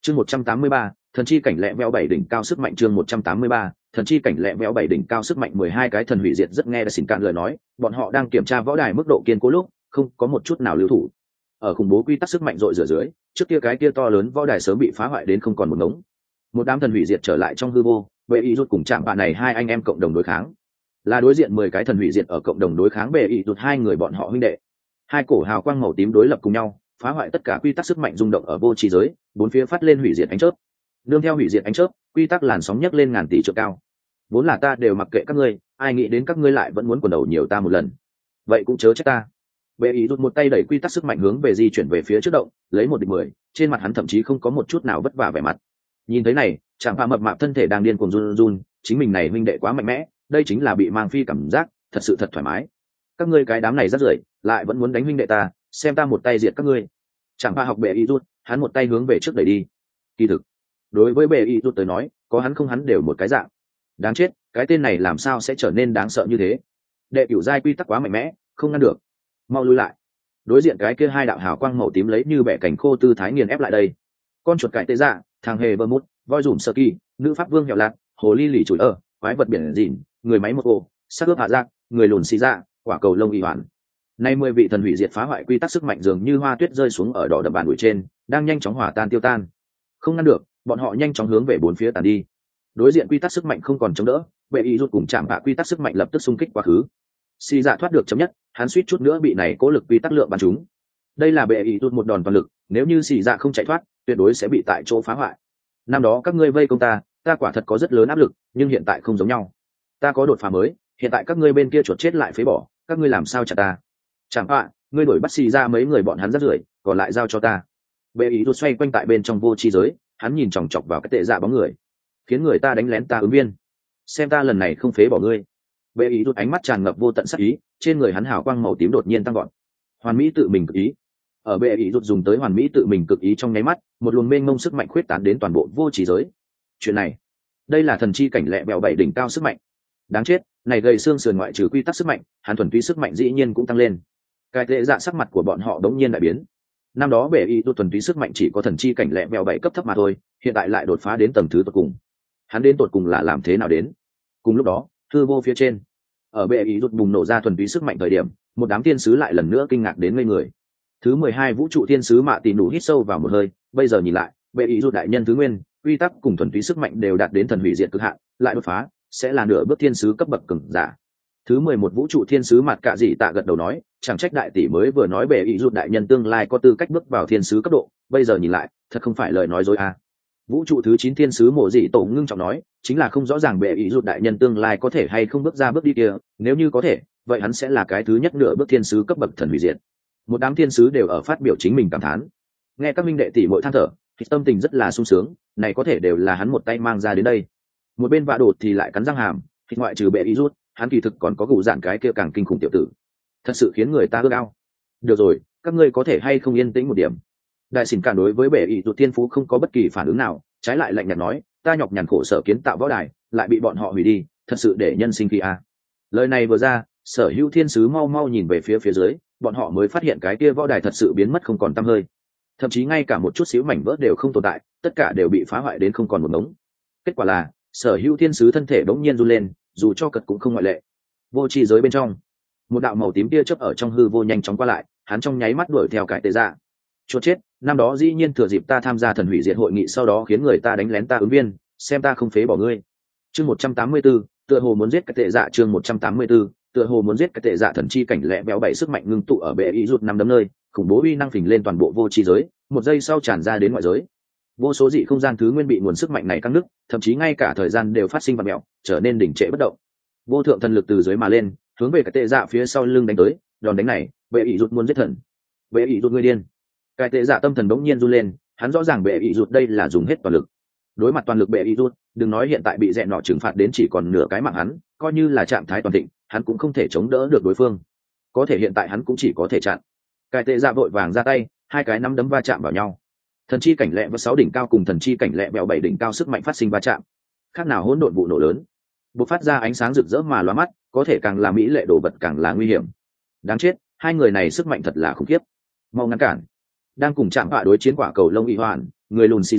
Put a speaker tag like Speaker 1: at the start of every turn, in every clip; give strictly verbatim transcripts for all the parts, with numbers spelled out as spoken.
Speaker 1: chương một trăm tám mươi ba, thần chi cảnh lẹ vẹo bảy đỉnh cao sức mạnh. chương một trăm tám mươi ba, thần chi cảnh lẹ vẹo bảy đỉnh cao sức mạnh. Mười hai cái thần hủy diệt rất nghe đã xỉn cạn lời nói, bọn họ đang kiểm tra võ đài mức độ kiên cố lúc không có một chút nào lưu thủ. Ở khủng bố quy tắc sức mạnh dội rửa dưới, trước kia cái kia to lớn võ đài sớm bị phá hoại đến không còn một ngống. Một đám thần hủy diệt trở lại trong hư vô, bệ ý rút cùng chạm bạn này hai anh em cộng đồng đối kháng, là đối diện mười cái thần hủy diệt ở cộng đồng đối kháng bệ ý rút hai người bọn họ huynh đệ. Hai cổ hào quang màu tím đối lập cùng nhau, phá hoại tất cả quy tắc sức mạnh rung động ở vô tri giới, bốn phía phát lên hủy diệt ánh chớp. Nương theo hủy diệt ánh chớp, quy tắc làn sóng nhấc lên ngàn tỷ trượng cao. Vốn là ta đều mặc kệ các ngươi, ai nghĩ đến các ngươi lại vẫn muốn quần đầu nhiều ta một lần. Vậy cũng chớ trách ta. Bệ ý rút một tay đẩy quy tắc sức mạnh hướng về di chuyển về phía trước động, lấy một địch mười, trên mặt hắn thậm chí không có một chút nào vất vả vẻ mặt. Nhìn thấy này, chẳng pa mập mạp thân thể đang điên cuồng run run, chính mình này huynh đệ quá mạnh mẽ, đây chính là bị mang phi cảm giác, thật sự thật thoải mái. Các ngươi cái đám này rất rưởi, lại vẫn muốn đánh huynh đệ ta, xem ta một tay diệt các ngươi. Chẳng pa học bệ ý rút, hắn một tay hướng về trước đẩy đi. Kỳ thực, đối với bệ ý rút tới nói, có hắn không hắn đều một cái dạng. Đáng chết, cái tên này làm sao sẽ trở nên đáng sợ như thế? Đệ cửu giai quy tắc quá mạnh mẽ, không ngăn được. Mau lui lại. Đối diện cái kia hai đạo hào quang màu tím lấy như bẻ cảnh khô tư thái nghiền ép lại đây. Con chuột cải tê dạ, thằng hề vơ mút, voi dùm sơ kỳ, nữ pháp vương hẹo lạc, hồ ly lì chùi ở, quái vật biển dìn, người máy một ô, sắc ướp hạ giác, người lùn xì dạ, quả cầu lông y hoàn. Nay mười vị thần hủy diệt phá hoại quy tắc sức mạnh dường như hoa tuyết rơi xuống ở đỏ đậm bàn bụi trên, đang nhanh chóng hòa tan tiêu tan. Không ngăn được, bọn họ nhanh chóng hướng về bốn phía tàn đi. Đối diện quy tắc sức mạnh không còn chống đỡ, bệ ý rút cùng chạm bạ quy tắc sức mạnh lập tức xung kích quá khứ. Xì dạ thoát được chấm nhất, hắn suýt chút nữa bị này cố lực quy tắc lượng bắn trúng. Đây là bệ ý rút một đòn toàn lực, nếu như xì dạ không chạy thoát, tuyệt đối sẽ bị tại chỗ phá hoại. Năm đó các ngươi vây công ta, ta quả thật có rất lớn áp lực, nhưng hiện tại không giống nhau. Ta có đột phá mới, hiện tại các ngươi bên kia chuột chết lại phế bỏ, các ngươi làm sao chặt ta? Chẳng ạ, ngươi đổi bắt xì ra mấy người bọn hắn rất rưởi, còn lại giao cho ta. Bệ ý rút xoay quanh tại bên trong vô tri giới, hắn nhìn chòng chọc vào cái tệ dạ bóng người, khiến người ta đánh lén ta ứng viên. Xem ta lần này không phế bỏ ngươi. Bệ ý rút ánh mắt tràn ngập vô tận sắc ý, trên người hắn hào quang màu tím đột nhiên tăng gọn. Hoàn mỹ tự mình cực ý. Ở bệ ý rút dùng tới hoàn mỹ tự mình cực ý trong nháy mắt, một luồng mênh mông sức mạnh khuyết tán đến toàn bộ vô tri giới. Chuyện này, đây là thần chi cảnh lẹ bèo bảy đỉnh cao sức mạnh. Đáng chết, này gầy xương sườn ngoại trừ quy tắc sức mạnh, hắn thuần túy sức mạnh dĩ nhiên cũng tăng lên. Cái tệ dạ sắc mặt của bọn họ đống nhiên đại biến. Năm đó bệ ý rút thuần túy sức mạnh chỉ có thần chi cảnh lẹ bèo bảy cấp thấp mà thôi, hiện tại lại đột phá đến tầng thứ tột cùng. Hắn đến tột cùng là làm thế nào đến? Cùng lúc đó, hư vô phía trên, ở bệ ý rút bùng nổ ra thuần túy sức mạnh thời điểm, một đám thiên sứ lại lần nữa kinh ngạc đến ngây người. Thứ mười hai vũ trụ thiên sứ mạ tỷ nụ hít sâu vào một hơi, bây giờ nhìn lại, bệ ý rút đại nhân thứ nguyên, quy tắc cùng thuần túy sức mạnh đều đạt đến thần hủy diệt cực hạn, lại đột phá, sẽ là nửa bước thiên sứ cấp bậc cường giả. Thứ mười một vũ trụ thiên sứ mặt cạ dị tạ gật đầu nói, chẳng trách đại tỷ mới vừa nói bệ ý rút đại nhân tương lai có tư cách bước vào thiên sứ cấp độ, bây giờ nhìn lại, thật không phải lời nói dối à. Vũ trụ thứ chín thiên sứ mộ dị tổ ngưng trọng nói, chính là không rõ ràng bệ ý rút đại nhân tương lai có thể hay không bước ra bước đi kia, nếu như có thể, vậy hắn sẽ là cái thứ nhất nửa bước thiên sứ cấp bậc thần hủy diệt. Một đám thiên sứ đều ở phát biểu chính mình cảm thán. Nghe các minh đệ tỷ muội than thở, thì tâm tình rất là sung sướng, này có thể đều là hắn một tay mang ra đến đây. Một bên vạ đột thì lại cắn răng hàm, thì ngoại trừ bệ ý rút, hắn kỳ thực còn có gù dạn cái kia càng kinh khủng tiểu tử, thật sự khiến người ta ước ao. Được rồi, các ngươi có thể hay không yên tĩnh một điểm. Đại xỉn cản đối với bệ ý rút thiên phú không có bất kỳ phản ứng nào, trái lại lạnh nhạt nói, ta nhọc nhằn khổ sở kiến tạo võ đài, lại bị bọn họ hủy đi, thật sự để nhân sinh khí a. Lời này vừa ra, sở hữu thiên sứ mau mau nhìn về phía phía dưới, bọn họ mới phát hiện cái kia võ đài thật sự biến mất không còn tăm hơi, thậm chí ngay cả một chút xíu mảnh vỡ đều không tồn tại, tất cả đều bị phá hoại đến không còn một ngống. Kết quả là sở hữu thiên sứ thân thể bỗng nhiên run lên, dù cho cật cũng không ngoại lệ. Vô tri giới bên trong, một đạo màu tím tia chớp ở trong hư vô nhanh chóng qua lại, hắn trong nháy mắt đuổi theo cái tệ dạ. Chuột chết, năm đó dĩ nhiên thừa dịp ta tham gia thần hủy diệt hội nghị, sau đó khiến người ta đánh lén ta ứng viên, xem ta không phế bỏ ngươi. Chương một trăm tám mươi tư, tựa hồ muốn giết cái tệ dạ. Chương một trăm tám mươi tư, tựa hồ muốn giết cái tệ dạ. Thần chi cảnh lẹ béo bảy sức mạnh ngưng tụ ở bệ ý rút năm đấm nơi, khủng bố uy năng phình lên toàn bộ vô tri giới, một giây sau tràn ra đến ngoại giới. Vô số dị không gian thứ nguyên bị nguồn sức mạnh này căng nứt, thậm chí ngay cả thời gian đều phát sinh vặn mèo, trở nên đỉnh trệ bất động. Vô thượng thần lực từ dưới mà lên, hướng về cái tệ dạ phía sau lưng đánh tới, đòn đánh này, bệ ý rút muốn giết thần. Bệ ý rút ngươi điên. Cái tệ dạ tâm thần đống nhiên run lên, hắn rõ ràng bệ ý rút đây là dùng hết toàn lực. Đối mặt toàn lực bệ ý rút, đừng nói hiện tại bị dẹn nọ trừng phạt đến chỉ còn nửa cái mạng hắn, coi như là trạng thái toàn thịnh, hắn cũng không thể chống đỡ được đối phương. Có thể hiện tại hắn cũng chỉ có thể chặn. Cái tệ dạ vội vàng ra tay, hai cái nắm đấm va chạm vào nhau. Thần chi cảnh lẹ và sáu đỉnh cao cùng thần chi cảnh lẹ bèo bảy đỉnh cao sức mạnh phát sinh va chạm, khác nào hỗn độn vụ nổ lớn, bộc phát ra ánh sáng rực rỡ mà lóa mắt, có thể càng là mỹ lệ đồ vật càng là nguy hiểm. Đáng chết, hai người này sức mạnh thật là khủng khiếp. Mau ngăn cản. Đang cùng chạm vạ đối chiến quả cầu lông y hoàn, người lùn xì dạ,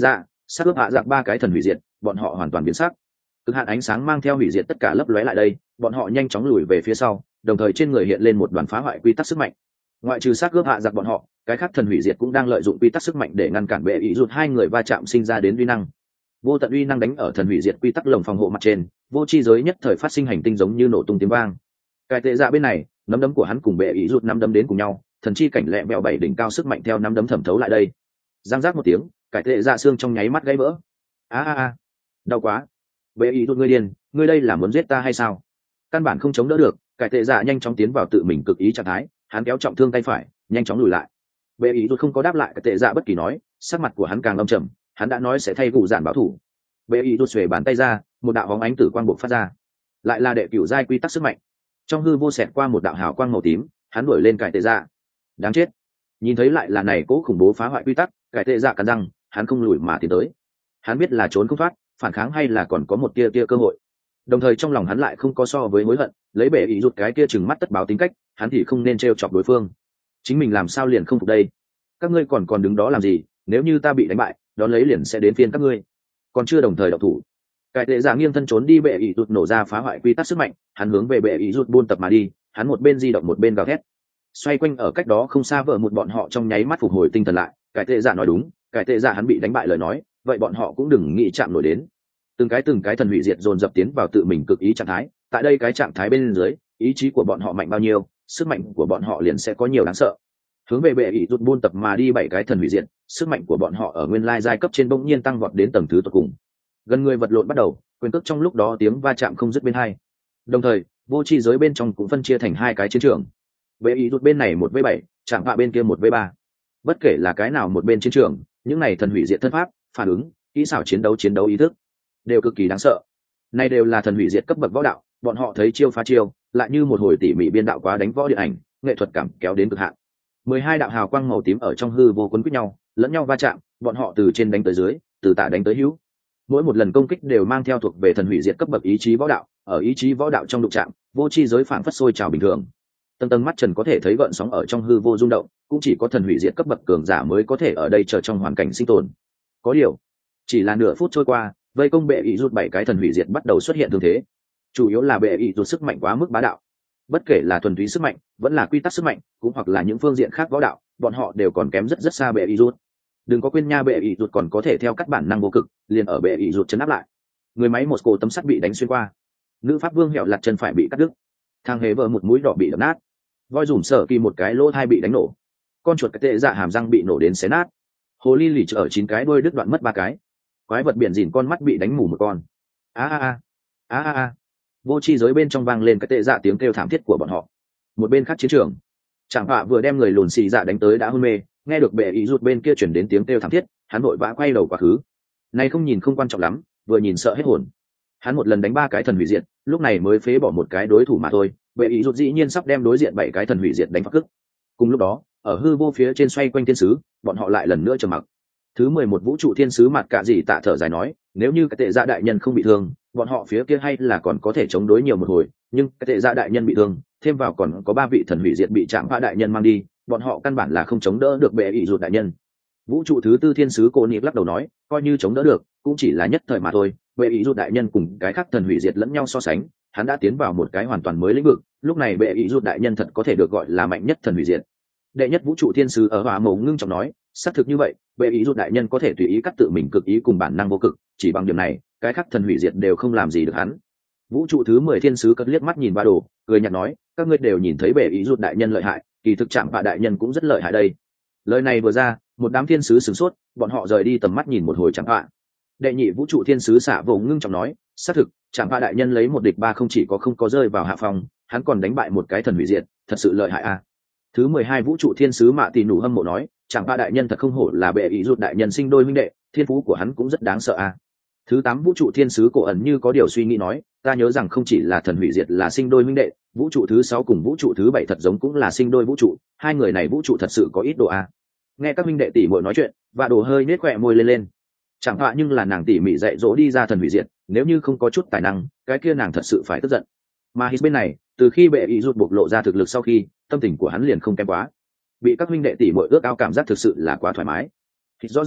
Speaker 1: sát ướp hạ giặc ba cái thần hủy diệt bọn họ hoàn toàn biến sắc. Cực hạn ánh sáng mang theo hủy diệt tất cả lấp lóe lại đây, bọn họ nhanh chóng lùi về phía sau, đồng thời trên người hiện lên một đoàn phá hoại quy tắc sức mạnh. Ngoại trừ sát ướp hạ giặc bọn họ, cái khác thần hủy diệt cũng đang lợi dụng quy tắc sức mạnh để ngăn cản bệ ý rụt hai người va chạm sinh ra đến uy năng. Vô tận uy năng đánh ở thần hủy diệt quy tắc lồng phòng hộ mặt trên, vô chi giới nhất thời phát sinh hành tinh giống như nổ tung tiếng vang. Cái tệ dạ bên này, nắm đấm của hắn cùng bệ ý rụt nắm đấm đến cùng nhau, thần chi cảnh lẹ bèo bảy đỉnh cao sức mạnh theo nắm đấm thẩm thấu lại đây. Giang giác một tiếng, cái tệ dạ xương trong nháy mắt gãy vỡ. A a a, đau quá. Bệ ý rụt ngươi điên, ngươi đây là muốn giết ta hay sao? Căn bản không chống đỡ được, cái tệ dạ nhanh chóng tiến vào tự mình cực ý trạng thái, hắn kéo trọng thương tay phải, nhanh chóng lùi lại. Bệ ý rụt không có đáp lại cái tệ dạ bất kỳ nói, sắc mặt của hắn càng âm trầm, hắn đã nói sẽ thay gù giản báo thủ. Bệ ý rụt xuề bàn tay ra, một đạo bóng ánh tử quang bộc phát ra, lại là đệ cửu giai quy tắc sức mạnh. Trong hư vô xẹt qua một đạo hào quang màu tím, hắn đuổi lên cải tệ dạ. Đáng chết. Nhìn thấy lại là này cố khủng bố phá hoại quy tắc, cải tệ dạ cắn răng, hắn không lùi mà tiến tới. Hắn biết là trốn không thoát, phản kháng hay là còn có một tia tia cơ hội. Đồng thời trong lòng hắn lại không có so với hối hận, lấy bệ ý rụt cái kia chừng mắt tất báo tính cách, hắn thì không nên trêu chọc đối phương. Chính mình làm sao liền không phục đây? Các ngươi còn còn đứng đó làm gì? Nếu như ta bị đánh bại, đón lấy liền sẽ đến phiên các ngươi. Còn chưa đồng thời động thủ. Cải tệ giả nghiêng thân trốn đi bệ ý rụt nổ ra phá hoại quy tắc sức mạnh, hắn hướng về bệ ý rụt buôn tập mà đi, hắn một bên di động một bên gào thét. Xoay quanh ở cách đó không xa vợ một bọn họ trong nháy mắt phục hồi tinh thần lại, cải tệ giả nói đúng, cải tệ giả hắn bị đánh bại lời nói, vậy bọn họ cũng đừng nghĩ chạm nổi đến. Từng cái từng cái thần hủy diệt dồn dập tiến vào tự mình cực ý trạng thái, tại đây cái trạng thái bên dưới, ý chí của bọn họ mạnh bao nhiêu, sức mạnh của bọn họ liền sẽ có nhiều đáng sợ. Hướng về bệ ý rụt buôn tập mà đi bảy cái thần hủy diệt, sức mạnh của bọn họ ở nguyên lai giai cấp trên bỗng nhiên tăng vọt đến tầng thứ tột cùng. Gần người vật lộn bắt đầu, quyền cước trong lúc đó tiếng va chạm không dứt bên hai. Đồng thời, vô tri giới bên trong cũng phân chia thành hai cái chiến trường. Bệ ý rụt bên này một v bảy, chạm vạ bên kia một v ba. Bất kể là cái nào một bên chiến trường, những này thần hủy diệt thân pháp, phản ứng, kỹ xảo chiến đấu chiến đấu ý thức đều cực kỳ đáng sợ. Này đều là thần hủy diệt cấp bậc võ đạo, bọn họ thấy chiêu phá chiêu, lại như một hồi tỉ mỉ biên đạo quá đánh võ điện ảnh, nghệ thuật cảm kéo đến cực hạn. Mười hai đạo hào quang màu tím ở trong hư vô quấn quýt nhau, lẫn nhau va chạm, bọn họ từ trên đánh tới dưới, từ tả đánh tới hữu. Mỗi một lần công kích đều mang theo thuộc về thần hủy diệt cấp bậc ý chí võ đạo, ở ý chí võ đạo trong đụng chạm, vô chi giới phảng phất sôi trào bình thường. Tầng tầng mắt trần có thể thấy gợn sóng ở trong hư vô rung động, cũng chỉ có thần hủy diệt cấp bậc cường giả mới có thể ở đây chờ trong hoàn cảnh sinh tồn. Có điều, chỉ là nửa phút trôi qua, vây công bệ ý rụt bảy cái thần hủy diệt bắt đầu xuất hiện thương thế. Chủ yếu là bệ ý rụt sức mạnh quá mức bá đạo. Bất kể là thuần túy sức mạnh, vẫn là quy tắc sức mạnh, cũng hoặc là những phương diện khác võ đạo, bọn họ đều còn kém rất rất xa bệ ý rụt. Đừng có quên nha, bệ ý rụt còn có thể theo các bản năng vô cực, liền ở bệ ý rụt chấn áp lại. Người máy một cổ tấm sắt bị đánh xuyên qua, nữ pháp vương hẹo lặt chân phải bị cắt đứt, thang hế vợ một mũi đỏ bị đập nát, voi dùm sở kỳ một cái lỗ thai bị đánh nổ, con chuột cái tệ dạ hàm răng bị nổ đến xé nát, hồ ly lì ở chín cái đuôi đứt đoạn mất ba cái, quái vật biển dìn con mắt bị đánh mù một con. A a a a a a, vô chi giới bên trong vang lên cái tệ dạ tiếng kêu thảm thiết của bọn họ. Một bên khác chiến trường, chẳng họa vừa đem người lùn xì dạ đánh tới đã hôn mê, nghe được bệ ý rụt bên kia chuyển đến tiếng kêu thảm thiết, hắn vội vã quay đầu quá khứ. Này không nhìn không quan trọng lắm, vừa nhìn sợ hết hồn. Hắn một lần đánh ba cái thần hủy diệt, lúc này mới phế bỏ một cái đối thủ mà thôi, bệ ý rụt dĩ nhiên sắp đem đối diện bảy cái thần hủy diệt đánh phát cức. Cùng lúc đó, ở hư vô phía trên xoay quanh thiên sứ, bọn họ lại lần nữa trầm mặc. Thứ mười một vũ trụ thiên sứ mặt cả gì tạ thở dài nói, nếu như cái tệ dạ đại nhân không bị thương, bọn họ phía kia hay là còn có thể chống đối nhiều một hồi, nhưng cái tệ dạ đại nhân bị thương, thêm vào còn có ba vị thần hủy diệt bị chạm phá đại nhân mang đi, bọn họ căn bản là không chống đỡ được bệ ý rụt đại nhân. Vũ trụ thứ tư thiên sứ cô nịp lắc đầu nói, coi như chống đỡ được, cũng chỉ là nhất thời mà thôi. Bệ ý rụt đại nhân cùng cái khác thần hủy diệt lẫn nhau so sánh, hắn đã tiến vào một cái hoàn toàn mới lĩnh vực, lúc này bệ ý rụt đại nhân thật có thể được gọi là mạnh nhất thần hủy diệt. Đệ nhất vũ trụ thiên sứ ở hỏa màu ngưng trọng nói, xác thực như vậy, bệ ý rụt đại nhân có thể tùy ý cắt tự mình cực ý cùng bản năng vô cực, chỉ bằng điểm này, cái khác thần hủy diệt đều không làm gì được hắn. Vũ trụ thứ mười thiên sứ cất liếc mắt nhìn ba đồ, cười nhạt nói, các ngươi đều nhìn thấy bệ ý rụt đại nhân lợi hại, kỳ thực trạng bạ đại nhân cũng rất lợi hại đây. Lời này vừa ra, một đám thiên sứ sửng sốt, bọn họ rời đi tầm mắt nhìn một hồi chẳng bạ. Đệ nhị vũ trụ thiên sứ xạ vô ngưng trọng nói, xác thực, chẳng bạ đại nhân lấy một địch ba không chỉ có không có rơi vào hạ phòng, hắn còn đánh bại một cái thần hủy diệt, thật sự lợi hại a. Thứ mười hai vũ trụ thiên sứ mạ tỷ nụ hâm mộ nói, chẳng bạ đại nhân thật không hổ là bệ ý rụt đại nhân sinh đôi huynh đệ, thiên phú của hắn cũng rất đáng sợ a. Thứ tám vũ trụ thiên sứ cổ ẩn như có điều suy nghĩ nói, ta nhớ rằng không chỉ là thần hủy diệt là sinh đôi huynh đệ, vũ trụ thứ sáu cùng vũ trụ thứ bảy thật giống cũng là sinh đôi vũ trụ, hai người này vũ trụ thật sự có ít độ a. Nghe các huynh đệ tỷ muội nói chuyện, và đồ hơi nết khỏe môi lên lên. Chẳng họa nhưng là nàng tỉ mỉ dạy dỗ đi ra thần hủy diệt, nếu như không có chút tài năng, cái kia nàng thật sự phải tức giận. Mà hít bên này, từ khi bệ ý rụt bộc lộ ra thực lực sau khi, tâm tình của hắn liền không kém quá. Bị các huynh đệ tỷ muội ước ao cảm giác thực sự là quá thoải mái. Thì rõ ràng,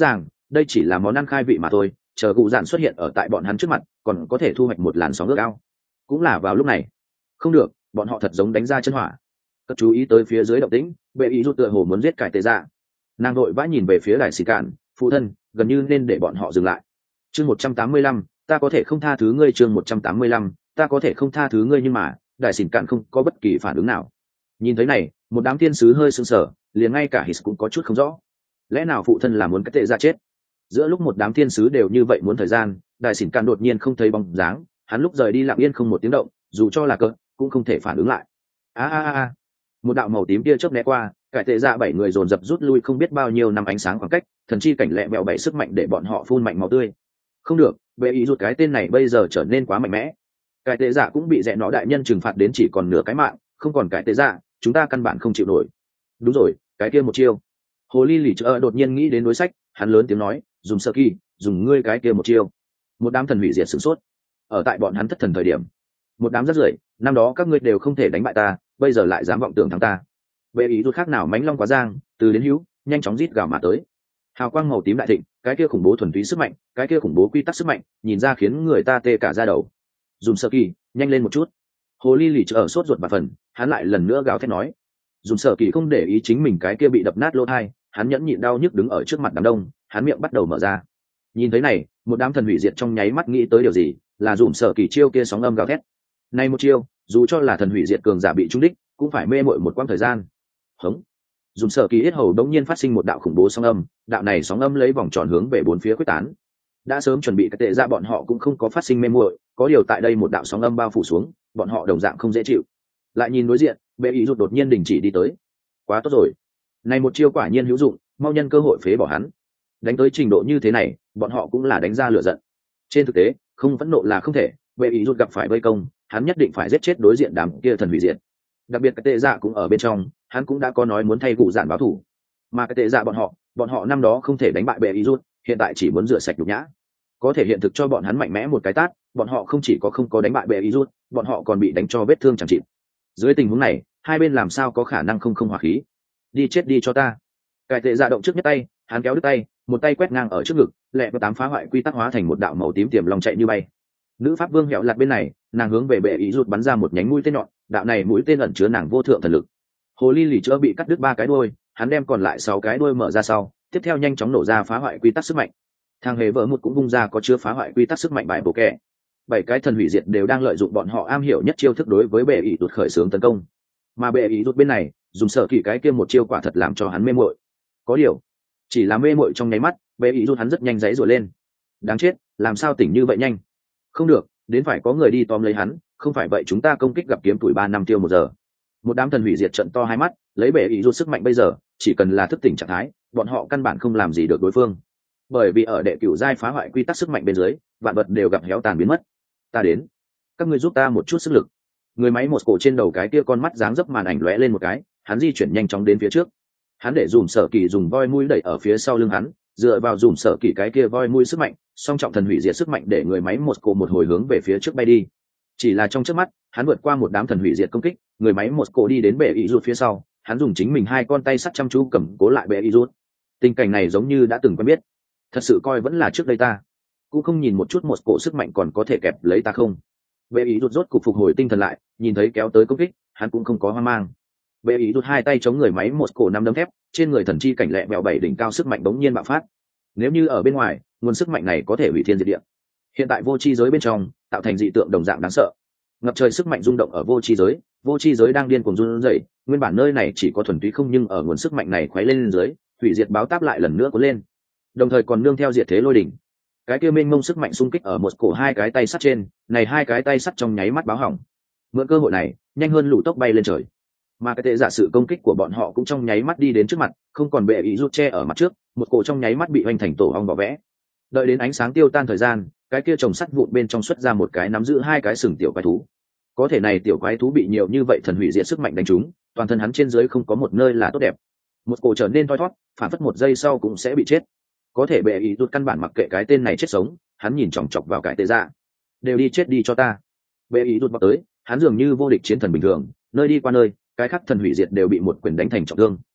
Speaker 1: đây chỉ là món ăn khai vị mà thôi, chờ cụ dạn xuất hiện ở tại bọn hắn trước mặt còn có thể thu hoạch một làn sóng ước ao. Cũng là vào lúc này, không được, bọn họ thật giống đánh ra chân hỏa. Cất chú ý tới phía dưới động tĩnh, bệ ý rút tựa hồ muốn giết cải tệ dạ. Nàng đội vã nhìn về phía đại sĩ cạn, phụ thân, gần như nên để bọn họ dừng lại. Chương một trăm tám mươi lăm, ta có thể không tha thứ ngươi. Chương một trăm tám mươi lăm, ta có thể không tha thứ ngươi, nhưng mà đại sĩ cạn không có bất kỳ phản ứng nào. Nhìn thấy này, một đám thiên sứ hơi sững sờ, liền ngay cả Hít cũng có chút không rõ. Lẽ nào phụ thân là muốn cải tệ dạ chết? Giữa lúc một đám thiên sứ đều như vậy muốn thời gian, đại sĩ cạn đột nhiên không thấy bóng dáng, hắn lúc rời đi lặng yên không một tiếng động, dù cho là cỡ cũng không thể phản ứng lại. A a a, một đạo màu tím tia chớp né qua, cải tệ dạ bảy người dồn dập rút lui không biết bao nhiêu năm ánh sáng khoảng cách, thần chi cảnh lẹ bẹo bảy sức mạnh để bọn họ phun mạnh máu tươi. Không được, bệ ý rút cái tên này bây giờ trở nên quá mạnh mẽ. Cải tệ dạ cũng bị rẽ nó đại nhân trừng phạt đến chỉ còn nửa cái mạng, không còn cải tệ dạ, chúng ta căn bản không chịu nổi. Đúng rồi, cái kia một chiêu. Hồ ly lì chợ đột nhiên nghĩ đến đối sách, hắn lớn tiếng nói, dùng sơ kỳ, dùng ngươi cái kia một chiêu. Một đám thần hủy diệt sửng sốt. Ở tại bọn hắn thất thần thời điểm, một đám rất rưởi, năm đó các ngươi đều không thể đánh bại ta, bây giờ lại dám vọng tưởng thắng ta. Bệ ý rút khác nào mánh long quá giang, từ đến hữu, nhanh chóng rít gào mà tới. Hào quang màu tím đại thịnh, cái kia khủng bố thuần túy sức mạnh, cái kia khủng bố quy tắc sức mạnh, nhìn ra khiến người ta tê cả da đầu. Dùng sơ kỳ, nhanh lên một chút. Hồ ly lì chợ sốt ruột và phần, hắn lại lần nữa gào thét nói. Dùng sơ kỳ không để ý chính mình cái kia bị đập nát lỗ tai, hắn nhẫn nhịn đau nhức đứng ở trước mặt đám đông, hắn miệng bắt đầu mở ra. Nhìn thấy này, một đám thần hủy diệt trong nháy mắt nghĩ tới điều gì, là dùng sơ kỳ chiêu kia sóng âm gào thét. Này một chiêu, dù cho là thần hủy diệt cường giả bị trúng đích, cũng phải mê mội một quãng thời gian. Hống. Dùng sở kỳ yết hầu đống nhiên phát sinh một đạo khủng bố sóng âm, đạo này sóng âm lấy vòng tròn hướng về bốn phía quyết tán. Đã sớm chuẩn bị cái tệ ra bọn họ cũng không có phát sinh mê muội, có điều tại đây một đạo sóng âm bao phủ xuống, bọn họ đồng dạng không dễ chịu. Lại nhìn đối diện, bệ ý rụt đột nhiên đình chỉ đi tới. Quá tốt rồi, này một chiêu quả nhiên hữu dụng, mau nhân cơ hội phế bỏ hắn. Đánh tới trình độ như thế này, bọn họ cũng là đánh ra lửa giận. Trên thực tế, không phẫn nộ là không thể, bệ ý rụt gặp phải vây công, hắn nhất định phải giết chết đối diện đám kia thần hủy diệt. Đặc biệt cái tệ dạ cũng ở bên trong, hắn cũng đã có nói muốn thay cụ dạn báo thủ, mà cái tệ dạ bọn họ bọn họ năm đó không thể đánh bại bệ ý rút, hiện tại chỉ muốn rửa sạch nhục nhã, có thể hiện thực cho bọn hắn mạnh mẽ một cái tát, bọn họ không chỉ có không có đánh bại bệ ý rút, bọn họ còn bị đánh cho vết thương chẳng chịt. Dưới tình huống này, hai bên làm sao có khả năng không không hòa khí? Đi chết đi cho ta! Cái tệ dạ động trước nhất tay, hắn kéo đứt tay, một tay quét ngang ở trước ngực, lẹ và tám phá hoại quy tắc hóa thành một đạo màu tím tiềm long chạy như bay. Nữ pháp vương hẹo lạt bên này, nàng hướng về bệ ý rút bắn ra một nhánh mũi tên nhọn, đạo này mũi tên ẩn chứa nàng vô thượng thần lực. Hồ ly lì chớ bị cắt đứt ba cái đuôi, hắn đem còn lại sáu cái đuôi mở ra sau, tiếp theo nhanh chóng nổ ra phá hoại quy tắc sức mạnh. Thang hề vỡ một cũng vung ra có chứa phá hoại quy tắc sức mạnh bài bổ kẹ. Bảy cái thần hủy diệt đều đang lợi dụng bọn họ am hiểu nhất chiêu thức đối với bệ ý rút khởi xướng tấn công. Mà bệ ý rút bên này, dùng sở kỳ cái kia một chiêu quả thật làm cho hắn mê muội. Có điều, chỉ là mê muội trong nháy mắt, bệ ý rút hắn rất nhanh giấy rồi lên. Đáng chết, làm sao tỉnh như vậy nhanh? Không được, đến phải có người đi tóm lấy hắn, không phải vậy chúng ta công kích gặp kiếm tuổi ba năm tiêu một giờ. Một đám thần hủy diệt trận to hai mắt, lấy bệ ý rút sức mạnh bây giờ, chỉ cần là thức tỉnh trạng thái, bọn họ căn bản không làm gì được đối phương. Bởi vì ở đệ cửu giai phá hoại quy tắc sức mạnh bên dưới, vạn vật đều gặp héo tàn biến mất. Ta đến, các ngươi giúp ta một chút sức lực. Người máy một cổ trên đầu cái kia con mắt dáng dấp màn ảnh lóe lên một cái, hắn di chuyển nhanh chóng đến phía trước. Hắn để dùm sở kỳ dùng voi mũi đẩy ở phía sau lưng hắn, dựa vào dùm sở kỳ cái kia voi mũi sức mạnh, song trọng thần hủy diệt sức mạnh để người máy một cổ một hồi hướng về phía trước bay đi. Chỉ là trong chớp mắt, hắn vượt qua một đám thần hủy diệt công kích, người máy một cổ đi đến bệ ý rút phía sau, hắn dùng chính mình hai con tay sắt chăm chú cầm cố lại bệ ý rút. Tình cảnh này giống như đã từng quen biết, thật sự coi vẫn là trước đây ta, cũng không nhìn một chút một cổ sức mạnh còn có thể kẹp lấy ta không. Bệ ý rút rốt cục phục hồi tinh thần lại, nhìn thấy kéo tới công kích, hắn cũng không có hoang mang. Bệ ý rút hai tay chống người máy một cổ năm đấm thép, trên người thần chi cảnh lẹ bẹo bảy đỉnh cao sức mạnh bỗng nhiên bạo phát. Nếu như ở bên ngoài, nguồn sức mạnh này có thể hủy thiên diệt địa. Hiện tại vô chi giới bên trong, tạo thành dị tượng đồng dạng đáng sợ. Ngập trời sức mạnh rung động ở vô chi giới, vô chi giới đang điên cuồng run rẩy, nguyên bản nơi này chỉ có thuần túy không, nhưng ở nguồn sức mạnh này khuấy lên dưới, hủy diệt báo táp lại lần nữa cuốn lên. Đồng thời còn nương theo diệt thế lôi đỉnh. Cái kia mênh mông sức mạnh xung kích ở một cổ hai cái tay sắt trên, này hai cái tay sắt trong nháy mắt báo hỏng. Mượn cơ hội này, nhanh hơn lũ tốc bay lên trời. Mà cái tệ giả sự công kích của bọn họ cũng trong nháy mắt đi đến trước mặt, không còn bệ ý rút che ở mặt trước, một cổ trong nháy mắt bị hoành thành tổ ong vỏ vẽ. Đợi đến ánh sáng tiêu tan thời gian, cái kia chồng sắt vụn bên trong xuất ra một cái nắm giữ hai cái sừng tiểu quái thú. Có thể này tiểu quái thú bị nhiều như vậy thần hủy diệt sức mạnh đánh trúng, toàn thân hắn trên dưới không có một nơi là tốt đẹp. Một cổ trở nên thoi thoát, phản phất một giây sau cũng sẽ bị chết. Có thể bệ ý rút căn bản mặc kệ cái tên này chết sống, hắn nhìn chòng chọc vào cái tệ dạ. Đều đi chết đi cho ta. Bệ ý rút vào tới, hắn dường như vô địch chiến thần bình thường, nơi đi qua nơi, cái khắc thần hủy diệt đều bị một quyền đánh thành trọng thương.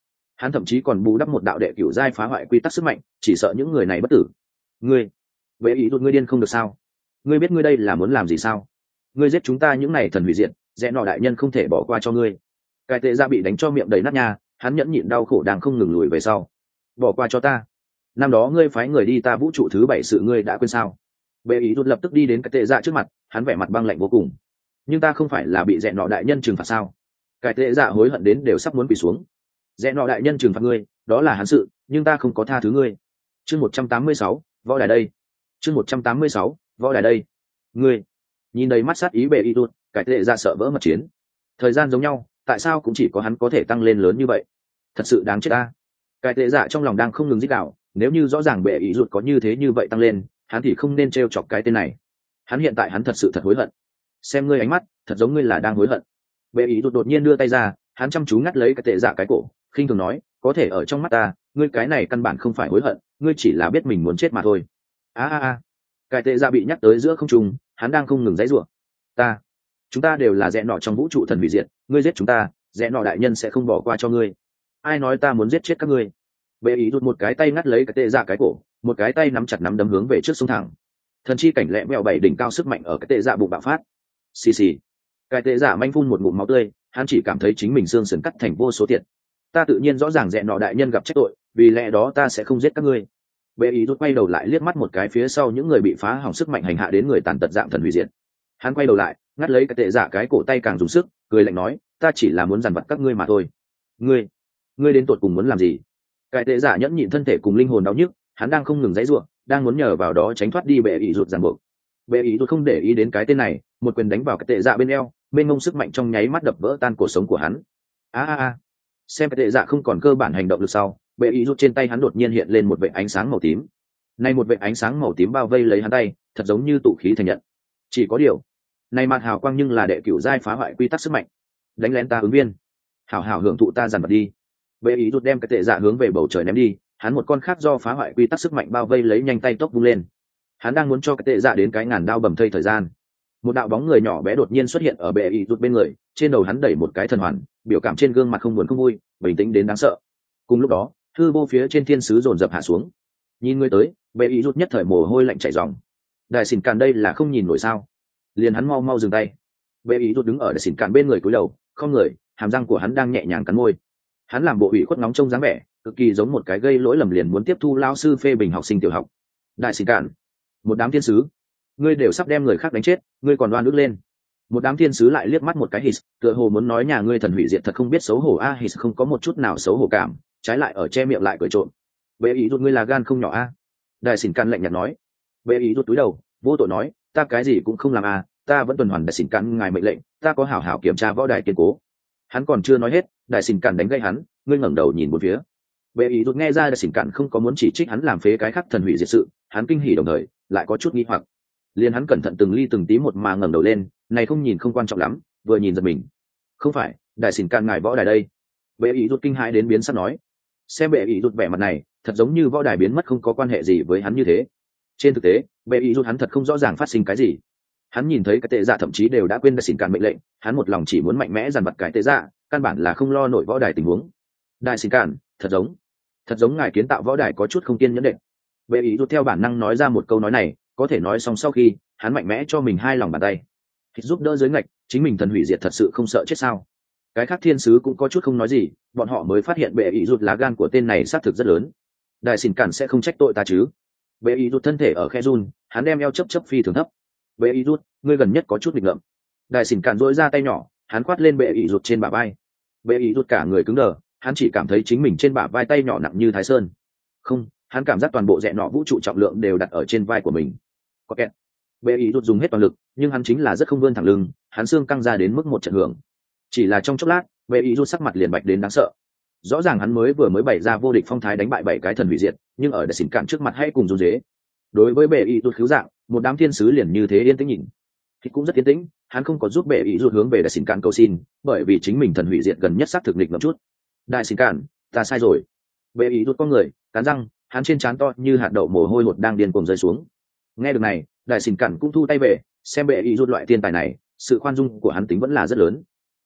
Speaker 1: hắn thậm chí còn bù đắp một đạo đệ cửu giai phá hoại quy tắc sức mạnh, chỉ sợ những người này bất tử. Ngươi, vệ ý đột ngươi điên không được sao? Ngươi biết ngươi đây là muốn làm gì sao? Ngươi giết chúng ta những này thần hủy diệt, rẽ nọ đại nhân không thể bỏ qua cho ngươi. Cái tệ ra bị đánh cho miệng đầy nát nha, hắn nhẫn nhịn đau khổ đang không ngừng lùi về sau. Bỏ qua cho ta. Năm đó ngươi phái người đi ta vũ trụ thứ bảy sự ngươi đã quên sao? Vệ ý đột lập tức đi đến cái tệ dạ trước mặt, hắn vẻ mặt băng lạnh vô cùng. Nhưng ta không phải là bị rẽ nọ đại nhân trừng phạt sao? Cái tệ dạ hối hận đến đều sắp muốn quỳ xuống. Rẽ nọ đại nhân trừng phạt ngươi, đó là hắn sự, nhưng ta không có tha thứ ngươi. Chương một trăm tám mươi sáu, võ đài đây. Chương một trăm tám mươi sáu, võ đài đây. Ngươi. Nhìn đầy mắt sát ý bệ y tụt, cái tệ dạ sợ vỡ mật chiến. Thời gian giống nhau, tại sao cũng chỉ có hắn có thể tăng lên lớn như vậy? Thật sự đáng chết ta. Cái tệ dạ trong lòng đang không ngừng rít gào, nếu như rõ ràng bệ y tụt có như thế như vậy tăng lên, hắn thì không nên trêu chọc cái tên này. Hắn hiện tại hắn thật sự thật hối hận. Xem ngươi ánh mắt, thật giống ngươi là đang hối hận. Bệ y tụt đột nhiên đưa tay ra, hắn chăm chú ngắt lấy cái tệ dạ cái cổ, khinh thường nói, có thể ở trong mắt ta, ngươi cái này căn bản không phải hối hận, ngươi chỉ là biết mình muốn chết mà thôi. A a a. Cái tệ dạ bị nhắc tới giữa không trung, hắn đang không ngừng giãy giụa. Ta, chúng ta đều là rẽ nọ trong vũ trụ thần hủy diệt, ngươi giết chúng ta, rẽ nọ đại nhân sẽ không bỏ qua cho ngươi. Ai nói ta muốn giết chết các ngươi? Bệ ý rút một cái tay ngắt lấy cái tệ dạ cái cổ, một cái tay nắm chặt nắm đấm hướng về trước sông thẳng. Thần chi cảnh lẹ mèo bảy đỉnh cao sức mạnh ở cái tệ dạ bụng bạo phát. Xì xì. Cái tệ dạ manh phun một ngụm máu tươi, hắn chỉ cảm thấy chính mình xương sườn cắt thành vô số tiệt. Ta tự nhiên rõ ràng rẽ nọ đại nhân gặp trách tội, vì lẽ đó ta sẽ không giết các ngươi. Bệ ý rút quay đầu lại liếc mắt một cái phía sau những người bị phá hỏng sức mạnh hành hạ đến người tàn tật dạng thần hủy diệt. Hắn quay đầu lại, ngắt lấy cái tệ dạ cái cổ tay càng dùng sức, cười lạnh nói, ta chỉ là muốn dằn vặt các ngươi mà thôi. Ngươi, ngươi đến tột cùng muốn làm gì? Cái tệ dạ nhẫn nhịn thân thể cùng linh hồn đau nhức, hắn đang không ngừng giãy giụa, đang muốn nhờ vào đó tránh thoát đi bệ ý rút ràng buộc. Bệ ý rút không để ý đến cái tên này, một quyền đánh vào cái tệ dạ bên eo, bên ngông sức mạnh trong nháy mắt đập vỡ tan cổ sống của hắn. A a a. Xem cái tệ dạ không còn cơ bản hành động được sau, bệ ý rút trên tay hắn đột nhiên hiện lên một vệt ánh sáng màu tím. Nay một vệt ánh sáng màu tím bao vây lấy hắn tay, thật giống như tụ khí thành nhận. Chỉ có điều, này mặt hào quang nhưng là đệ cửu giai phá hoại quy tắc sức mạnh. Đánh lén ta ứng viên, hảo hảo hưởng thụ ta dàn vật đi. Bệ ý rút đem cái tệ dạ hướng về bầu trời ném đi, hắn một con khác do phá hoại quy tắc sức mạnh bao vây lấy nhanh tay tốc vung lên. Hắn đang muốn cho cái tệ dạ đến cái ngàn đao bầm thây thời gian. Một đạo bóng người nhỏ bé đột nhiên xuất hiện ở bệ ý rút bên người, trên đầu hắn đẩy một cái thần hoàn, biểu cảm trên gương mặt không buồn không vui, bình tĩnh đến đáng sợ. Cùng lúc đó, hư vô phía trên thiên sứ dồn dập hạ xuống. Nhìn người tới, bệ ý rút nhất thời mồ hôi lạnh chảy ròng. Đại xỉn càn đây là không nhìn nổi sao? Liền hắn mau mau dừng tay. Bệ ý rút đứng ở đại xỉn càn bên người cúi đầu, không người, hàm răng của hắn đang nhẹ nhàng cắn môi. Hắn làm bộ ủy khuất nóng trông dáng vẻ, cực kỳ giống một cái gây lỗi lầm liền muốn tiếp thu lao sư phê bình học sinh tiểu học. Đại xỉn càn, một đám thiên sứ, ngươi đều sắp đem người khác đánh chết, ngươi còn đoan ước lên. Một đám thiên sứ lại liếc mắt một cái hít, tựa hồ muốn nói nhà ngươi thần hủy diệt thật không biết xấu hổ a. Hít không có một chút nào xấu hổ cảm, trái lại ở che miệng lại cười trộm. Bệ ý rút ngươi là gan không nhỏ a. Đại xỉn càn lạnh nhạt nói. Bệ ý rút túi đầu, vô tội nói, ta cái gì cũng không làm a, ta vẫn tuần hoàn đại xỉn càn ngài mệnh lệnh, ta có hảo hảo kiểm tra võ đài kiên cố. Hắn còn chưa nói hết, đại xỉn càn đánh gây hắn, ngươi ngẩng đầu nhìn một phía. Bệ ý rút nghe ra đại xỉn càn không có muốn chỉ trích hắn làm phế cái khác thần hủy diệt sự, hắn kinh hỉ đồng thời lại có chút nghi hoặc. Liền hắn cẩn thận từng ly từng tí một mà ngẩng đầu lên, này không nhìn không quan trọng lắm, vừa nhìn giật mình. Không phải, đại xỉn càn ngài võ đài đây. Bệ ý rút kinh hãi đến biến sắc nói. Xem bệ ý rút vẻ mặt này, thật giống như võ đài biến mất không có quan hệ gì với hắn như thế. Trên thực tế, bệ ý rút hắn thật không rõ ràng phát sinh cái gì. Hắn nhìn thấy cái tệ dạ thậm chí đều đã quên đại xỉn càn mệnh lệnh, hắn một lòng chỉ muốn mạnh mẽ dằn vặt cái tệ dạ, căn bản là không lo nổi võ đài tình huống. Đại xỉn càn, thật giống, thật giống ngài kiến tạo võ đài có chút không kiên nhẫn định. Bệ ý rút theo bản năng nói ra một câu nói này, có thể nói xong sau khi hắn mạnh mẽ cho mình hai lòng bàn tay, giúp đỡ dưới ngạch, chính mình thần hủy diệt thật sự không sợ chết sao? Cái khác thiên sứ cũng có chút không nói gì, bọn họ mới phát hiện bệ ý rút lá gan của tên này xác thực rất lớn. Đại xỉn cản sẽ không trách tội ta chứ? Bệ ý rút thân thể ở khe run, hắn đem eo chấp chấp phi thường thấp. Bệ ý rút, ngươi gần nhất có chút nghịch ngợm. Đại xỉn cản dỗi ra tay nhỏ, hắn quát lên bệ ý rút trên bả vai. Bệ ý rút cả người cứng đờ, hắn chỉ cảm thấy chính mình trên bả vai tay nhỏ nặng như thái sơn. Không, hắn cảm giác toàn bộ rẽ nọ vũ trụ trọng lượng đều đặt ở trên vai của mình. Có kẹt. Bệ ý rút dùng hết toàn lực, nhưng hắn chính là rất không vươn thẳng lưng, hắn xương căng ra đến mức một trận hưởng. Chỉ là trong chốc lát, bệ ý rút sắc mặt liền bạch đến đáng sợ. Rõ ràng hắn mới vừa mới bày ra vô địch phong thái đánh bại bảy cái thần hủy diệt, nhưng ở đại xỉn cản trước mặt hay cùng run rế. Đối với bệ ý rút khiếu dạng, một đám thiên sứ liền như thế yên tĩnh nhìn. Thì cũng rất yên tĩnh, hắn không có giúp bệ ý rút hướng về đại xỉn cản cầu xin, bởi vì chính mình thần hủy diệt gần nhất xác thực nghịch ngợm chút. Đại xỉn cản, ta sai rồi. Bệ ý rút con người, cắn răng, hắn trên trán to như hạt đậu mồ hôi hột đang điên cuồng rơi xuống. Nghe được này, đại xỉn cản cũng thu tay về, xem bệ ý rút loại thiên tài này, sự khoan dung của hắn tính vẫn là rất lớn.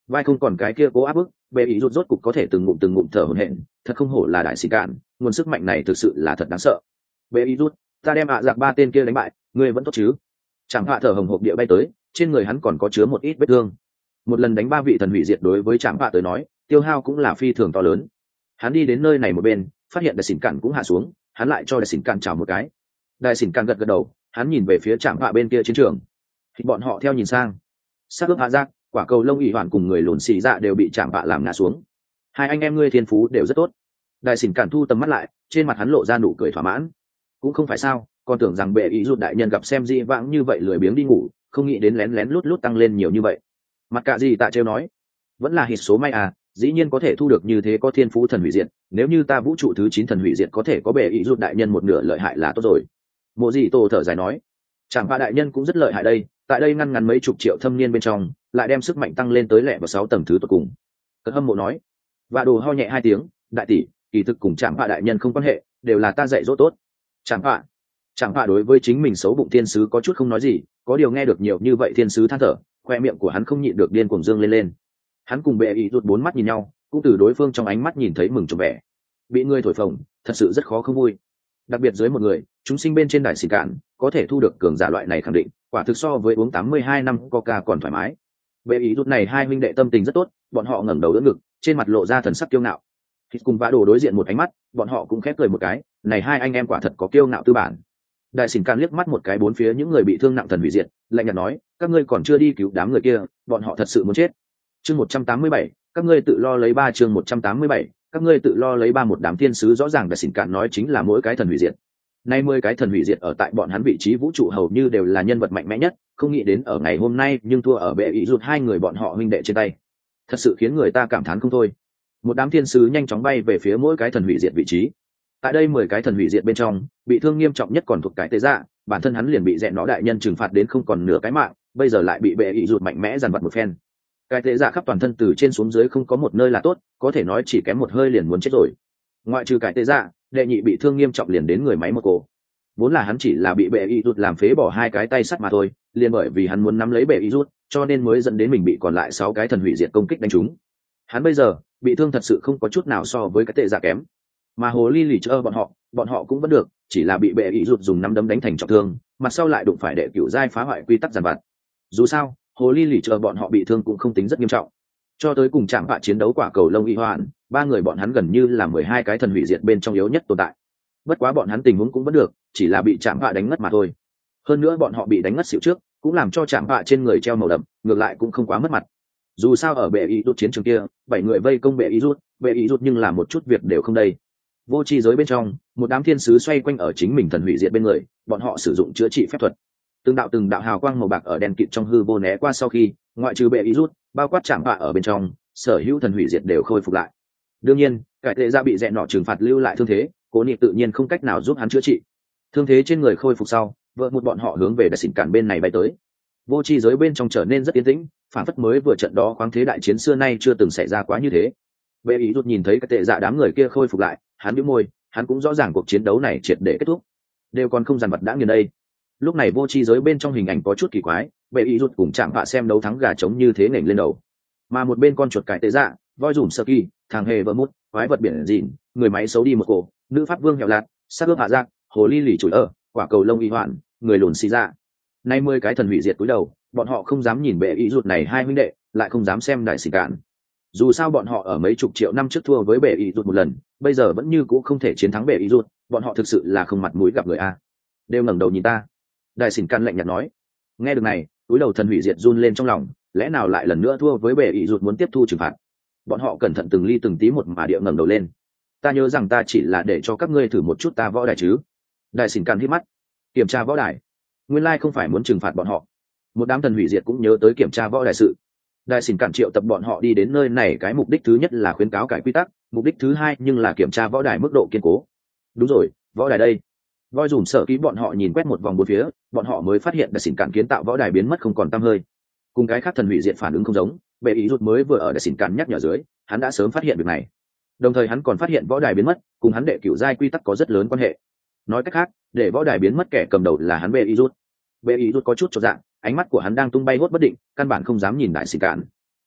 Speaker 1: vai không còn cái kia cố áp bức, bệ ý rút rốt cục có thể từng ngụm từng ngụm thở hổn hển, thật không hổ là đại sĩ cạn, nguồn sức mạnh này thực sự là thật đáng sợ. Bệ ý rút, ta đem ạ giặc ba tên kia đánh bại, ngươi vẫn tốt chứ? Chẳng hạ thở hồng hộc địa bay tới, trên người hắn còn có chứa một ít vết thương. Một lần đánh ba vị thần hủy diệt đối với Trạm Hạ tới nói, tiêu hao cũng là phi thường to lớn. Hắn đi đến nơi này một bên, phát hiện đại xỉn cạn cũng hạ xuống, hắn lại cho đại xỉn cạn chào một cái. Đại xỉn cạn gật gật đầu, hắn nhìn về phía Trạm Hạ bên kia chiến trường. Thì bọn họ theo nhìn sang. Sát ướp hạ giác, quả cầu lông ủy hoàn cùng người lùn xì dạ đều bị Trạm Hạ làm ngã xuống. Hai anh em ngươi thiên phú đều rất tốt. Đại xỉn cạn thu tầm mắt lại, trên mặt hắn lộ ra nụ cười thỏa mãn. Cũng không phải sao, còn tưởng rằng bệ ý rụt đại nhân gặp xem dị vãng như vậy lười biếng đi ngủ, không nghĩ đến lén lén lút lút tăng lên nhiều như vậy. Mặt cạ gì tạ trêu nói, vẫn là hít số may à, dĩ nhiên có thể thu được như thế có thiên phú thần hủy diệt, nếu như ta vũ trụ thứ chín thần hủy diệt có thể có bệ ý rụt đại nhân một nửa lợi hại là tốt rồi. Mộ gì tổ thở dài nói, chẳng qua đại nhân cũng rất lợi hại đây, tại đây ngăn ngắn mấy chục triệu thâm niên bên trong, lại đem sức mạnh tăng lên tới lẹ vào sáu tầng thứ tột cùng. Cất hâm mộ nói, và đồ ho nhẹ hai tiếng, đại tỷ, kỳ thực cùng chẳng qua đại nhân không quan hệ, đều là ta dạy dỗ tốt. Chẳng qua chẳng qua đối với chính mình xấu bụng thiên sứ có chút không nói gì, có điều nghe được nhiều như vậy thiên sứ than thở, khoe miệng của hắn không nhịn được điên cuồng dương lên lên. Hắn cùng bệ ý rụt bốn mắt nhìn nhau, cũng từ đối phương trong ánh mắt nhìn thấy mừng trộm vẻ. Bị người thổi phồng thật sự rất khó không vui, đặc biệt dưới một người chúng sinh bên trên đại xỉ cạn có thể thu được cường giả loại này khẳng định quả thực so với uống tám mươi hai năm coca còn thoải mái. Bệ ý rụt này hai huynh đệ tâm tình rất tốt, bọn họ ngẩng đầu đỡ ngực, trên mặt lộ ra thần sắc kiêu ngạo. Khi cùng vã đồ đối diện một ánh mắt, bọn họ cũng khép cười một cái, này hai anh em quả thật có kiêu ngạo tư bản. Đại xỉn can liếc mắt một cái bốn phía những người bị thương nặng thần hủy diệt, lạnh nhạt nói, các ngươi còn chưa đi cứu đám người kia, bọn họ thật sự muốn chết. Chương một trăm tám mươi bảy, các ngươi tự lo lấy ba chương một trăm tám mươi bảy, các ngươi tự lo lấy ba. Một đám thiên sứ rõ ràng đại xỉn can nói chính là mỗi cái thần hủy diệt. Nay mười cái thần hủy diệt ở tại bọn hắn vị trí vũ trụ hầu như đều là nhân vật mạnh mẽ nhất, không nghĩ đến ở ngày hôm nay nhưng thua ở bệ ý rụt hai người bọn họ huynh đệ trên tay. Thật sự khiến người ta cảm thán không thôi. Một đám thiên sứ nhanh chóng bay về phía mỗi cái thần hủy diệt vị trí. Tại đây mười cái thần hủy diệt bên trong, bị thương nghiêm trọng nhất còn thuộc cái tế dạ, bản thân hắn liền bị dẹn nó đại nhân trừng phạt đến không còn nửa cái mạng, bây giờ lại bị bệ ý rụt mạnh mẽ dằn vặt một phen. Cái tế dạ khắp toàn thân từ trên xuống dưới không có một nơi là tốt, có thể nói chỉ kém một hơi liền muốn chết rồi. Ngoại trừ cái tế dạ, đệ nhị bị thương nghiêm trọng liền đến người máy một cổ. Vốn là hắn chỉ là bị bệ ý rụt làm phế bỏ hai cái tay sắt mà thôi, liền bởi vì hắn muốn nắm lấy bệ ý rụt, cho nên mới dẫn đến mình bị còn lại sáu cái thần hủy diệt công kích đánh trúng. Hắn bây giờ bị thương thật sự không có chút nào so với cái tệ dạ kém, mà hồ ly lì chơ bọn họ bọn họ cũng vẫn được, chỉ là bị bệ ý rụt dùng năm đấm đánh thành trọng thương, mặt sau lại đụng phải đệ cửu giai phá hoại quy tắc giàn vặt. Dù sao hồ ly lì chơ bọn họ bị thương cũng không tính rất nghiêm trọng. Cho tới cùng chạm vạ chiến đấu quả cầu lông y hoạn, ba người bọn hắn gần như là mười hai cái thần hủy diệt bên trong yếu nhất tồn tại. Bất quá bọn hắn tình huống cũng vẫn được, chỉ là bị chạm vạ đánh ngất mà thôi. Hơn nữa bọn họ bị đánh ngất xỉu trước cũng làm cho chạm vạ trên người treo màu đậm, ngược lại cũng không quá mất mặt. Dù sao ở bệ ý rút chiến trường kia, bảy người vây công bệ ý rút, bệ ý rút nhưng là một chút việc đều không đây. Vô tri giới bên trong, một đám thiên sứ xoay quanh ở chính mình thần hủy diệt bên người, bọn họ sử dụng chữa trị phép thuật. Từng đạo từng đạo hào quang màu bạc ở đèn kịt trong hư vô né qua sau khi, ngoại trừ bệ ý rút, bao quát chạm vạ ở bên trong, sở hữu thần hủy diệt đều khôi phục lại. Đương nhiên, cải tệ ra bị dẹn nọ trừng phạt lưu lại thương thế, cố niệm tự nhiên không cách nào giúp hắn chữa trị. Thương thế trên người khôi phục sau, vợ một bọn họ hướng về đại xỉn cản bên này bay tới. Vô tri giới bên trong trở nên rất yên tĩnh, phản phất mới vừa trận đó khoáng thế đại chiến xưa nay chưa từng xảy ra quá như thế. Bệ ý rút nhìn thấy cái tệ dạ đám người kia khôi phục lại, hắn nhíu môi, hắn cũng rõ ràng cuộc chiến đấu này triệt để kết thúc, đều còn không dàn vật đã nghiền đây. Lúc này vô tri giới bên trong hình ảnh có chút kỳ quái, bệ ý rút cùng chạm vạ xem đấu thắng gà trống như thế nểnh lên đầu, mà một bên con chuột cải tệ dạ, voi dùm sơ kỳ, thằng hề vợ mút, quái vật biển dịn, người máy xấu đi một cổ, nữ pháp vương hẹo lạt, sát ướp hạ giác, hồ ly lì chùi ở, quả cầu lông y hoạn, người lùn xì dạ. Nay mười cái thần hủy diệt cúi đầu, bọn họ không dám nhìn bệ ý rụt này hai huynh đệ, lại không dám xem đại xỉ cạn. Dù sao bọn họ ở mấy chục triệu năm trước thua với bệ ý rụt một lần, bây giờ vẫn như cũ không thể chiến thắng bệ ý rụt, bọn họ thực sự là không mặt mũi gặp người a. Đều ngẩng đầu nhìn ta. Đại xỉn cạn lạnh nhạt nói. Nghe được này, cúi đầu thần hủy diệt run lên trong lòng, lẽ nào lại lần nữa thua với bệ ý rụt muốn tiếp thu trừng phạt. Bọn họ cẩn thận từng ly từng tí một mà địa ngẩng đầu lên. Ta nhớ rằng ta chỉ là để cho các ngươi thử một chút ta võ đài chứ. Đại xỉn cạn hít mắt, kiểm tra võ đài. Nguyên lai không phải muốn trừng phạt bọn họ. Một đám thần hủy diệt cũng nhớ tới kiểm tra võ đài sự. Đại xỉn cản triệu tập bọn họ đi đến nơi này, cái mục đích thứ nhất là khuyến cáo cải quy tắc, mục đích thứ hai nhưng là kiểm tra võ đài mức độ kiên cố. Đúng rồi, võ đài đây. Voi dùm sợ ký bọn họ nhìn quét một vòng bốn phía, bọn họ mới phát hiện đại xỉn cản kiến tạo võ đài biến mất không còn tăm hơi. Cùng cái khác thần hủy diệt phản ứng không giống, bệ ý rụt mới vừa ở đại xỉn cản nhắc nhở dưới, hắn đã sớm phát hiện việc này. Đồng thời hắn còn phát hiện võ đài biến mất, cùng hắn đệ cửu giai quy tắc có rất lớn quan hệ. Nói cách khác, để võ đài biến mất kẻ cầm đầu là hắn bệ ý rụt. Bệ ý rụt có chút chột dạ, ánh mắt của hắn đang tung bay hốt bất định, căn bản không dám nhìn đại xỉn cản.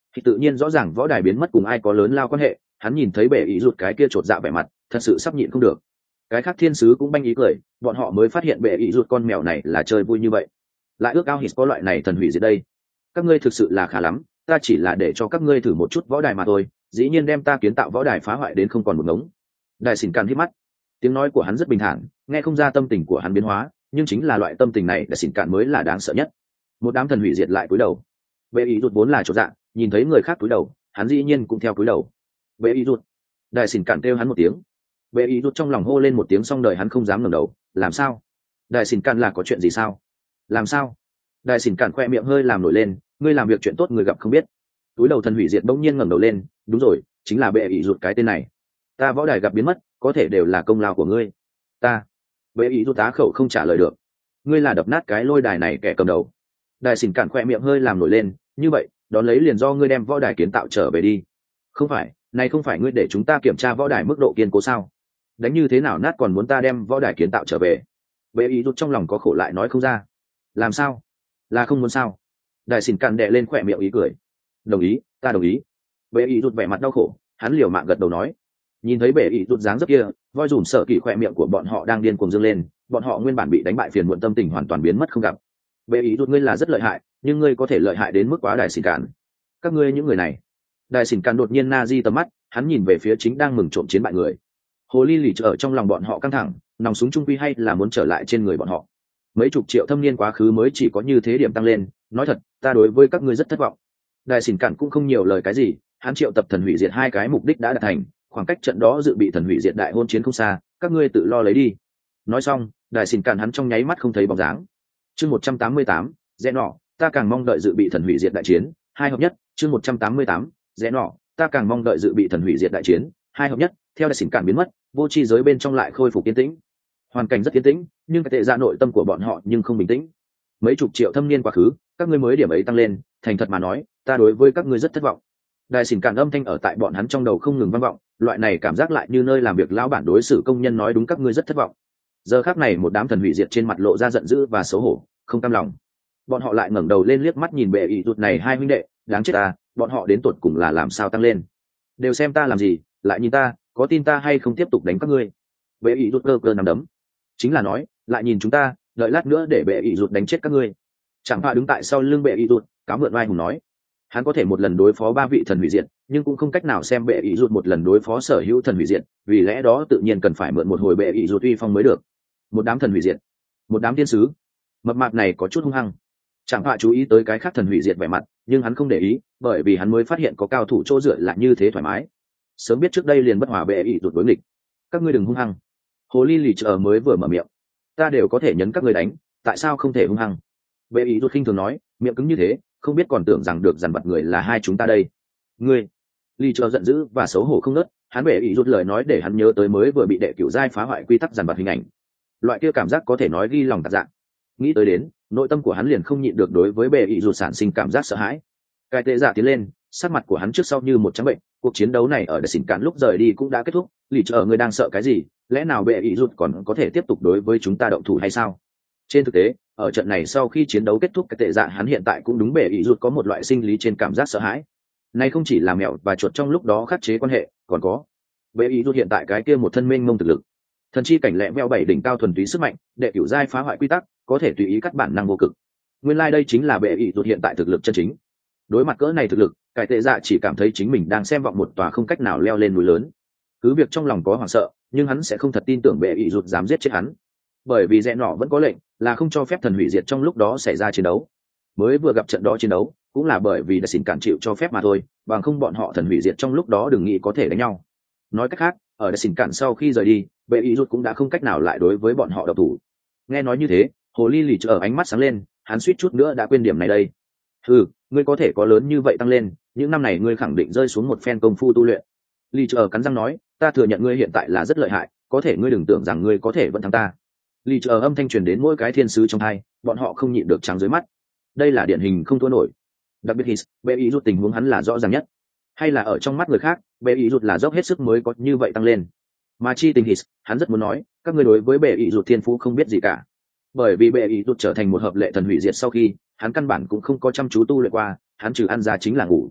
Speaker 1: thì tự nhiên rõ ràng võ đài biến mất cùng ai có lớn lao quan hệ. Hắn nhìn thấy bệ ý rụt cái kia chột dạ vẻ mặt, thật sự sắp nhịn không được. Cái khác thiên sứ cũng banh ý cười, bọn họ mới phát hiện bệ ý rụt con mèo này là chơi vui như vậy, lại ước ao hít có loại này thần hủy diệt đây. Các ngươi thực sự là khá lắm, ta chỉ là để cho các ngươi thử một chút võ đài mà thôi, dĩ nhiên đem ta kiến tạo võ đài phá hoại đến không còn một ngống. Đại xỉn càn hít mắt, tiếng nói của hắn rất bình thản, nghe không ra tâm tình của hắn biến hóa, nhưng chính là loại tâm tình này đại xỉn càn mới là đáng sợ nhất. Một đám thần hủy diệt lại cúi đầu. Bệ ý rụt vốn là chỗ dạ, nhìn thấy người khác cúi đầu, hắn dĩ nhiên cũng theo cúi đầu. Bệ ý rụt. Đại xỉn càn kêu hắn một tiếng. Bệ ý rụt trong lòng hô lên một tiếng, xong đời hắn không dám ngẩng đầu. Làm sao? Đại xỉn càn là có chuyện gì sao? Làm sao? Đại xỉn càn khoe miệng hơi làm nổi lên, ngươi làm việc chuyện tốt người gặp không biết. Túi đầu thần hủy diệt bỗng nhiên ngẩng đầu lên, đúng rồi, chính là bệ ý rụt cái tên này. Ta võ đài gặp biến mất, có thể đều là công lao của ngươi. Ta. Bệ ý rụt tá khẩu không trả lời được. Ngươi là đập nát cái lôi đài này kẻ cầm đầu. Đại xỉn cản khoe miệng hơi làm nổi lên, như vậy đón lấy liền do ngươi đem võ đài kiến tạo trở về đi. Không phải, này không phải ngươi để chúng ta kiểm tra võ đài mức độ kiên cố sao? Đánh như thế nào nát còn muốn ta đem võ đài kiến tạo trở về? Bệ ý rụt trong lòng có khổ lại nói không ra. Làm sao? Là không muốn sao? Đại xỉn cản đè lên khoe miệng ý cười. Đồng ý, ta đồng ý. Bệ ý rụt vẻ mặt đau khổ, hắn liều mạng gật đầu nói. Nhìn thấy bệ ý rụt dáng dấp kia, voi dùm sợ kỳ khoe miệng của bọn họ đang điên cuồng dâng lên, bọn họ nguyên bản bị đánh bại phiền muộn tâm tình hoàn toàn biến mất không gặp. Bệ ý rụt ngươi là rất lợi hại, nhưng ngươi có thể lợi hại đến mức quá đại xỉn cản. Các ngươi những người này. Đại xỉn cản đột nhiên na di tầm mắt, hắn nhìn về phía chính đang mừng trộm chiến bại người. Hồ ly lì ở trong lòng bọn họ căng thẳng, nòng súng trung quy hay là muốn trở lại trên người bọn họ. Mấy chục triệu thâm niên quá khứ mới chỉ có như thế điểm tăng lên, nói thật, ta đối với các ngươi rất thất vọng. Đại xỉn cản cũng không nhiều lời cái gì, hắn triệu tập thần hủy diệt hai cái mục đích đã đạt thành, khoảng cách trận đó dự bị thần hủy diệt đại hôn chiến không xa, các ngươi tự lo lấy đi. Nói xong, đại xỉn cản hắn trong nháy mắt không thấy bóng dáng. Chương một trăm tám mươi tám, rẽ nọ, ta càng mong đợi dự bị thần hủy diệt đại chiến, hai hợp nhất. Chương một trăm tám mươi tám, rẽ nọ, ta càng mong đợi dự bị thần hủy diệt đại chiến, hai hợp nhất. Theo đại xỉn cản biến mất, vô tri giới bên trong lại khôi phục yên tĩnh. Hoàn cảnh rất yên tĩnh, nhưng cái tệ ra nội tâm của bọn họ nhưng không bình tĩnh. Mấy chục triệu thâm niên quá khứ, các ngươi mới điểm ấy tăng lên, thành thật mà nói, ta đối với các ngươi rất thất vọng. Đại xỉn cản âm thanh ở tại bọn hắn trong đầu không ngừng vang vọng, loại này cảm giác lại như nơi làm việc lão bản đối xử công nhân nói đúng các ngươi rất thất vọng. Giờ khắc này một đám thần hủy diệt trên mặt lộ ra giận dữ và xấu hổ, không cam lòng. Bọn họ lại ngẩng đầu lên liếc mắt nhìn bệ ý rụt này hai huynh đệ, đáng chết ta, bọn họ đến tột cùng là làm sao tăng lên? Đều xem ta làm gì, lại nhìn ta, có tin ta hay không tiếp tục đánh các ngươi? Bệ ý rụt cơ cơ nằm đấm, chính là nói, lại nhìn chúng ta, đợi lát nữa để bệ ý rụt đánh chết các ngươi. Chẳng hạn đứng tại sau lưng bệ ý rụt, cáo mượn vai hùng nói, hắn có thể một lần đối phó ba vị thần hủy diệt, nhưng cũng không cách nào xem bệ ý rụt một lần đối phó sở hữu thần hủy diệt, vì lẽ đó tự nhiên cần phải mượn một hồi bệ ý rụt uy phong mới được. Một đám thần hủy diệt, một đám tiên sứ, mập mạp này có chút hung hăng. Chẳng hạn chú ý tới cái khác thần hủy diệt vẻ mặt, nhưng hắn không để ý, bởi vì hắn mới phát hiện có cao thủ chỗ dựa lại như thế thoải mái. Sớm biết trước đây liền bất hòa bệ ý rụt đối nghịch. Các ngươi đừng hung hăng. Hồ ly lì chờ mới vừa mở miệng, ta đều có thể nhấn các ngươi đánh, tại sao không thể hung hăng? Bệ ý rụt khinh thường nói, miệng cứng như thế, không biết còn tưởng rằng được dằn vặt người là hai chúng ta đây. Ngươi, lì chờ giận dữ và xấu hổ không nớt, hắn bệ ý rụt lời nói để hắn nhớ tới mới vừa bị đệ cửu giai phá hoại quy tắc dằn vặt hình ảnh. Loại kia cảm giác có thể nói ghi lòng tạc dạng. Nghĩ tới đến, nội tâm của hắn liền không nhịn được đối với bệ ý rụt sản sinh cảm giác sợ hãi. Cái tệ giả tiến lên, sắc mặt của hắn trước sau như một trắng bệnh. Cuộc chiến đấu này ở đại xỉn cản lúc rời đi cũng đã kết thúc, lì chờ người đang sợ cái gì? Lẽ nào bệ ý rụt còn có thể tiếp tục đối với chúng ta động thủ hay sao? Trên thực tế, ở trận này sau khi chiến đấu kết thúc, cái tệ dạ hắn hiện tại cũng đúng bệ ý rụt có một loại sinh lý trên cảm giác sợ hãi. Này không chỉ là mèo và chuột trong lúc đó khắc chế quan hệ, còn có bệ ý rụt hiện tại cái kia một thân mênh mông thực lực, thần chi cảnh lẹ veo bảy đỉnh cao thuần túy sức mạnh, đệ cửu giai phá hoại quy tắc, có thể tùy ý cắt bản năng vô cực. Nguyên lai like đây chính là bệ ý rụt hiện tại thực lực chân chính. Đối mặt cỡ này thực lực, cái tệ dạ chỉ cảm thấy chính mình đang xem vọng một tòa không cách nào leo lên núi lớn. Cứ việc trong lòng có hoảng sợ, nhưng hắn sẽ không thật tin tưởng bệ ý rụt dám giết chết hắn, bởi vì rẽ nọ vẫn có lệnh là không cho phép thần hủy diệt trong lúc đó xảy ra chiến đấu. Mới vừa gặp trận đó chiến đấu cũng là bởi vì đã xỉn cản chịu cho phép mà thôi, bằng không bọn họ thần hủy diệt trong lúc đó đừng nghĩ có thể đánh nhau. Nói cách khác, ở đã xỉn cản sau khi rời đi, bệ ý rụt cũng đã không cách nào lại đối với bọn họ độc thủ. Nghe nói như thế, hồ ly lì ở ánh mắt sáng lên, hắn suýt chút nữa đã quên điểm này đây. Ừ, ngươi có thể có lớn như vậy tăng lên, những năm này ngươi khẳng định rơi xuống một phen công phu tu luyện. Lì chờ cắn răng nói, ta thừa nhận ngươi hiện tại là rất lợi hại, có thể ngươi đừng tưởng rằng ngươi có thể vẫn thắng ta. Lì chờ âm thanh truyền đến mỗi cái thiên sứ trong hai, bọn họ không nhịn được trắng dưới mắt. Đây là điển hình không thua nổi. Đặc biệt His, bệ ý rút tình huống hắn là rõ ràng nhất. Hay là ở trong mắt người khác, bệ ý rút là dốc hết sức mới có như vậy tăng lên. Mà chi tình His, hắn rất muốn nói, các ngươi đối với bệ ý rút thiên phú không biết gì cả. Bởi vì bệ ý rút trở thành một hợp lệ thần hủy diệt sau khi, hắn căn bản cũng không có chăm chú tu luyện qua, hắn trừ ăn ra chính là ngủ.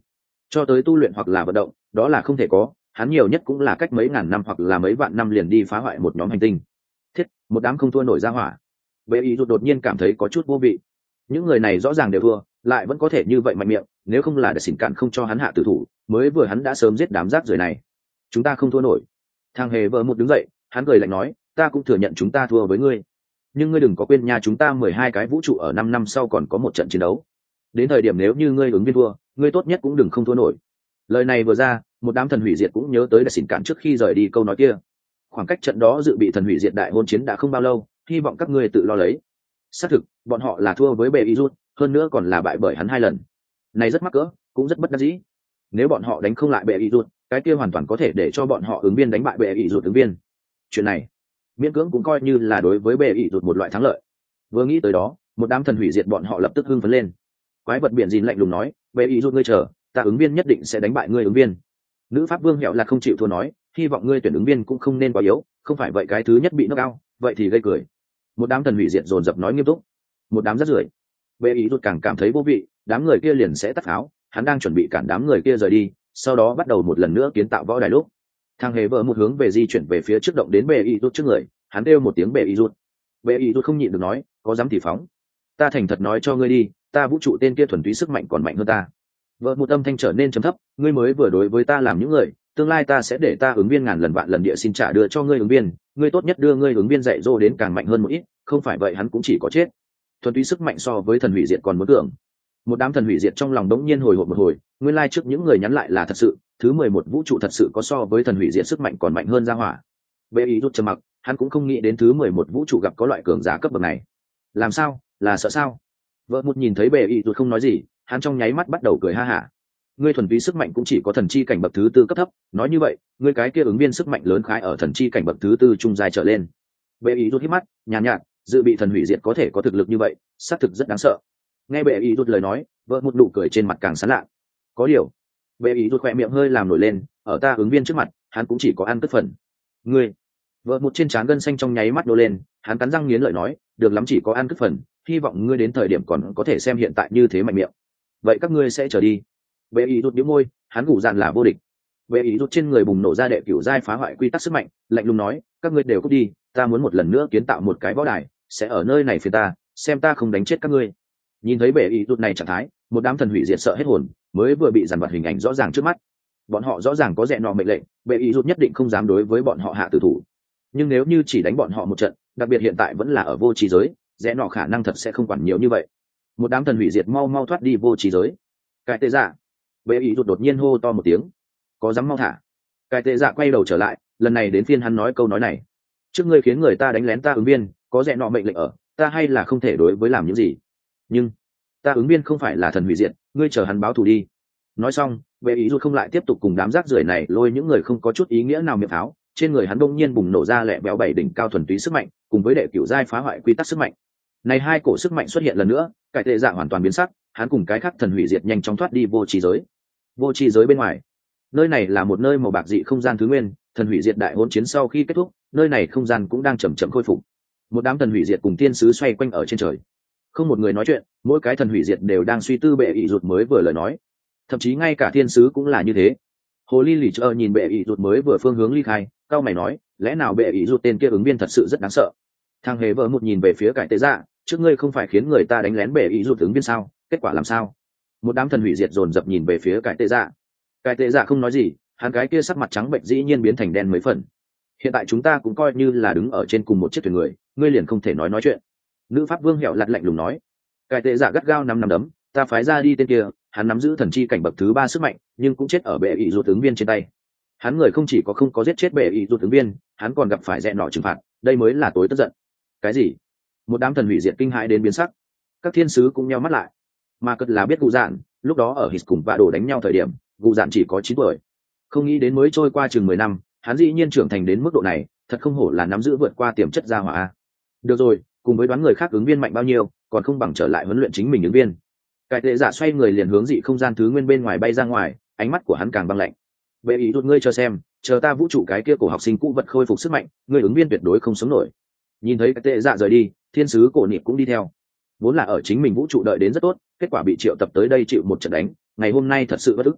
Speaker 1: cho tới tu luyện hoặc là vận động đó là không thể có, hắn nhiều nhất cũng là cách mấy ngàn năm hoặc là mấy vạn năm liền đi phá hoại một nhóm hành tinh. Thiết, một đám không thua nổi ra hỏa. Bệ ý rụt đột nhiên cảm thấy có chút vô vị. Những người này rõ ràng đều thua, lại vẫn có thể như vậy mạnh miệng, nếu không là để xỉn cạn không cho hắn hạ tử thủ, mới vừa hắn đã sớm giết đám rác rưởi này. Chúng ta không thua nổi. Thằng hề vợ một đứng dậy, hắn cười lạnh nói, ta cũng thừa nhận chúng ta thua với ngươi, nhưng ngươi đừng có quên nha, chúng ta mười hai cái vũ trụ ở năm năm sau còn có một trận chiến đấu. Đến thời điểm nếu như ngươi ứng viên thua, ngươi tốt nhất cũng đừng không thua nổi. Lời này vừa ra, một đám thần hủy diệt cũng nhớ tới để xỉn cạn trước khi rời đi câu nói kia. Khoảng cách trận đó dự bị thần hủy diệt đại hôn chiến đã không bao lâu, hy vọng các ngươi tự lo lấy. Xác thực, bọn họ là thua với bệ y rút, hơn nữa còn là bại bởi hắn hai lần. Này rất mắc cỡ, cũng rất bất đắc dĩ. Nếu bọn họ đánh không lại bệ y rút, cái kia hoàn toàn có thể để cho bọn họ ứng viên đánh bại bệ y rút ứng viên. Chuyện này miễn cưỡng cũng coi như là đối với bệ y rút một loại thắng lợi. Vừa nghĩ tới đó, một đám thần hủy diệt bọn họ lập tức hưng phấn lên. Quái vật biển gìn lạnh lùng nói, bệ y rút ngươi chờ, ta ứng viên nhất định sẽ đánh bại ngươi ứng viên. Nữ pháp vương hẹo là không chịu thua nói, hy vọng ngươi tuyển ứng viên cũng không nên quá yếu, không phải vậy cái thứ nhất bị knock out, vậy thì gây cười. Một đám thần hủy diệt dồn dập nói nghiêm túc. Một đám rất rưởi. Bệ ý rút càng cảm thấy vô vị, đám người kia liền sẽ tắt pháo, hắn đang chuẩn bị cản đám người kia rời đi, sau đó bắt đầu một lần nữa kiến tạo võ đài lúc. Thang hề vợ một hướng về di chuyển về phía trước động đến bệ ý rút trước người, hắn kêu một tiếng bệ ý rút. Bệ ý rút không nhịn được nói, có dám thì phóng. Ta thành thật nói cho ngươi đi, ta vũ trụ tên kia thuần túy sức mạnh còn mạnh hơn ta. Vợ một âm thanh trở nên trầm thấp, ngươi mới vừa đối với ta làm những người, tương lai ta sẽ để ta ứng viên ngàn lần vạn lần địa xin trả đưa cho ngươi ứng viên, ngươi tốt nhất đưa ngươi ứng viên dạy dỗ đến càng mạnh hơn một ít, không phải vậy hắn cũng chỉ có chết. Thuần túy sức mạnh so với thần hủy diệt còn muốn tưởng. Một đám thần hủy diệt trong lòng đống nhiên hồi hộp một hồi, nguyên lai trước những người nhắn lại là thật sự, thứ mười một vũ trụ thật sự có so với thần hủy diệt sức mạnh còn mạnh hơn ra hỏa. Bệ ý rút trầm mặc, hắn cũng không nghĩ đến thứ mười một vũ trụ gặp có loại cường giả cấp bậc này. Làm sao, là sợ sao? Vợ một nhìn thấy bệ ý rút không nói gì, hắn trong nháy mắt bắt đầu cười ha hả. Ngươi thuần túy sức mạnh cũng chỉ có thần chi cảnh bậc thứ tư cấp thấp, nói như vậy, ngươi cái kia ứng viên sức mạnh lớn khái ở thần chi cảnh bậc thứ tư trung giai trở lên. Bệ ý rút hít mắt, nhàn nhạt, nhạt, dự bị thần hủy diệt có thể có thực lực như vậy, xác thực rất đáng sợ. Nghe bệ ý rút lời nói, vợ một nụ cười trên mặt càng sán lạ. Có điều, bệ ý rút khỏe miệng hơi làm nổi lên, ở ta ứng viên trước mặt, hắn cũng chỉ có ăn cất phần. Ngươi, vợ một trên trán gân xanh trong nháy mắt nô lên, hắn cắn răng nghiến lợi nói, được lắm, chỉ có ăn cất phần, hy vọng ngươi đến thời điểm còn có thể xem hiện tại như thế mạnh miệng. Vậy các ngươi sẽ trở đi. Bệ ý rút nhíu môi, hắn ngủ dạn là vô địch. Bệ ý rút trên người bùng nổ ra đệ cửu giai phá hoại quy tắc sức mạnh, lạnh lùng nói, các ngươi đều cút đi, ta muốn một lần nữa kiến tạo một cái võ đài, sẽ ở nơi này phiền ta, xem ta không đánh chết các ngươi. Nhìn thấy bệ ý rút này trạng thái, một đám thần hủy diệt sợ hết hồn, mới vừa bị dàn vật hình ảnh rõ ràng trước mắt. Bọn họ rõ ràng có rẽ nọ mệnh lệnh, bệ ý rút nhất định không dám đối với bọn họ hạ tử thủ. Nhưng nếu như chỉ đánh bọn họ một trận, đặc biệt hiện tại vẫn là ở vô trí giới, rẽ nọ khả năng thật sẽ không quản nhiều như vậy. Một đám thần hủy diệt mau mau thoát đi vô trí giới. Cái tê dạ, bệ ý rút đột nhiên hô to một tiếng, có dám mau thả. Cái tê dạ quay đầu trở lại, lần này đến phiên hắn nói câu nói này, trước ngươi khiến người ta đánh lén ta ứng viên, có rẽ nọ mệnh lệnh ở, ta hay là không thể đối với làm những gì. Nhưng ta ứng viên không phải là thần hủy diệt, ngươi chờ hắn báo thù đi. Nói xong, bệ ý rút không lại tiếp tục cùng đám rác rưởi này lôi những người không có chút ý nghĩa nào miệng pháo, trên người hắn đông nhiên bùng nổ ra lẹ béo bảy đỉnh cao thuần túy sức mạnh, cùng với đệ cửu giai phá hoại quy tắc sức mạnh. Này hai cổ sức mạnh xuất hiện lần nữa, cải tệ dạ hoàn toàn biến sắc, hắn cùng cái khác thần hủy diệt nhanh chóng thoát đi vô tri giới. Vô tri giới bên ngoài, nơi này là một nơi màu bạc dị không gian thứ nguyên, thần hủy diệt đại hỗn chiến sau khi kết thúc, nơi này không gian cũng đang chậm chậm khôi phục. Một đám thần hủy diệt cùng tiên sứ xoay quanh ở trên trời, không một người nói chuyện, mỗi cái thần hủy diệt đều đang suy tư bệ ý rụt mới vừa lời nói, thậm chí ngay cả thiên sứ cũng là như thế. Hồ ly lì chờ nhìn bệ ý rụt mới vừa phương hướng ly khai, cao mày nói, lẽ nào bệ ý rụt tên kia ứng viên thật sự rất đáng sợ. Thằng hề vợ một nhìn về phía cải tế dạ, trước ngươi không phải khiến người ta đánh lén bệ ý rụt ứng viên sao, kết quả làm sao? Một đám thần hủy diệt dồn dập nhìn về phía cải tế dạ. Cải tế dạ không nói gì, hắn cái kia sắc mặt trắng bệnh dĩ nhiên biến thành đen mấy phần. Hiện tại chúng ta cũng coi như là đứng ở trên cùng một chiếc thuyền người, ngươi liền không thể nói nói chuyện. Nữ pháp vương hẹo lặt lạnh lùng nói. Cải tế dạ gắt gao năm năm đấm, ta phái ra đi tên kia, hắn nắm giữ thần chi cảnh bậc thứ ba sức mạnh, nhưng cũng chết ở bệ ý rụt ứng viên trên tay. Hắn người không chỉ có không có giết chết bệ ý rụt ứng viên, hắn còn gặp phải rẽ nọ trừng phạt, đây mới là tối tức giận. Cái gì? Một đám thần hủy diệt kinh hãi đến biến sắc, các thiên sứ cũng nheo mắt lại. Mà cất là biết cụ dạn, lúc đó ở hít cùng vạ đồ đánh nhau thời điểm, cụ dạn chỉ có chín tuổi, không nghĩ đến mới trôi qua chừng mười năm, hắn dĩ nhiên trưởng thành đến mức độ này, thật không hổ là nắm giữ vượt qua tiềm chất gia hỏa. Được rồi, cùng với đoán người khác ứng viên mạnh bao nhiêu, còn không bằng trở lại huấn luyện chính mình ứng viên. Cải tệ giả xoay người liền hướng dị không gian thứ nguyên bên ngoài bay ra ngoài, ánh mắt của hắn càng băng lạnh. Bệ ý rút ngươi chờ xem, chờ ta vũ trụ cái kia cổ học sinh cũ vật khôi phục sức mạnh, ngươi ứng viên tuyệt đối không sống nổi. Nhìn thấy cải tệ giả rời đi, thiên sứ cổ niệm cũng đi theo. Vốn là ở chính mình vũ trụ đợi đến rất tốt, kết quả bị triệu tập tới đây chịu một trận đánh, ngày hôm nay thật sự bất ức.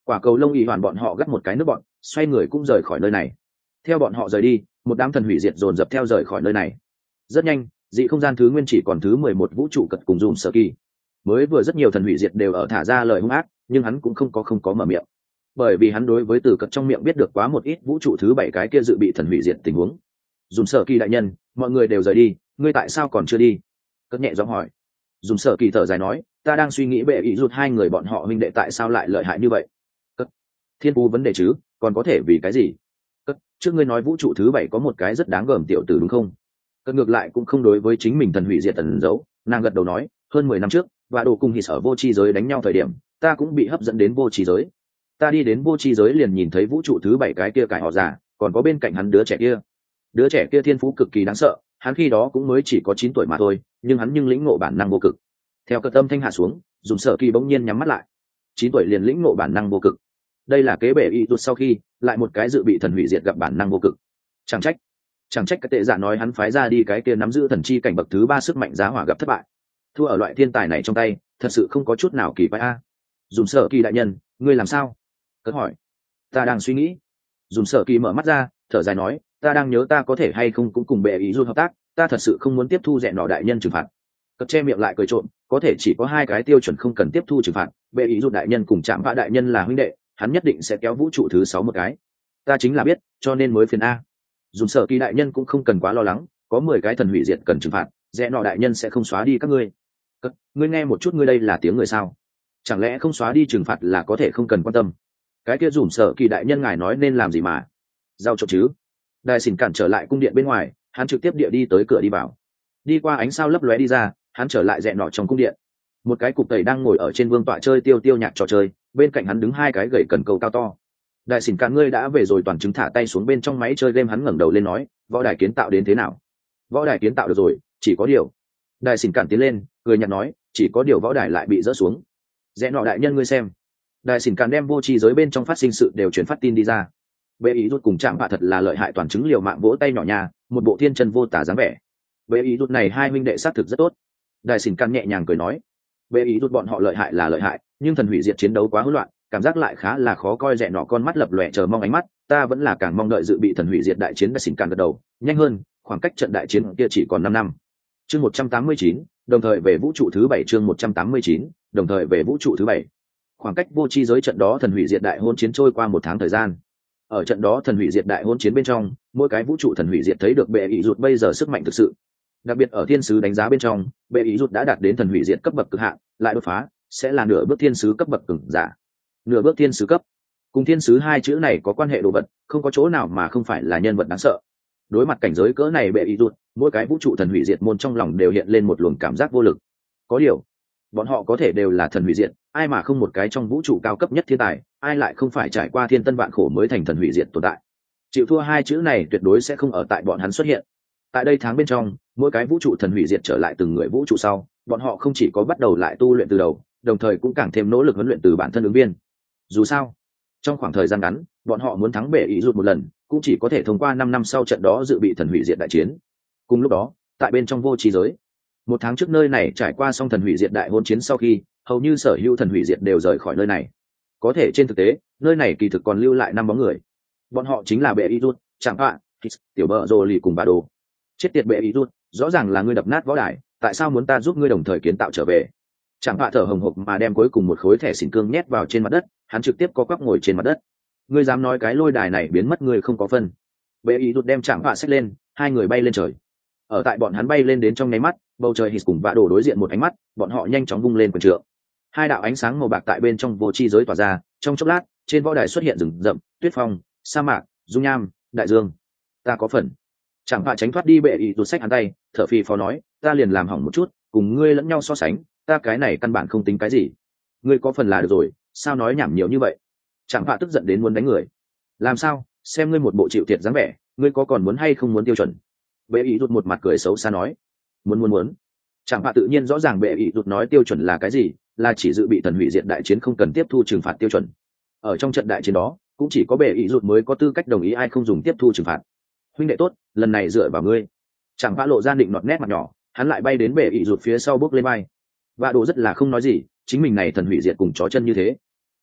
Speaker 1: Quả cầu lông y hoàn bọn họ gắt một cái nước bọn, xoay người cũng rời khỏi nơi này. Theo bọn họ rời đi, một đám thần hủy diệt dồn dập theo rời khỏi nơi này. Rất nhanh, dị không gian thứ nguyên chỉ còn thứ mười một vũ trụ cật cùng dùm sở kỳ. Mới vừa rất nhiều thần hủy diệt đều ở thả ra lời hung ác, nhưng hắn cũng không có không có mở miệng, bởi vì hắn đối với từ cật trong miệng biết được quá một ít vũ trụ thứ bảy cái kia dự bị thần hủy diệt tình huống. Dùm sở kỳ đại nhân, mọi người đều rời đi, ngươi tại sao còn chưa đi? Cất nhẹ giọng hỏi. Dùm sở kỳ thở dài nói, ta đang suy nghĩ bệ ý rụt hai người bọn họ huynh đệ tại sao lại lợi hại như vậy. Cất, thiên phú vấn đề chứ, còn có thể vì cái gì? Cất, trước ngươi nói vũ trụ thứ bảy có một cái rất đáng gờm tiểu tử đúng không? Cất ngược lại cũng không đối với chính mình thần hủy diệt tần giấu, nàng gật đầu nói, hơn mười năm trước và đồ cùng hỉ sở vô tri giới đánh nhau thời điểm, ta cũng bị hấp dẫn đến vô tri giới. Ta đi đến vô tri giới liền nhìn thấy vũ trụ thứ bảy cái kia cải họ già, còn có bên cạnh hắn đứa trẻ kia. Đứa trẻ kia thiên phú cực kỳ đáng sợ, hắn khi đó cũng mới chỉ có chín tuổi mà thôi, nhưng hắn nhưng lĩnh ngộ bản năng vô cực. Theo cơn tâm thanh hạ xuống, dùng sở kỳ bỗng nhiên nhắm mắt lại. Chín tuổi liền lĩnh ngộ bản năng vô cực. Đây là kế bệ y tuột sau khi lại một cái dự bị thần hủy diệt gặp bản năng vô cực. Chẳng trách, chẳng trách cái tệ giả nói hắn phái ra đi cái kia nắm giữ thần chi cảnh bậc thứ ba sức mạnh giá hỏa gặp thất bại. Thua ở loại thiên tài này trong tay, thật sự không có chút nào kỳ quái a. Dùng sở kỳ đại nhân, ngươi làm sao? Cất hỏi. Ta đang suy nghĩ. Dùng sở kỳ mở mắt ra, thở dài nói, ta đang nhớ ta có thể hay không cũng cùng bệ ý rút hợp tác, ta thật sự không muốn tiếp thu rẻ nọ đại nhân trừng phạt. Cất che miệng lại cười trộm, có thể chỉ có hai cái tiêu chuẩn không cần tiếp thu trừng phạt, bệ ý rút đại nhân cùng chạm vã đại nhân là huynh đệ, hắn nhất định sẽ kéo vũ trụ thứ sáu một cái. Ta chính là biết, cho nên mới phiền a. Dùng sở kỳ đại nhân cũng không cần quá lo lắng, có mười cái thần hủy diệt cần trừng phạt, rẽ nọ đại nhân sẽ không xóa đi các ngươi. Cất, ngươi nghe một chút, ngươi đây là tiếng người sao? Chẳng lẽ không xóa đi trừng phạt là có thể không cần quan tâm? Cái kia dùm sở kỳ đại nhân ngài nói nên làm gì mà giao trộm chứ? Đại xỉn cản trở lại cung điện bên ngoài, hắn trực tiếp địa đi tới cửa đi vào, đi qua ánh sao lấp lóe đi ra, hắn trở lại rẽ nọ trong cung điện. Một cái cục tẩy đang ngồi ở trên vương tọa chơi tiêu tiêu nhạc trò chơi, bên cạnh hắn đứng hai cái gậy cần cầu cao to. Đại xỉn cản ngươi đã về rồi, toàn chứng thả tay xuống bên trong máy chơi game, hắn ngẩng đầu lên nói, võ đài kiến tạo đến thế nào? Võ đài kiến tạo được rồi, chỉ có điều. Đại xỉn cản tiến lên cười nhạt nói, chỉ có điều võ đài lại bị dỡ xuống. Rẽ nọ đại nhân ngươi xem. Đại xỉn cản đem vô tri giới bên trong phát sinh sự đều truyền phát tin đi ra. Bệ ý rút cùng chạm vạ thật là lợi hại, toàn chứng liều mạng vỗ tay nhỏ nhà, một bộ thiên chân vô tả dáng vẻ. Bệ ý rút này hai huynh đệ xác thực rất tốt. Đại xỉn cản nhẹ nhàng cười nói, bệ ý rút bọn họ lợi hại là lợi hại, nhưng thần hủy diệt chiến đấu quá hỗn loạn, cảm giác lại khá là khó coi. Rẽ nọ con mắt lập lòe chờ mong ánh mắt, ta vẫn là càng mong đợi dự bị thần hủy diệt đại chiến. Đại xỉn cản gật đầu, nhanh hơn, khoảng cách trận đại chiến kia chỉ còn năm năm. Chương một trăm tám mươi chín, đồng thời về vũ trụ thứ bảy. Chương một trăm tám mươi chín, đồng thời về vũ trụ thứ bảy. Khoảng cách vô tri giới trận đó thần hủy diệt đại hôn chiến trôi qua một tháng thời gian. Ở trận đó thần hủy diệt đại hôn chiến bên trong, mỗi cái vũ trụ thần hủy diệt thấy được bệ ý rụt bây giờ sức mạnh thực sự. Đặc biệt ở thiên sứ đánh giá bên trong, bệ ý rụt đã đạt đến thần hủy diệt cấp bậc cực hạn, lại đột phá sẽ là nửa bước thiên sứ cấp bậc cường giả. Nửa bước thiên sứ cấp cùng thiên sứ hai chữ này có quan hệ đồ vật, không có chỗ nào mà không phải là nhân vật đáng sợ. Đối mặt cảnh giới cỡ này bệ ý rụt, mỗi cái vũ trụ thần hủy diệt môn trong lòng đều hiện lên một luồng cảm giác vô lực. Có điều bọn họ có thể đều là thần hủy diệt, ai mà không một cái trong vũ trụ cao cấp nhất thiên tài, ai lại không phải trải qua thiên tân vạn khổ mới thành thần hủy diệt tồn tại. Chịu thua hai chữ này tuyệt đối sẽ không ở tại bọn hắn xuất hiện. Tại đây tháng bên trong, mỗi cái vũ trụ thần hủy diệt trở lại từng người vũ trụ sau, bọn họ không chỉ có bắt đầu lại tu luyện từ đầu, đồng thời cũng càng thêm nỗ lực huấn luyện từ bản thân ứng viên. Dù sao, trong khoảng thời gian ngắn, bọn họ muốn thắng bệ ý rụt một lần, cũng chỉ có thể thông qua năm năm sau trận đó dự bị thần hủy diệt đại chiến. Cùng lúc đó, tại bên trong vô tri giới, một tháng trước nơi này trải qua xong thần hủy diệt đại hôn chiến sau khi, hầu như sở hữu thần hủy diệt đều rời khỏi nơi này. Có thể trên thực tế, nơi này kỳ thực còn lưu lại năm bóng người. Bọn họ chính là bệ ý rút, chẳng hạn, tiểu bờ rồ lì cùng bà đồ. Chết tiệt bệ ý rút, rõ ràng là ngươi đập nát võ đài, tại sao muốn ta giúp ngươi đồng thời kiến tạo trở về? Chẳng hạn thở hồng hộc mà đem cuối cùng một khối thẻ xỉn cương nhét vào trên mặt đất, hắn trực tiếp có quắp ngồi trên mặt đất. Ngươi dám nói cái lôi đài này biến mất ngươi không có phân? Bệ ý rút đem chẳng hạn xách lên, hai người bay lên trời. Ở tại bọn hắn bay lên đến trong nháy mắt, bầu trời hít cùng vạ đổ đối diện một ánh mắt, bọn họ nhanh chóng vung lên quyền trượng. Hai đạo ánh sáng màu bạc tại bên trong vô tri giới tỏa ra, trong chốc lát, trên võ đài xuất hiện rừng rậm, tuyết phong, sa mạc, dung nham, đại dương. Ta có phần. Chẳng hạn tránh thoát đi bệ ý rụt sách hắn tay, thở phì phò nói, ta liền làm hỏng một chút, cùng ngươi lẫn nhau so sánh, ta cái này căn bản không tính cái gì. Ngươi có phần là được rồi, sao nói nhảm nhiều như vậy? Chẳng hạn tức giận đến muốn đánh người. Làm sao? Xem ngươi một bộ chịu thiệt dáng vẻ, ngươi có còn muốn hay không muốn tiêu chuẩn? Bệ ý rụt một mặt cười xấu xa nói, muốn muốn muốn. Chẳng hạn tự nhiên rõ ràng bệ ý rụt nói tiêu chuẩn là cái gì, là chỉ dự bị thần hủy diệt đại chiến không cần tiếp thu trừng phạt tiêu chuẩn. Ở trong trận đại chiến đó, cũng chỉ có bệ ý rụt mới có tư cách đồng ý ai không dùng tiếp thu trừng phạt. Huynh đệ tốt, lần này dựa vào ngươi. Chẳng hạn lộ ra định nọt nét mặt nhỏ, hắn lại bay đến bệ ý rụt phía sau bước lên bay. Và đồ rất là không nói gì, chính mình này thần hủy diệt cùng chó chân như thế.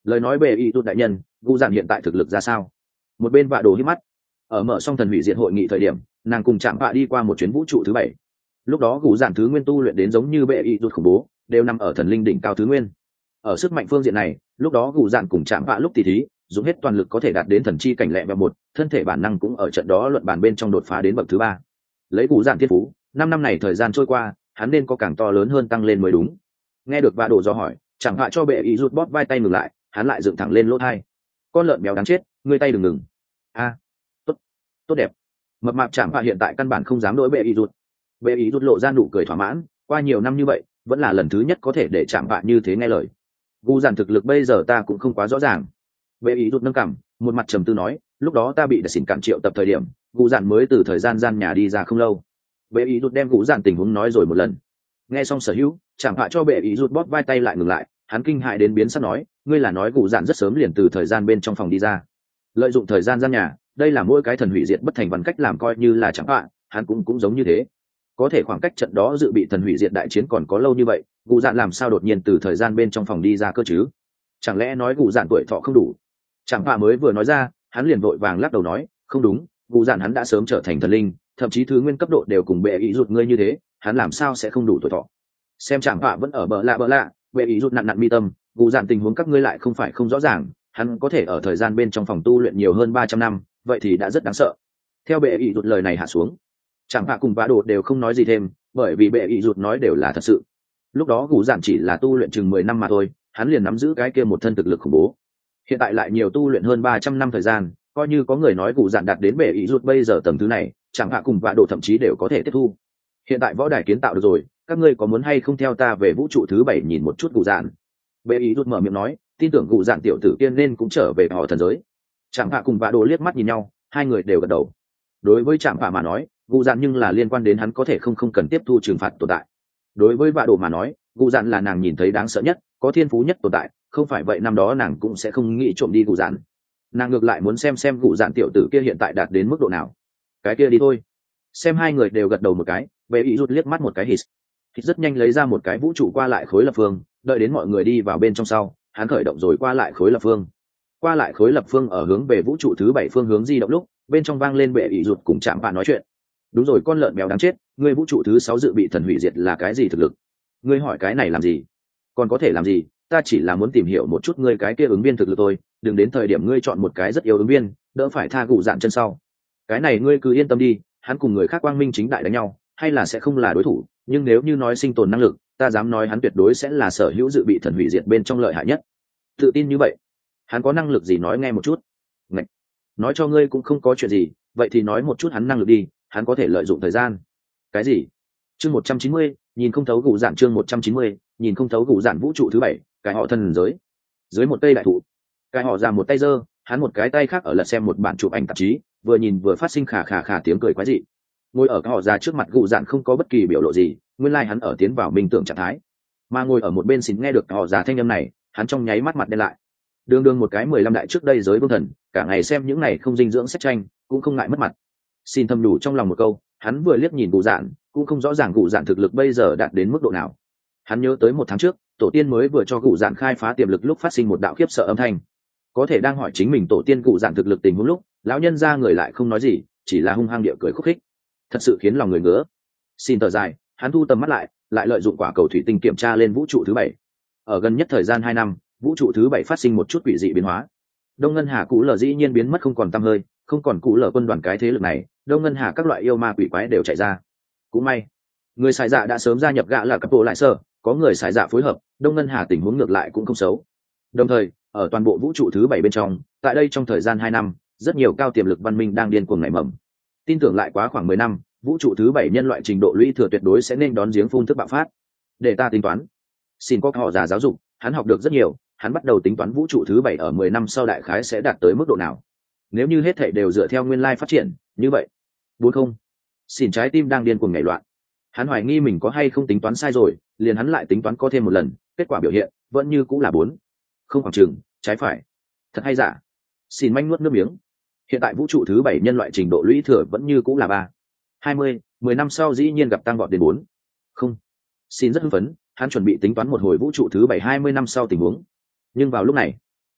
Speaker 1: lời nói bệ y tụt đại nhân, gu dạn hiện tại thực lực ra sao? Một bên vạ đồ hít mắt. Ở mở xong thần hủy diệt hội nghị thời điểm, nàng cùng chạm vạ đi qua một chuyến vũ trụ thứ bảy. Lúc đó gu dạn thứ nguyên tu luyện đến giống như bệ y tụt khủng bố, đều nằm ở thần linh đỉnh cao thứ nguyên. Ở sức mạnh phương diện này, lúc đó gu dạn cùng chạm vạ lúc tỷ thí, dùng hết toàn lực có thể đạt đến thần chi cảnh lẹ và một, thân thể bản năng cũng ở trận đó luận bàn bên trong đột phá đến bậc thứ ba. Lấy gu dạn thiên phú, năm năm này thời gian trôi qua, hắn nên có càng to lớn hơn tăng lên mới đúng. Nghe được vạ đồ do hỏi, chẳng hạ cho bệ ý rút bóp vai tay ngừng lại, hắn lại dựng thẳng lên lỗ thai. Con lợn béo đáng chết, ngươi tay đừng ngừng. A, tốt, tốt đẹp. Mập mạp chẳng hạ hiện tại căn bản không dám đối bệ ý rút. Bệ ý rút lộ ra nụ cười thỏa mãn, qua nhiều năm như vậy, vẫn là lần thứ nhất có thể để chẳng hạ như thế nghe lời. Gu dàn thực lực bây giờ ta cũng không quá rõ ràng. Bệ ý rút nâng cằm, một mặt trầm tư nói, lúc đó ta bị đại xỉn cản triệu tập thời điểm, Gu dàn mới từ thời gian gian nhà đi ra không lâu. Bệ ý rút đem Gu dàn tình huống nói rồi một lần. Nghe xong sở hữu, chẳng hạ cho bệ ý rút bóp vai tay lại ngừng lại, hắn kinh hại đến biến sắc nói, ngươi là nói Gu dàn rất sớm liền từ thời gian bên trong phòng đi ra, lợi dụng thời gian gian nhà, đây là mỗi cái thần hủy diệt bất thành văn cách làm coi như là chẳng hạ, hắn cũng cũng giống như thế. Có thể khoảng cách trận đó dự bị thần hủy diệt đại chiến còn có lâu như vậy, Gu dàn làm sao đột nhiên từ thời gian bên trong phòng đi ra cơ chứ? Chẳng lẽ nói Gu dàn tuổi thọ không đủ? Chẳng hạ mới vừa nói ra, hắn liền vội vàng lắc đầu nói, không đúng, Gu dàn hắn đã sớm trở thành thần linh, thậm chí thứ nguyên cấp độ đều cùng bệ ý rút ngươi như thế, hắn làm sao sẽ không đủ tuổi thọ? Xem chẳng hạ vẫn ở bờ lạ bờ lạ, bệ ý rút nặn nặn mi tâm, Gu dàn tình huống các ngươi lại không phải không rõ ràng, hắn có thể ở thời gian bên trong phòng tu luyện nhiều hơn ba trăm năm, vậy thì đã rất đáng sợ. Theo bệ ý rút lời này hạ xuống, chẳng hạ cùng vã đồ đều không nói gì thêm, bởi vì bệ ý rút nói đều là thật sự. Lúc đó Gu dàn chỉ là tu luyện chừng mười năm mà thôi, hắn liền nắm giữ cái kia một thân thực lực khủng bố. Hiện tại lại nhiều tu luyện hơn ba trăm năm thời gian, coi như có người nói Gu dàn đạt đến bệ ý rút bây giờ tầng thứ này, chẳng hạ cùng vã đồ thậm chí đều có thể tiếp thu. Hiện tại võ đài kiến tạo được rồi, các ngươi có muốn hay không theo ta về vũ trụ thứ bảy nhìn một chút Gu dàn? Bệ ý rút mở miệng nói, tin tưởng Gu dàn tiểu tử kiên nên cũng trở về họ thần giới. Chẳng hạ cùng vã đồ liếc mắt nhìn nhau, hai người đều gật đầu. Đối với Trạm Phạ mà nói, Gu dàn nhưng là liên quan đến hắn có thể không không cần tiếp thu trừng phạt tồn tại. Đối với vã đồ mà nói, Gu dàn là nàng nhìn thấy đáng sợ nhất, có thiên phú nhất tồn tại, không phải vậy năm đó nàng cũng sẽ không nghĩ trộm đi Gu dàn. Nàng ngược lại muốn xem xem Gu dàn tiểu tử kia hiện tại đạt đến mức độ nào. Cái kia đi thôi. Xem hai người đều gật đầu một cái, bệ ý rút liếc mắt một cái hít. Hít rất nhanh lấy ra một cái vũ trụ qua lại khối lập phương, đợi đến mọi người đi vào bên trong sau, hắn khởi động rồi qua lại khối lập phương. Qua lại khối lập phương ở hướng về vũ trụ thứ bảy phương hướng di động lúc, bên trong vang lên bệ ý rút cùng Trạm Phạ nói chuyện. Đúng rồi, con lợn béo đáng chết, ngươi vũ trụ thứ sáu dự bị thần hủy diệt là cái gì thực lực? Ngươi hỏi cái này làm gì? Còn có thể làm gì? Ta chỉ là muốn tìm hiểu một chút ngươi cái kia ứng viên thực lực thôi, đừng đến thời điểm ngươi chọn một cái rất yếu ứng viên, đỡ phải tha Gu dàn chân sau. Cái này ngươi cứ yên tâm đi, hắn cùng người khác quang minh chính đại đánh nhau, hay là sẽ không là đối thủ, nhưng nếu như nói sinh tồn năng lực, ta dám nói hắn tuyệt đối sẽ là sở hữu dự bị thần hủy diệt bên trong lợi hại nhất. Tự tin như vậy, hắn có năng lực gì nói nghe một chút? Ngậy. Nói cho ngươi cũng không có chuyện gì, vậy thì nói một chút hắn năng lực đi, hắn có thể lợi dụng thời gian. Cái gì? Chương một trăm chín mươi, nhìn không thấu Gu dàn chương một trăm chín mươi, nhìn không thấu Gu dàn vũ trụ thứ bảy, cái họ thần giới. Dưới một cây đại thụ, cái họ ra một tay giơ, hắn một cái tay khác ở lật xem một bản chụp ảnh tạp chí, vừa nhìn vừa phát sinh khà khà khà tiếng cười quái dị. Ngồi ở cái họ ra trước mặt Gu dàn không có bất kỳ biểu lộ gì, nguyên lai like hắn ở tiến vào minh tưởng trạng thái. Mà ngồi ở một bên xỉn nghe được cái họ ra thanh âm này, hắn trong nháy mắt mặt đen lại. Đường đường một cái mười lăm đại trước đây giới vương thần, cả ngày xem những này không dinh dưỡng sách tranh, cũng không ngại mất mặt. Xin thầm đủ trong lòng một câu, hắn vừa liếc nhìn Gu dàn, cũng không rõ ràng Gu dàn thực lực bây giờ đạt đến mức độ nào. Hắn nhớ tới một tháng trước, tổ tiên mới vừa cho Gu dàn khai phá tiềm lực lúc phát sinh một đạo khiếp sợ âm thanh. Có thể đang hỏi chính mình tổ tiên Gu dàn thực lực tình huống lúc, lão nhân ra người lại không nói gì, chỉ là hung hăng địa cười khúc khích, thật sự khiến lòng người ngứa. Xin thở dài, hắn thu tầm mắt lại, lại lợi dụng quả cầu thủy tinh kiểm tra lên vũ trụ thứ bảy. Ở gần nhất thời gian hai năm, vũ trụ thứ bảy phát sinh một chút quỷ dị biến hóa. Đông ngân hà cũ lờ dĩ nhiên biến mất không còn tăm hơi, không còn cũ lờ quân đoàn cái thế lực này, đông ngân hà các loại yêu ma quỷ quái đều chạy ra. Cũng may, người xài dạ đã sớm gia nhập gã là cấp bộ lại sơ, có người xài dạ phối hợp, đông ngân hà tình huống ngược lại cũng không xấu. Đồng thời, ở toàn bộ vũ trụ thứ bảy bên trong, tại đây trong thời gian hai năm, rất nhiều cao tiềm lực văn minh đang điên cuồng nảy mầm. Tin tưởng lại quá khoảng mười năm, vũ trụ thứ bảy nhân loại trình độ lũy thừa tuyệt đối sẽ nên đón giếng phun thức bạo phát. Để ta tính toán. Xin có họ già giáo dục, hắn học được rất nhiều, hắn bắt đầu tính toán vũ trụ thứ bảy ở mười năm sau đại khái sẽ đạt tới mức độ nào. Nếu như hết thảy đều dựa theo nguyên lai phát triển, như vậy. Bốn không. Xin trái tim đang điên cuồng nhảy loạn. Hắn hoài nghi mình có hay không tính toán sai rồi, liền hắn lại tính toán có thêm một lần, kết quả biểu hiện vẫn như cũng là bốn. Không khoảng chừng, trái phải. Thật hay giả? Xin manh nuốt nước miếng. Hiện tại vũ trụ thứ bảy nhân loại trình độ lũy thừa vẫn như cũng là ba. hai mươi, mười năm sau dĩ nhiên gặp tăng vọt đến bốn. Không. Xin rất hưng phấn, hắn chuẩn bị tính toán một hồi vũ trụ thứ bảy hai mươi năm sau tình huống. Nhưng vào lúc này,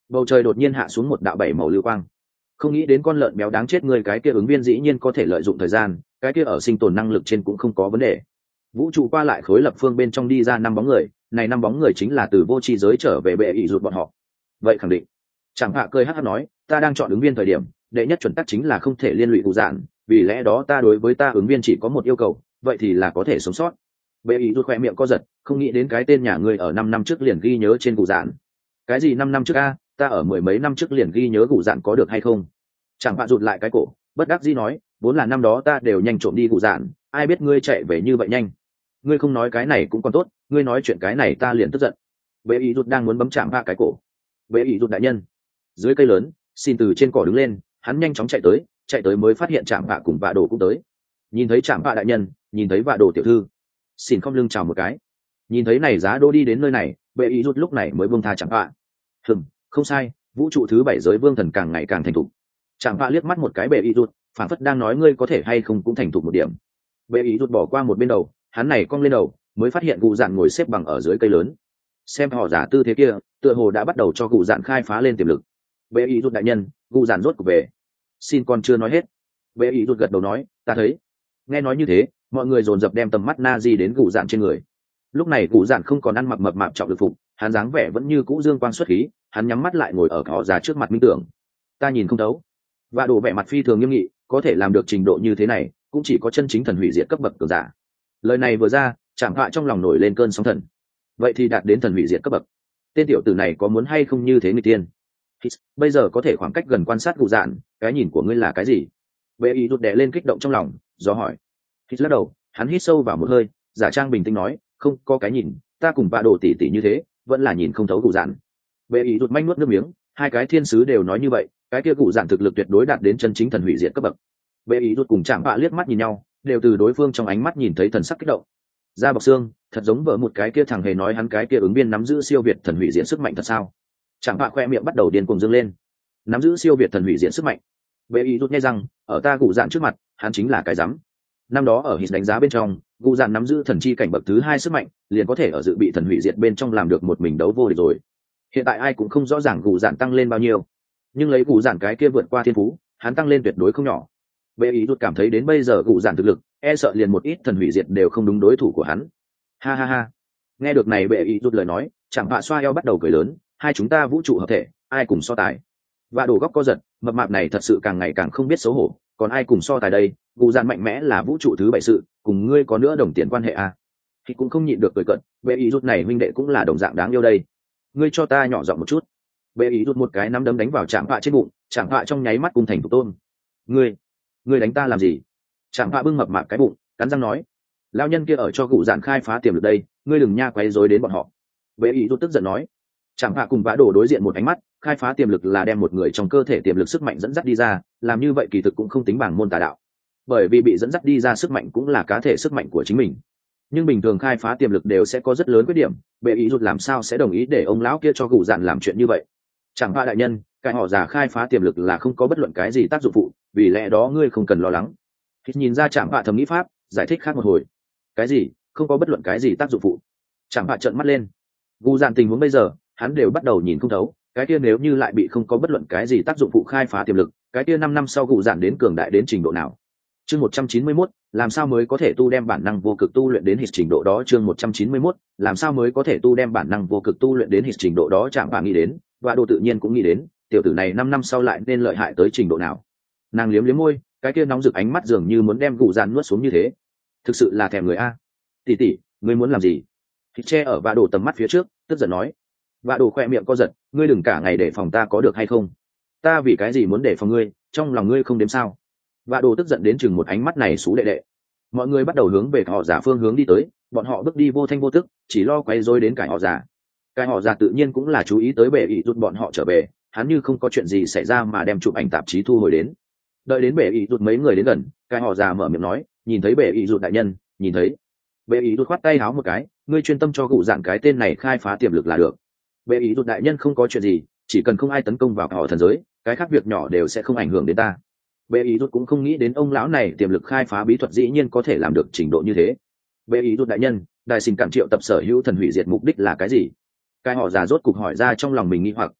Speaker 1: bầu trời đột nhiên hạ xuống một đạo bảy màu lưu quang. Không nghĩ đến con lợn béo đáng chết người cái kia ứng viên dĩ nhiên có thể lợi dụng thời gian, cái kia ở sinh tồn năng lực trên cũng không có vấn đề. Vũ trụ qua lại khối lập phương bên trong đi ra năm bóng người, này năm bóng người chính là từ vô tri giới trở về bệ ỷ rụt bọn họ. Vậy khẳng định. Chẳng hạ cười hắc hắc nói, ta đang chọn ứng viên thời điểm, đệ nhất chuẩn tắc chính là không thể liên lụy cụ dạn, vì lẽ đó ta đối với ta ứng viên chỉ có một yêu cầu, vậy thì là có thể sống sót. Bệ ỷ rụt khỏe miệng co giật, không nghĩ đến cái tên nhà ngươi ở năm năm trước liền ghi nhớ trên cụ dạn. Cái gì năm năm trước a, ta ở mười mấy năm trước liền ghi nhớ cụ dạn có được hay không? Chẳng hạ rụt lại cái cổ, bất đắc dĩ nói, vốn là năm đó ta đều nhanh trộm đi cụ dạn, ai biết ngươi chạy về như vậy nhanh. Ngươi không nói cái này cũng còn tốt, ngươi nói chuyện cái này ta liền tức giận. Bệ ỷ rụt đang muốn bấm chạm hạ cái cổ. Bệ ỷ rụt đại nhân. Dưới cây lớn, xin từ trên cỏ đứng lên, hắn nhanh chóng chạy tới, chạy tới mới phát hiện chạm hạ cùng vạ đồ cũng tới. Nhìn thấy chạm hạ đại nhân, nhìn thấy vạ đồ tiểu thư, xin không lưng chào một cái. Nhìn thấy này giá đô đi đến nơi này, bệ ỷ rụt lúc này mới buông tha chạm hạ. Hừm, không sai, vũ trụ thứ bảy giới vương thần càng ngày càng thành thục. Chạm hạ liếc mắt một cái bệ ỷ rụt, phản phất đang nói ngươi có thể hay không cũng thành thục một điểm. Bệ ỷ rụt bỏ qua một bên đầu, hắn này cong lên đầu, mới phát hiện cụ dạn ngồi xếp bằng ở dưới cây lớn. Xem họ giả tư thế kia, tựa hồ đã bắt đầu cho cụ dạn khai phá lên tiềm lực. Bệ ý rút đại nhân, cụ dạn rốt cuộc về. Xin còn chưa nói hết. Bệ ý rút gật đầu nói, ta thấy. Nghe nói như thế, mọi người dồn dập đem tầm mắt na di đến cụ dạn trên người. Lúc này cụ dạn không còn ăn mặc mập mạp trọng lực phục, hắn dáng vẻ vẫn như cũ dương quang xuất khí, hắn nhắm mắt lại ngồi ở họ giả trước mặt minh tưởng. Ta nhìn không thấu. Và đổ vẻ mặt phi thường nghiêm nghị, có thể làm được trình độ như thế này, cũng chỉ có chân chính thần hủy diệt cấp bậc cường giả. Lời này vừa ra, chạm họa trong lòng nổi lên cơn sóng thần. Vậy thì đạt đến thần hủy diệt cấp bậc, tên tiểu tử này có muốn hay không như thế người tiên? Bây giờ có thể khoảng cách gần quan sát cụ dạn, cái nhìn của ngươi là cái gì? Bệ ý rụt đè lên kích động trong lòng, do hỏi. Hít lắc đầu, hắn hít sâu vào một hơi, giả trang bình tĩnh nói, không có cái nhìn, ta cùng vạ đồ tỉ tỉ như thế, vẫn là nhìn không thấu cụ dạn. Bệ ý rụt manh nuốt nước miếng, hai cái thiên sứ đều nói như vậy, cái kia cụ dạn thực lực tuyệt đối đạt đến chân chính thần hủy diệt cấp bậc. Bệ ý rụt cùng chạm họa liếc mắt nhìn nhau, đều từ đối phương trong ánh mắt nhìn thấy thần sắc kích động. Da bọc xương, thật giống vợ một cái kia thằng hề nói hắn cái kia ứng viên nắm giữ siêu việt thần hủy diện sức mạnh thật sao? Chẳng bạ khoe miệng bắt đầu điên cuồng dâng lên. Nắm giữ siêu việt thần hủy diện sức mạnh. Bệ ý rút nghe rằng, ở ta cụ dạn trước mặt, hắn chính là cái rắm. Năm đó ở hít đánh giá bên trong, cụ dạn nắm giữ thần chi cảnh bậc thứ hai sức mạnh, liền có thể ở dự bị thần hủy diệt bên trong làm được một mình đấu vô địch rồi. Hiện tại ai cũng không rõ ràng cụ dạn tăng lên bao nhiêu, nhưng lấy cụ dạn cái kia vượt qua thiên phú, hắn tăng lên tuyệt đối không nhỏ. Bệ ý rút cảm thấy đến bây giờ cụ dạn thực lực, e sợ liền một ít thần hủy diệt đều không đúng đối thủ của hắn. Ha ha ha. Nghe được này bệ ý rút lời nói, chẳng bạ xoa eo bắt đầu cười lớn, hai chúng ta vũ trụ hợp thể, ai cùng so tài? Và đổ góc co giật, mập mạp này thật sự càng ngày càng không biết xấu hổ, còn ai cùng so tài đây? Cụ dạn mạnh mẽ là vũ trụ thứ bảy sự, cùng ngươi có nữa đồng tiền quan hệ à? Thì cũng không nhịn được cười cận, bệ ý rút này huynh đệ cũng là đồng dạng đáng yêu đây. Ngươi cho ta nhỏ giọng một chút. Bệ ý rút một cái nắm đấm đánh vào chạm bạ trên bụng, chạm bạ trong nháy mắt cùng thành thủ tôn. Ngươi, ngươi đánh ta làm gì? Chạm bạ bưng mập mạp cái bụng, cắn răng nói. Lao nhân kia ở cho cụ dạn khai phá tiềm lực đây, ngươi đừng nha quấy rối đến bọn họ. Bệ ý rút tức giận nói. Chẳng hạ cùng vã đồ đối diện một ánh mắt, khai phá tiềm lực là đem một người trong cơ thể tiềm lực sức mạnh dẫn dắt đi ra, làm như vậy kỳ thực cũng không tính bằng môn tà đạo, bởi vì bị dẫn dắt đi ra sức mạnh cũng là cá thể sức mạnh của chính mình. Nhưng bình thường khai phá tiềm lực đều sẽ có rất lớn khuyết điểm, bệ ý rút làm sao sẽ đồng ý để ông lão kia cho cụ dạn làm chuyện như vậy? Chẳng hạ đại nhân, cái họ già khai phá tiềm lực là không có bất luận cái gì tác dụng phụ, vì lẽ đó ngươi không cần lo lắng. Khi nhìn ra chẳng hạ thầm nghĩ pháp, giải thích khác một hồi. Cái gì? Không có bất luận cái gì tác dụng phụ? Chẳng hạ trợn mắt lên. Cụ dạn tình huống bây giờ, hắn đều bắt đầu nhìn không thấu, cái kia nếu như lại bị không có bất luận cái gì tác dụng phụ khai phá tiềm lực, cái kia năm năm sau cụ dạn đến cường đại đến trình độ nào? Chương một trăm chín mươi mốt, làm sao mới có thể tu đem bản năng vô cực tu luyện đến hít trình độ đó? Chương một trăm chín mươi mốt, làm sao mới có thể tu đem bản năng vô cực tu luyện đến hít trình độ đó? Chẳng bà nghĩ đến, và đồ tự nhiên cũng nghĩ đến, tiểu tử này năm năm sau lại nên lợi hại tới trình độ nào? Nàng liếm liếm môi, cái kia nóng rực ánh mắt dường như muốn đem cụ dạn nuốt xuống như thế. Thực sự là thèm người a. Tỷ tỷ, ngươi muốn làm gì? Hít che ở và đồ tầm mắt phía trước, tức giận nói. Và đồ khoe miệng co giật, ngươi đừng cả ngày để phòng ta có được hay không? Ta vì cái gì muốn để phòng ngươi, trong lòng ngươi không đếm sao? Và đồ tức giận đến chừng một ánh mắt này xú đệ đệ. Mọi người bắt đầu hướng về họ giả phương hướng đi tới, bọn họ bước đi vô thanh vô tức, chỉ lo quay rối đến cái họ giả. Cái họ giả tự nhiên cũng là chú ý tới bệ ý rút bọn họ trở về, hắn như không có chuyện gì xảy ra mà đem chụp ảnh tạp chí thu hồi đến. Đợi đến bệ ý rút mấy người đến gần, cái họ giả mở miệng nói, nhìn thấy bệ ý rút đại nhân, nhìn thấy. Bệ ý rút khoát tay háo một cái, ngươi chuyên tâm cho cụ dạng cái tên này khai phá tiềm lực là được. Bệ ý rút đại nhân không có chuyện gì, chỉ cần không ai tấn công vào họ thần giới, cái khác việc nhỏ đều sẽ không ảnh hưởng đến ta. Bệ ý rút cũng không nghĩ đến ông lão này tiềm lực khai phá bí thuật dĩ nhiên có thể làm được trình độ như thế. Bệ ý rút đại nhân, đại xin cản triệu tập sở hữu thần hủy diệt mục đích là cái gì? Cái họ già rốt cục hỏi ra trong lòng mình nghi hoặc.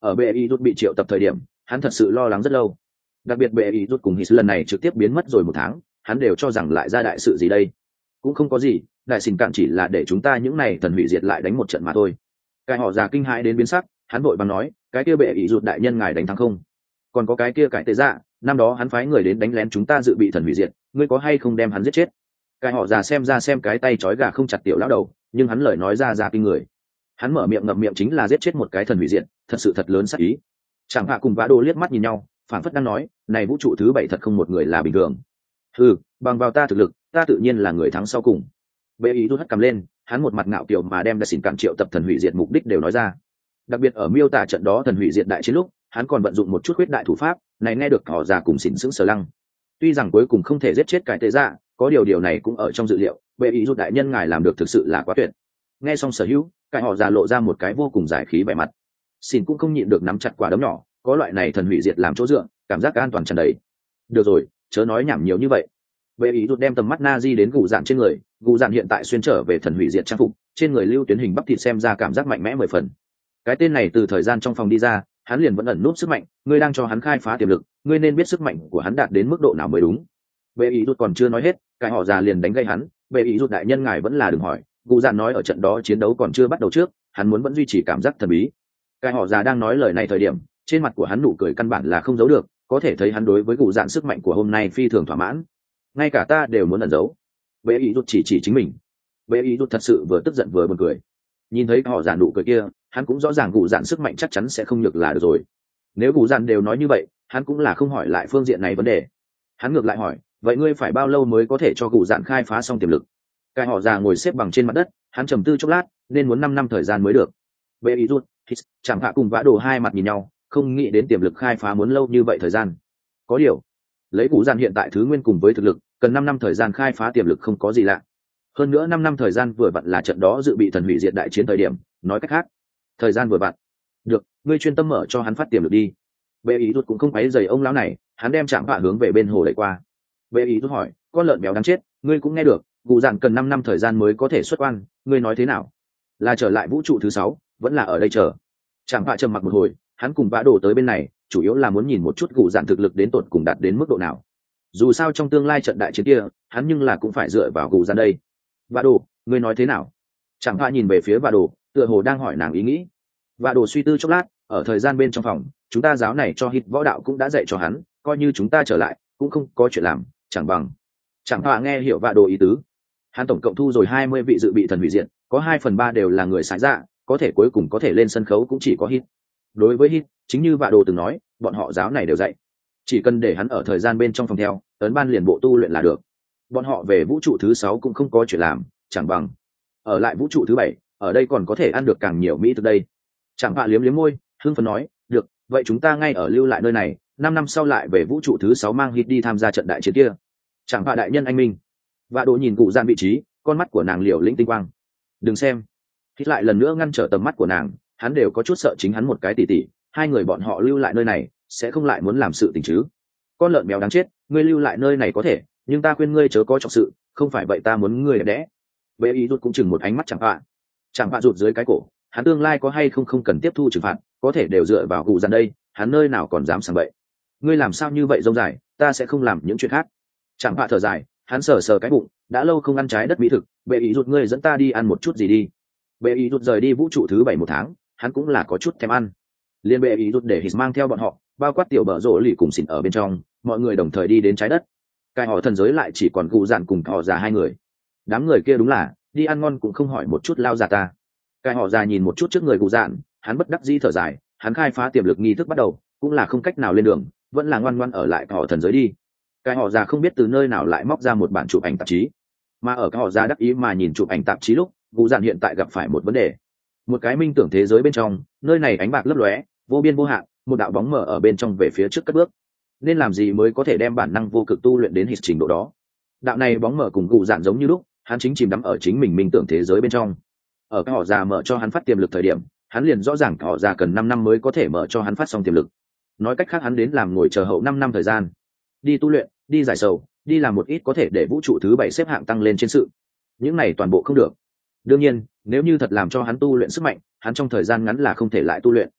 Speaker 1: ở bệ y rút bị triệu tập thời điểm hắn thật sự lo lắng rất lâu, đặc biệt bệ y rút cùng hít lần này trực tiếp biến mất rồi một tháng, hắn đều cho rằng lại ra đại sự gì đây. Cũng không có gì, đại xỉn cạn chỉ là để chúng ta những này thần hủy diệt lại đánh một trận mà thôi. Cái họ già kinh hãi đến biến sắc, hắn vội bằng nói, cái kia bệ y rút đại nhân ngài đánh thắng không? Còn có cái kia cải tệ dạ, năm đó hắn phái người đến đánh lén chúng ta dự bị thần hủy diệt, ngươi có hay không đem hắn giết chết? Cái họ già xem ra xem cái tay trói gà không chặt tiểu lão đầu, nhưng hắn lời nói ra ra kinh người. Hắn mở miệng ngậm miệng chính là giết chết một cái thần hủy diệt, thật sự thật lớn sát ý. Chẳng hạ cùng Vã Đồ liếc mắt nhìn nhau, phản phất đang nói, này vũ trụ thứ bảy thật không một người là bình thường. Ừ, bằng vào ta thực lực, ta tự nhiên là người thắng sau cùng. Bệ ý rút hất cầm lên, hắn một mặt ngạo kiều mà đem đã xỉn cạn triệu tập thần hủy diệt mục đích đều nói ra. Đặc biệt ở miêu tả trận đó thần hủy diệt đại chiến lúc, hắn còn vận dụng một chút huyết đại thủ pháp, này nghe được họ già cùng xỉn sững sờ lăng. Tuy rằng cuối cùng không thể giết chết cái tệ dạ, có điều điều này cũng ở trong dự liệu, bệ ý rút đại nhân ngài làm được thực sự là quá tuyệt. Nghe xong sở hữu, cái họ già lộ ra một cái vô cùng giải khí vẻ mặt. Xỉn cũng không nhịn được nắm chặt quả đấm nhỏ, có loại này thần hủy diệt làm chỗ dựa, cảm giác an toàn tràn đầy. Được rồi, chớ nói nhảm nhiều như vậy. Bệ ý rút đem tầm mắt Nazi đến gù dạn trên người, gù dạn hiện tại xuyên trở về thần hủy diệt trang phục, trên người lưu tuyến hình bắp thịt xem ra cảm giác mạnh mẽ mười phần. Cái tên này từ thời gian trong phòng đi ra, hắn liền vẫn ẩn núp sức mạnh, ngươi đang cho hắn khai phá tiềm lực, ngươi nên biết sức mạnh của hắn đạt đến mức độ nào mới đúng. Bệ ý rút còn chưa nói hết, cái họ già liền đánh gây hắn, bệ ý rút đại nhân ngài vẫn là đừng hỏi, gù dạn nói ở trận đó chiến đấu còn chưa bắt đầu trước, hắn muốn vẫn duy trì cảm giác thần bí. Cái họ già đang nói lời này thời điểm, trên mặt của hắn nụ cười căn bản là không giấu được, có thể thấy hắn đối với gù dạn sức mạnh của hôm nay phi thường thỏa mãn. Ngay cả ta đều muốn ẩn giấu. Bệ ý rút chỉ chỉ chính mình. Bệ ý rút thật sự vừa tức giận vừa buồn cười. Nhìn thấy họ già nụ cười kia, hắn cũng rõ ràng gù dạn sức mạnh chắc chắn sẽ không nhược là được rồi. Nếu gù dạn đều nói như vậy, hắn cũng là không hỏi lại phương diện này vấn đề. Hắn ngược lại hỏi, vậy ngươi phải bao lâu mới có thể cho gù dạn khai phá xong tiềm lực? Cái họ già ngồi xếp bằng trên mặt đất, hắn trầm tư chốc lát, nên muốn năm năm thời gian mới được. Bệ ý rút, chẳng hạ cùng Vã Đồ hai mặt nhìn nhau, không nghĩ đến tiềm lực khai phá muốn lâu như vậy thời gian. Có điều, lấy gù dạn hiện tại thứ nguyên cùng với thực lực, cần năm năm thời gian khai phá tiềm lực không có gì lạ. Hơn nữa năm năm thời gian vừa vặn là trận đó dự bị thần hủy diệt đại chiến thời điểm, nói cách khác, thời gian vừa vặn. Được, ngươi chuyên tâm mở cho hắn phát tiềm lực đi. Bệ ý rút cũng không quấy rầy ông lão này, hắn đem chạm vạ hướng về bên hồ đẩy qua. Bệ ý rút hỏi, con lợn béo đáng chết, ngươi cũng nghe được, gù dạn cần năm năm thời gian mới có thể xuất quan, ngươi nói thế nào? Là trở lại vũ trụ thứ sáu, vẫn là ở đây chờ? Chạm vạ trầm mặc một hồi, hắn cùng Vã Đồ tới bên này, chủ yếu là muốn nhìn một chút gù dạn thực lực đến tột cùng đạt đến mức độ nào. Dù sao trong tương lai trận đại chiến kia, hắn nhưng là cũng phải dựa vào gù dạn đây. Vã Đồ, ngươi nói thế nào? Chạm vạ nhìn về phía Vã Đồ, tựa hồ đang hỏi nàng ý nghĩ. Vã Đồ suy tư chốc lát, ở thời gian bên trong phòng, chúng ta giáo này cho hít võ đạo cũng đã dạy cho hắn, coi như chúng ta trở lại cũng không có chuyện làm, chẳng bằng. Chẳng vạ nghe hiểu Vã Đồ ý tứ. Hắn tổng cộng thu rồi hai mươi vị dự bị thần hủy diệt, có hai phần ba đều là người sái dạ, có thể cuối cùng có thể lên sân khấu cũng chỉ có hít. Đối với hít, chính như Vã Đồ từng nói, bọn họ giáo này đều dạy, chỉ cần để hắn ở thời gian bên trong phòng theo, ấn ban liền bộ tu luyện là được. Bọn họ về vũ trụ thứ sáu cũng không có chuyện làm, chẳng bằng ở lại vũ trụ thứ bảy, ở đây còn có thể ăn được càng nhiều mỹ từ đây. Chẳng vạ liếm liếm môi, hưng phấn nói, được, vậy chúng ta ngay ở lưu lại nơi này, năm năm sau lại về vũ trụ thứ sáu mang hít đi tham gia trận đại chiến kia. Chẳng vạ đại nhân anh minh. Vã Đồ nhìn cụ gian vị trí, con mắt của nàng liều lĩnh tinh quang. Đừng xem. Hít lại lần nữa ngăn trở tầm mắt của nàng, hắn đều có chút sợ chính hắn một cái tỉ tỉ, hai người bọn họ lưu lại nơi này, sẽ không lại muốn làm sự tình chứ. Con lợn béo đáng chết, ngươi lưu lại nơi này có thể, nhưng ta khuyên ngươi chớ có trọng sự, không phải vậy ta muốn ngươi đẹp đẽ. Bệ ý rút cũng chừng một ánh mắt chẳng vạ. Chẳng vạ rụt dưới cái cổ, hắn tương lai có hay không không cần tiếp thu trừng phạt, có thể đều dựa vào cụ dàn đây, hắn nơi nào còn dám sảng bậy. Ngươi làm sao như vậy rông dài, ta sẽ không làm những chuyện khác. Chẳng vạ thở dài, hắn sờ sờ cái bụng, đã lâu không ăn trái đất mỹ thực, bệ ý rút ngươi dẫn ta đi ăn một chút gì đi. Bệ ý rút rời đi vũ trụ thứ bảy một tháng, hắn cũng là có chút thèm ăn. Liên bệ ý rút để hít mang theo bọn họ, bao quát tiểu bờ rỗ lì cùng xỉn ở bên trong, mọi người đồng thời đi đến trái đất. Cái họ thần giới lại chỉ còn cụ dạn cùng họ già hai người. Đám người kia đúng là đi ăn ngon cũng không hỏi một chút lao già ta. Cái họ già nhìn một chút trước người cụ dạn, hắn bất đắc dĩ thở dài, hắn khai phá tiềm lực nghi thức bắt đầu, cũng là không cách nào lên đường, vẫn là ngoan ngoan ở lại họ thần giới đi. Cái họ già không biết từ nơi nào lại móc ra một bản chụp ảnh tạp chí, mà ở cái họ già đắc ý mà nhìn chụp ảnh tạp chí lúc, cụ dạn hiện tại gặp phải một vấn đề. Một cái minh tưởng thế giới bên trong, nơi này ánh bạc lấp lóe, vô biên vô hạn, một đạo bóng mờ ở bên trong về phía trước cất bước. Nên làm gì mới có thể đem bản năng vô cực tu luyện đến hít trình độ đó? Đạo này bóng mờ cùng cụ dạn giống như lúc, hắn chính chìm đắm ở chính mình minh tưởng thế giới bên trong. Ở cái họ già mở cho hắn phát tiềm lực thời điểm, hắn liền rõ ràng họ già cần năm năm mới có thể mở cho hắn phát xong tiềm lực. Nói cách khác hắn đến làm ngồi chờ hậu năm năm thời gian, đi tu luyện, đi giải sầu, đi làm một ít có thể để vũ trụ thứ bảy xếp hạng tăng lên trên sự. Những này toàn bộ không được. Đương nhiên, nếu như thật làm cho hắn tu luyện sức mạnh, hắn trong thời gian ngắn là không thể lại tu luyện.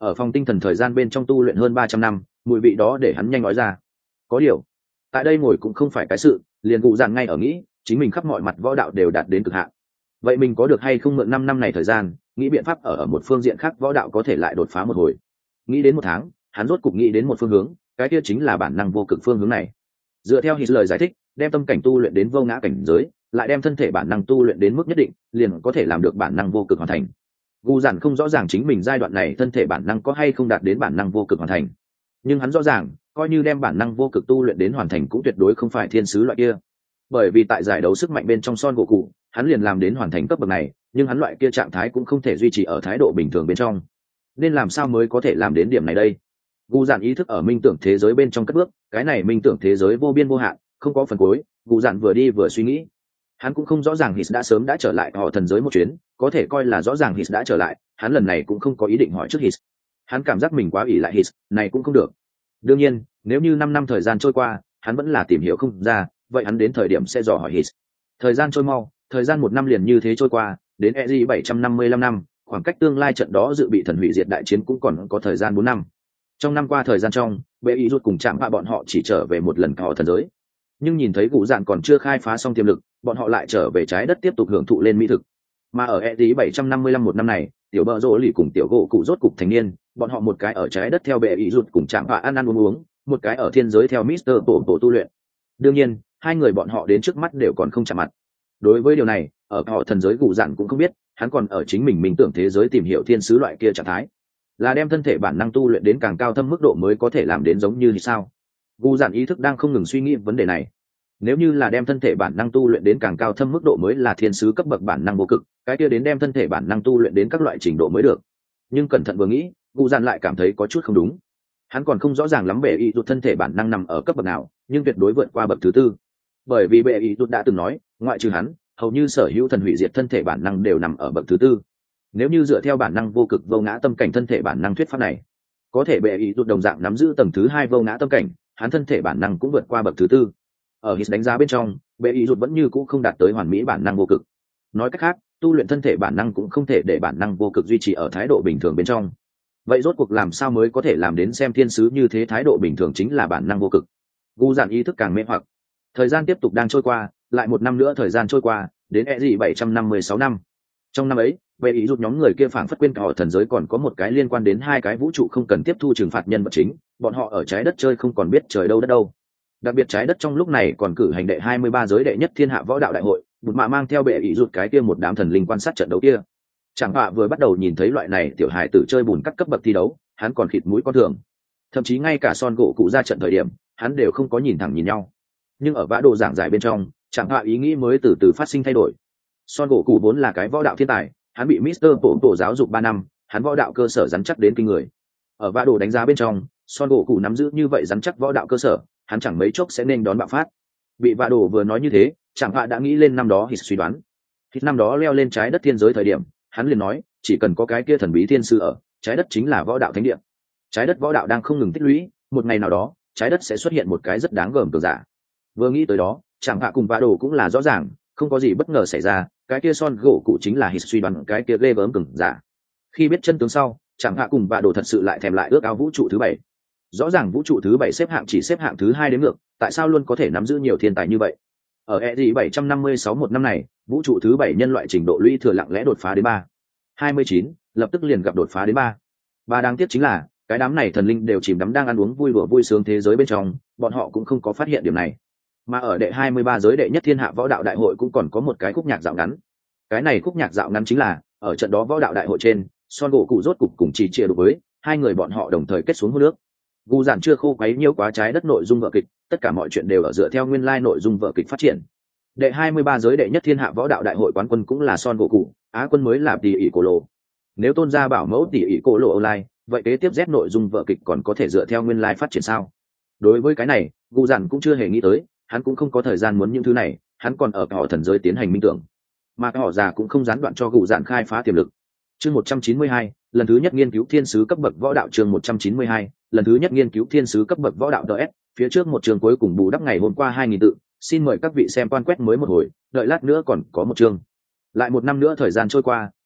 Speaker 1: ở phòng tinh thần thời gian bên trong tu luyện hơn ba trăm năm, mùi vị đó để hắn nhanh nói ra. Có điều tại đây ngồi cũng không phải cái sự, liền cụ dặn ngay ở nghĩ chính mình khắp mọi mặt võ đạo đều đạt đến cực hạn, vậy mình có được hay không mượn năm năm này thời gian nghĩ biện pháp ở ở một phương diện khác võ đạo có thể lại đột phá một hồi. Nghĩ đến một tháng, hắn rốt cục nghĩ đến một phương hướng, cái kia chính là bản năng vô cực phương hướng này. Dựa theo his lời giải thích, đem tâm cảnh tu luyện đến vô ngã cảnh giới, lại đem thân thể bản năng tu luyện đến mức nhất định, liền có thể làm được bản năng vô cực hoàn thành. Gu Dặn không rõ ràng chính mình giai đoạn này thân thể bản năng có hay không đạt đến bản năng vô cực hoàn thành, nhưng hắn rõ ràng coi như đem bản năng vô cực tu luyện đến hoàn thành cũng tuyệt đối không phải thiên sứ loại kia, bởi vì tại giải đấu sức mạnh bên trong Son Goku hắn liền làm đến hoàn thành cấp bậc này, nhưng hắn loại kia trạng thái cũng không thể duy trì ở thái độ bình thường bên trong, nên làm sao mới có thể làm đến điểm này đây? Gu Dặn ý thức ở minh tưởng thế giới bên trong cất bước, cái này minh tưởng thế giới vô biên vô hạn, không có phần cuối. Gu Dặn vừa đi vừa suy nghĩ, hắn cũng không rõ ràng His đã sớm đã trở lại họ thần giới một chuyến, có thể coi là rõ ràng His đã trở lại, hắn lần này cũng không có ý định hỏi trước His. Hắn cảm giác mình quá ỷ lại His, này cũng không được. Đương nhiên, nếu như năm năm thời gian trôi qua, hắn vẫn là tìm hiểu không ra, vậy hắn đến thời điểm sẽ dò hỏi His. Thời gian trôi mau, thời gian một năm liền như thế trôi qua, đến e gi bảy trăm năm mươi lăm năm, khoảng cách tương lai trận đó dự bị thần hủy diệt đại chiến cũng còn có thời gian bốn năm. Trong năm qua thời gian trong, bệ ý rút cùng chạm hạ bọn họ chỉ trở về một lần họ thần giới, nhưng nhìn thấy Cụ Dạn còn chưa khai phá xong tiềm lực, bọn họ lại trở về trái đất tiếp tục hưởng thụ lên mỹ thực. Mà ở e gi bảy trăm năm mươi lăm một năm này, tiểu bờ rỗ lì cùng tiểu gỗ cụ rốt cục thành niên, bọn họ một cái ở trái đất theo bệ ý rút cùng chạm hạ ăn ăn uống uống, một cái ở thiên giới theo Mister Tổ Tổ tu luyện. Đương nhiên, hai người bọn họ đến trước mắt đều còn không chạm mặt. Đối với điều này, ở họ thần giới Cụ Dạn cũng không biết, hắn còn ở chính mình minh tưởng thế giới tìm hiểu thiên sứ loại kia trạng thái, là đem thân thể bản năng tu luyện đến càng cao thâm mức độ mới có thể làm đến giống như thì sao. Gu Dặn ý thức đang không ngừng suy nghĩ vấn đề này. Nếu như là đem thân thể bản năng tu luyện đến càng cao thâm mức độ mới là thiên sứ cấp bậc bản năng vô cực, cái kia đến đem thân thể bản năng tu luyện đến các loại trình độ mới được. Nhưng cẩn thận vừa nghĩ, Gu Dặn lại cảm thấy có chút không đúng. Hắn còn không rõ ràng lắm bệ ý rút thân thể bản năng nằm ở cấp bậc nào, nhưng tuyệt đối vượt qua bậc thứ tư. Bởi vì bệ ý rút đã từng nói, ngoại trừ hắn, hầu như sở hữu thần hủy diệt thân thể bản năng đều nằm ở bậc thứ tư. Nếu như dựa theo bản năng vô cực vô ngã tâm cảnh thân thể bản năng thuyết pháp này, có thể bệ ý rút đồng dạng nắm giữ tầng thứ hai vô ngã tâm cảnh, hắn thân thể bản năng cũng vượt qua bậc thứ tư. Ở his đánh giá bên trong, bệ ý rút vẫn như cũ không đạt tới hoàn mỹ bản năng vô cực. Nói cách khác, tu luyện thân thể bản năng cũng không thể để bản năng vô cực duy trì ở thái độ bình thường bên trong. Vậy rốt cuộc làm sao mới có thể làm đến xem thiên sứ như thế thái độ bình thường chính là bản năng vô cực? Gu Dặn ý thức càng mê hoặc. Thời gian tiếp tục đang trôi qua, lại một năm nữa thời gian trôi qua, đến e gi bảy trăm năm mươi sáu năm. Trong năm ấy, bệ ý rút nhóm người kia phảng phất quên cả họ thần giới còn có một cái liên quan đến hai cái vũ trụ không cần tiếp thu trừng phạt nhân vật chính, bọn họ ở trái đất chơi không còn biết trời đâu đất đâu. Đặc biệt trái đất trong lúc này còn cử hành đệ hai mươi ba giới đệ nhất thiên hạ võ đạo đại hội, bụt mạ mang theo bệ ý rút cái kia một đám thần linh quan sát trận đấu kia. Chẳng họa vừa bắt đầu nhìn thấy loại này tiểu hài tử chơi bùn cắt cấp bậc thi đấu, hắn còn khịt mũi con thường. Thậm chí ngay cả Son gỗ cụ ra trận thời điểm, hắn đều không có nhìn thẳng nhìn nhau. Nhưng ở vã đồ giảng giải bên trong, chẳng họa ý nghĩ mới từ từ phát sinh thay đổi. Son gỗ cụ vốn là cái võ đạo thiên tài, hắn bị Mister Bộ Bộ giáo dục ba năm, hắn võ đạo cơ sở rắn chắc đến kinh người. Ở vã đồ đánh giá bên trong, Son gỗ cụ nắm giữ như vậy rắn chắc võ đạo cơ sở, hắn chẳng mấy chốc sẽ nên đón bạo phát. Bị vã đồ vừa nói như thế, chẳng họa đã nghĩ lên năm đó Hít suy đoán. Hít năm đó leo lên trái đất thiên giới thời điểm, hắn liền nói, chỉ cần có cái kia thần bí thiên sư ở, trái đất chính là võ đạo thánh địa. Trái đất võ đạo đang không ngừng tích lũy, một ngày nào đó, trái đất sẽ xuất hiện một cái rất đáng gờm cường giả. Vừa nghĩ tới đó, chẳng hạ cùng vã đồ cũng là rõ ràng, không có gì bất ngờ xảy ra, cái kia Son gỗ cụ chính là Hít suy đoán cái kia ghê gớm cường giả. Khi biết chân tướng sau, chẳng hạ cùng vã đồ thật sự lại thèm lại ước ao vũ trụ thứ bảy. Rõ ràng vũ trụ thứ bảy xếp hạng chỉ xếp hạng thứ hai đến ngược, tại sao luôn có thể nắm giữ nhiều thiên tài như vậy? Ở e gi bảy trăm năm mươi sáu một năm này, vũ trụ thứ bảy nhân loại trình độ lũy thừa lặng lẽ đột phá đến ba hai mươi chín, lập tức liền gặp đột phá đến ba và đáng tiếc chính là cái đám này thần linh đều chìm đắm đang ăn uống vui đùa vui sướng thế giới bên trong, bọn họ cũng không có phát hiện điểm này. Mà ở đệ hai mươi ba giới đệ nhất thiên hạ võ đạo đại hội cũng còn có một cái khúc nhạc dạo ngắn. Cái này khúc nhạc dạo ngắn chính là ở trận đó võ đạo đại hội trên, Son gỗ cụ rốt cục cùng chỉ chia đối với hai người bọn họ đồng thời kết xuống hôn nước. Gu Dặn chưa khô quấy nhiễu quá trái đất nội dung vở kịch, tất cả mọi chuyện đều ở dựa theo nguyên lai nội dung vở kịch phát triển. Đệ hai mươi ba giới đệ nhất thiên hạ võ đạo đại hội quán quân cũng là Son gỗ cụ, á quân mới là Tỷ ỷ cổ lộ. Nếu tôn gia bảo mẫu Tỷ ỷ cổ lộ online, vậy kế tiếp Z nội dung vở kịch còn có thể dựa theo nguyên lai phát triển sao? Đối với cái này, Gu Dặn cũng chưa hề nghĩ tới, hắn cũng không có thời gian muốn những thứ này, hắn còn ở họ thần giới tiến hành minh tưởng. Mà họ già cũng không gián đoạn cho Gu Dặn khai phá tiềm lực. Chương một trăm chín mươi hai, lần thứ nhất nghiên cứu thiên sứ cấp bậc võ đạo. Chương một trăm chín mươi hai, lần thứ nhất nghiên cứu thiên sứ cấp bậc võ đạo ds, phía trước một chương cuối cùng bù đắp ngày hôm qua hai nghìn tự, xin mời các vị xem quan quét mới một hồi, đợi lát nữa còn có một chương. Lại một năm nữa thời gian trôi qua,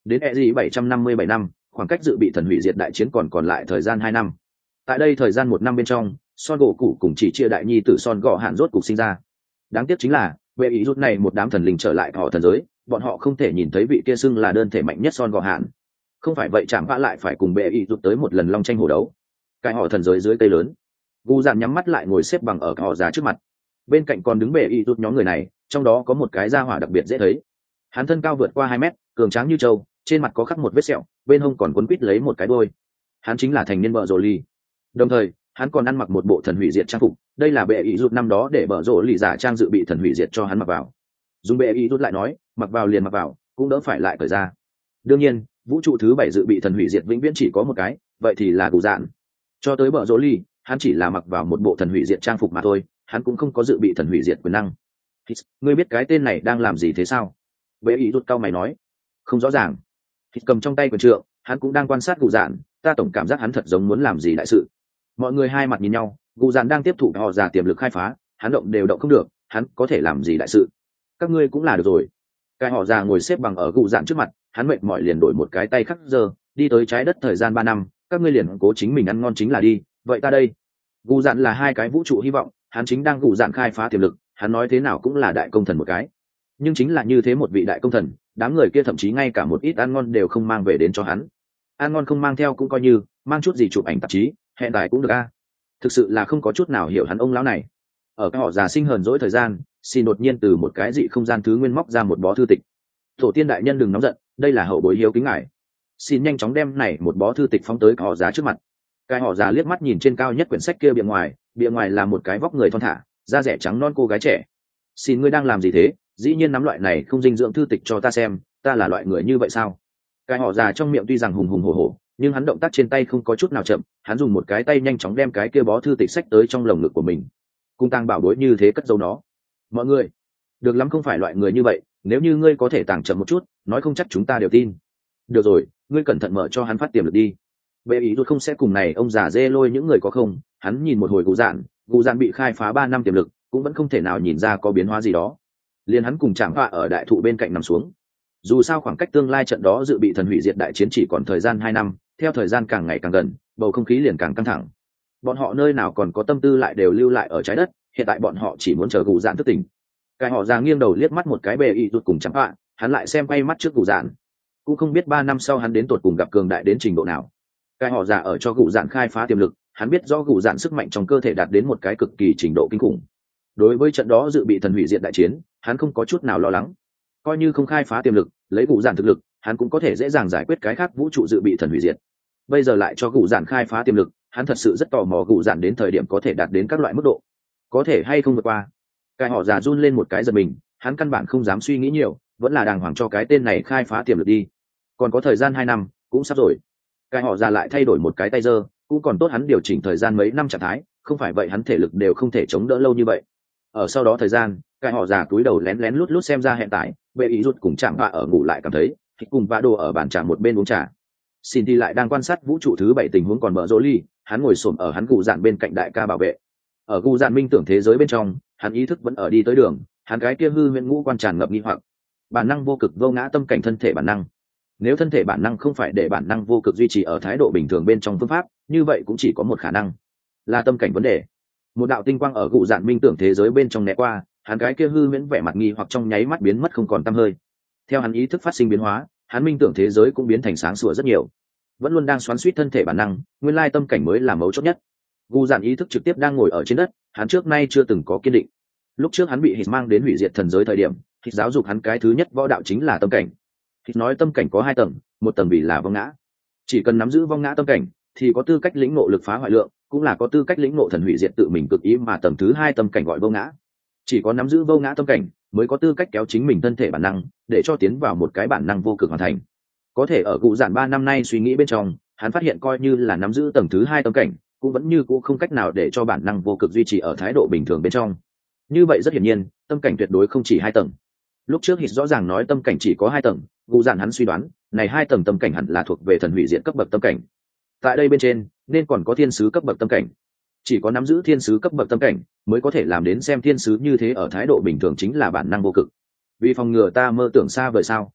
Speaker 1: đến e gi bảy trăm năm mươi bảy năm, khoảng cách dự bị thần hủy diệt đại chiến còn còn lại thời gian hai năm. Tại đây thời gian một năm bên trong, Son gỗ cụ cùng chỉ chia đại nhi tử Son gọ hạn rốt cục sinh ra. Đáng tiếc chính là về ý rút này một đám thần linh trở lại họ thần giới, bọn họ không thể nhìn thấy vị kia xưng là đơn thể mạnh nhất Son gọ hạn. Không phải vậy chạm vã lại phải cùng bệ ý rút tới một lần long tranh hổ đấu. Cái họ thần giới dưới cây lớn, gu dạn nhắm mắt lại ngồi xếp bằng ở họ già trước mặt. Bên cạnh còn đứng bệ ý rút nhóm người này, trong đó có một cái da hỏa đặc biệt dễ thấy. Hắn thân cao vượt qua hai mét, cường tráng như trâu, trên mặt có khắc một vết sẹo, bên hông còn quấn quít lấy một cái đôi. Hắn chính là thành niên vợ rồ ly. Đồng thời hắn còn ăn mặc một bộ thần hủy diệt trang phục, đây là bệ ý rút năm đó để vợ rồ ly giả trang dự bị thần hủy diệt cho hắn mặc vào. Dùng bệ ý rút lại nói, mặc vào liền mặc vào, cũng đỡ phải lại cởi ra. Đương nhiên vũ trụ thứ bảy dự bị thần hủy diệt vĩnh viễn chỉ có một cái, vậy thì là cụ dạn. Cho tới vợ rồ ly, hắn chỉ là mặc vào một bộ thần hủy diệt trang phục mà thôi, hắn cũng không có dự bị thần hủy diệt quyền năng. Ngươi biết cái tên này đang làm gì thế sao? Bệ ý rút cao mày nói. Không rõ ràng. Thịt cầm trong tay quyền trượng, hắn cũng đang quan sát cụ dạn, ta tổng cảm giác hắn thật giống muốn làm gì đại sự. Mọi người hai mặt nhìn nhau, cụ dạn đang tiếp thụ họ già tiềm lực khai phá, hắn động đều động không được, hắn có thể làm gì đại sự. Các ngươi cũng là được rồi. Cái họ già ngồi xếp bằng ở cụ dạn trước mặt, hắn mệt mỏi liền đổi một cái tay khắc giờ, đi tới trái đất thời gian ba năm, các ngươi liền cố chính mình ăn ngon chính là đi, vậy ta đây. Cụ dạn là hai cái vũ trụ hy vọng, hắn chính đang cụ dạn khai phá tiềm lực, hắn nói thế nào cũng là đại công thần một cái. Nhưng chính là như thế một vị đại công thần, đám người kia thậm chí ngay cả một ít ăn ngon đều không mang về đến cho hắn. Ăn ngon không mang theo cũng coi như, mang chút gì chụp ảnh tạp chí hẹn tài cũng được a. Thực sự là không có chút nào hiểu hắn ông lão này. Ở cái họ già sinh hờn dỗi thời gian, xin đột nhiên từ một cái dị không gian thứ nguyên móc ra một bó thư tịch. Tổ tiên đại nhân đừng nóng giận, đây là hậu bối hiếu kính ngài. Xin nhanh chóng đem này một bó thư tịch phóng tới cái họ già trước mặt. Cái họ già liếc mắt nhìn trên cao nhất quyển sách kia bìa ngoài, bìa ngoài là một cái vóc người thon thả, da rẻ trắng non cô gái trẻ. Xin ngươi đang làm gì thế? Dĩ nhiên nắm loại này không dinh dưỡng thư tịch cho ta xem, ta là loại người như vậy sao? Cái họ già trong miệng tuy rằng hùng hùng hổ hổ, nhưng hắn động tác trên tay không có chút nào chậm, hắn dùng một cái tay nhanh chóng đem cái kia bó thư tịch sách tới trong lồng ngực của mình. Cung tăng bảo bối như thế cất giấu nó. Mọi người, được lắm, không phải loại người như vậy, nếu như ngươi có thể tàng chậm một chút, nói không chắc chúng ta đều tin. Được rồi, ngươi cẩn thận mở cho hắn phát tiềm lực đi. Bệ ý rút không sẽ cùng này ông già dê lôi những người có không, hắn nhìn một hồi cụ dạn, cụ dạn bị khai phá ba năm tiềm lực, cũng vẫn không thể nào nhìn ra có biến hóa gì đó. Liên hắn cùng chạm họa ở đại thụ bên cạnh nằm xuống. Dù sao khoảng cách tương lai trận đó dự bị thần hủy diệt đại chiến chỉ còn thời gian hai năm, theo thời gian càng ngày càng gần, bầu không khí liền càng căng thẳng. Bọn họ nơi nào còn có tâm tư lại đều lưu lại ở trái đất, hiện tại bọn họ chỉ muốn chờ cụ dạn thức tỉnh. Cái họ già nghiêng đầu liếc mắt một cái bệ ý rút cùng chạm họa, hắn lại xem quay mắt trước cụ dạn. Cũng không biết ba năm sau hắn đến tột cùng gặp cường đại đến trình độ nào. Cái họ già ở cho cụ dạn khai phá tiềm lực, hắn biết do cụ dạn sức mạnh trong cơ thể đạt đến một cái cực kỳ trình độ kinh khủng. Đối với trận đó dự bị thần hủy diệt đại chiến, hắn không có chút nào lo lắng. Coi như không khai phá tiềm lực, lấy cụ dạn thực lực, hắn cũng có thể dễ dàng giải quyết cái khác vũ trụ dự bị thần hủy diệt. Bây giờ lại cho cụ dạn khai phá tiềm lực, hắn thật sự rất tò mò cụ dạn đến thời điểm có thể đạt đến các loại mức độ, có thể hay không vượt qua. Cái họ già run lên một cái giật mình, hắn căn bản không dám suy nghĩ nhiều, vẫn là đàng hoàng cho cái tên này khai phá tiềm lực đi. Còn có thời gian hai năm, cũng sắp rồi. Cái họ già lại thay đổi một cái tay giơ, cũng còn tốt hắn điều chỉnh thời gian mấy năm trạng thái, không phải vậy hắn thể lực đều không thể chống đỡ lâu như vậy. Ở sau đó thời gian, cái họ già túi đầu lén lén lút lút xem ra hiện tại, bệ ý rút cùng chạm vạ ở ngủ lại cảm thấy, thì cùng vạ đồ ở bàn trà một bên uống trà. Xin đi lại đang quan sát vũ trụ thứ bảy tình huống còn mở rỗ ly, hắn ngồi xổm ở hắn cụ dạn bên cạnh đại ca bảo vệ. Ở cụ dạn minh tưởng thế giới bên trong, hắn ý thức vẫn ở đi tới đường, hắn cái kia hư huyễn ngũ quan tràn ngập nghi hoặc. Bản năng vô cực vô ngã tâm cảnh thân thể bản năng. Nếu thân thể bản năng không phải để bản năng vô cực duy trì ở thái độ bình thường bên trong phương pháp, như vậy cũng chỉ có một khả năng, là tâm cảnh vấn đề. Một đạo tinh quang ở cụ dạn minh tưởng thế giới bên trong né qua, hắn cái kia hư huyễn vẻ mặt nghi hoặc trong nháy mắt biến mất không còn tăm hơi. Theo hắn ý thức phát sinh biến hóa, hắn minh tưởng thế giới cũng biến thành sáng sủa rất nhiều. Vẫn luôn đang xoắn xuýt thân thể bản năng, nguyên lai tâm cảnh mới là mấu chốt nhất. Cụ dạn ý thức trực tiếp đang ngồi ở trên đất, hắn trước nay chưa từng có kiên định. Lúc trước hắn bị Hít mang đến hủy diệt thần giới thời điểm, Hít giáo dục hắn cái thứ nhất võ đạo chính là tâm cảnh. Hít nói tâm cảnh có hai tầng, một tầng vì là vong ngã. Chỉ cần nắm giữ vong ngã tâm cảnh, thì có tư cách lĩnh ngộ lực phá hoại lượng, cũng là có tư cách lĩnh ngộ thần hủy diệt tự mình cực ý, mà tầng thứ hai tâm cảnh gọi vô ngã. Chỉ có nắm giữ vô ngã tâm cảnh, mới có tư cách kéo chính mình thân thể bản năng, để cho tiến vào một cái bản năng vô cực hoàn thành. Có thể ở cụ dạn ba năm nay suy nghĩ bên trong, hắn phát hiện coi như là nắm giữ tầng thứ hai tâm cảnh, cũng vẫn như cũ không cách nào để cho bản năng vô cực duy trì ở thái độ bình thường bên trong. Như vậy rất hiển nhiên, tâm cảnh tuyệt đối không chỉ hai tầng. Lúc trước Hít rõ ràng nói tâm cảnh chỉ có hai tầng, cụ dạn hắn suy đoán, này hai tầng tâm cảnh hẳn là thuộc về thần hủy diệt cấp bậc tâm cảnh. Tại đây bên trên, nên còn có thiên sứ cấp bậc tâm cảnh. Chỉ có nắm giữ thiên sứ cấp bậc tâm cảnh, mới có thể làm đến xem thiên sứ như thế ở thái độ bình thường chính là bản năng vô cực. Vì phòng ngừa ta mơ tưởng xa vời sao?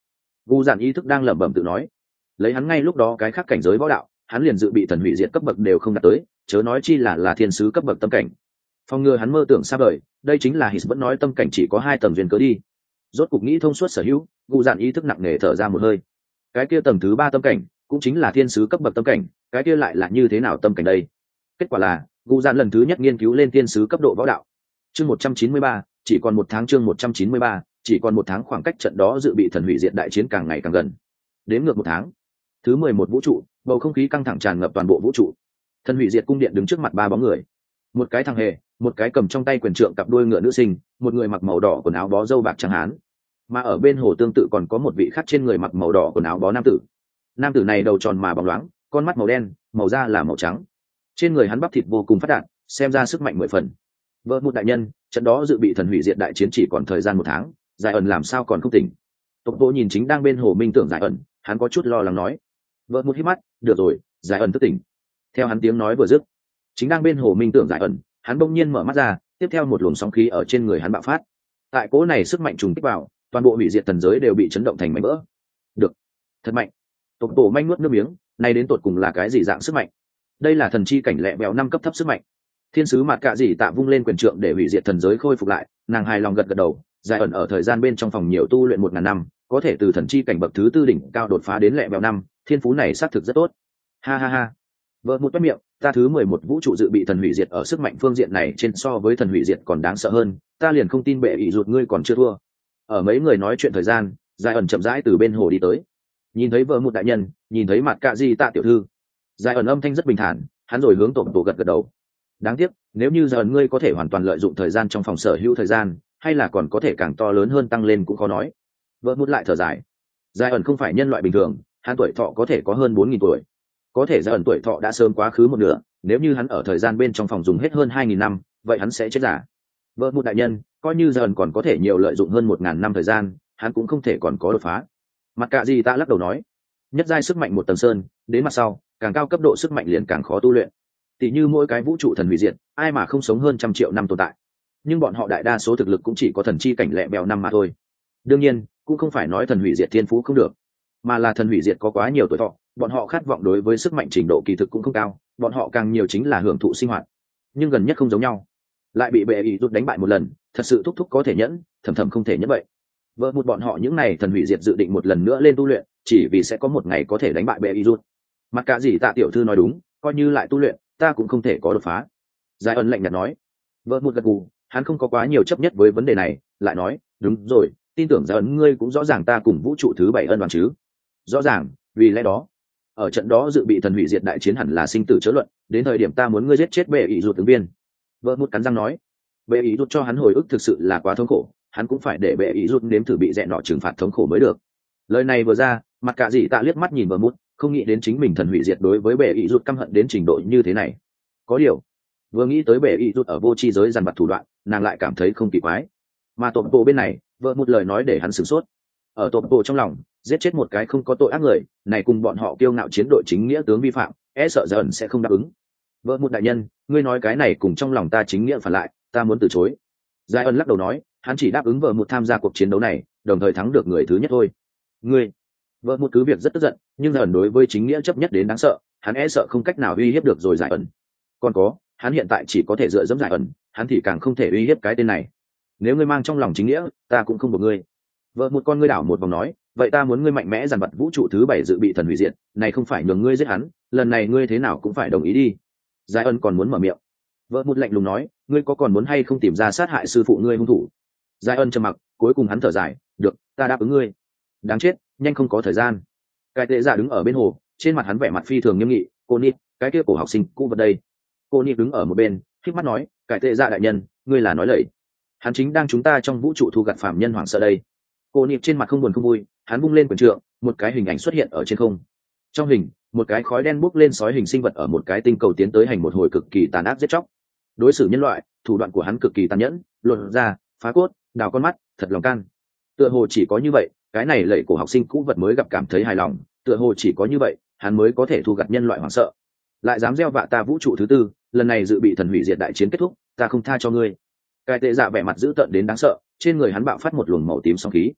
Speaker 1: Gu Dạn ý thức đang lẩm bẩm tự nói, lấy hắn ngay lúc đó cái khác cảnh giới võ đạo, hắn liền dự bị thần hủy diệt cấp bậc đều không đạt tới, chớ nói chi là là thiên sứ cấp bậc tâm cảnh. Phòng ngừa hắn mơ tưởng xa vời, đây chính là Hít vẫn nói tâm cảnh chỉ có hai tầng duyên cớ đi. Rốt cục nghĩ thông suốt sở hữu, Gu Dạn ý thức nặng nề thở ra một hơi. Cái kia tầng thứ ba tâm cảnh, cũng chính là thiên sứ cấp bậc tâm cảnh, cái kia lại là như thế nào tâm cảnh đây? Kết quả là, Gu Dạn lần thứ nhất nghiên cứu lên thiên sứ cấp độ võ đạo. Chương một trăm chín mươi ba, chỉ còn một tháng chương một trăm chín mươi ba, chỉ còn một tháng khoảng cách trận đó dự bị thần hủy diệt đại chiến càng ngày càng gần. Đến ngược một tháng. Thứ mười một vũ trụ, bầu không khí căng thẳng tràn ngập toàn bộ vũ trụ. Thần hủy diệt cung điện đứng trước mặt ba bóng người. Một cái thằng hề, một cái cầm trong tay quyền trượng cặp đuôi ngựa nữ sinh, một người mặc màu đỏ quần áo bó râu bạc trắng hán. Mà ở bên hồ tương tự còn có một vị khác trên người mặc màu đỏ quần áo bó nam tử. Nam tử này đầu tròn mà bóng loáng, con mắt màu đen, màu da là màu trắng. Trên người hắn bắp thịt vô cùng phát đạt, xem ra sức mạnh mười phần. Vợ một đại nhân, trận đó dự bị thần hủy diệt đại chiến chỉ còn thời gian một tháng, Giải ẩn làm sao còn không tỉnh? Tộc Bộ nhìn chính đang bên hồ minh tưởng Giải ẩn, hắn có chút lo lắng nói. Vợ một hít mắt, được rồi, Giải ẩn thức tỉnh. Theo hắn tiếng nói vừa dứt, chính đang bên hồ minh tưởng Giải ẩn, hắn bỗng nhiên mở mắt ra, tiếp theo một luồng sóng khí ở trên người hắn bạo phát. Tại cỗ này sức mạnh trùng kích vào, toàn bộ hủy diệt thần giới đều bị chấn động thành mảnh vỡ. Được, thật mạnh. Tộc Bộ manh nuốt nước miếng, này đến tột cùng là cái gì dạng sức mạnh? Đây là thần chi cảnh lẹ bèo năm cấp thấp sức mạnh. Thiên sứ mặt cạ dị tạ vung lên quyền trượng để hủy diệt thần giới khôi phục lại, nàng hài lòng gật gật đầu. Giải ẩn ở thời gian bên trong phòng nhiều tu luyện một ngàn năm, có thể từ thần chi cảnh bậc thứ tư đỉnh cao đột phá đến lẹ bèo năm, thiên phú này xác thực rất tốt. Ha ha ha. Vợ một toét miệng, ta thứ mười một vũ trụ dự bị thần hủy diệt ở sức mạnh phương diện này trên so với thần hủy diệt còn đáng sợ hơn, ta liền không tin bệ ỷ rụt ngươi còn chưa thua. Ở mấy người nói chuyện thời gian, Giải ẩn chậm rãi từ bên hồ đi tới. Nhìn thấy vợ một đại nhân, nhìn thấy mặt cạ dị tạ tiểu thư. Giải ẩn âm thanh rất bình thản, hắn rồi hướng tổ tổ gật gật đầu. Đáng tiếc, nếu như giờ ngươi có thể hoàn toàn lợi dụng thời gian trong phòng sở hữu thời gian, hay là còn có thể càng to lớn hơn tăng lên cũng khó nói. Vợ mút lại thở dài. Giải ẩn không phải nhân loại bình thường, hắn tuổi thọ có thể có hơn bốn nghìn tuổi. Có thể Giải ẩn tuổi thọ đã sớm quá khứ một nửa, nếu như hắn ở thời gian bên trong phòng dùng hết hơn hai nghìn năm, vậy hắn sẽ chết giả. Vợ mút đại nhân, coi như Giải ẩn còn có thể nhiều lợi dụng hơn một ngàn năm thời gian, hắn cũng không thể còn có đột phá. Mặt cạ gì ta lắc đầu nói, nhất giai sức mạnh một tầng sơn, đến mặt sau, càng cao cấp độ sức mạnh liền càng khó tu luyện. Tỷ như mỗi cái vũ trụ thần hủy diệt, ai mà không sống hơn trăm triệu năm tồn tại. Nhưng bọn họ đại đa số thực lực cũng chỉ có thần chi cảnh lẹ bèo năm mà thôi. Đương nhiên, cũng không phải nói thần hủy diệt thiên phú không được, mà là thần hủy diệt có quá nhiều tuổi thọ, bọn họ khát vọng đối với sức mạnh trình độ kỳ thực cũng không cao, bọn họ càng nhiều chính là hưởng thụ sinh hoạt. Nhưng gần nhất không giống nhau, lại bị bệ ý rút đánh bại một lần, thật sự thúc thúc có thể nhẫn, thầm thầm không thể nhẫn vậy. Vợ một bọn họ những này thần hủy diệt dự định một lần nữa lên tu luyện, chỉ vì sẽ có một ngày có thể đánh bại bệ ý rút. Mặt cả gì tạ tiểu thư nói đúng, coi như lại tu luyện, ta cũng không thể có đột phá. Giải ẩn lạnh nhạt nói. Vợ một gật gù, hắn không có quá nhiều chấp nhất với vấn đề này, lại nói, đúng rồi, tin tưởng Giải ẩn ngươi cũng rõ ràng ta cùng vũ trụ thứ bảy ân đoàn chứ? Rõ ràng, vì lẽ đó, ở trận đó dự bị thần hủy diệt đại chiến hẳn là sinh tử chớ luận, đến thời điểm ta muốn ngươi giết chết bệ ý rụt ứng viên. Vợ một cắn răng nói. Bệ ý rụt cho hắn hồi ức thực sự là quá thống khổ, hắn cũng phải để bệ ý rụt nếm thử bị dẹn nọ trừng phạt thống khổ mới được. Lời này vừa ra, mặt cả gì tạ liếc mắt nhìn vợ một, không nghĩ đến chính mình thần hủy diệt đối với bệ ý rụt căm hận đến trình độ như thế này. Có điều, vừa nghĩ tới bệ ý rụt ở vô tri giới dằn vặt thủ đoạn, nàng lại cảm thấy không kỳ quái. Mà tộp bộ bên này, vợ một lời nói để hắn sửng sốt. Ở tộp bộ trong lòng, giết chết một cái không có tội ác người này cùng bọn họ kiêu ngạo chiến đội chính nghĩa tướng vi phạm, e sợ dần sẽ không đáp ứng. Vợ một đại nhân, ngươi nói cái này cùng trong lòng ta chính nghĩa phản lại, ta muốn từ chối. Giai ân lắc đầu nói, hắn chỉ đáp ứng vợ một tham gia cuộc chiến đấu này, đồng thời thắng được người thứ nhất thôi. Ngươi, vợ một cứ việc rất tức giận, nhưng dần đối với chính nghĩa chấp nhất đến đáng sợ, hắn e sợ không cách nào uy hiếp được rồi Giải ẩn. Còn có, hắn hiện tại chỉ có thể dựa dẫm Giải ẩn, hắn thì càng không thể uy hiếp cái tên này. Nếu ngươi mang trong lòng chính nghĩa, ta cũng không buộc ngươi. Vợ một con ngươi đảo một vòng nói, vậy ta muốn ngươi mạnh mẽ dằn vặt vũ trụ thứ bảy dự bị thần hủy diệt, này không phải nhường ngươi giết hắn, lần này ngươi thế nào cũng phải đồng ý đi. Giải ân còn muốn mở miệng. Vợ một lạnh lùng nói, ngươi có còn muốn hay không tìm ra sát hại sư phụ ngươi hung thủ? Giải ân trầm mặc, cuối cùng hắn thở dài, được, ta đáp ứng ngươi. Đáng chết, nhanh không có thời gian. Cái tệ giả đứng ở bên hồ, trên mặt hắn vẻ mặt phi thường nghiêm nghị, cô nít, cái kia cổ học sinh cũ vật đây. Cô nít đứng ở một bên, khép mắt nói, cái tệ giả đại nhân, ngươi là nói lẩy. Hắn chính đang chúng ta trong vũ trụ thu gặt phạm nhân hoảng sợ đây. Cô nịp trên mặt không buồn không vui, hắn vung lên quyền trượng, một cái hình ảnh xuất hiện ở trên không. Trong hình, một cái khói đen bốc lên sói hình sinh vật ở một cái tinh cầu tiến tới hành một hồi cực kỳ tàn ác giết chóc. Đối xử nhân loại, thủ đoạn của hắn cực kỳ tàn nhẫn, luồn ra, phá cốt, đào con mắt, thật lòng can. Tựa hồ chỉ có như vậy, cái này lệ cổ học sinh cũ vật mới gặp cảm thấy hài lòng, tựa hồ chỉ có như vậy, hắn mới có thể thu gặt nhân loại hoảng sợ. Lại dám gieo vạ ta vũ trụ thứ tư, lần này dự bị thần hủy diệt đại chiến kết thúc, ta không tha cho ngươi. Cái tệ dạ vẻ mặt dữ tợn đến đáng sợ, trên người hắn bạo phát một luồng màu tím sóng khí.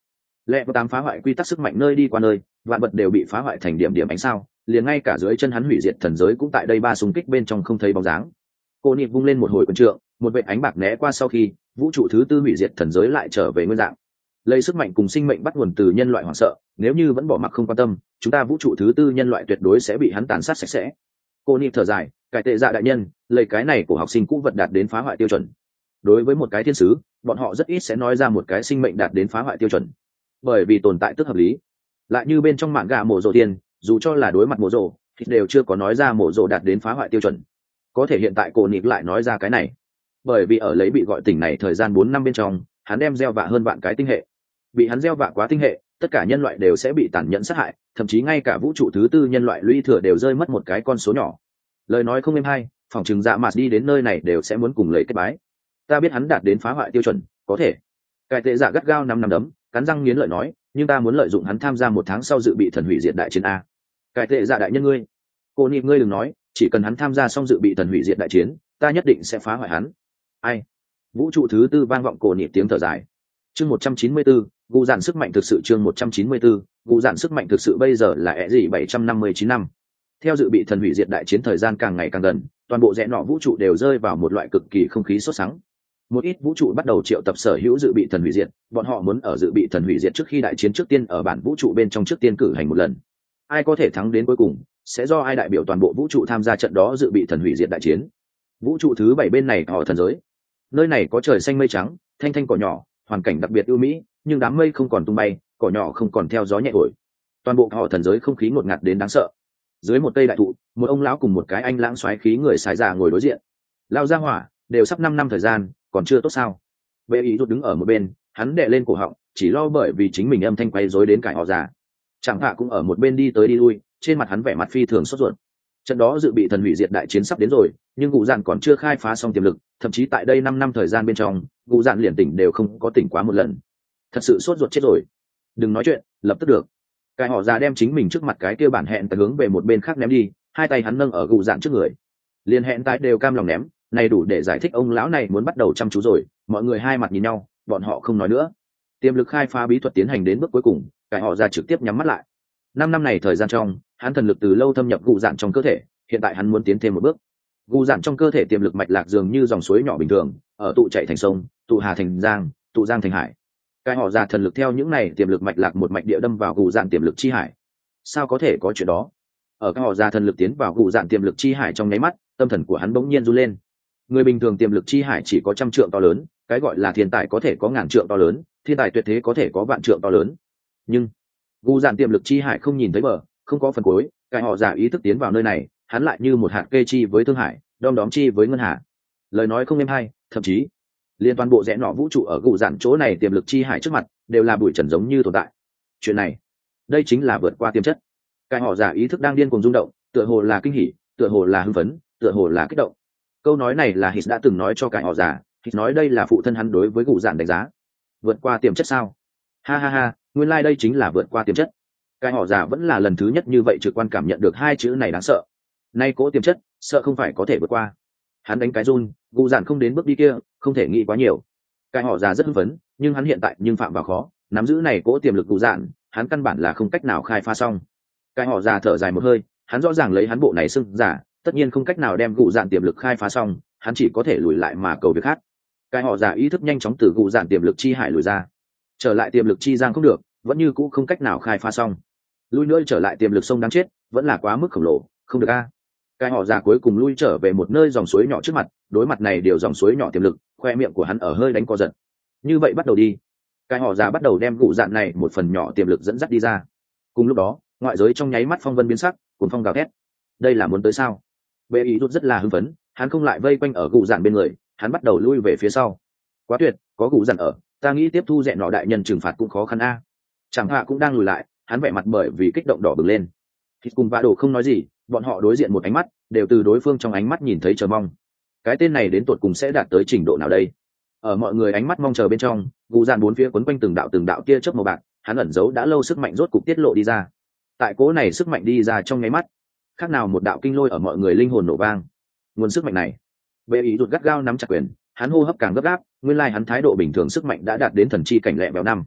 Speaker 1: lẹ vào tám phá hoại quy tắc sức mạnh nơi đi qua nơi, vạn vật đều bị phá hoại thành điểm điểm ánh sao, liền ngay cả dưới chân hắn hủy diệt thần giới cũng tại đây ba xung kích bên trong không thấy bóng dáng. Cô nịp vung lên một hồi quần trượng, một vệt ánh bạc né qua sau khi vũ trụ thứ tư hủy diệt thần giới lại trở về nguyên dạng. Lấy sức mạnh cùng sinh mệnh bắt nguồn từ nhân loại hoảng sợ, nếu như vẫn bỏ mặc không quan tâm, chúng ta vũ trụ thứ tư nhân loại tuyệt đối sẽ bị hắn tàn sát sạch sẽ. Cô nịp thở dài, cải tệ dạ đại nhân, lấy cái này của học sinh cũng vật đạt đến phá hoại tiêu chuẩn. Đối với một cái thiên sứ, bọn họ rất ít sẽ nói ra một cái sinh mệnh đạt đến phá hoại tiêu chuẩn, bởi vì tồn tại tức hợp lý. Lại như bên trong mạn gà mổ rồ tiên, dù cho là đối mặt mổ rồ thì đều chưa có nói ra mổ rồ đạt đến phá hoại tiêu chuẩn. Có thể hiện tại cô nịp lại nói ra cái này, bởi vì ở lấy bị gọi tỉnh này thời gian bốn năm bên trong, hắn đem gieo vạ hơn vạn cái tinh hệ. Bị hắn gieo vạ quá tinh hệ, tất cả nhân loại đều sẽ bị tàn nhẫn sát hại, thậm chí ngay cả vũ trụ thứ tư nhân loại lũy thừa đều rơi mất một cái con số nhỏ. Lời nói không êm hay, phòng chừng dạ mà đi đến nơi này đều sẽ muốn cùng lấy kết bái. Ta biết hắn đạt đến phá hoại tiêu chuẩn, có thể. Cải tệ dạ gắt gao năm năm đấm, cắn răng nghiến lợi nói, nhưng ta muốn lợi dụng hắn tham gia một tháng sau dự bị thần hủy diệt đại chiến a. Cải tệ dạ đại nhân ngươi, cô nịp ngươi đừng nói, chỉ cần hắn tham gia xong dự bị thần hủy diệt đại chiến, ta nhất định sẽ phá hoại hắn. Ai? Vũ trụ thứ tư vang vọng cổ nịp tiếng thở dài. Chương một trăm chín mươi bốn, gù dạn sức mạnh thực sự. Chương một trăm chín mươi bốn, gù dạn sức mạnh thực sự. Bây giờ là ẻ gì bảy trăm năm mươi chín năm. Theo dự bị thần hủy diệt đại chiến thời gian càng ngày càng gần, toàn bộ rẽ nọ vũ trụ đều rơi vào một loại cực kỳ không khí sốt sắng. Một ít vũ trụ bắt đầu triệu tập sở hữu dự bị thần hủy diệt, bọn họ muốn ở dự bị thần hủy diệt trước khi đại chiến trước tiên ở bản vũ trụ bên trong trước tiên cử hành một lần. Ai có thể thắng đến cuối cùng, sẽ do ai đại biểu toàn bộ vũ trụ tham gia trận đó dự bị thần hủy diệt đại chiến. Vũ trụ thứ bảy bên này họ thần giới. Nơi này có trời xanh mây trắng, thanh thanh cỏ nhỏ, hoàn cảnh đặc biệt ưu mỹ, nhưng đám mây không còn tung bay, cỏ nhỏ không còn theo gió nhẹ thổi. Toàn bộ họ thần giới không khí ngột ngạt đến đáng sợ. Dưới một cây đại thụ, một ông lão cùng một cái anh lãng xoáy khí người xài già ngồi đối diện. Lao ra hỏa, đều sắp năm năm thời gian, còn chưa tốt sao? Bệ ý rút đứng ở một bên, hắn đè lên cổ họng, chỉ lo bởi vì chính mình âm thanh quay rối đến cãi họ già. Chẳng hạ cũng ở một bên đi tới đi lui, trên mặt hắn vẻ mặt phi thường sốt ruột. Trận đó dự bị thần hủy diệt đại chiến sắp đến rồi, nhưng cụ dạn còn chưa khai phá xong tiềm lực, thậm chí tại đây năm năm thời gian bên trong, cụ dạn liền tỉnh đều không có tỉnh quá một lần. Thật sự sốt ruột chết rồi. Đừng nói chuyện, lập tức được. Cái họ già đem chính mình trước mặt cái kia bản hẹn tại hướng về một bên khác ném đi, hai tay hắn nâng ở cụ dạn trước người. Liền hẹn tại đều cam lòng ném, này đủ để giải thích ông lão này muốn bắt đầu chăm chú rồi. Mọi người hai mặt nhìn nhau, bọn họ không nói nữa. Tiềm lực khai phá bí thuật tiến hành đến bước cuối cùng, cái họ già trực tiếp nhắm mắt lại. Năm năm này thời gian trong, hắn thần lực từ lâu thâm nhập cụ dạn trong cơ thể, hiện tại hắn muốn tiến thêm một bước. Cụ dạn trong cơ thể tiềm lực mạch lạc dường như dòng suối nhỏ bình thường, ở tụ chạy thành sông, tụ hà thành giang, tụ giang thành hải. Cái họ già thần lực theo những này tiềm lực mạch lạc một mạch địa đâm vào cụ dạn tiềm lực chi hải. Sao có thể có chuyện đó? Ở cái họ già thần lực tiến vào cụ dạn tiềm lực chi hải trong nháy mắt, tâm thần của hắn bỗng nhiên run lên. Người bình thường tiềm lực chi hải chỉ có trăm trượng to lớn, cái gọi là thiên tài có thể có ngàn trượng to lớn, thiên tài tuyệt thế có thể có vạn trượng to lớn. Nhưng cụ dạn tiềm lực chi hải không nhìn thấy bờ, không có phần cuối. Cái họ giả ý thức tiến vào nơi này, hắn lại như một hạt kê chi với thương hải, đom đóm chi với ngân hà. Lời nói không êm hay, thậm chí liên toàn bộ rẽ nọ vũ trụ ở cụ dạn chỗ này tiềm lực chi hải trước mặt đều là bụi trần giống như tồn tại. Chuyện này, đây chính là vượt qua tiềm chất. Cái họ giả ý thức đang điên cuồng rung động, tựa hồ là kinh hỉ, tựa hồ là hưng phấn, tựa hồ là kích động. Câu nói này là Hít đã từng nói cho cái họ giả, Hít nói đây là phụ thân hắn đối với cụ dạn đánh giá. Vượt qua tiềm chất sao? Ha ha ha, nguyên lai like đây chính là vượt qua tiềm chất. Cái họ già vẫn là lần thứ nhất như vậy trực quan cảm nhận được hai chữ này đáng sợ. Nay cố tiềm chất, sợ không phải có thể vượt qua. Hắn đánh cái run, cụ dạn không đến bước đi kia, không thể nghĩ quá nhiều. Cái họ già rất hưng phấn, nhưng hắn hiện tại nhưng phạm vào khó, nắm giữ này cố tiềm lực cụ dạn, hắn căn bản là không cách nào khai phá xong. Cái họ già thở dài một hơi, hắn rõ ràng lấy hắn bộ này xưng giả, tất nhiên không cách nào đem cụ dạn tiềm lực khai phá xong, hắn chỉ có thể lùi lại mà cầu việc khác. Cái họ già ý thức nhanh chóng từ cụ dạn tiềm lực chi hải lùi ra, trở lại tiềm lực chi giang không được, vẫn như cũ không cách nào khai phá xong. Lui nữa trở lại tiềm lực sông đáng chết, vẫn là quá mức khổng lồ, không được a. À. Cái họ già cuối cùng lui trở về một nơi dòng suối nhỏ trước mặt, đối mặt này điều dòng suối nhỏ tiềm lực, khoe miệng của hắn ở hơi đánh co giật. Như vậy bắt đầu đi. Cái họ già bắt đầu đem cụ dạn này một phần nhỏ tiềm lực dẫn dắt đi ra. Cùng lúc đó, ngoại giới trong nháy mắt phong vân biến sắc, cuồng phong gào thét. Đây là muốn tới sao? Bệ ý rút rất là hưng phấn, hắn không lại vây quanh ở cụ dạn bên người, hắn bắt đầu lui về phía sau. Quá tuyệt, có cụ dạn ở, ta nghĩ tiếp thu rẽ nọ đại nhân trừng phạt cũng khó khăn a. À. Chẳng hạ cũng đang lùi lại, hắn vẻ mặt bởi vì kích động đỏ bừng lên. Hít cùng vã đồ không nói gì, bọn họ đối diện một ánh mắt, đều từ đối phương trong ánh mắt nhìn thấy chờ mong. Cái tên này đến tột cùng sẽ đạt tới trình độ nào đây? Ở mọi người ánh mắt mong chờ bên trong, cụ dạn bốn phía quấn quanh từng đạo từng đạo tia chớp màu bạc, hắn ẩn giấu đã lâu sức mạnh rốt cục tiết lộ đi ra. Tại cố này sức mạnh đi ra trong nháy mắt, khác nào một đạo kinh lôi ở mọi người linh hồn nổ vang. Nguồn sức mạnh này, Bệ ý rụt gắt gao nắm chặt quyền, hắn hô hấp càng gấp gáp, nguyên lai hắn thái độ bình thường sức mạnh đã đạt đến thần chi cảnh lẹ bèo năm.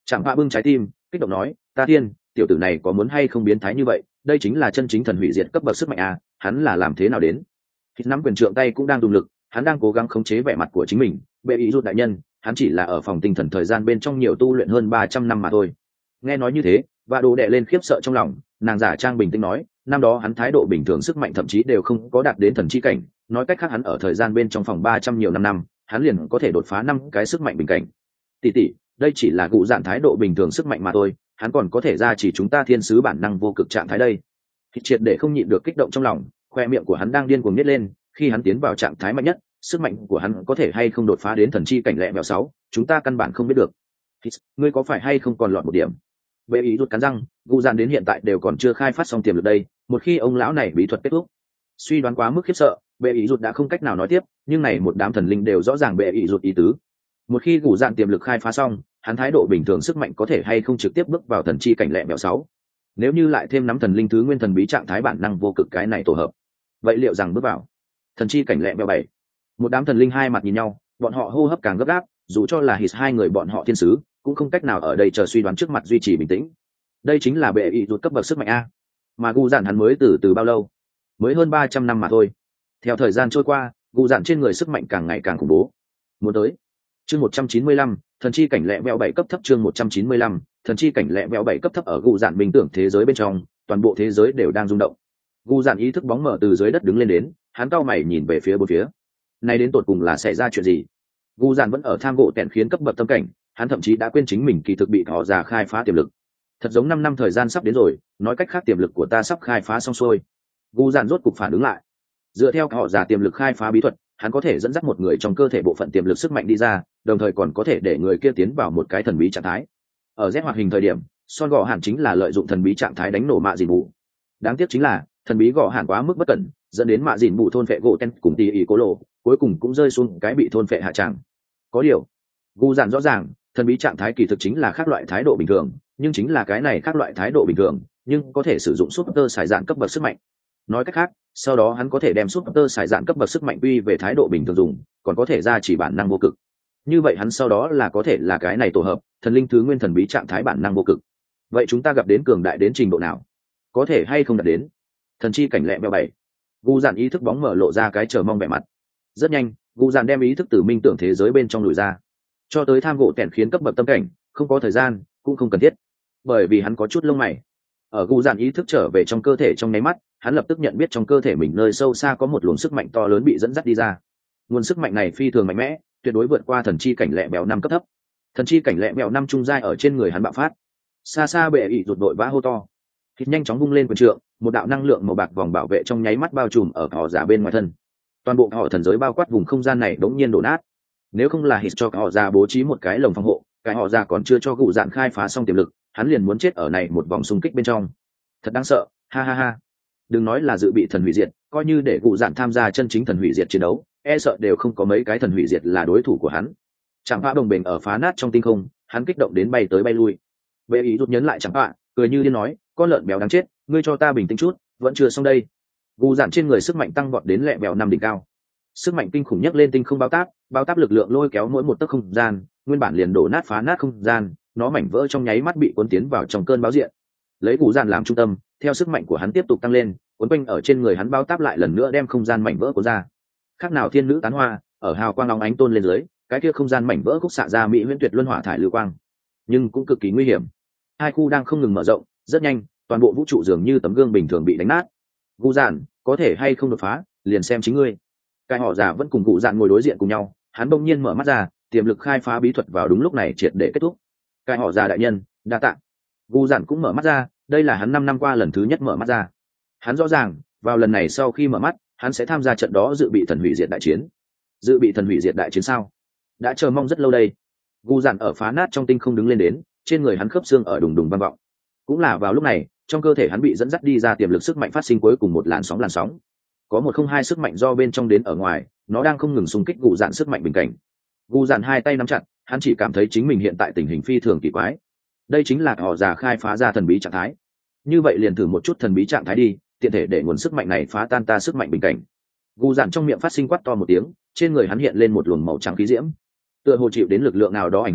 Speaker 1: Chẳng Phạ bưng trái tim kích động nói, ta thiên, tiểu tử này có muốn hay không biến thái như vậy, đây chính là chân chính thần hủy diệt cấp bậc sức mạnh à, hắn là làm thế nào đến? Hít nắm quyền trượng tay cũng đang dùng lực, hắn đang cố gắng khống chế vẻ mặt của chính mình. Bệ ý rút đại nhân, hắn chỉ là ở phòng tinh thần thời gian bên trong nhiều tu luyện hơn ba trăm năm mà thôi. Nghe nói như thế, và đồ đệ lên khiếp sợ trong lòng, nàng giả trang bình tĩnh nói, năm đó hắn thái độ bình thường sức mạnh thậm chí đều không có đạt đến thần chi cảnh, nói cách khác hắn ở thời gian bên trong phòng ba trăm nhiều năm năm, hắn liền có thể đột phá năm cái sức mạnh bình cảnh. Tỷ tỷ, đây chỉ là cụ dạn thái độ bình thường sức mạnh mà thôi, hắn còn có thể ra chỉ chúng ta thiên sứ bản năng vô cực trạng thái đây. Hít triệt để không nhịn được kích động trong lòng, khoe miệng của hắn đang điên cuồng nhếch lên, khi hắn tiến vào trạng thái mạnh nhất, sức mạnh của hắn có thể hay không đột phá đến thần chi cảnh lẹ mèo sáu, chúng ta căn bản không biết được. Hít, ngươi có phải hay không còn lọt một điểm? Bệ ý rút cắn răng, cụ dạn đến hiện tại đều còn chưa khai phát xong tiềm lực đây, một khi ông lão này bí thuật kết thúc, suy đoán quá mức khiếp sợ, bệ ý rút đã không cách nào nói tiếp, nhưng này một đám thần linh đều rõ ràng bệ ý rút ý tứ. Một khi cụ dạn tiềm lực khai phá xong, hắn thái độ bình thường sức mạnh có thể hay không trực tiếp bước vào thần chi cảnh lẹ mèo sáu. Nếu như lại thêm nắm thần linh thứ nguyên thần bí trạng thái bản năng vô cực cái này tổ hợp, vậy liệu rằng bước vào thần chi cảnh lẹ mèo bảy? Một đám thần linh hai mặt nhìn nhau, bọn họ hô hấp càng gấp gáp, dù cho là hít hai người bọn họ thiên sứ cũng không cách nào ở đây chờ suy đoán trước mặt duy trì bình tĩnh. Đây chính là bệ ý rút cấp bậc sức mạnh a, mà gu dạn hắn mới từ từ bao lâu? Mới hơn ba trăm năm mà thôi. Theo thời gian trôi qua, gu dạn trên người sức mạnh càng ngày càng khủng bố. Muốn tới chương một trăm chín mươi lăm, thần chi cảnh lẹ vẹo bảy cấp thấp. Chương một trăm chín mươi lăm, thần chi cảnh lẹ vẹo bảy cấp thấp. Ở gu dạn bình tưởng thế giới bên trong, toàn bộ thế giới đều đang rung động. Gu dạn ý thức bóng mở từ dưới đất đứng lên đến, hắn cau mày nhìn về phía bốn phía. Này đến tột cùng là xảy ra chuyện gì? Gu dạn vẫn ở tham gỗ tẹn khiến cấp bậc tâm cảnh, hắn thậm chí đã quên chính mình kỳ thực bị họ già khai phá tiềm lực. Thật giống năm năm thời gian sắp đến rồi, nói cách khác tiềm lực của ta sắp khai phá xong xuôi. Gu dạn rốt cục phản ứng lại. Dựa theo họ già tiềm lực khai phá bí thuật, hắn có thể dẫn dắt một người trong cơ thể bộ phận tiềm lực sức mạnh đi ra, đồng thời còn có thể để người kia tiến vào một cái thần bí trạng thái. Ở Z hoạt hình thời điểm, son gò hàn chính là lợi dụng thần bí trạng thái đánh nổ mạ dìn bù. Đáng tiếc chính là thần bí gò hàn quá mức bất cẩn, dẫn đến mạ dìn bù thôn phệ gỗ ten cùng tỉ ỉ cố lộ, cuối cùng cũng rơi xuống cái bị thôn phệ hạ tràng. Có điều, gu dạn rõ ràng, thần bí trạng thái kỳ thực chính là khác loại thái độ bình thường, nhưng chính là cái này khác loại thái độ bình thường, nhưng có thể sử dụng super xài dạn cấp bậc sức mạnh. Nói cách khác, sau đó hắn có thể đem super xài dạn cấp bậc sức mạnh quy về thái độ bình thường dùng, còn có thể ra chỉ bản năng vô cực. Như vậy hắn sau đó là có thể là cái này tổ hợp thần linh thứ nguyên thần bí trạng thái bản năng vô cực. Vậy chúng ta gặp đến cường đại đến trình độ nào? Có thể hay không đạt đến thần chi cảnh lẹ mèo bảy? Gu dạn ý thức bóng mở lộ ra cái chờ mong vẻ mặt. Rất nhanh, Gu dạn đem ý thức từ minh tưởng thế giới bên trong lùi ra, cho tới tham gỗ tẹn khiến cấp bậc tâm cảnh, không có thời gian, cũng không cần thiết, bởi vì hắn có chút lông mày. Ở Gu dạn ý thức trở về trong cơ thể trong nháy mắt, hắn lập tức nhận biết trong cơ thể mình nơi sâu xa có một luồng sức mạnh to lớn bị dẫn dắt đi ra. Nguồn sức mạnh này phi thường mạnh mẽ, tuyệt đối vượt qua thần chi cảnh lẹ mèo năm cấp thấp. Thần chi cảnh lẹ mèo năm trung giai ở trên người hắn bạo phát. Xa xa bệ ỉ rụt đội vã hô to. Thịt nhanh chóng vung lên quyền trượng, một đạo năng lượng màu bạc vòng bảo vệ trong nháy mắt bao trùm ở họ giả bên ngoài thân. Toàn bộ họ thần giới bao quát vùng không gian này đống nhiên đổ nát. Nếu không là hít cho họ già bố trí một cái lồng phòng hộ, cái họ già còn chưa cho cụ dạn khai phá xong tiềm lực, hắn liền muốn chết ở này một vòng xung kích bên trong. Thật đáng sợ, ha ha ha. Đừng nói là dự bị thần hủy diệt, coi như để cụ dạn tham gia chân chính thần hủy diệt chiến đấu, e sợ đều không có mấy cái thần hủy diệt là đối thủ của hắn. Chẳng phá đồng bình ở phá nát trong tinh không, hắn kích động đến bay tới bay lui. Bệ ý rút nhấn lại chẳng phá, cười như điên nói, con lợn béo đáng chết, ngươi cho ta bình tĩnh chút, vẫn chưa xong đây. Cụ dạn trên người sức mạnh tăng vọt đến lẹ bèo năm đỉnh cao. Sức mạnh kinh khủng nhất lên tinh không bao táp, bao táp lực lượng lôi kéo mỗi một tấc không gian, nguyên bản liền đổ nát phá nát không gian, nó mảnh vỡ trong nháy mắt bị cuốn tiến vào trong cơn bão diện. Lấy cụ dạn làm trung tâm, theo sức mạnh của hắn tiếp tục tăng lên, cuốn quanh ở trên người hắn bao táp lại lần nữa đem không gian mảnh vỡ cuốn ra. Khác nào thiên nữ tán hoa, ở hào quang long ánh tôn lên dưới, cái kia không gian mảnh vỡ khúc xạ ra mỹ huyễn tuyệt luân hỏa thải lưu quang, nhưng cũng cực kỳ nguy hiểm. Hai khu đang không ngừng mở rộng, rất nhanh, toàn bộ vũ trụ dường như tấm gương bình thường bị đánh nát. Cụ dạn, có thể hay không đột phá, liền xem chính ngươi. Cái họ già vẫn cùng cụ dạn ngồi đối diện cùng nhau, hắn bỗng nhiên mở mắt ra, tiềm lực khai phá bí thuật vào đúng lúc này triệt để kết thúc. Cái họ già đại nhân, đa tạ. Cụ dạn cũng mở mắt ra, đây là hắn năm năm qua lần thứ nhất mở mắt ra. Hắn rõ ràng, vào lần này sau khi mở mắt, hắn sẽ tham gia trận đó dự bị thần hủy diệt đại chiến. Dự bị thần hủy diệt đại chiến sao? Đã chờ mong rất lâu đây. Cụ dạn ở phá nát trong tinh không đứng lên đến, trên người hắn khớp xương ở đùng đùng vang vọng. Cũng là vào lúc này, trong cơ thể hắn bị dẫn dắt đi ra tiềm lực sức mạnh phát sinh cuối cùng một làn sóng làn sóng. Có một không hai sức mạnh do bên trong đến ở ngoài, nó đang không ngừng xung kích cụ dạn sức mạnh bình cảnh. Cụ dạn hai tay nắm chặt, hắn chỉ cảm thấy chính mình hiện tại tình hình phi thường kỳ quái. Đây chính là họ già khai phá ra thần bí trạng thái. Như vậy liền thử một chút thần bí trạng thái đi, tiện thể để nguồn sức mạnh này phá tan ta sức mạnh bình cảnh. Cụ dạn trong miệng phát sinh quát to một tiếng, trên người hắn hiện lên một luồng màu trắng khí diễm. Tựa hồ chịu đến lực lượng nào đó ảnh hưởng,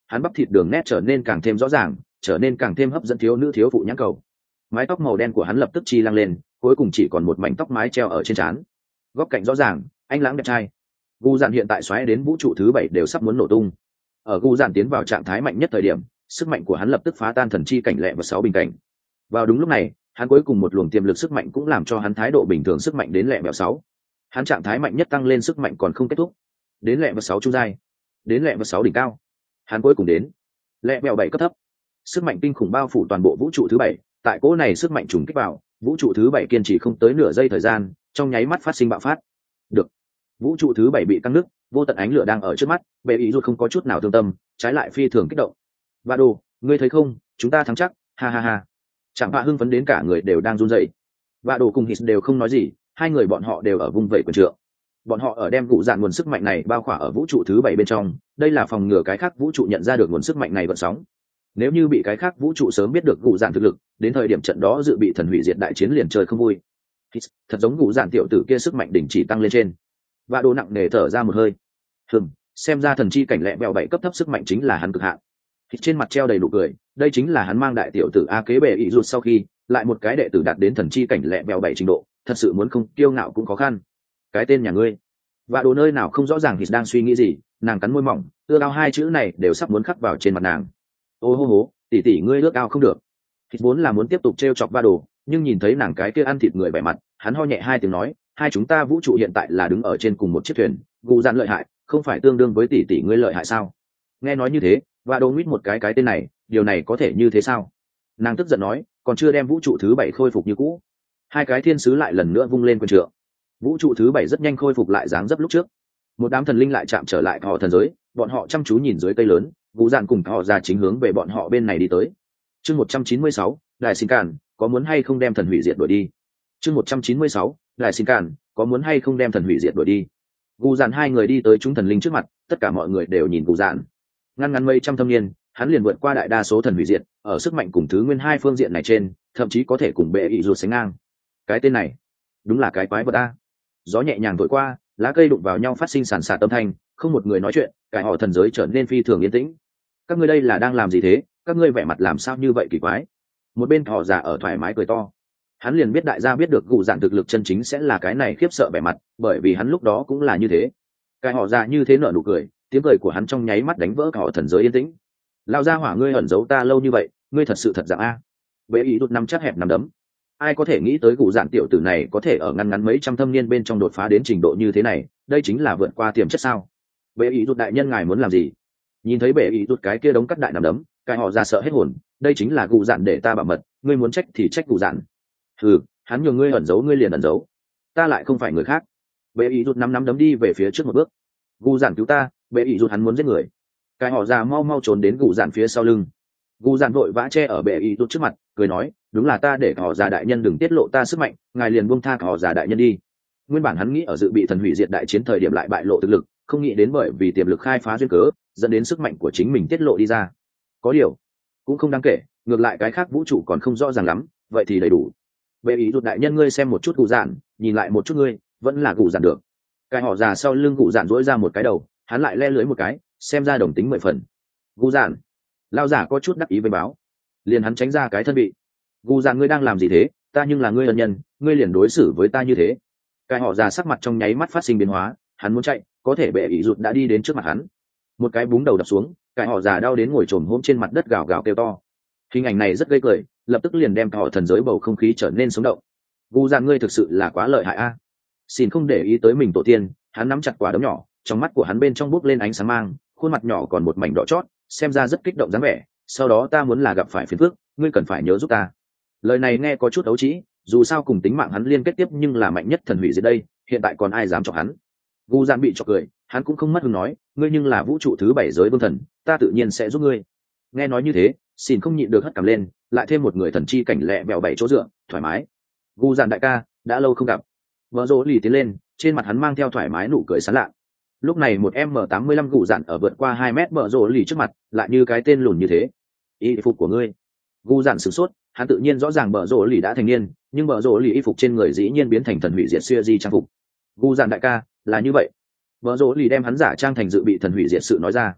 Speaker 1: hắn bắp thịt đường nét trở nên càng thêm rõ ràng, trở nên càng thêm hấp dẫn thiếu nữ thiếu phụ nhãn cầu. Mái tóc màu đen của hắn lập tức chi lăng lên, cuối cùng chỉ còn một mảnh tóc mái treo ở trên trán. Góc cạnh rõ ràng, anh lãng đẹp trai. Gu Dạn hiện tại xoáy đến vũ trụ thứ bảy đều sắp muốn nổ tung. Ở Gu Dạn tiến vào trạng thái mạnh nhất thời điểm, sức mạnh của hắn lập tức phá tan thần chi cảnh lẹ và sáu bình cảnh. Vào đúng lúc này, hắn cuối cùng một luồng tiềm lực sức mạnh cũng làm cho hắn thái độ bình thường sức mạnh đến lẹ và sáu. Hắn trạng thái mạnh nhất tăng lên sức mạnh còn không kết thúc, đến lẹ và sáu trung giai, đến lẹ và sáu đỉnh cao. Hắn cuối cùng đến lẹ và bảy cấp thấp. Sức mạnh kinh khủng bao phủ toàn bộ vũ trụ thứ bảy, tại cỗ này sức mạnh trùng kích vào, vũ trụ thứ bảy kiên trì không tới nửa giây thời gian, trong nháy mắt phát sinh bạo phát. Được, vũ trụ thứ bảy bị căng nứt, vô tận ánh lửa đang ở trước mắt, bệ ý rút không có chút nào thương tâm, trái lại phi thường kích động. Và đồ, ngươi thấy không, chúng ta thắng chắc, ha ha ha. Chẳng hạ hưng phấn đến cả người đều đang run rẩy. Và đồ cùng Hít đều không nói gì, hai người bọn họ đều ở vung vẩy quyền trượng. Bọn họ ở đem cụ dạn nguồn sức mạnh này bao khỏa ở vũ trụ thứ bảy bên trong, đây là phòng ngừa cái khác vũ trụ nhận ra được nguồn sức mạnh này vận sóng. Nếu như bị cái khác vũ trụ sớm biết được cụ dạn thực lực, đến thời điểm trận đó dự bị thần hủy diệt đại chiến liền chơi không vui. Hít, thật giống cụ dạn tiểu tử kia sức mạnh đỉnh chỉ tăng lên trên. Và đồ nặng nề thở ra một hơi. Hừm, xem ra thần chi cảnh lẹ bèo bảy cấp thấp sức mạnh chính là hắn cực hạn. Hít trên mặt treo đầy nụ cười, đây chính là hắn mang đại tiểu tử a kế bệ ý rụt sau khi lại một cái đệ tử đạt đến thần chi cảnh lẹ bèo bảy trình độ, thật sự muốn không kiêu ngạo cũng khó khăn. Cái tên nhà ngươi. Và đồ nơi nào không rõ ràng Hít đang suy nghĩ gì, nàng cắn môi mỏng, ưa ao hai chữ này đều sắp muốn khắc vào trên mặt nàng. Ô hô hố, tỷ tỷ ngươi ước ao không được. Hít vốn là muốn tiếp tục trêu chọc Va đồ, nhưng nhìn thấy nàng cái kia ăn thịt người vẻ mặt, hắn ho nhẹ hai tiếng nói, hai chúng ta vũ trụ hiện tại là đứng ở trên cùng một chiếc thuyền, Gu Dạn lợi hại, không phải tương đương với tỷ tỷ ngươi lợi hại sao? Nghe nói như thế, Va đồ nguyết một cái cái tên này, điều này có thể như thế sao? Nàng tức giận nói, còn chưa đem vũ trụ thứ bảy khôi phục như cũ. Hai cái thiên sứ lại lần nữa vung lên quyền trượng. Vũ trụ thứ bảy rất nhanh khôi phục lại dáng dấp lúc trước. Một đám thần linh lại chạm trở lại họ thần giới, bọn họ chăm chú nhìn dưới cây lớn, Gu Dạn cùng họ ra chính hướng về bọn họ bên này đi tới. Chương một trăm chín mươi sáu, Đại Sinh Càn, có muốn hay không đem thần hủy diệt đuổi đi? Chương một trăm chín mươi sáu, Đại Sinh Càn, có muốn hay không đem thần hủy diệt đuổi đi? Gu Dạn hai người đi tới chúng thần linh trước mặt, tất cả mọi người đều nhìn Gu Dạn. Ngăn ngắn mấy trăm thâm niên, hắn liền vượt qua đại đa số thần hủy diệt, ở sức mạnh cùng thứ nguyên hai phương diện này trên, thậm chí có thể cùng bệ ý ruột sánh ngang. Cái tên này, đúng là cái quái vật a. Gió nhẹ nhàng thổi qua, lá cây đụng vào nhau phát sinh sàn sạt âm thanh, không một người nói chuyện, cái họ thần giới trở nên phi thường yên tĩnh. Các ngươi đây là đang làm gì thế? Các ngươi vẻ mặt làm sao như vậy kỳ quái? Một bên họ già ở thoải mái cười to. Hắn liền biết đại gia biết được Gu Dạn thực lực chân chính sẽ là cái này khiếp sợ vẻ mặt, bởi vì hắn lúc đó cũng là như thế. Cái họ già như thế nở nụ cười, tiếng cười của hắn trong nháy mắt đánh vỡ cả họ thần giới yên tĩnh. Lão gia hỏa ngươi ẩn giấu ta lâu như vậy, ngươi thật sự thật dạng a. Bệ ý đột năm chắc hẹp nằm đấm. Ai có thể nghĩ tới Gu Dạn tiểu tử này có thể ở ngăn ngắn mấy trăm thâm niên bên trong đột phá đến trình độ như thế này, đây chính là vượt qua tiềm chất sao? Bệ ý đột đại nhân ngài muốn làm gì? Nhìn thấy bệ ý đột cái kia đống cắt đại nằm đấm, cái họ già sợ hết hồn, đây chính là Gu Dạn để ta bảo mật, ngươi muốn trách thì trách Gu Dạn. Ừ, hắn nhường ngươi ẩn giấu ngươi liền ẩn giấu, ta lại không phải người khác. Bệ ý rút năm năm đấm đi về phía trước một bước. Gu Dạn cứu ta, bệ ý rút hắn muốn giết người. Cái họ già mau mau trốn đến Gu Dạn phía sau lưng. Gu Dạn vội vã che ở bệ ý rút trước mặt, cười nói, đúng là ta để họ già đại nhân đừng tiết lộ ta sức mạnh, ngài liền buông tha họ già đại nhân đi. Nguyên bản hắn nghĩ ở dự bị thần hủy diệt đại chiến thời điểm lại bại lộ thực lực, không nghĩ đến bởi vì tiềm lực khai phá duyên cớ, dẫn đến sức mạnh của chính mình tiết lộ đi ra. Có điều cũng không đáng kể, ngược lại cái khác vũ trụ còn không rõ ràng lắm, vậy thì đầy đủ. Bệ ý rút đại nhân ngươi xem một chút Gu Dạn, nhìn lại một chút ngươi, vẫn là Gu Dạn được. Cái họ già sau lưng Gu Dạn dỗi ra một cái đầu, hắn lại le lưới một cái, xem ra đồng tính mười phần. Gu Dạn, lao giả có chút đắc ý với báo, liền hắn tránh ra cái thân bị. Gu Dạn ngươi đang làm gì thế? Ta nhưng là ngươi ân nhân, ngươi liền đối xử với ta như thế. Cái họ già sắc mặt trong nháy mắt phát sinh biến hóa, hắn muốn chạy, có thể bệ ý rút đã đi đến trước mặt hắn, một cái búng đầu đập xuống, cái họ già đau đến ngồi trồm hôm trên mặt đất gào gào kêu to. Hình ảnh này rất gây cười, lập tức liền đem họ thần giới bầu không khí trở nên sống động. Gu Dạn ngươi thực sự là quá lợi hại a. Xin không để ý tới mình tổ tiên, hắn nắm chặt quả đấm nhỏ, trong mắt của hắn bên trong bốc lên ánh sáng mang, khuôn mặt nhỏ còn một mảnh đỏ chót, xem ra rất kích động dáng vẻ. Sau đó ta muốn là gặp phải phiền phức, ngươi cần phải nhớ giúp ta. Lời này nghe có chút ấu trĩ, dù sao cùng tính mạng hắn liên kết tiếp nhưng là mạnh nhất thần hủy dưới đây, hiện tại còn ai dám chọc hắn. Gu Dạn bị chọc cười, hắn cũng không mất hứng nói, ngươi nhưng là vũ trụ thứ bảy giới vương thần, ta tự nhiên sẽ giúp ngươi. Nghe nói như thế, xin không nhịn được hất cằm lên, lại thêm một người thần chi cảnh lẹ bèo bảy chỗ dựa, thoải mái. Gu Dạn đại ca, đã lâu không gặp. Vợ rỗ lì tiến lên, trên mặt hắn mang theo thoải mái nụ cười sán lạ. Lúc này một em em tám mươi lăm Gu Dạn ở vượt qua hai mét vợ rỗ lì trước mặt, lại như cái tên lùn như thế. Y phục của ngươi. Gu Dạn sửng sốt, hắn tự nhiên rõ ràng vợ rỗ lì đã thành niên, nhưng vợ rỗ lì y phục trên người dĩ nhiên biến thành thần hủy diệt xưa di trang phục. Gu Dạn đại ca, là như vậy. Vợ rỗ lì đem hắn giả trang thành dự bị thần hủy diệt sự nói ra.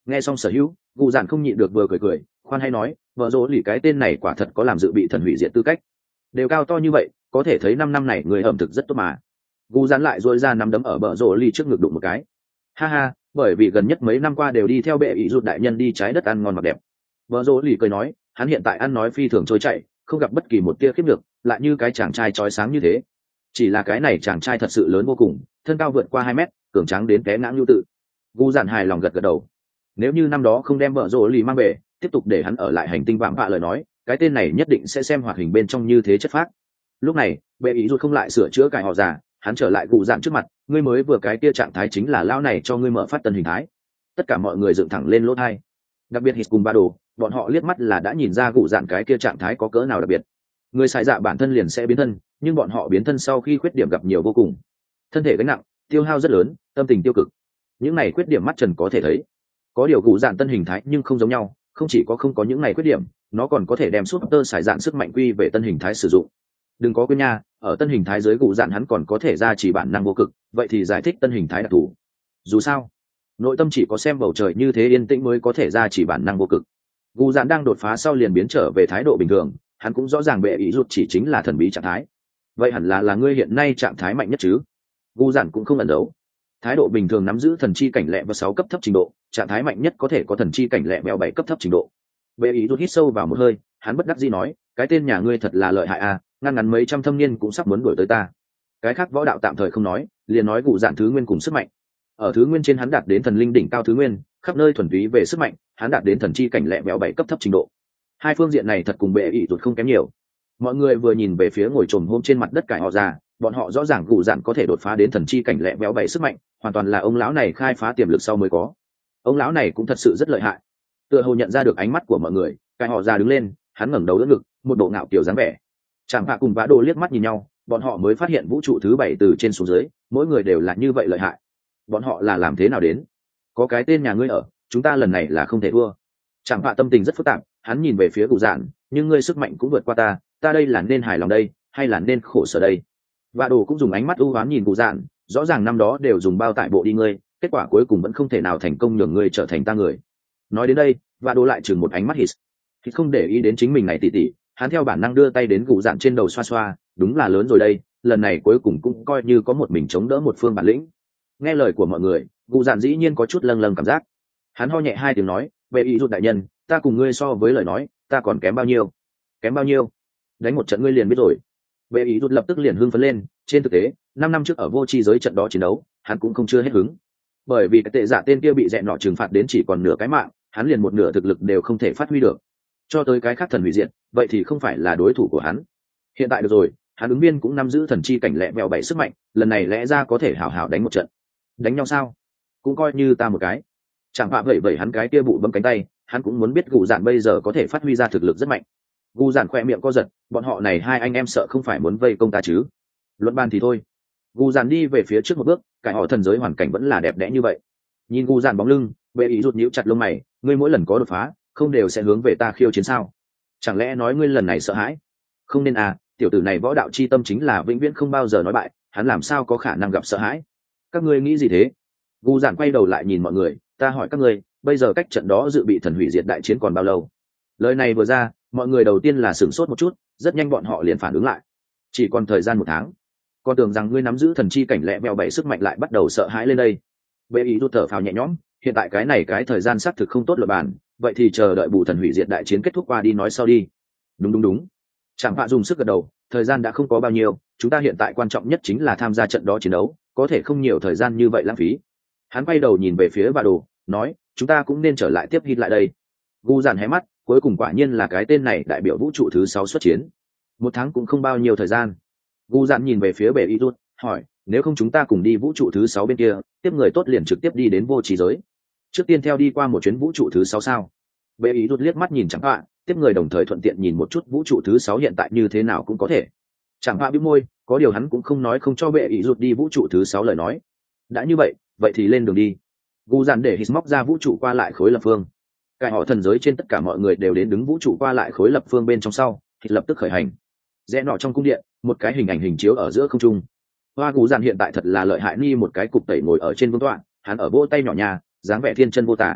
Speaker 1: Nghe xong sở hữu, cụ dạn không nhịn được vừa cười cười, khoan hay nói, vợ rỗ lì cái tên này quả thật có làm dự bị thần hủy diệt tư cách. Đều cao to như vậy, có thể thấy năm năm này người ẩm thực rất tốt mà. Cụ dạn lại dội ra nắm đấm ở bờ rỗ lì trước ngực đụng một cái. Ha ha, bởi vì gần nhất mấy năm qua đều đi theo bệ ý rụt đại nhân đi trái đất ăn ngon mặc đẹp. Vợ rỗ lì cười nói, hắn hiện tại ăn nói phi thường trôi chảy, không gặp bất kỳ một tia khiếp được, lại như cái chàng trai chói sáng như thế. Chỉ là cái này chàng trai thật sự lớn vô cùng, thân cao vượt qua hai mét, cường tráng đến té ngã lưu tự. Gu dạn hài lòng gật gật đầu. Nếu như năm đó không đem vợ rỗ lì mang về, tiếp tục để hắn ở lại hành tinh vạm vạ lời nói, cái tên này nhất định sẽ xem hoạt hình bên trong như thế chất phác. Lúc này, bệ ý rụt không lại sửa chữa cải họ già, hắn trở lại cụ dạn trước mặt, ngươi mới vừa cái kia trạng thái chính là lao này cho ngươi mở phát tân hình thái. Tất cả mọi người dựng thẳng lên lỗ tai. Đặc biệt hít cùng ba đồ, bọn họ liếc mắt là đã nhìn ra cụ dạn cái kia trạng thái có cỡ nào đặc biệt. Người xài dạ bản thân liền sẽ biến thân, nhưng bọn họ biến thân sau khi khuyết điểm gặp nhiều vô cùng, thân thể gánh nặng, tiêu hao rất lớn, tâm tình tiêu cực. Những này khuyết điểm mắt trần có thể thấy. Có điều cụ dạn tân hình thái nhưng không giống nhau, không chỉ có không có những này khuyết điểm, nó còn có thể đem súp tơ xài dạn sức mạnh quy về tân hình thái sử dụng. Đừng có quên nha, ở tân hình thái dưới cụ dạn hắn còn có thể ra chỉ bản năng vô cực, vậy thì giải thích tân hình thái đặc thù. Dù sao, nội tâm chỉ có xem bầu trời như thế yên tĩnh mới có thể ra chỉ bản năng vô cực. Cụ dạn đang đột phá sau liền biến trở về thái độ bình thường, hắn cũng rõ ràng bệ ý rụt chỉ chính là thần bí trạng thái. Vậy hẳn là là ngươi hiện nay trạng thái mạnh nhất chứ? Cụ dạn cũng không ẩn giấu. Thái độ bình thường nắm giữ thần chi cảnh lẹ và sáu cấp thấp trình độ, trạng thái mạnh nhất có thể có thần chi cảnh lẹ bèo bảy cấp thấp trình độ. Bệ ý rụt hít sâu vào một hơi, hắn bất đắc dĩ nói, cái tên nhà ngươi thật là lợi hại à, ngăn ngắn mấy trăm thâm niên cũng sắp muốn đuổi tới ta. Cái khác võ đạo tạm thời không nói, liền nói cụ dạn thứ nguyên cùng sức mạnh. Ở thứ nguyên trên hắn đạt đến thần linh đỉnh cao thứ nguyên, khắp nơi thuần túy về sức mạnh, hắn đạt đến thần chi cảnh lẹ bèo bảy cấp thấp trình độ. Hai phương diện này thật cùng bệ ý rụt không kém nhiều. Mọi người vừa nhìn về phía ngồi trồm hôm trên mặt đất cải họ già, bọn họ rõ ràng cụ dạn có thể đột phá đến thần chi cảnh lẹ béo bảy sức mạnh, hoàn toàn là ông lão này khai phá tiềm lực sau mới có. Ông lão này cũng thật sự rất lợi hại. Tựa hồ nhận ra được ánh mắt của mọi người, cải họ già đứng lên, hắn ngẩng đầu đỡ ngực, một bộ ngạo kiểu dáng vẻ. Trạm Hạ cùng Vã Đồ liếc mắt nhìn nhau, bọn họ mới phát hiện vũ trụ thứ bảy từ trên xuống dưới, mỗi người đều là như vậy lợi hại. Bọn họ là làm thế nào đến? Có cái tên nhà ngươi ở, chúng ta lần này là không thể thua. Trạm Hạ tâm tình rất phức tạp, hắn nhìn về phía cụ dạn, nhưng ngươi sức mạnh cũng vượt qua ta, ta đây là nên hài lòng đây, hay là nên khổ sở đây? Vã Đồ cũng dùng ánh mắt ưu ám nhìn cụ dạn, rõ ràng năm đó đều dùng bao tải bộ đi ngươi, kết quả cuối cùng vẫn không thể nào thành công nhường ngươi trở thành ta người. Nói đến đây, Vã Đồ lại chừng một ánh mắt hít, hít không để ý đến chính mình này tỉ tỉ, hắn theo bản năng đưa tay đến cụ dạn trên đầu xoa xoa, đúng là lớn rồi đây, lần này cuối cùng cũng coi như có một mình chống đỡ một phương bản lĩnh. Nghe lời của mọi người, cụ dạn dĩ nhiên có chút lâng lâng cảm giác. Hắn ho nhẹ hai tiếng nói, về ý rụt đại nhân, ta cùng ngươi so với lời nói, ta còn kém bao nhiêu? Kém bao nhiêu? Đánh một trận ngươi liền biết rồi. Vệ ý rụt lập tức liền hưng phấn lên, trên thực tế, năm năm trước ở vô tri giới trận đó chiến đấu, hắn cũng không chưa hết hứng. Bởi vì cái tệ giả tên kia bị dẹn nọ trừng phạt đến chỉ còn nửa cái mạng, hắn liền một nửa thực lực đều không thể phát huy được. Cho tới cái khác thần hủy diệt, vậy thì không phải là đối thủ của hắn. Hiện tại được rồi, hắn ứng viên cũng nắm giữ thần chi cảnh lẹ vẹo bảy sức mạnh, lần này lẽ ra có thể hảo hảo đánh một trận. Đánh nhau sao? Cũng coi như ta một cái. Chẳng phạm vậy vậy hắn cái kia bụ bấm cánh tay, hắn cũng muốn biết cụ dạn bây giờ có thể phát huy ra thực lực rất mạnh. Gu dạn khoe miệng co giật, bọn họ này hai anh em sợ không phải muốn vây công ta chứ? Luận bàn thì thôi. Gu dạn đi về phía trước một bước, cái họ thần giới hoàn cảnh vẫn là đẹp đẽ như vậy. Nhìn Gu dạn bóng lưng, bệ ý rụt nhíu chặt lông mày, ngươi mỗi lần có đột phá, không đều sẽ hướng về ta khiêu chiến sao? Chẳng lẽ nói ngươi lần này sợ hãi? Không nên à, tiểu tử này võ đạo chi tâm chính là vĩnh viễn không bao giờ nói bại, hắn làm sao có khả năng gặp sợ hãi? Các ngươi nghĩ gì thế? Gu dạn quay đầu lại nhìn mọi người, ta hỏi các ngươi, bây giờ cách trận đó dự bị thần hủy diệt đại chiến còn bao lâu? Lời này vừa ra, mọi người đầu tiên là sửng sốt một chút, rất nhanh bọn họ liền phản ứng lại. Chỉ còn thời gian một tháng. Con tưởng rằng ngươi nắm giữ thần chi cảnh lẹ vẹo bảy sức mạnh lại bắt đầu sợ hãi lên đây. Bệ ý rút thở phào nhẹ nhõm, hiện tại cái này cái thời gian xác thực không tốt luật bàn, vậy thì chờ đợi bù thần hủy diệt đại chiến kết thúc qua đi nói sau đi. Đúng đúng đúng. Chẳng Phạ dùng sức gật đầu, thời gian đã không có bao nhiêu, chúng ta hiện tại quan trọng nhất chính là tham gia trận đó chiến đấu, có thể không nhiều thời gian như vậy lãng phí. Hắn quay đầu nhìn về phía Bà Đồ, nói, chúng ta cũng nên trở lại tiếp hít lại đây. Gu dàn hé mắt, cuối cùng quả nhiên là cái tên này đại biểu vũ trụ thứ sáu xuất chiến. Một tháng cũng không bao nhiêu thời gian. Gu dàn nhìn về phía bệ y rút, hỏi, nếu không chúng ta cùng đi vũ trụ thứ sáu bên kia, tiếp người tốt liền trực tiếp đi đến vô trí giới. Trước tiên theo đi qua một chuyến vũ trụ thứ sáu sao? Bệ y rút liếc mắt nhìn Chẳng Phạ, tiếp người đồng thời thuận tiện nhìn một chút vũ trụ thứ sáu hiện tại như thế nào cũng có thể. Chẳng Phạ bĩu môi, có điều hắn cũng không nói không cho bệ y rút đi vũ trụ thứ sáu lời nói. Đã như vậy, vậy thì lên đường đi. Gu dàn để hít móc ra vũ trụ qua lại khối lập phương. Cái họ thần giới trên tất cả mọi người đều đến đứng vũ trụ qua lại khối lập phương bên trong sau, thì lập tức khởi hành. Rẽ nọ trong cung điện, một cái hình ảnh hình chiếu ở giữa không trung. Hoa Gu dàn hiện tại thật là lợi hại, ni một cái cục tẩy ngồi ở trên vương tọa, hắn ở vỗ tay nhỏ nhà, dáng vẻ thiên chân vô tả.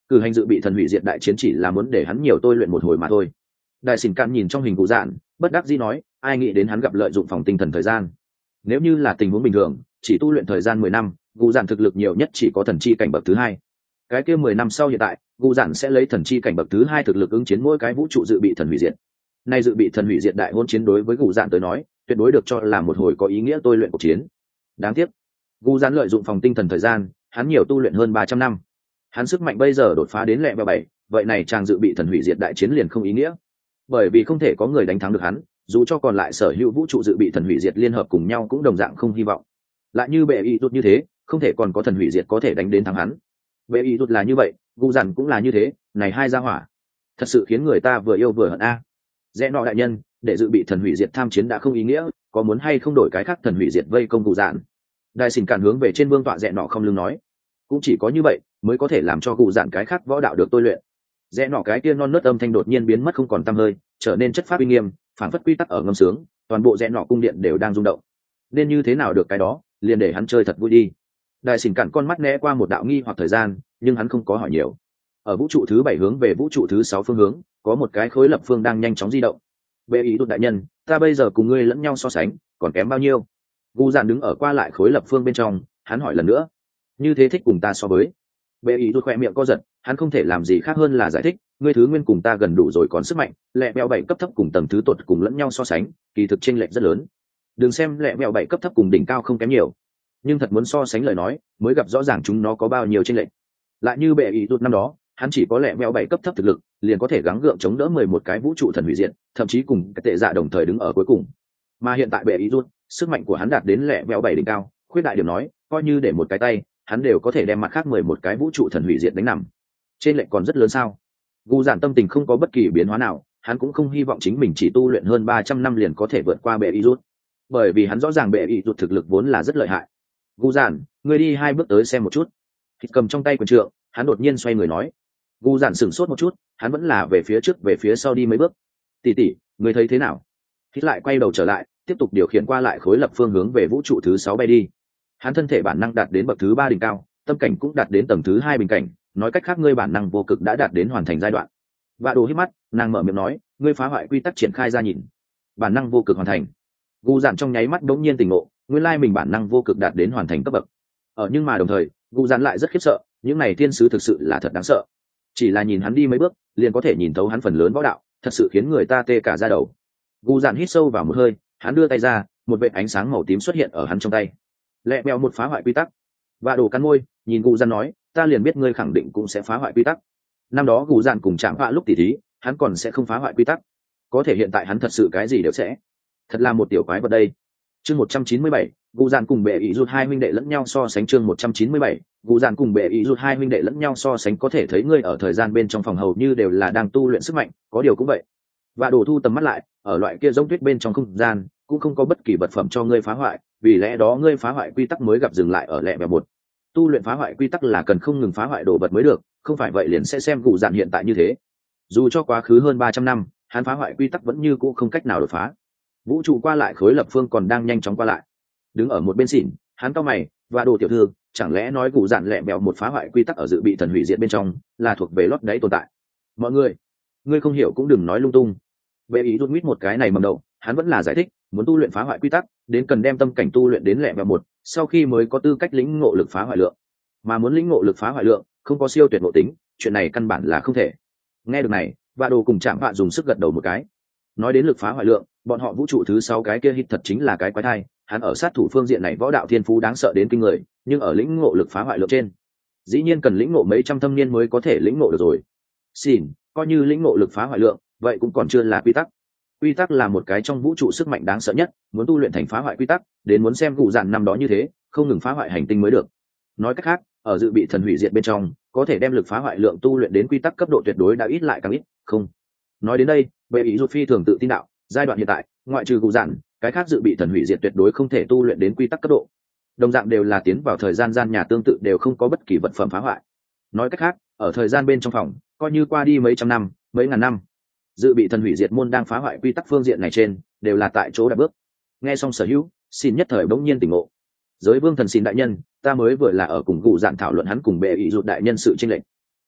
Speaker 1: cử hành dự bị thần hủy diệt đại chiến chỉ là muốn để hắn nhiều tôi luyện một hồi mà thôi. Đại xỉn cạn nhìn trong hình cụ dạn, bất đắc dĩ nói, ai nghĩ đến hắn gặp lợi dụng phòng tinh thần thời gian. Nếu như là tình huống bình thường, chỉ tu luyện thời gian mười năm, cụ dạn thực lực nhiều nhất chỉ có thần chi cảnh bậc thứ hai. Cái kia mười năm sau hiện tại, cụ dạn sẽ lấy thần chi cảnh bậc thứ hai thực lực ứng chiến mỗi cái vũ trụ dự bị thần hủy diệt. Nay dự bị thần hủy diệt đại hôn chiến đối với cụ dạn tới nói, tuyệt đối được cho là một hồi có ý nghĩa tôi luyện cuộc chiến. Đáng tiếc, cụ dạn lợi dụng phòng tinh thần thời gian, hắn nhiều tu luyện hơn ba trăm năm. Hắn sức mạnh bây giờ đột phá đến lẹ vẹo bảy, vậy này chàng dự bị thần hủy diệt đại chiến liền không ý nghĩa. Bởi vì không thể có người đánh thắng được hắn, dù cho còn lại sở hữu vũ trụ dự bị thần hủy diệt liên hợp cùng nhau cũng đồng dạng không hy vọng. Lại như bệ y rút như thế, không thể còn có thần hủy diệt có thể đánh đến thắng hắn. Bệ y rút là như vậy, gu dằn cũng là như thế, này hai gia hỏa thật sự khiến người ta vừa yêu vừa hận a. Rẽ nọ đại nhân, để dự bị thần hủy diệt tham chiến đã không ý nghĩa, có muốn hay không đổi cái khác thần hủy diệt vây công gu dằn. Đại xỉn cản hướng về trên vương tọa rẽ nọ không lưng nói, cũng chỉ có như vậy mới có thể làm cho gu dằn cái khác võ đạo được tôi luyện. Rẽ nọ cái kia non nớt âm thanh đột nhiên biến mất không còn tăm hơi, trở nên chất phát uy nghiêm, phản phất quy tắc ở ngâm sướng, toàn bộ rẽ nọ cung điện đều đang rung động. Nên như thế nào được cái đó, liền để hắn chơi thật vui đi. Đại xỉn cản con mắt né qua một đạo nghi hoặc thời gian, nhưng hắn không có hỏi nhiều. Ở vũ trụ thứ bảy hướng về vũ trụ thứ sáu phương hướng, có một cái khối lập phương đang nhanh chóng di động. Bệ ý đột đại nhân, ta bây giờ cùng ngươi lẫn nhau so sánh, còn kém bao nhiêu? Gu dạn đứng ở qua lại khối lập phương bên trong, hắn hỏi lần nữa, như thế thích cùng ta so với? Bệ ý đột khoe miệng co giật, hắn không thể làm gì khác hơn là giải thích, ngươi thứ nguyên cùng ta gần đủ rồi còn sức mạnh, lẹ mèo bảy cấp thấp cùng tầng thứ tột cùng lẫn nhau so sánh, kỳ thực chênh lệch rất lớn. Đừng xem lẹ mèo bảy cấp thấp cùng đỉnh cao không kém nhiều, nhưng thật muốn so sánh lời nói, mới gặp rõ ràng chúng nó có bao nhiêu chênh lệch. Lại như bệ ý đột năm đó, hắn chỉ có lẹ mèo bảy cấp thấp thực lực, liền có thể gắng gượng chống đỡ mười một cái vũ trụ thần hủy diệt, thậm chí cùng cái tệ dạ đồng thời đứng ở cuối cùng. Mà hiện tại bệ ý đột, sức mạnh của hắn đạt đến lẹ mèo bảy đỉnh cao, khuyết đại điểm nói, coi như để một cái tay, hắn đều có thể đem mặt khác mười một cái vũ trụ thần hủy diệt đánh nằm. Trên lệnh còn rất lớn sao? Gu dạn tâm tình không có bất kỳ biến hóa nào, hắn cũng không hy vọng chính mình chỉ tu luyện hơn ba trăm năm liền có thể vượt qua bệ y rút, bởi vì hắn rõ ràng bệ y rút thực lực vốn là rất lợi hại. Gu dạn, ngươi đi hai bước tới xem một chút. Thịt cầm trong tay quyền trượng, hắn đột nhiên xoay người nói. Gu dạn sửng sốt một chút, hắn vẫn là về phía trước về phía sau đi mấy bước. Tỷ tỷ, ngươi thấy thế nào? Thịt lại quay đầu trở lại, tiếp tục điều khiển qua lại khối lập phương hướng về vũ trụ thứ sáu bay đi. Hắn thân thể bản năng đạt đến bậc thứ ba đỉnh cao, tâm cảnh cũng đạt đến tầng thứ hai bình cảnh, nói cách khác ngươi bản năng vô cực đã đạt đến hoàn thành giai đoạn. Vạ đồ hít mắt, nàng mở miệng nói, ngươi phá hoại quy tắc triển khai ra nhìn. Bản năng vô cực hoàn thành. Gu dạn trong nháy mắt đống nhiên tỉnh ngộ, nguyên lai mình bản năng vô cực đạt đến hoàn thành cấp bậc. Ở nhưng mà đồng thời, Gu dạn lại rất khiếp sợ, những này thiên sứ thực sự là thật đáng sợ. Chỉ là nhìn hắn đi mấy bước, liền có thể nhìn thấu hắn phần lớn võ đạo, thật sự khiến người ta tê cả da đầu. Gu dạn hít sâu vào một hơi, hắn đưa tay ra, một vệt ánh sáng màu tím xuất hiện ở hắn trong tay. Lẹ mèo một phá hoại quy tắc. Vạ đồ cắn môi, nhìn Gu dạn nói, ta liền biết ngươi khẳng định cũng sẽ phá hoại quy tắc. Năm đó Gu dạn cùng chạm vạ lúc tỉ thí, hắn còn sẽ không phá hoại quy tắc, có thể hiện tại hắn thật sự cái gì đều sẽ, thật là một tiểu quái vật đây. Chương một trăm chín mươi bảy, Gu dạn cùng bệ ý rút hai huynh đệ lẫn nhau so sánh. Chương một trăm chín mươi bảy, Gu dạn cùng bệ ý rút hai huynh đệ lẫn nhau so sánh. Có thể thấy ngươi ở thời gian bên trong phòng hầu như đều là đang tu luyện sức mạnh, có điều cũng vậy. Và đổ thu tầm mắt lại, ở loại kia giống tuyết bên trong không gian, cũng không có bất kỳ vật phẩm cho ngươi phá hoại, vì lẽ đó ngươi phá hoại quy tắc mới gặp dừng lại ở lẹ bè một. Tu luyện phá hoại quy tắc là cần không ngừng phá hoại đồ vật mới được, không phải vậy liền sẽ xem Gu dạn hiện tại như thế. Dù cho quá khứ hơn ba trăm năm, hắn phá hoại quy tắc vẫn như cũ không cách nào đột phá. Vũ trụ qua lại khối lập phương còn đang nhanh chóng qua lại. Đứng ở một bên xỉn, hắn cau mày, và đồ tiểu thư, chẳng lẽ nói Gu dạn lẹ bèo một phá hoại quy tắc ở dự bị thần hủy diệt bên trong, là thuộc về lót đáy tồn tại. Mọi người, ngươi không hiểu cũng đừng nói lung tung. Bệ ý rút mít một cái này mầm đầu, hắn vẫn là giải thích, muốn tu luyện phá hoại quy tắc, đến cần đem tâm cảnh tu luyện đến lẹ bèo một, sau khi mới có tư cách lĩnh ngộ lực phá hoại lượng. Mà muốn lĩnh ngộ lực phá hoại lượng, không có siêu tuyệt ngộ tính, chuyện này căn bản là không thể. Nghe được này, và đồ cùng chạm vạ dùng sức gật đầu một cái. Nói đến lực phá hoại lượng, bọn họ vũ trụ thứ sáu cái kia hít thật chính là cái quái thai, hắn ở sát thủ phương diện này võ đạo thiên phú đáng sợ đến kinh người, nhưng ở lĩnh ngộ lực phá hoại lượng trên, dĩ nhiên cần lĩnh ngộ mấy trăm thâm niên mới có thể lĩnh ngộ được rồi. Xin, coi như lĩnh ngộ lực phá hoại lượng, vậy cũng còn chưa là quy tắc. Quy tắc là một cái trong vũ trụ sức mạnh đáng sợ nhất, muốn tu luyện thành phá hoại quy tắc, đến muốn xem Gu dạn năm đó như thế, không ngừng phá hoại hành tinh mới được. Nói cách khác, ở dự bị thần hủy diệt bên trong, có thể đem lực phá hoại lượng tu luyện đến quy tắc cấp độ tuyệt đối đã ít lại càng ít, không. Nói đến đây, bệ ý rút phi thường tự tin đạo, giai đoạn hiện tại, ngoại trừ Gu dạn, cái khác dự bị thần hủy diệt tuyệt đối không thể tu luyện đến quy tắc cấp độ. Đồng dạng đều là tiến vào thời gian gian nhà tương tự đều không có bất kỳ vật phẩm phá hoại. Nói cách khác, ở thời gian bên trong phòng, coi như qua đi mấy trăm năm, mấy ngàn năm, dự bị thần hủy diệt môn đang phá hoại quy tắc phương diện này trên, đều là tại chỗ đạp bước. Nghe xong sở hữu, xin nhất thời bỗng nhiên tỉnh ngộ. Giới vương thần xin đại nhân, ta mới vừa là ở cùng Gu dạn thảo luận hắn cùng bệ ý rút đại nhân sự chênh lệch.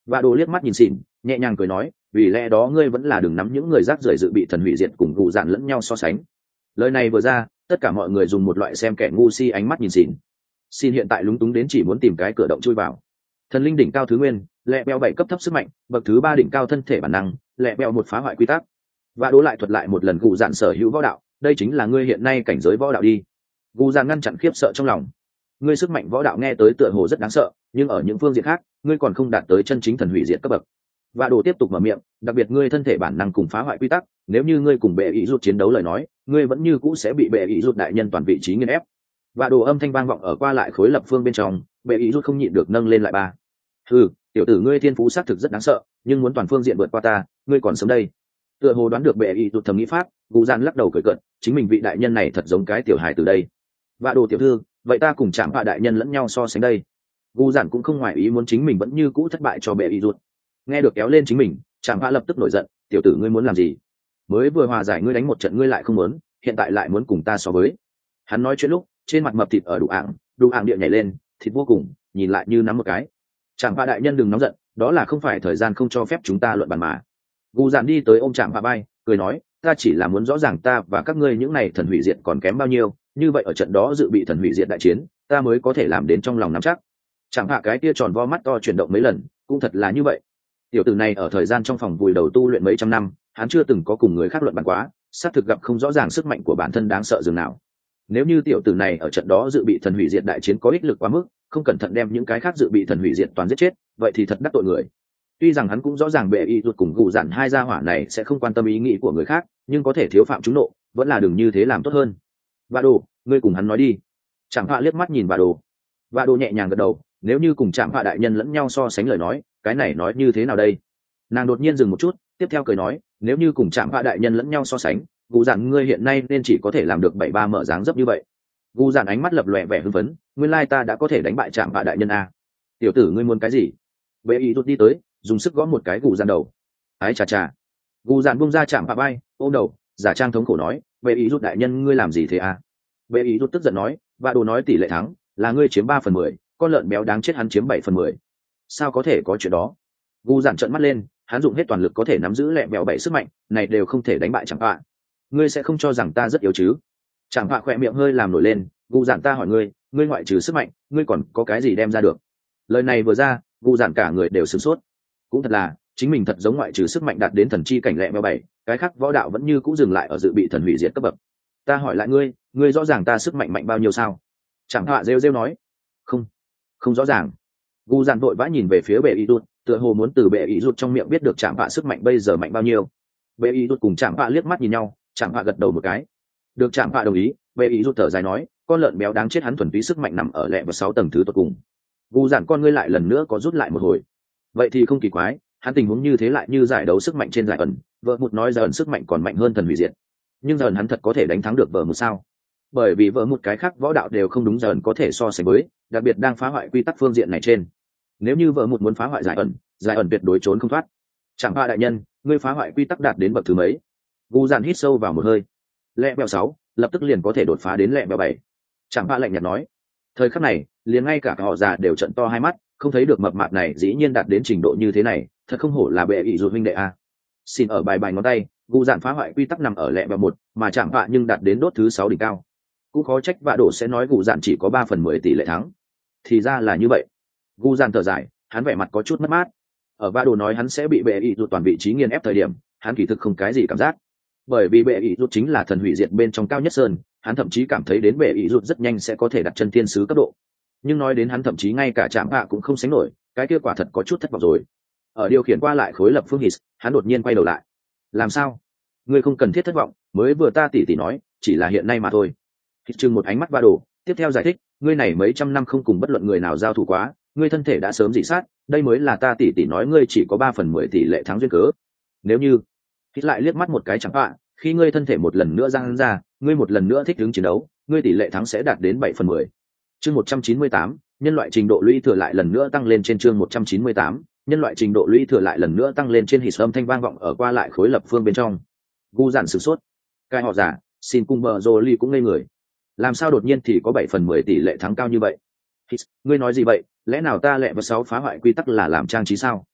Speaker 1: Và đồ liếc mắt nhìn xỉn, nhẹ nhàng cười nói, vì lẽ đó ngươi vẫn là đừng nắm những người rác rưởi dự bị thần hủy diệt cùng gù dạn lẫn nhau so sánh. Lời này vừa ra, tất cả mọi người dùng một loại xem kẻ ngu si ánh mắt nhìn xỉn. Xin hiện tại lúng túng đến chỉ muốn tìm cái cửa động chui vào. Thần linh đỉnh cao thứ nguyên, lẹ bèo bảy cấp thấp sức mạnh, bậc thứ ba đỉnh cao thân thể bản năng, lẹ bèo một phá hoại quy tắc. Và đố lại thuật lại một lần gù dạn sở hữu võ đạo, đây chính là ngươi hiện nay cảnh giới võ đạo đi. Gù dạn ngăn chặn khiếp sợ trong lòng. Ngươi sức mạnh võ đạo nghe tới tựa hồ rất đáng sợ, nhưng ở những phương diện khác, ngươi còn không đạt tới chân chính thần hủy diệt cấp bậc. Và đồ tiếp tục mở miệng, đặc biệt ngươi thân thể bản năng cùng phá hoại quy tắc, nếu như ngươi cùng bệ ý rút chiến đấu lời nói, ngươi vẫn như cũ sẽ bị bệ ý rút đại nhân toàn vị trí nghiền ép. Và đồ âm thanh vang vọng ở qua lại khối lập phương bên trong, bệ ý rút không nhịn được nâng lên lại ba. Ừ, tiểu tử ngươi thiên phú xác thực rất đáng sợ, nhưng muốn toàn phương diện vượt qua ta, ngươi còn sớm đây. Tựa hồ đoán được bệ ý rút thầm nghĩ pháp, Gù Dạn lắc đầu cười cợt, chính mình vị đại nhân này thật giống cái tiểu hài từ đây. Và đồ tiểu thư, vậy ta cùng chạm hạ đại nhân lẫn nhau so sánh đây. Gù Dạn cũng không ngoài ý muốn chính mình vẫn như cũ thất bại cho bệ ý rút. Nghe được kéo lên chính mình, chạm hạ lập tức nổi giận, tiểu tử ngươi muốn làm gì? Mới vừa hòa giải ngươi đánh một trận ngươi lại không muốn, hiện tại lại muốn cùng ta so với. Hắn nói chuyện lúc, trên mặt mập thịt ở đủ ảng, đủ ảng địa nhảy lên, thịt vô cùng, nhìn lại như nắm một cái. Chạm hạ đại nhân đừng nóng giận, đó là không phải thời gian không cho phép chúng ta luận bàn mà. Gù Dạn đi tới ôm chạm hạ bay, cười nói, ta chỉ là muốn rõ ràng ta và các ngươi những này thần hủy diệt còn kém bao nhiêu, như vậy ở trận đó dự bị thần hủy diệt đại chiến, ta mới có thể làm đến trong lòng nắm chắc. Chạm hạ cái tia tròn vo mắt to chuyển động mấy lần, cũng thật là như vậy. Tiểu tử này ở thời gian trong phòng vùi đầu tu luyện mấy trăm năm, hắn chưa từng có cùng người khác luận bàn quá, xác thực gặp không rõ ràng sức mạnh của bản thân đáng sợ dường nào. Nếu như tiểu tử này ở trận đó dự bị thần hủy diệt đại chiến có ích lực quá mức, không cẩn thận đem những cái khác dự bị thần hủy diệt toàn giết chết, vậy thì thật đắc tội người. Tuy rằng hắn cũng rõ ràng bệ y ruột cùng Gù Dạn hai gia hỏa này sẽ không quan tâm ý nghĩ của người khác, nhưng có thể thiếu phạm chúng nộ, vẫn là đừng như thế làm tốt hơn. Vạ đồ, ngươi cùng hắn nói đi. Trạm Hạ liếc mắt nhìn Vạ đồ. Vạ đồ nhẹ nhàng gật đầu, nếu như cùng Trạm Hạ đại nhân lẫn nhau so sánh lời nói, cái này nói như thế nào đây? Nàng đột nhiên dừng một chút, tiếp theo cười nói, nếu như cùng Trạm Hạ đại nhân lẫn nhau so sánh, Gù Dạn ngươi hiện nay nên chỉ có thể làm được bảy ba mở dáng dấp như vậy. Gù Dạn ánh mắt lập lòe vẻ hưng phấn, nguyên lai ta đã có thể đánh bại Trạm Hạ đại nhân a. Tiểu tử ngươi muốn cái gì? Bệ y rút đi tới, dùng sức gõ một cái Gù Dạn đầu. Ái chà chà. Gù Dạn buông ra Trạm Hạ bay, ôm đầu, giả trang thống khổ nói, bệ y rút đại nhân ngươi làm gì thế a? Bệ y rút tức giận nói, và đồ nói tỷ lệ thắng là ngươi chiếm ba phần mười, con lợn béo đáng chết hắn chiếm bảy phần mười. Sao có thể có chuyện đó? Gù Dạn trợn mắt lên, hắn dùng hết toàn lực có thể nắm giữ lẹ bèo bảy sức mạnh, này đều không thể đánh bại Trạm Hạ. Ngươi sẽ không cho rằng ta rất yếu chứ? Trạm Hạ khỏe miệng hơi làm nổi lên, Gù Dạn ta hỏi ngươi, ngươi ngoại trừ sức mạnh, ngươi còn có cái gì đem ra được? Lời này vừa ra, Gù Dạn cả người đều sửng sốt. Cũng thật là, chính mình thật giống ngoại trừ sức mạnh đạt đến thần chi cảnh lẹ bèo bảy, cái khác võ đạo vẫn như cũ dừng lại ở dự bị thần hủy diệt cấp bậc. Ta hỏi lại ngươi, ngươi rõ ràng ta sức mạnh mạnh bao nhiêu sao? Trạm Hạ rêu rêu nói, không, không rõ ràng. Gù Dạn vội vã nhìn về phía bệ y rút, tựa hồ muốn từ bệ y rút trong miệng biết được Trạm Hạ sức mạnh bây giờ mạnh bao nhiêu. Bệ y rút cùng Trạm Hạ liếc mắt nhìn nhau, Trạm Hạ gật đầu một cái. Được Trạm Hạ đồng ý, bệ y rút thở dài nói, con lợn béo đáng chết hắn thuần túy sức mạnh nằm ở lẹ và sáu tầng thứ tột cùng. Gù Dạn con ngươi lại lần nữa có rút lại một hồi. Vậy thì không kỳ quái, hắn tình huống như thế lại như giải đấu sức mạnh trên giải ẩn, vợ một nói giải ẩn sức mạnh còn mạnh hơn thần hủy diệt. Nhưng giờ hắn thật có thể đánh thắng được vợ một sao? Bởi vì vợ một cái khác võ đạo đều không đúng giờ có thể so sánh với, đặc biệt đang phá hoại quy tắc phương diện này trên. Nếu như vợ một muốn phá hoại giải ẩn, giải ẩn tuyệt đối trốn không thoát. Chẳng Hạ đại nhân, ngươi phá hoại quy tắc đạt đến bậc thứ mấy? Gù Dạn hít sâu vào một hơi. Lẹ bèo sáu, lập tức liền có thể đột phá đến lẹ bèo bảy. Chẳng Hạ lạnh nhạt nói. Thời khắc này, liền ngay cả họ già đều trợn to hai mắt, không thấy được mập mạp này dĩ nhiên đạt đến trình độ như thế này, thật không hổ là bệ ỷ rụt huynh đệ a. Xin ở bài bài ngón tay, Gù Dạn phá hoại quy tắc nằm ở lẹ bèo một, mà Chẳng Hạ nhưng đạt đến đốt thứ sáu đỉnh cao. Cũng khó trách Vạ Đổ sẽ nói Gù Dạn chỉ có ba phần mười tỷ lệ thắng. Thì ra là như vậy. Gù Dạn thở dài, hắn vẻ mặt có chút mất mát. Ở Vạ Đổ nói hắn sẽ bị bệ ỷ rụt toàn vị trí nghiền ép thời điểm, hắn kỳ thực không cái gì cảm giác. Bởi vì bệ ỷ rụt chính là thần hủy diệt bên trong cao nhất sơn, hắn thậm chí cảm thấy đến bệ ỷ rụt rất nhanh sẽ có thể đặt chân thiên sứ cấp độ. Nhưng nói đến hắn thậm chí ngay cả Trạm Hạ cũng không sánh nổi, cái kia quả thật có chút thất vọng rồi. Ở điều khiển qua lại khối lập phương hít, hắn đột nhiên quay đầu lại. Làm sao? Ngươi không cần thiết thất vọng, mới vừa ta tỉ tỉ nói, chỉ là hiện nay mà thôi. Hít chừng một ánh mắt Vạ Đổ, tiếp theo giải thích, ngươi này mấy trăm năm không cùng bất luận người nào giao thủ quá, ngươi thân thể đã sớm dị sát, đây mới là ta tỉ tỉ nói ngươi chỉ có ba phần mười tỷ lệ thắng duyên cớ. Nếu như Hít lại liếc mắt một cái Trạm Hạ, khi ngươi thân thể một lần nữa giang ra, ngươi một lần nữa thích ứng chiến đấu, ngươi tỷ lệ thắng sẽ đạt đến bảy phần mười. Chương một trăm chín mươi tám, nhân loại trình độ lũy thừa lại lần nữa tăng lên trên chương một trăm chín mươi tám, nhân loại trình độ lũy thừa lại lần nữa tăng lên trên hít âm thanh vang vọng ở qua lại khối lập phương bên trong. Gu Dạn sửng sốt. Cái họ giả, xin cung bờ Jolie cũng ngây người. Làm sao đột nhiên thì có bảy phần mười tỷ lệ thắng cao như vậy? Hít, ngươi nói gì vậy? Lẽ nào ta lẹ và sáu phá hoại quy tắc là làm trang trí sao?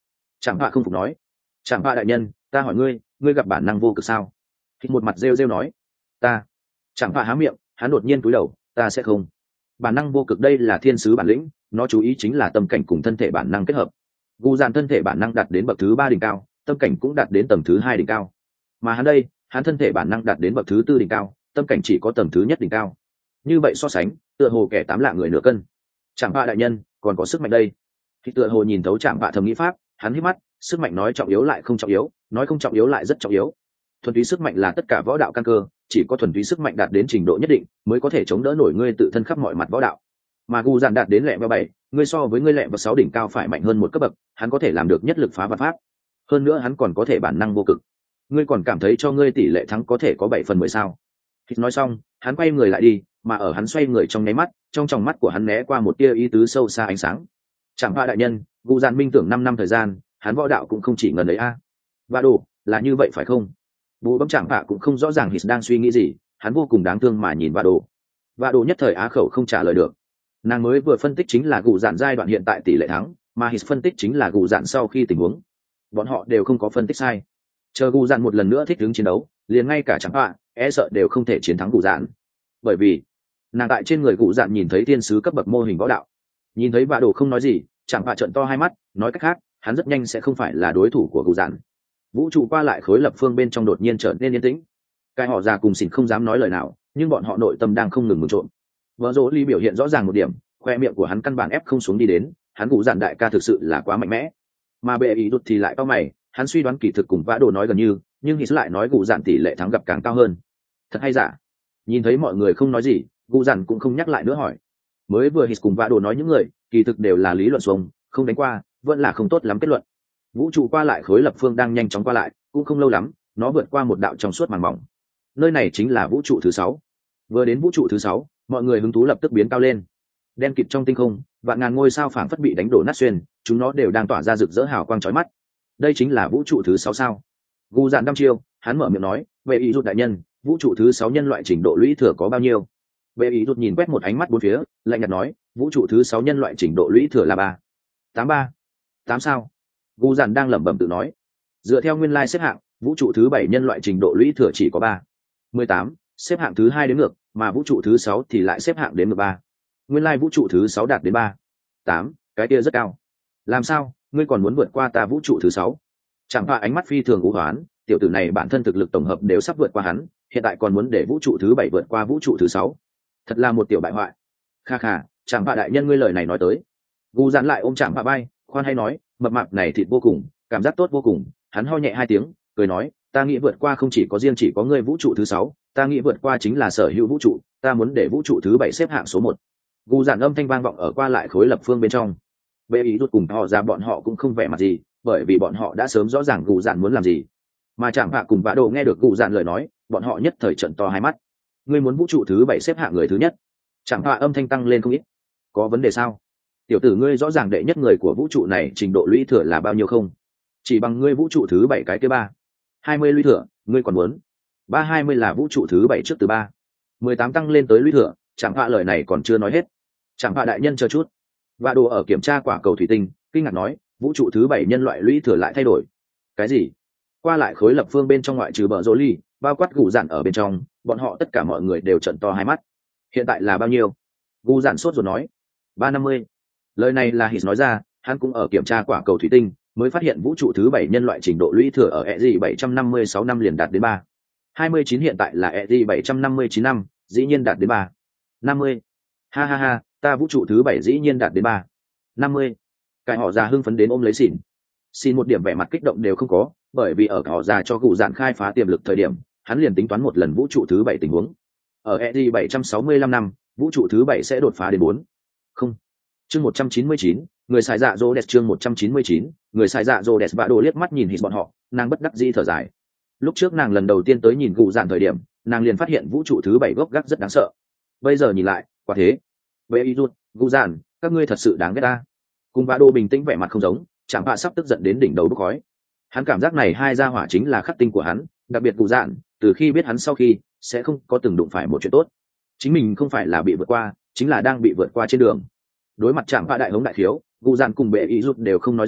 Speaker 1: Chẳng Phạ không phục nói. Chẳng Phạ đại nhân, ta hỏi ngươi, ngươi gặp bản năng vô cực sao? Hít một mặt rêu rêu nói. Ta. Chẳng Phạ há miệng, hắn đột nhiên cúi đầu, ta sẽ không. Bản năng vô cực đây là thiên sứ bản lĩnh, nó chú ý chính là tâm cảnh cùng thân thể bản năng kết hợp. Gu dạn thân thể bản năng đạt đến bậc thứ ba đỉnh cao, tâm cảnh cũng đạt đến tầng thứ hai đỉnh cao. Mà hắn đây, hắn thân thể bản năng đạt đến bậc thứ tư đỉnh cao, tâm cảnh chỉ có tầng thứ nhất đỉnh cao. Như vậy so sánh, tựa hồ kẻ tám lạng người nửa cân. Chẳng Phạ đại nhân, còn có sức mạnh đây. Khi tựa hồ nhìn thấu Chẳng Phạ thầm nghĩ pháp, hắn hít mắt, sức mạnh nói trọng yếu lại không trọng yếu, nói không trọng yếu lại rất trọng yếu. Thuần túy sức mạnh là tất cả võ đạo căn cơ, chỉ có thuần túy sức mạnh đạt đến trình độ nhất định mới có thể chống đỡ nổi ngươi tự thân khắp mọi mặt võ đạo. Mà Gu dạn đạt đến lẹ và bảy, ngươi so với ngươi lẹ và sáu đỉnh cao phải mạnh hơn một cấp bậc, hắn có thể làm được nhất lực phá vạn pháp. Hơn nữa hắn còn có thể bản năng vô cực. Ngươi còn cảm thấy cho ngươi tỷ lệ thắng có thể có bảy phần mười sao? Khi nói xong, hắn quay người lại đi, mà ở hắn xoay người trong nháy mắt, trong tròng mắt của hắn né qua một tia ý tứ sâu xa ánh sáng. Chẳng Phạ đại nhân, Gu dạn minh tưởng năm năm thời gian, hắn võ đạo cũng không chỉ ngần ấy a. Và đồ, là như vậy phải không? Bố bấm Chẳng Phạ cũng không rõ ràng Hít đang suy nghĩ gì, hắn vô cùng đáng thương mà nhìn Và đồ. Và đồ nhất thời á khẩu không trả lời được. Nàng mới vừa phân tích chính là Gu dạn giai đoạn hiện tại tỷ lệ thắng, mà Hít phân tích chính là Gu dạn sau khi tình huống. Bọn họ đều không có phân tích sai. Chờ Gu dạn một lần nữa thích ứng chiến đấu, liền ngay cả Chẳng Phạ e sợ đều không thể chiến thắng Gu dạn. Bởi vì nàng tại trên người Gu dạn nhìn thấy thiên sứ cấp bậc mô hình võ đạo. Nhìn thấy Và đồ không nói gì, Chẳng Phạ trợn to hai mắt, nói cách khác, hắn rất nhanh sẽ không phải là đối thủ của Gu dạn. Vũ trụ qua lại khối lập phương bên trong đột nhiên trở nên yên tĩnh. Cái họ già cùng xỉn không dám nói lời nào, nhưng bọn họ nội tâm đang không ngừng mừng trộm. Vợ Dỗ Ly biểu hiện rõ ràng một điểm, khoe miệng của hắn căn bản ép không xuống đi đến, hắn Gu dạn đại ca thực sự là quá mạnh mẽ. Mà bệ ý đột thì lại cao mày, hắn suy đoán kỳ thực cùng Vã Đồ nói gần như, nhưng Hít lại nói Gu dạn tỷ lệ thắng gặp càng cao hơn. Thật hay giả? Nhìn thấy mọi người không nói gì, Gu dạn cũng không nhắc lại nữa hỏi. Mới vừa Hít cùng Vã Đồ nói những người, kỳ thực đều là lý luận xuông, không đánh qua, vẫn là không tốt lắm kết luận. Vũ trụ qua lại khối lập phương đang nhanh chóng qua lại, cũng không lâu lắm, nó vượt qua một đạo trong suốt màng mỏng. Nơi này chính là vũ trụ thứ sáu. Vừa đến vũ trụ thứ sáu, mọi người hứng thú lập tức biến cao lên. Đen kịt trong tinh không, vạn ngàn ngôi sao phảng phất bị đánh đổ nát xuyên, chúng nó đều đang tỏa ra rực rỡ hào quang chói mắt. Đây chính là vũ trụ thứ sáu sao? Gu dạn đăm chiêu, hắn mở miệng nói, "Vệ ý rụt đại nhân, vũ trụ thứ sáu nhân loại trình độ lũy thừa có bao nhiêu?" Vệ ý rụt nhìn quét một ánh mắt bốn phía, lạnh nhạt nói, "Vũ trụ thứ sáu nhân loại trình độ lũy thừa là ba." tám ba. tám sao? Gu dạn đang lẩm bẩm tự nói. Dựa theo nguyên lai xếp hạng, vũ trụ thứ bảy nhân loại trình độ lũy thừa chỉ có ba. mười tám, xếp hạng thứ hai đến ngược, mà vũ trụ thứ sáu thì lại xếp hạng đến ngược ba. Nguyên lai vũ trụ thứ sáu đạt đến ba. tám, cái kia rất cao. Làm sao, ngươi còn muốn vượt qua ta vũ trụ thứ sáu? Chẳng Phạ ánh mắt phi thường u hoán, tiểu tử này bản thân thực lực tổng hợp đều sắp vượt qua hắn, hiện tại còn muốn để vũ trụ thứ bảy vượt qua vũ trụ thứ sáu. Thật là một tiểu bại hoại. Kha kha, Chẳng Phạ đại nhân ngươi lời này nói tới. Gu dán lại ôm Chẳng Phạ bay, khoan hay nói, mập mạp này thịt vô cùng, cảm giác tốt vô cùng. Hắn ho nhẹ hai tiếng, cười nói, ta nghĩ vượt qua không chỉ có riêng chỉ có ngươi vũ trụ thứ sáu, ta nghĩ vượt qua chính là sở hữu vũ trụ, ta muốn để vũ trụ thứ bảy xếp hạng số một. Gu dạn âm thanh vang vọng ở qua lại khối lập phương bên trong. Bệ ý rút cùng họ ra bọn họ cũng không vẻ mặt gì, bởi vì bọn họ đã sớm rõ ràng Gu dạn muốn làm gì. Mà Chẳng Phạ cùng Vã Đồ nghe được Gu dạn lời nói, bọn họ nhất thời trợn to hai mắt. Ngươi muốn vũ trụ thứ bảy xếp hạng người thứ nhất? Chẳng Phạ âm thanh tăng lên không ít. Có vấn đề sao? Tiểu tử ngươi rõ ràng đệ nhất người của vũ trụ này trình độ lũy thừa là bao nhiêu không? Chỉ bằng ngươi vũ trụ thứ bảy cái thứ ba. hai mươi lũy thừa, ngươi còn muốn? ba hai mươi là vũ trụ thứ bảy trước từ ba. mười tám tăng lên tới lũy thừa, Chẳng Phạ lời này còn chưa nói hết. Chẳng Phạ đại nhân chờ chút. Vã Đồ ở kiểm tra quả cầu thủy tinh, kinh ngạc nói, vũ trụ thứ bảy nhân loại lũy thừa lại thay đổi. Cái gì? Qua lại khối lập phương bên trong ngoại trừ bờ rô ly, bao quát Gu dạn ở bên trong, bọn họ tất cả mọi người đều trợn to hai mắt. Hiện tại là bao nhiêu? Gu dạn sốt rồi nói, ba năm mươi. Lời này là Hít nói ra, hắn cũng ở kiểm tra quả cầu thủy tinh, mới phát hiện vũ trụ thứ bảy nhân loại trình độ lũy thừa ở e giê bảy trăm năm mươi sáu năm liền đạt đến ba. hai mươi chín hiện tại là e giê bảy trăm năm mươi chín năm, dĩ nhiên đạt đến ba. năm mươi. Ha ha ha, ta vũ trụ thứ bảy dĩ nhiên đạt đến ba. năm mươi. Cái họ già hưng phấn đến ôm lấy xỉn. Xin một điểm vẻ mặt kích động đều không có, bởi vì ở họ già cho Gu dạn khai phá tiềm lực thời điểm, hắn liền tính toán một lần vũ trụ thứ bảy tình huống. Ở e giê bảy trăm sáu mươi lăm năm, vũ trụ thứ bảy sẽ đột phá đến bốn. Không. Chương một trăm chín mươi chín, người xài dạ rô đẹp chương một trăm chín mươi chín, người xài dạ rô đẹp. Vã Đồ liếc mắt nhìn Hít bọn họ, nàng bất đắc dĩ thở dài. Lúc trước nàng lần đầu tiên tới nhìn Gu dạn thời điểm, nàng liền phát hiện vũ trụ thứ bảy gốc gác rất đáng sợ. Bây giờ nhìn lại, quả thế. Bệ ý rút, Gu dạn, các ngươi thật sự đáng ghét ta. Cùng Vã Đồ bình tĩnh vẻ mặt không giống, Chẳng Phạ sắp tức giận đến đỉnh đầu bốc khói. Hắn cảm giác này hai gia hỏa chính là khắc tinh của hắn, đặc biệt Gu dạn, từ khi biết hắn sau khi sẽ không có từng đụng phải một chuyện tốt. Chính mình không phải là bị vượt qua, chính là đang bị vượt qua trên đường. Đối mặt Chẳng Phạ đại hống đại thiếu, Gu dạn cùng Bệ ý rút đều không nói gì,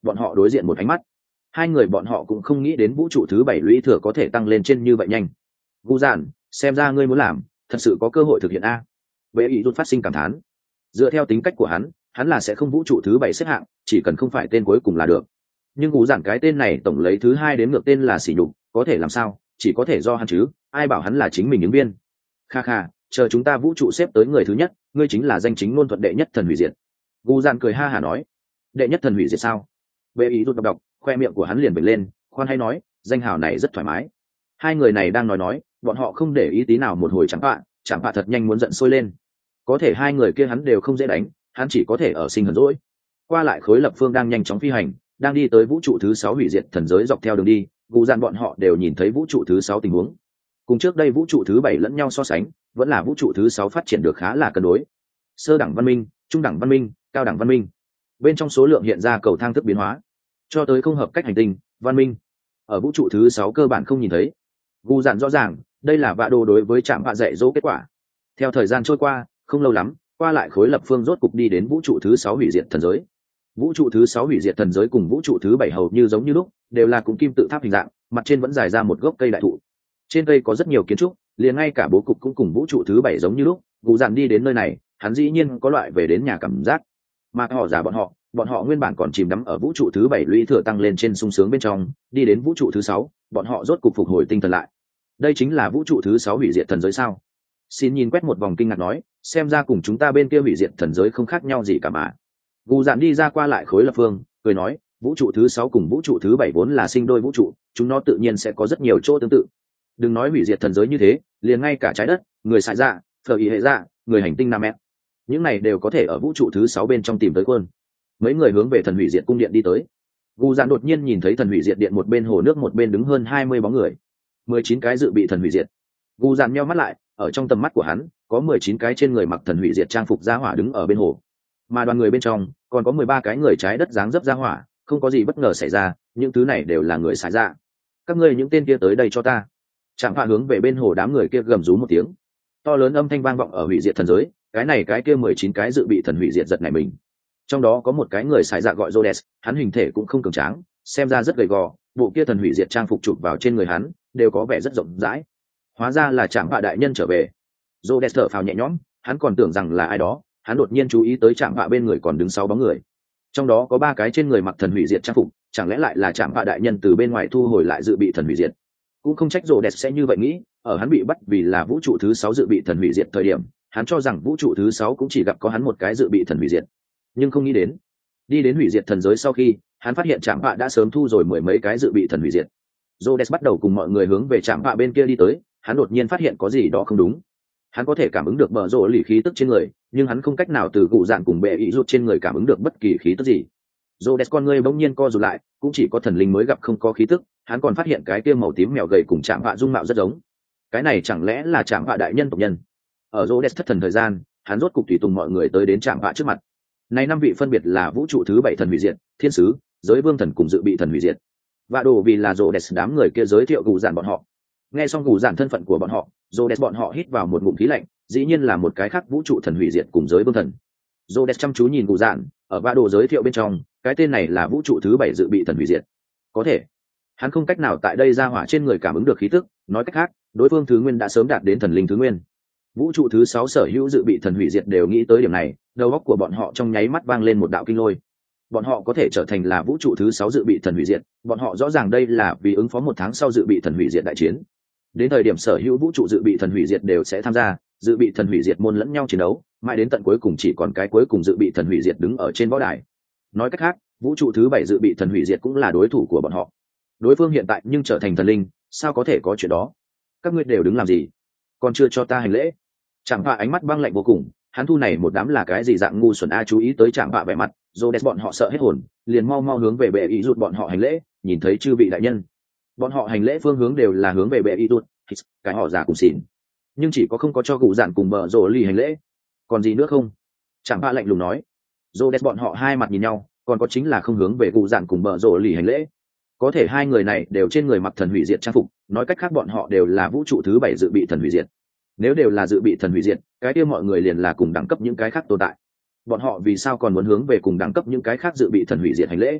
Speaker 1: bọn họ đối diện một ánh mắt. Hai người bọn họ cũng không nghĩ đến vũ trụ thứ bảy lũy thừa có thể tăng lên trên như vậy nhanh. Gu Dạn, xem ra ngươi muốn làm, thật sự có cơ hội thực hiện a. Vệ ý rút phát sinh cảm thán. Dựa theo tính cách của hắn, hắn là sẽ không vũ trụ thứ bảy xếp hạng, chỉ cần không phải tên cuối cùng là được. Nhưng Gu Dạn cái tên này tổng lấy thứ hai đến ngược tên là sỉ nhục, có thể làm sao, chỉ có thể do hắn chứ, ai bảo hắn là chính mình ứng viên. Kha kha, chờ chúng ta vũ trụ xếp tới người thứ nhất, ngươi chính là danh chính ngôn thuận đệ nhất thần hủy diệt. Gu Dạn cười ha hả nói. Đệ nhất thần hủy diệt sao? Vệ ý rút đọc đọc, khoe miệng của hắn liền bật lên, khoan hay nói, danh hào này rất thoải mái. Hai người này đang nói nói, bọn họ không để ý tí nào một hồi chẳng bạ, chẳng bạ thật nhanh muốn giận sôi lên. Có thể hai người kia hắn đều không dễ đánh, hắn chỉ có thể ở sinh hờn dỗi. Qua lại khối lập phương đang nhanh chóng phi hành, đang đi tới vũ trụ thứ sáu hủy diệt thần giới dọc theo đường đi, Gu Dạn bọn họ đều nhìn thấy vũ trụ thứ sáu tình huống. Cùng trước đây vũ trụ thứ bảy lẫn nhau so sánh, vẫn là vũ trụ thứ sáu phát triển được khá là cân đối. Sơ đẳng văn minh, trung đẳng văn minh, cao đẳng văn minh. Bên trong số lượng hiện ra cầu thang thức biến hóa, cho tới không hợp cách hành tinh, văn minh. Ở vũ trụ thứ sáu cơ bản không nhìn thấy. Gu Dạn rõ ràng, đây là vạ đồ đối với trạm vạ dạy dỗ kết quả. Theo thời gian trôi qua, không lâu lắm, qua lại khối lập phương rốt cục đi đến vũ trụ thứ sáu hủy diệt thần giới. Vũ trụ thứ sáu hủy diệt thần giới cùng vũ trụ thứ bảy hầu như giống như lúc, đều là cũng kim tự tháp hình dạng, mặt trên vẫn dài ra một gốc cây đại thụ. Trên cây có rất nhiều kiến trúc, liền ngay cả bố cục cũng cùng vũ trụ thứ bảy giống như lúc. Gu Dạn đi đến nơi này, hắn dĩ nhiên có loại về đến nhà cảm giác. Mà họ giả bọn họ, bọn họ nguyên bản còn chìm đắm ở vũ trụ thứ bảy lũy thừa tăng lên trên sung sướng bên trong, đi đến vũ trụ thứ sáu, bọn họ rốt cục phục hồi tinh thần lại. Đây chính là vũ trụ thứ sáu hủy diệt thần giới sao? Xin nhìn quét một vòng kinh ngạc nói, xem ra cùng chúng ta bên kia hủy diệt thần giới không khác nhau gì cả mà. Gu Dạn đi ra qua lại khối lập phương, cười nói, vũ trụ thứ sáu cùng vũ trụ thứ bảy vốn là sinh đôi vũ trụ, chúng nó tự nhiên sẽ có rất nhiều chỗ tương tự. Đừng nói hủy diệt thần giới như thế, liền ngay cả trái đất, người xài dạ, phở ý hệ dạ, người hành tinh nam mét, những này đều có thể ở vũ trụ thứ sáu bên trong tìm tới quân. Mấy người hướng về thần hủy diệt cung điện đi tới. Gu Dạn đột nhiên nhìn thấy thần hủy diệt điện một bên hồ nước một bên đứng hơn hai mươi bóng người, mười chín cái dự bị thần hủy diệt. Gu Dạn nheo mắt lại, ở trong tầm mắt của hắn có mười chín cái trên người mặc thần hủy diệt trang phục gia hỏa đứng ở bên hồ, mà đoàn người bên trong còn có mười ba cái người trái đất dáng dấp gia hỏa. Không có gì bất ngờ xảy ra, những thứ này đều là người xài ra. Các ngươi những tên kia tới đây cho ta. Trạm Phạ hướng về bên hồ đám người kia gầm rú một tiếng, to lớn âm thanh vang vọng ở hủy diệt thần giới. Cái này cái kia mười chín cái dự bị thần hủy diệt giật này mình. Trong đó có một cái người xài dạ gọi Rhodes, hắn hình thể cũng không cường tráng, xem ra rất gầy gò, bộ kia thần hủy diệt trang phục chụp vào trên người hắn đều có vẻ rất rộng rãi. Hóa ra là Trạm Phạ đại nhân trở về. Rhodes thở phào nhẹ nhõm, hắn còn tưởng rằng là ai đó, hắn đột nhiên chú ý tới Trạm Phạ bên người còn đứng sáu bóng người. Trong đó có ba cái trên người mặc thần hủy diệt trang phục, chẳng lẽ lại là Trạm Phạ đại nhân từ bên ngoài thu hồi lại dự bị thần hủy diệt. Cũng không trách Rhodes sẽ như vậy nghĩ, ở hắn bị bắt vì là vũ trụ thứ sáu dự bị thần hủy diệt thời điểm, hắn cho rằng vũ trụ thứ sáu cũng chỉ gặp có hắn một cái dự bị thần hủy diệt, nhưng không nghĩ đến đi đến hủy diệt thần giới sau khi hắn phát hiện Trạm Phạ đã sớm thu rồi mười mấy cái dự bị thần hủy diệt. Rhodes bắt đầu cùng mọi người hướng về Trạm Phạ bên kia đi tới, hắn đột nhiên phát hiện có gì đó không đúng. Hắn có thể cảm ứng được bờ rộ lì khí tức trên người, nhưng hắn không cách nào từ cụ dạng cùng bệ ý rút trên người cảm ứng được bất kỳ khí tức gì. Rhodes con người bỗng nhiên co rụt lại, cũng chỉ có thần linh mới gặp không có khí tức. Hắn còn phát hiện cái kia màu tím mèo gầy cùng Trạm Phạ dung mạo rất giống. Cái này chẳng lẽ là Trạm Phạ đại nhân tộc nhân? Ở Rhodes thất thần thời gian, hắn rốt cục tùy tùng mọi người tới đến Trạm Phạ trước mặt. Này năm vị phân biệt là vũ trụ thứ bảy thần hủy diệt, thiên sứ, giới vương thần cùng dự bị thần hủy diệt. Và đồ vì là Rhodes đám người kia giới thiệu cụ giản bọn họ. Nghe xong cụ giản thân phận của bọn họ, Rhodes bọn họ hít vào một ngụm khí lạnh, dĩ nhiên là một cái khác vũ trụ thần hủy diệt cùng giới vương thần. Rhodes chăm chú nhìn cụ giản, ở va đồ giới thiệu bên trong, cái tên này là vũ trụ thứ bảy dự bị thần hủy diệt. Có thể, hắn không cách nào tại đây ra hỏa trên người cảm ứng được khí tức, nói cách khác, đối phương thứ nguyên đã sớm đạt đến thần linh thứ nguyên. Vũ trụ thứ sáu sở hữu dự bị thần hủy diệt đều nghĩ tới điểm này, đầu óc của bọn họ trong nháy mắt vang lên một đạo kinh lôi. Bọn họ có thể trở thành là vũ trụ thứ sáu dự bị thần hủy diệt, bọn họ rõ ràng đây là vì ứng phó một tháng sau dự bị thần hủy diệt đại chiến. Đến thời điểm sở hữu vũ trụ dự bị thần hủy diệt đều sẽ tham gia, dự bị thần hủy diệt môn lẫn nhau chiến đấu, mãi đến tận cuối cùng chỉ còn cái cuối cùng dự bị thần hủy diệt đứng ở trên võ đài. Nói cách khác, vũ trụ thứ bảy dự bị thần hủy diệt cũng là đối thủ của bọn họ. Đối phương hiện tại nhưng trở thành thần linh, sao có thể có chuyện đó? Các ngươi đều đứng làm gì? Còn chưa cho ta hành lễ? Trạm Phạ ánh mắt băng lạnh vô cùng, hắn thu này một đám là cái gì dạng ngu xuẩn a? Chú ý tới Trạm Phạ vẻ mặt, Rhodes bọn họ sợ hết hồn, liền mau mau hướng về bệ ý rụt bọn họ hành lễ. Nhìn thấy chư vị đại nhân, bọn họ hành lễ phương hướng đều là hướng về bệ ý rụt, cái họ già cùng xỉn, nhưng chỉ có không có cho cụ giản cùng bờ rồ lì hành lễ. Còn gì nữa không? Trạm Phạ lạnh lùng nói. Rhodes bọn họ hai mặt nhìn nhau, còn có chính là không hướng về cụ giản cùng bờ rồ lì hành lễ. Có thể hai người này đều trên người mặc thần hủy diệt trang phục, nói cách khác bọn họ đều là vũ trụ thứ bảy dự bị thần hủy diệt. Nếu đều là dự bị thần hủy diệt, cái kia mọi người liền là cùng đẳng cấp những cái khác tồn tại. Bọn họ vì sao còn muốn hướng về cùng đẳng cấp những cái khác dự bị thần hủy diệt hành lễ?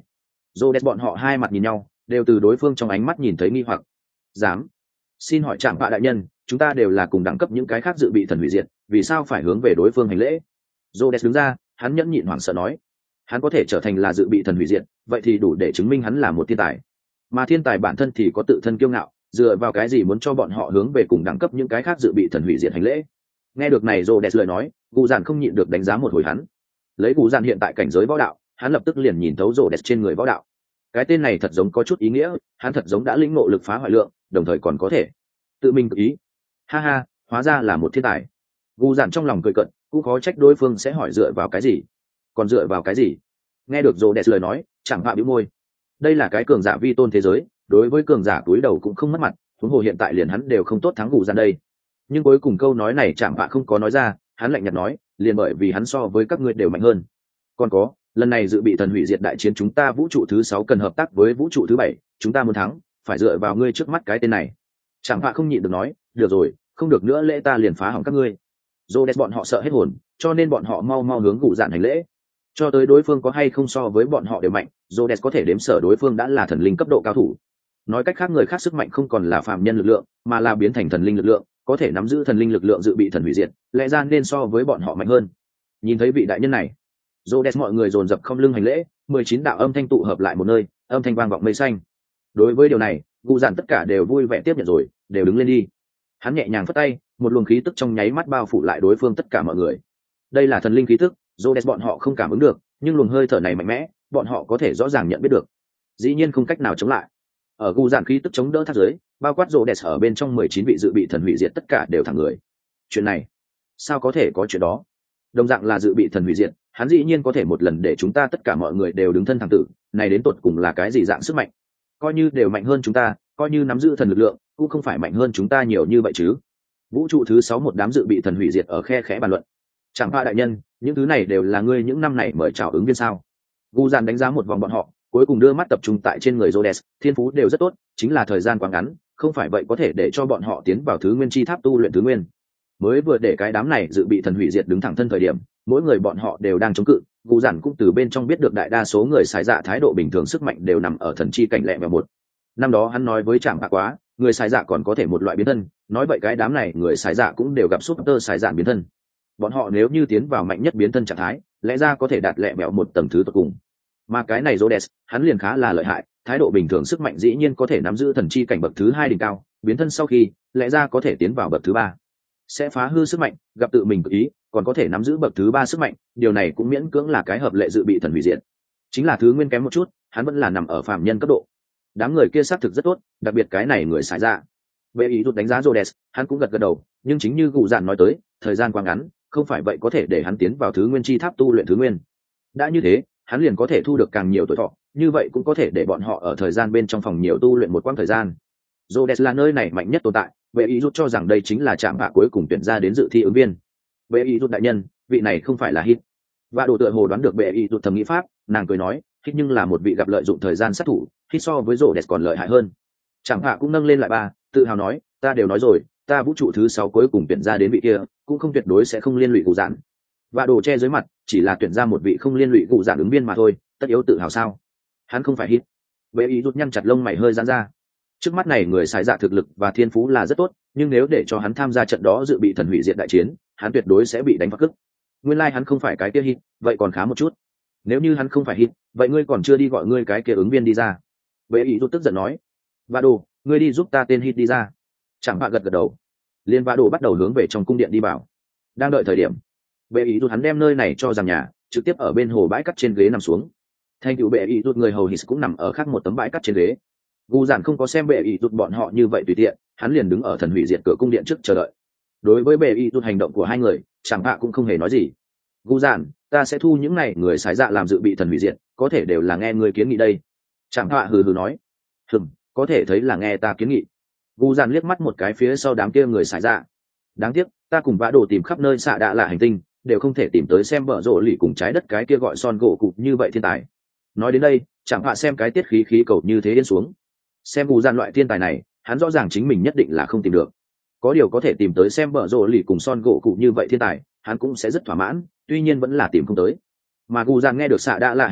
Speaker 1: Rô Đès bọn họ hai mặt nhìn nhau, đều từ đối phương trong ánh mắt nhìn thấy nghi hoặc. Dám? Xin hỏi Trạm Bạ đại nhân, chúng ta đều là cùng đẳng cấp những cái khác dự bị thần hủy diệt, vì sao phải hướng về đối phương hành lễ? Rô Đès đứng ra, hắn nhẫn nhịn hoảng sợ nói, hắn có thể trở thành là dự bị thần hủy diệt, vậy thì đủ để chứng minh hắn là một thiên tài. Mà thiên tài bản thân thì có tự thân kiêu ngạo, dựa vào cái gì muốn cho bọn họ hướng về cùng đẳng cấp những cái khác dự bị thần hủy diệt hành lễ? Nghe được này Rô Đès lời nói, Cụ Dạn không nhịn được đánh giá một hồi hắn. Lấy Cụ Dạn hiện tại cảnh giới võ đạo, hắn lập tức liền nhìn thấu Rô Đès trên người võ đạo. Cái tên này thật giống có chút ý nghĩa, hắn thật giống đã lĩnh ngộ lực phá hoại lượng, đồng thời còn có thể tự mình tự ý. Ha ha, hóa ra là một thiên tài. Cụ Dạn trong lòng cười cợt, cũng khó trách đối phương sẽ hỏi dựa vào cái gì. Còn dựa vào cái gì? Nghe được Rô Đès lời nói, chẳng hạ bĩu môi. Đây là cái cường giả vi tôn thế giới, đối với cường giả túi đầu cũng không mất mặt, huống hồ hiện tại liền hắn đều không tốt thắng Cụ Dạn đây. Nhưng cuối cùng câu nói này chẳng hạ không có nói ra, hắn lạnh nhạt nói, liền bởi vì hắn so với các ngươi đều mạnh hơn. Còn có, lần này dự bị thần hủy diệt đại chiến chúng ta vũ trụ thứ sáu cần hợp tác với vũ trụ thứ bảy, chúng ta muốn thắng, phải dựa vào ngươi trước mắt cái tên này. Chẳng hạ không nhịn được nói, được rồi, không được nữa lễ ta liền phá hỏng các ngươi. Rhodes bọn họ sợ hết hồn, cho nên bọn họ mau mau hướng Cụ Dạn hành lễ. Cho tới đối phương có hay không so với bọn họ đều mạnh, Rhodes có thể đếm sở đối phương đã là thần linh cấp độ cao thủ. Nói cách khác người khác sức mạnh không còn là phàm nhân lực lượng, mà là biến thành thần linh lực lượng, có thể nắm giữ thần linh lực lượng dự bị thần hủy diệt, lẽ ra nên so với bọn họ mạnh hơn. Nhìn thấy vị đại nhân này, Rhodes mọi người dồn dập không lưng hành lễ, mười chín đạo âm thanh tụ hợp lại một nơi, âm thanh vang vọng mây xanh. Đối với điều này, Cụ Dạn tất cả đều vui vẻ tiếp nhận rồi, đều đứng lên đi. Hắn nhẹ nhàng phất tay, một luồng khí tức trong nháy mắt bao phủ lại đối phương tất cả mọi người. Đây là thần linh khí tức, Rhodes bọn họ không cảm ứng được, nhưng luồng hơi thở này mạnh mẽ, bọn họ có thể rõ ràng nhận biết được. Dĩ nhiên không cách nào chống lại. Ở Cụ Dạn khí tức chống đỡ thác dưới, bao quát Rhodes ở bên trong mười chín vị dự bị thần hủy diệt tất cả đều thẳng người. Chuyện này, sao có thể có chuyện đó? Đồng dạng là dự bị thần hủy diệt, hắn dĩ nhiên có thể một lần để chúng ta tất cả mọi người đều đứng thân thẳng tử, này đến tột cùng là cái gì dạng sức mạnh? Coi như đều mạnh hơn chúng ta, coi như nắm giữ thần lực lượng, cũng không phải mạnh hơn chúng ta nhiều như vậy chứ. Vũ trụ thứ sáu một đám dự bị thần hủy diệt ở khe khẽ bàn luận. Chẳng qua đại nhân, những thứ này đều là ngươi những năm này mời chào ứng viên sao? Gu Dạn đánh giá một vòng bọn họ, cuối cùng đưa mắt tập trung tại trên người Rhodes, thiên phú đều rất tốt, chính là thời gian quá ngắn, không phải vậy có thể để cho bọn họ tiến vào thứ nguyên chi tháp tu luyện thứ nguyên. Mới vừa để cái đám này dự bị thần hủy diệt đứng thẳng thân thời điểm, mỗi người bọn họ đều đang chống cự, Gu Dạn cũng từ bên trong biết được đại đa số người xài dạ thái độ bình thường sức mạnh đều nằm ở thần chi cảnh lẹ mèo một. Năm đó hắn nói với Trạm Bạ quá, người xài dạ còn có thể một loại biến thân, nói vậy cái đám này người xài dạ cũng đều gặp súp tơ xài dạ biến thân. Bọn họ nếu như tiến vào mạnh nhất biến thân trạng thái, lẽ ra có thể đạt lẹ mèo một tầng thứ tột cùng. Mà cái này Rhodes, hắn liền khá là lợi hại, thái độ bình thường sức mạnh dĩ nhiên có thể nắm giữ thần chi cảnh bậc thứ hai đỉnh cao, biến thân sau khi, lẽ ra có thể tiến vào bậc thứ ba, sẽ phá hư sức mạnh, gặp tự mình tự ý, còn có thể nắm giữ bậc thứ ba sức mạnh, điều này cũng miễn cưỡng là cái hợp lệ dự bị thần hủy diệt. Chính là thứ nguyên kém một chút, hắn vẫn là nằm ở phàm nhân cấp độ. Đám người kia xác thực rất tốt, đặc biệt cái này người xài ra. Vệ ý rút đánh giá Rhodes, hắn cũng gật gật đầu, nhưng chính như Cụ Dạn nói tới, thời gian quá ngắn, không phải vậy có thể để hắn tiến vào thứ nguyên chi tháp tu luyện thứ nguyên. Đã như thế, hắn liền có thể thu được càng nhiều tuổi thọ, như vậy cũng có thể để bọn họ ở thời gian bên trong phòng nhiều tu luyện một quãng thời gian. Rhodes là nơi này mạnh nhất tồn tại, vệ ý rút cho rằng đây chính là trạm bạ cuối cùng tuyển ra đến dự thi ứng viên. Vệ ý rút đại nhân, vị này không phải là hit. Và đồ tựa hồ đoán được vệ ý rút thầm nghĩ pháp, nàng cười nói, hit nhưng là một vị gặp lợi dụng thời gian sát thủ, hit so với Rhodes còn lợi hại hơn. Trạm bạ cũng nâng lên lại ba, tự hào nói, ta đều nói rồi, ta vũ trụ thứ sáu cuối cùng tuyển ra đến vị kia, cũng không tuyệt đối sẽ không liên lụy Cụ Dạn. Và đồ che dưới mặt, chỉ là tuyển ra một vị không liên lụy Cụ Dạn ứng viên mà thôi, tất yếu tự hào sao? Hắn không phải hit. Vệ ý rút nhăn chặt lông mày hơi giãn ra. Trước mắt này người xài dạ thực lực và thiên phú là rất tốt, nhưng nếu để cho hắn tham gia trận đó dự bị thần hủy diệt đại chiến, hắn tuyệt đối sẽ bị đánh phá cức. Nguyên lai like hắn không phải cái kia hit, vậy còn khá một chút. Nếu như hắn không phải hit, vậy ngươi còn chưa đi gọi ngươi cái kia ứng viên đi ra. Vệ ý rút tức giận nói, và đồ, ngươi đi giúp ta tên hit đi ra. Chẳng bạ gật gật đầu. Liên và đồ bắt đầu hướng về trong cung điện đi vào. Đang đợi thời điểm, vệ ý rút hắn đem nơi này cho rằng nhà, trực tiếp ở bên hồ bãi cắt trên ghế nằm xuống. Thanh cựu vệ ý rút người hầu hít cũng nằm ở khác một tấm bãi cắt trên ghế. Gu Dạn không có xem bệ ý rút bọn họ như vậy tùy tiện, hắn liền đứng ở thần hủy diệt cửa cung điện trước chờ đợi. Đối với bệ ý rút hành động của hai người, chẳng hạ cũng không hề nói gì. Gu Dạn, ta sẽ thu những này người xài dạ làm dự bị thần hủy diệt, có thể đều là nghe người kiến nghị đây. Chẳng hạ hừ hừ nói, hừm, có thể thấy là nghe ta kiến nghị. Gu Dạn liếc mắt một cái phía sau đám kia người xài dạ. Đáng tiếc, ta cùng vã đồ tìm khắp nơi xạ đạ lạ hành tinh, đều không thể tìm tới xem vợ rộ lì cùng trái đất cái kia gọi son gỗ cụp như vậy thiên tài. Nói đến đây, chẳng hạ xem cái tiết khí khí cầu như thế điên xuống. Xem Gu Dạn loại thiên tài này, hắn rõ ràng chính mình nhất định là không tìm được. Có điều có thể tìm tới xem vợ rộ lì cùng son gỗ cụ như vậy thiên tài, hắn cũng sẽ rất thỏa mãn, tuy nhiên vẫn là tìm không tới. Mà Gu Dạn nghe được xạ đạ lạ hành tinh,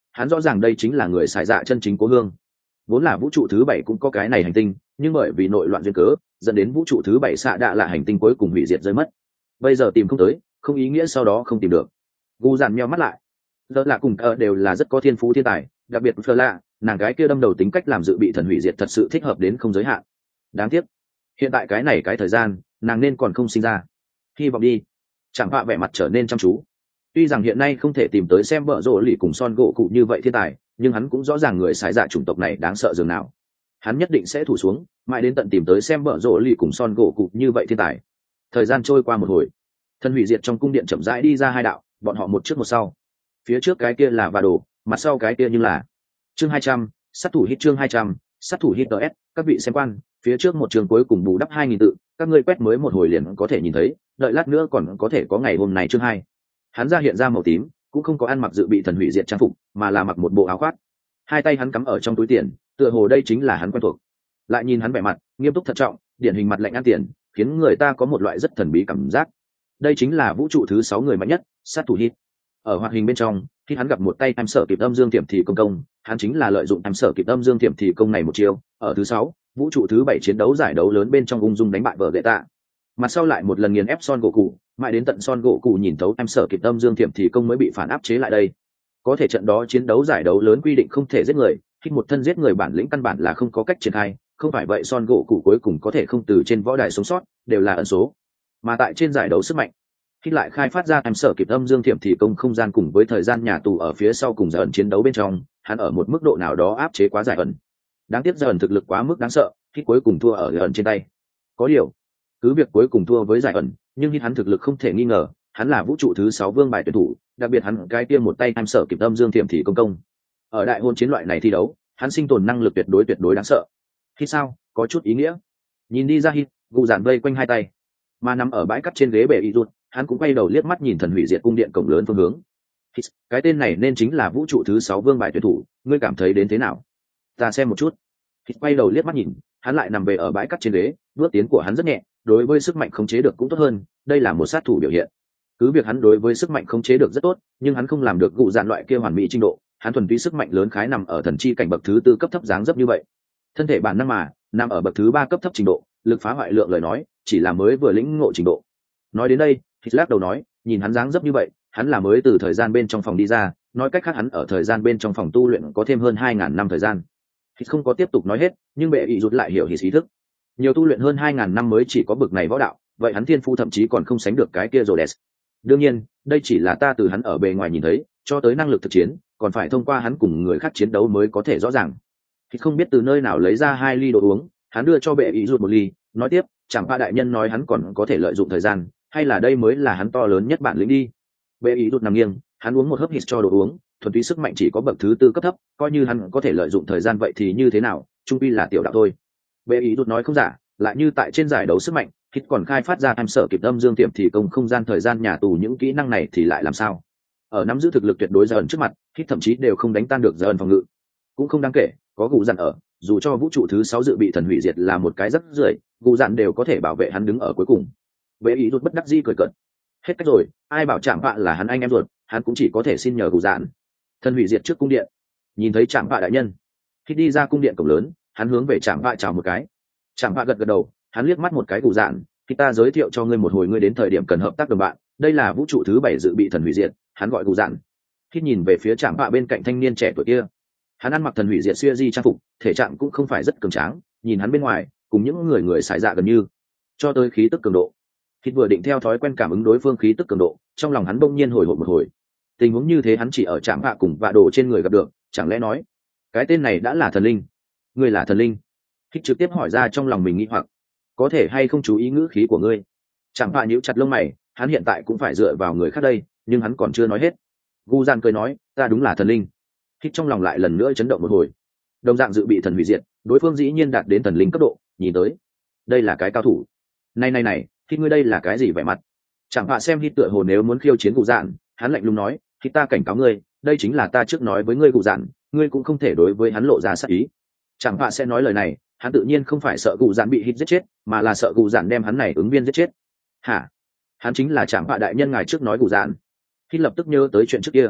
Speaker 1: hắn rõ ràng đây chính là người xài dạ chân chính cố hương. Vốn là vũ trụ thứ bảy cũng có cái này hành tinh, nhưng bởi vì nội loạn duyên cớ dẫn đến vũ trụ thứ bảy xạ đạ là hành tinh cuối cùng hủy diệt rơi mất. Bây giờ tìm không tới không ý nghĩa sau đó không tìm được. Gu dàn nheo mắt lại. Giờ là cùng ở đều là rất có thiên phú thiên tài, đặc biệt Fleur lạ, nàng gái kia đâm đầu tính cách làm dự bị thần hủy diệt thật sự thích hợp đến không giới hạn. Đáng tiếc hiện tại cái này cái thời gian nàng nên còn không sinh ra. Hy vọng đi. Chẳng họa vẻ mặt trở nên chăm chú. Tuy rằng hiện nay không thể tìm tới xem vợ rộ lì cùng son gỗ cụ như vậy thiên tài, nhưng hắn cũng rõ ràng người xài dạ chủng tộc này đáng sợ dường nào. Hắn nhất định sẽ thủ xuống mãi đến tận tìm tới xem vợ rộ lì cùng son gỗ cụ như vậy thiên tài. Thời gian trôi qua một hồi, thần hủy diệt trong cung điện chậm rãi đi ra hai đạo, bọn họ một trước một sau. Phía trước cái kia là và đồ, mặt sau cái kia như là chương hai trăm, sát thủ hit chương hai trăm, sát thủ hit ts. Các vị xem quan, phía trước một trường cuối cùng bù đắp hai nghìn tự, các ngươi quét mới một hồi liền có thể nhìn thấy, đợi lát nữa còn có thể có ngày hôm nay chương hai. Hắn ra hiện ra màu tím, cũng không có ăn mặc dự bị thần hủy diệt trang phục, mà là mặc một bộ áo khoác. Hai tay hắn cắm ở trong túi tiền, tựa hồ đây chính là hắn quen thuộc. Lại nhìn hắn vẻ mặt nghiêm túc thận trọng, điển hình mặt lạnh ăn tiền, khiến người ta có một loại rất thần bí cảm giác. Đây chính là vũ trụ thứ sáu người mạnh nhất, sát thủ hit. Ở hoạt hình bên trong, khi hắn gặp một tay em sở kịp âm dương tiềm thì công công, hắn chính là lợi dụng em sở kịp âm dương tiềm thì công này một chiêu. Ở thứ sáu, vũ trụ thứ bảy chiến đấu giải đấu lớn bên trong ung dung đánh bại vợ gậy tạ. Mặt sau lại một lần nghiền ép son gỗ cụ, mãi đến tận son gỗ cụ nhìn thấu em sở kịp âm dương tiềm thì công mới bị phản áp chế lại đây. Có thể trận đó chiến đấu giải đấu lớn quy định không thể giết người, khi một thân giết người bản lĩnh căn bản là không có cách triển khai, không phải vậy son gỗ cụ cuối cùng có thể không từ trên võ đài sống sót, đều là ẩn số. Mà tại trên giải đấu sức mạnh, khi lại khai phát ra em sở kịp âm dương thiểm thì công không gian cùng với thời gian nhà tù ở phía sau cùng giải ẩn chiến đấu bên trong, hắn ở một mức độ nào đó áp chế quá giải ẩn. Đáng tiếc giải ẩn thực lực quá mức đáng sợ, khi cuối cùng thua ở giải ẩn trên tay. Có điều, cứ việc cuối cùng thua với giải ẩn, nhưng khi hắn thực lực không thể nghi ngờ, hắn là vũ trụ thứ sáu vương bài tuyển thủ, đặc biệt hắn cái kia một tay em sở kịp âm dương thiểm thì công công. Ở đại hôn chiến loại này thi đấu, hắn sinh tồn năng lực tuyệt đối tuyệt đối đáng sợ. Khi sao, có chút ý nghĩa. Nhìn đi ra hít, gù dàn vây quanh hai tay, mà nằm ở bãi cắt trên ghế bệ y rút, hắn cũng quay đầu liếc mắt nhìn thần hủy diệt cung điện cổng lớn phương hướng. Hít, cái tên này nên chính là vũ trụ thứ sáu vương bài tuyển thủ, ngươi cảm thấy đến thế nào? Ta xem một chút. Hít quay đầu liếc mắt nhìn, hắn lại nằm về ở bãi cắt trên ghế, bước tiến của hắn rất nhẹ, đối với sức mạnh khống chế được cũng tốt hơn, đây là một sát thủ biểu hiện. Cứ việc hắn đối với sức mạnh khống chế được rất tốt, nhưng hắn không làm được gù dàn loại kia hoàn mỹ trình độ, hắn thuần túy sức mạnh lớn khái nằm ở thần chi cảnh bậc thứ tư cấp thấp dáng dấp như vậy. Thân thể bản năng mà nằm ở bậc thứ ba cấp thấp trình độ, lực phá hoại lượng lời nói chỉ là mới vừa lĩnh ngộ trình độ. Nói đến đây, Hít lắc đầu nói, nhìn hắn dáng dấp như vậy, hắn là mới từ thời gian bên trong phòng đi ra, nói cách khác hắn ở thời gian bên trong phòng tu luyện có thêm hơn hai ngàn năm thời gian. Hít không có tiếp tục nói hết, nhưng bệ ý rút lại hiểu Hít ý thức. Nhiều tu luyện hơn hai ngàn năm mới chỉ có bậc này võ đạo, vậy hắn thiên phu thậm chí còn không sánh được cái kia Rhodes. Đương nhiên, đây chỉ là ta từ hắn ở bề ngoài nhìn thấy, cho tới năng lực thực chiến, còn phải thông qua hắn cùng người khác chiến đấu mới có thể rõ ràng. Thì không biết từ nơi nào lấy ra hai ly đồ uống, hắn đưa cho bệ ý rút một ly, nói tiếp, chẳng qua đại nhân nói hắn còn có thể lợi dụng thời gian, hay là đây mới là hắn to lớn nhất bản lĩnh đi. Bệ ý rút nằm nghiêng, hắn uống một hớp hít cho đồ uống, thuần túy sức mạnh chỉ có bậc thứ tư cấp thấp, coi như hắn có thể lợi dụng thời gian vậy thì như thế nào, trung quy là tiểu đạo thôi. Bệ ý rút nói không giả, lại như tại trên giải đấu sức mạnh, hít còn khai phát ra em sở kịp âm dương tiệm thì công không gian thời gian nhà tù những kỹ năng này thì lại làm sao? Ở nắm giữ thực lực tuyệt đối giờ ẩn trước mặt, hít thậm chí đều không đánh tan được giờ ẩn phòng ngự, cũng không đáng kể, có gù dặn ở, dù cho vũ trụ thứ sáu dự bị thần hủy diệt là một cái rất rưởi, gù dặn đều có thể bảo vệ hắn đứng ở cuối cùng. Bệ ý rút bất đắc dĩ cười cợt, hết cách rồi, ai bảo chạm vạ là hắn anh em ruột, hắn cũng chỉ có thể xin nhờ gù dặn. Thần hủy diệt trước cung điện, nhìn thấy chạm vạ đại nhân, khi đi ra cung điện cổng lớn, hắn hướng về chạm vạ chào một cái. Chạm vạ gật gật đầu, hắn liếc mắt một cái gù dặn, khi ta giới thiệu cho ngươi một hồi, ngươi đến thời điểm cần hợp tác đồng bạn, đây là vũ trụ thứ bảy dự bị thần hủy diệt, hắn gọi gù dặn. Khi nhìn về phía chạm vạ bên cạnh thanh niên trẻ tuổi kia, hắn ăn mặc thần hủy diệt xuya di trang phục, thể trạng cũng không phải rất cường tráng, nhìn hắn bên ngoài cùng những người người xài dạ gần như, cho tới khí tức cường độ. Khi vừa định theo thói quen cảm ứng đối phương khí tức cường độ, trong lòng hắn bỗng nhiên hồi hộp một hồi. Tình huống như thế hắn chỉ ở trạm vạ cùng vạ đồ trên người gặp được, chẳng lẽ nói cái tên này đã là thần linh? Ngươi là thần linh? Khi trực tiếp hỏi ra trong lòng mình nghĩ hoặc, có thể hay không chú ý ngữ khí của ngươi? Trạm vạ nhíu chặt lông mày, hắn hiện tại cũng phải dựa vào người khác đây, nhưng hắn còn chưa nói hết. Gu Gian cười nói, ta đúng là thần linh. Khi trong lòng lại lần nữa chấn động một hồi, đồng dạng dự bị thần hủy diệt, đối phương dĩ nhiên đạt đến thần linh cấp độ, nhìn tới đây là cái cao thủ. Này này này, khi ngươi đây là cái gì vẻ mặt? Chẳng hạn xem hít tựa hồ nếu muốn khiêu chiến Cụ Dạn, hắn lạnh lùng nói, khi ta cảnh cáo ngươi, đây chính là ta trước nói với ngươi Cụ Dạn, ngươi cũng không thể đối với hắn lộ ra sát ý. Chẳng hạn sẽ nói lời này, hắn tự nhiên không phải sợ Cụ Dạn bị hít giết chết, mà là sợ Cụ Dạn đem hắn này ứng viên giết chết. Hả? Hắn chính là Chẳng hạn đại nhân ngài trước nói Cụ Dạn. Khi lập tức nhớ tới chuyện trước kia,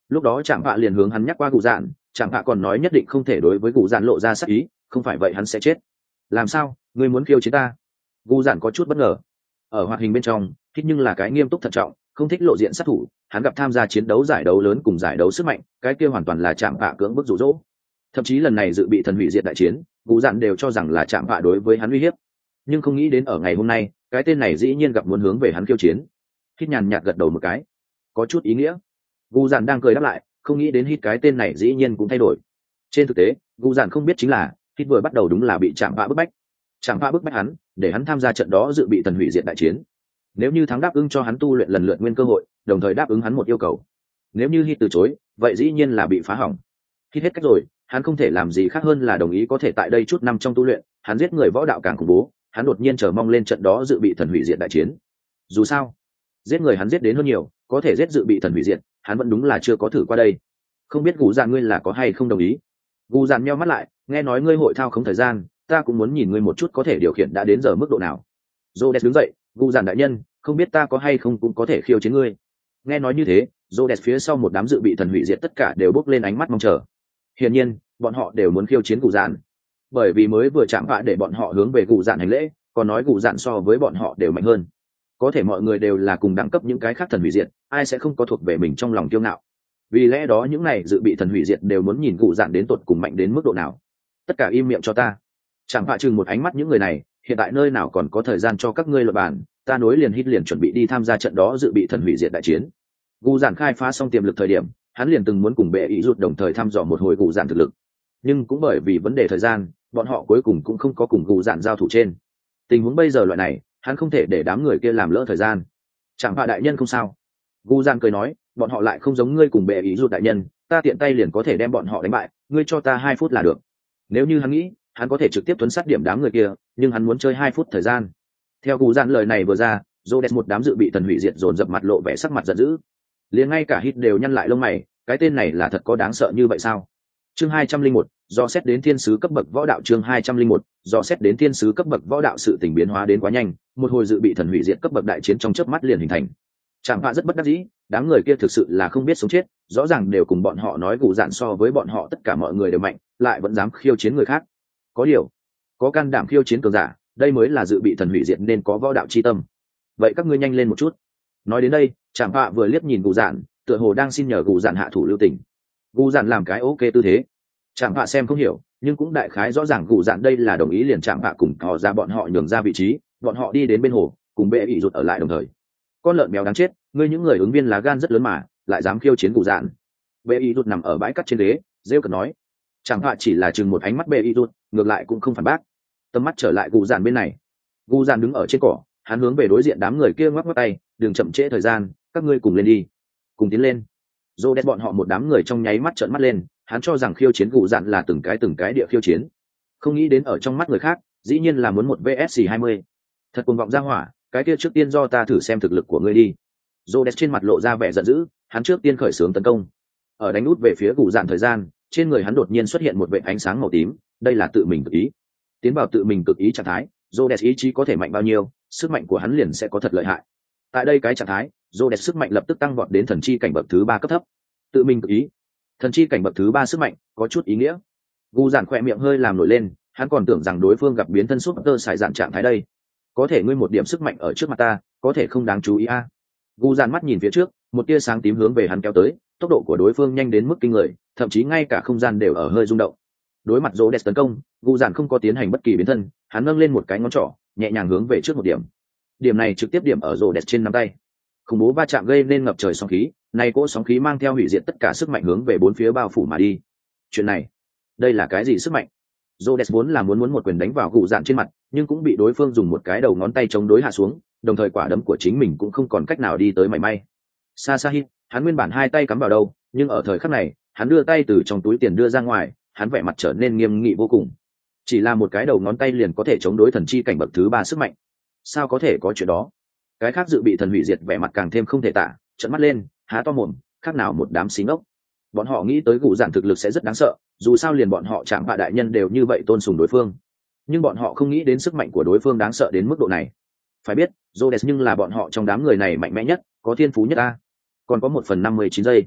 Speaker 1: lúc đó chạm vạ liền hướng hắn nhắc qua cụ dạn, chạm vạ còn nói nhất định không thể đối với cụ dạn lộ ra sắc ý, không phải vậy hắn sẽ chết. Làm sao ngươi muốn khiêu chiến ta? Cụ dạn có chút bất ngờ. Ở hoạt hình bên trong thích nhưng là cái nghiêm túc thận trọng, không thích lộ diện sát thủ, hắn gặp tham gia chiến đấu giải đấu lớn cùng giải đấu sức mạnh, cái kia hoàn toàn là chạm vạ cưỡng bức dụ dỗ. Thậm chí lần này dự bị thần hủy diệt đại chiến, cụ dạn đều cho rằng là chạm vạ đối với hắn uy hiếp, nhưng không nghĩ đến ở ngày hôm nay cái tên này dĩ nhiên gặp muốn hướng về hắn khiêu chiến. Hít nhàn nhạt gật đầu một cái, có chút ý nghĩa. Gu Dạn đang cười đáp lại, không nghĩ đến Hít cái tên này dĩ nhiên cũng thay đổi. Trên thực tế, Gu Dạn không biết chính là Hít vừa bắt đầu đúng là bị Trạm Vạ bức bách. Trạm Vạ bức bách hắn, để hắn tham gia trận đó dự bị thần hủy diệt đại chiến. Nếu như thắng đáp ứng cho hắn tu luyện lần lượt nguyên cơ hội, đồng thời đáp ứng hắn một yêu cầu. Nếu như Hít từ chối, vậy dĩ nhiên là bị phá hỏng. Hít hết cách rồi, hắn không thể làm gì khác hơn là đồng ý có thể tại đây chút năm trong tu luyện, hắn giết người võ đạo càng khủng bố, hắn đột nhiên chờ mong lên trận đó dự bị thần hủy diệt đại chiến. Dù sao, giết người hắn giết đến hơn nhiều, có thể giết dự bị thần hủy diệt, hắn vẫn đúng là chưa có thử qua đây. Không biết Gù Dạn ngươi là có hay không đồng ý? Gù Dạn nheo mắt lại, nghe nói ngươi hội thao khống thời gian, ta cũng muốn nhìn ngươi một chút có thể điều khiển đã đến giờ mức độ nào. Rhodes đứng dậy, Gù Dạn đại nhân, không biết ta có hay không cũng có thể khiêu chiến ngươi. Nghe nói như thế, Rhodes phía sau một đám dự bị thần hủy diệt tất cả đều bốc lên ánh mắt mong chờ. Hiển nhiên, bọn họ đều muốn khiêu chiến Gù Dạn, bởi vì mới vừa chạm vạ để bọn họ hướng về Gù Dạn hành lễ, còn nói Gù Dạn so với bọn họ đều mạnh hơn. Có thể mọi người đều là cùng đẳng cấp những cái khác thần hủy diệt, ai sẽ không có thuộc về mình trong lòng kiêu ngạo. Vì lẽ đó những này dự bị thần hủy diệt đều muốn nhìn Gù Dạn đến tột cùng mạnh đến mức độ nào. Tất cả im miệng cho ta. Chẳng vạ chừng một ánh mắt những người này, hiện tại nơi nào còn có thời gian cho các ngươi luận bàn, ta nối liền Hít liền chuẩn bị đi tham gia trận đó dự bị thần hủy diệt đại chiến. Gù Dạn khai phá xong tiềm lực thời điểm, hắn liền từng muốn cùng bệ ý rụt đồng thời thăm dò một hồi Gù Dạn thực lực. Nhưng cũng bởi vì vấn đề thời gian, bọn họ cuối cùng cũng không có cùng Gù Dạn giao thủ trên. Tình huống bây giờ loại này, hắn không thể để đám người kia làm lỡ thời gian. Chẳng vạ đại nhân không sao. Gu Gian cười nói, bọn họ lại không giống ngươi cùng bệ ý rụt đại nhân, ta tiện tay liền có thể đem bọn họ đánh bại, ngươi cho ta hai phút là được. Nếu như hắn nghĩ, hắn có thể trực tiếp tuấn sát điểm đám người kia, nhưng hắn muốn chơi hai phút thời gian. Theo Gu Gian lời này vừa ra, Rhodes một đám dự bị thần hủy diệt dồn dập mặt lộ vẻ sắc mặt giận dữ. Liền ngay cả Hít đều nhăn lại lông mày, cái tên này là thật có đáng sợ như vậy sao? Chương hai trăm linh một, do xét đến thiên sứ cấp bậc võ đạo. Chương hai trăm linh một, do xét đến thiên sứ cấp bậc võ đạo. Sự tình biến hóa đến quá nhanh, một hồi dự bị thần hủy diệt cấp bậc đại chiến trong chớp mắt liền hình thành. Trạm Vạ rất bất đắc dĩ, đám người kia thực sự là không biết sống chết, rõ ràng đều cùng bọn họ nói Gù Dạn so với bọn họ tất cả mọi người đều mạnh, lại vẫn dám khiêu chiến người khác. Có điều, có can đảm khiêu chiến cường giả, đây mới là dự bị thần hủy diệt nên có võ đạo chi tâm. Vậy các ngươi nhanh lên một chút. Nói đến đây, Trạm Vạ vừa liếc nhìn Gù Dạn, tựa hồ đang xin nhờ Gù Dạn hạ thủ lưu tình. Gù Dạn làm cái ok tư thế. Trạm Vạ xem không hiểu, nhưng cũng đại khái rõ ràng Gù Dạn đây là đồng ý liền Trạm Vạ cùng họ ra bọn họ nhường ra vị trí, bọn họ đi đến bên hồ, cùng bệ ý rụt ở lại đồng thời. Con lợn béo đáng chết, ngươi những người ứng viên lá gan rất lớn mà, lại dám khiêu chiến Gù Dạn. Bệ ý rụt nằm ở bãi cắt trên ghế, rêu cợt nói. Trạm Vạ chỉ là chừng một ánh mắt bệ ý rụt, ngược lại cũng không phản bác. Tầm mắt trở lại Gù Dạn bên này. Gù Dạn đứng ở trên cỏ, hắn hướng về đối diện đám người kia ngoắc ngoắc tay, đừng chậm trễ thời gian, các ngươi cùng lên đi, cùng tiến lên. Rhodes bọn họ một đám người trong nháy mắt trợn mắt lên, hắn cho rằng khiêu chiến Gù Dạn là từng cái từng cái địa khiêu chiến, không nghĩ đến ở trong mắt người khác dĩ nhiên là muốn một vs hai mươi. Thật cuồng vọng ra hỏa, cái kia trước tiên do ta thử xem thực lực của ngươi đi. Rhodes trên mặt lộ ra vẻ giận dữ, hắn trước tiên khởi xướng tấn công. Ở đánh út về phía Gù Dạn thời gian, trên người hắn đột nhiên xuất hiện một vệt ánh sáng màu tím, đây là tự mình cực ý. Tiến vào tự mình cực ý trạng thái, Rhodes ý chí có thể mạnh bao nhiêu, sức mạnh của hắn liền sẽ có thật lợi hại. Tại đây cái trạng thái, Rhodes sức mạnh lập tức tăng vọt đến thần chi cảnh bậc thứ ba cấp thấp. Tự mình cực ý, thần chi cảnh bậc thứ ba sức mạnh, có chút ý nghĩa. Gu Dạn khỏe miệng hơi làm nổi lên, hắn còn tưởng rằng đối phương gặp biến thân súp tơ xài dạn trạng thái đây. Có thể ngươi một điểm sức mạnh ở trước mặt ta, có thể không đáng chú ý a? À. Gu Dạn mắt nhìn phía trước, một tia sáng tím hướng về hắn kéo tới, tốc độ của đối phương nhanh đến mức kinh người, thậm chí ngay cả không gian đều ở hơi rung động. Đối mặt Rhodes tấn công, Gu Dạn không có tiến hành bất kỳ biến thân, hắn nâng lên một cái ngón trỏ, nhẹ nhàng hướng về trước một điểm. Điểm này trực tiếp điểm ở Rhodes trên nắm tay. Khủng bố va chạm gây nên ngập trời sóng khí, này cỗ sóng khí mang theo hủy diệt tất cả sức mạnh hướng về bốn phía bao phủ mà đi. Chuyện này, đây là cái gì sức mạnh? Rhodes vốn là muốn muốn một quyền đánh vào Gù Dạn trên mặt, nhưng cũng bị đối phương dùng một cái đầu ngón tay chống đối hạ xuống, đồng thời quả đấm của chính mình cũng không còn cách nào đi tới mảy may. Sasahit, hắn nguyên bản hai tay cắm vào đâu, nhưng ở thời khắc này, hắn đưa tay từ trong túi tiền đưa ra ngoài, hắn vẻ mặt trở nên nghiêm nghị vô cùng. Chỉ là một cái đầu ngón tay liền có thể chống đối thần chi cảnh bậc thứ ba sức mạnh. Sao có thể có chuyện đó? Cái khác dự bị thần hủy diệt vẻ mặt càng thêm không thể tả, trợn mắt lên, há to mồm, khác nào một đám xí ngốc. Bọn họ nghĩ tới Gù Dạn thực lực sẽ rất đáng sợ, dù sao liền bọn họ Trạm Vạ đại nhân đều như vậy tôn sùng đối phương, nhưng bọn họ không nghĩ đến sức mạnh của đối phương đáng sợ đến mức độ này. Phải biết, Rhodes nhưng là bọn họ trong đám người này mạnh mẽ nhất, có thiên phú nhất a. Còn có một phần năm mươi chín giây.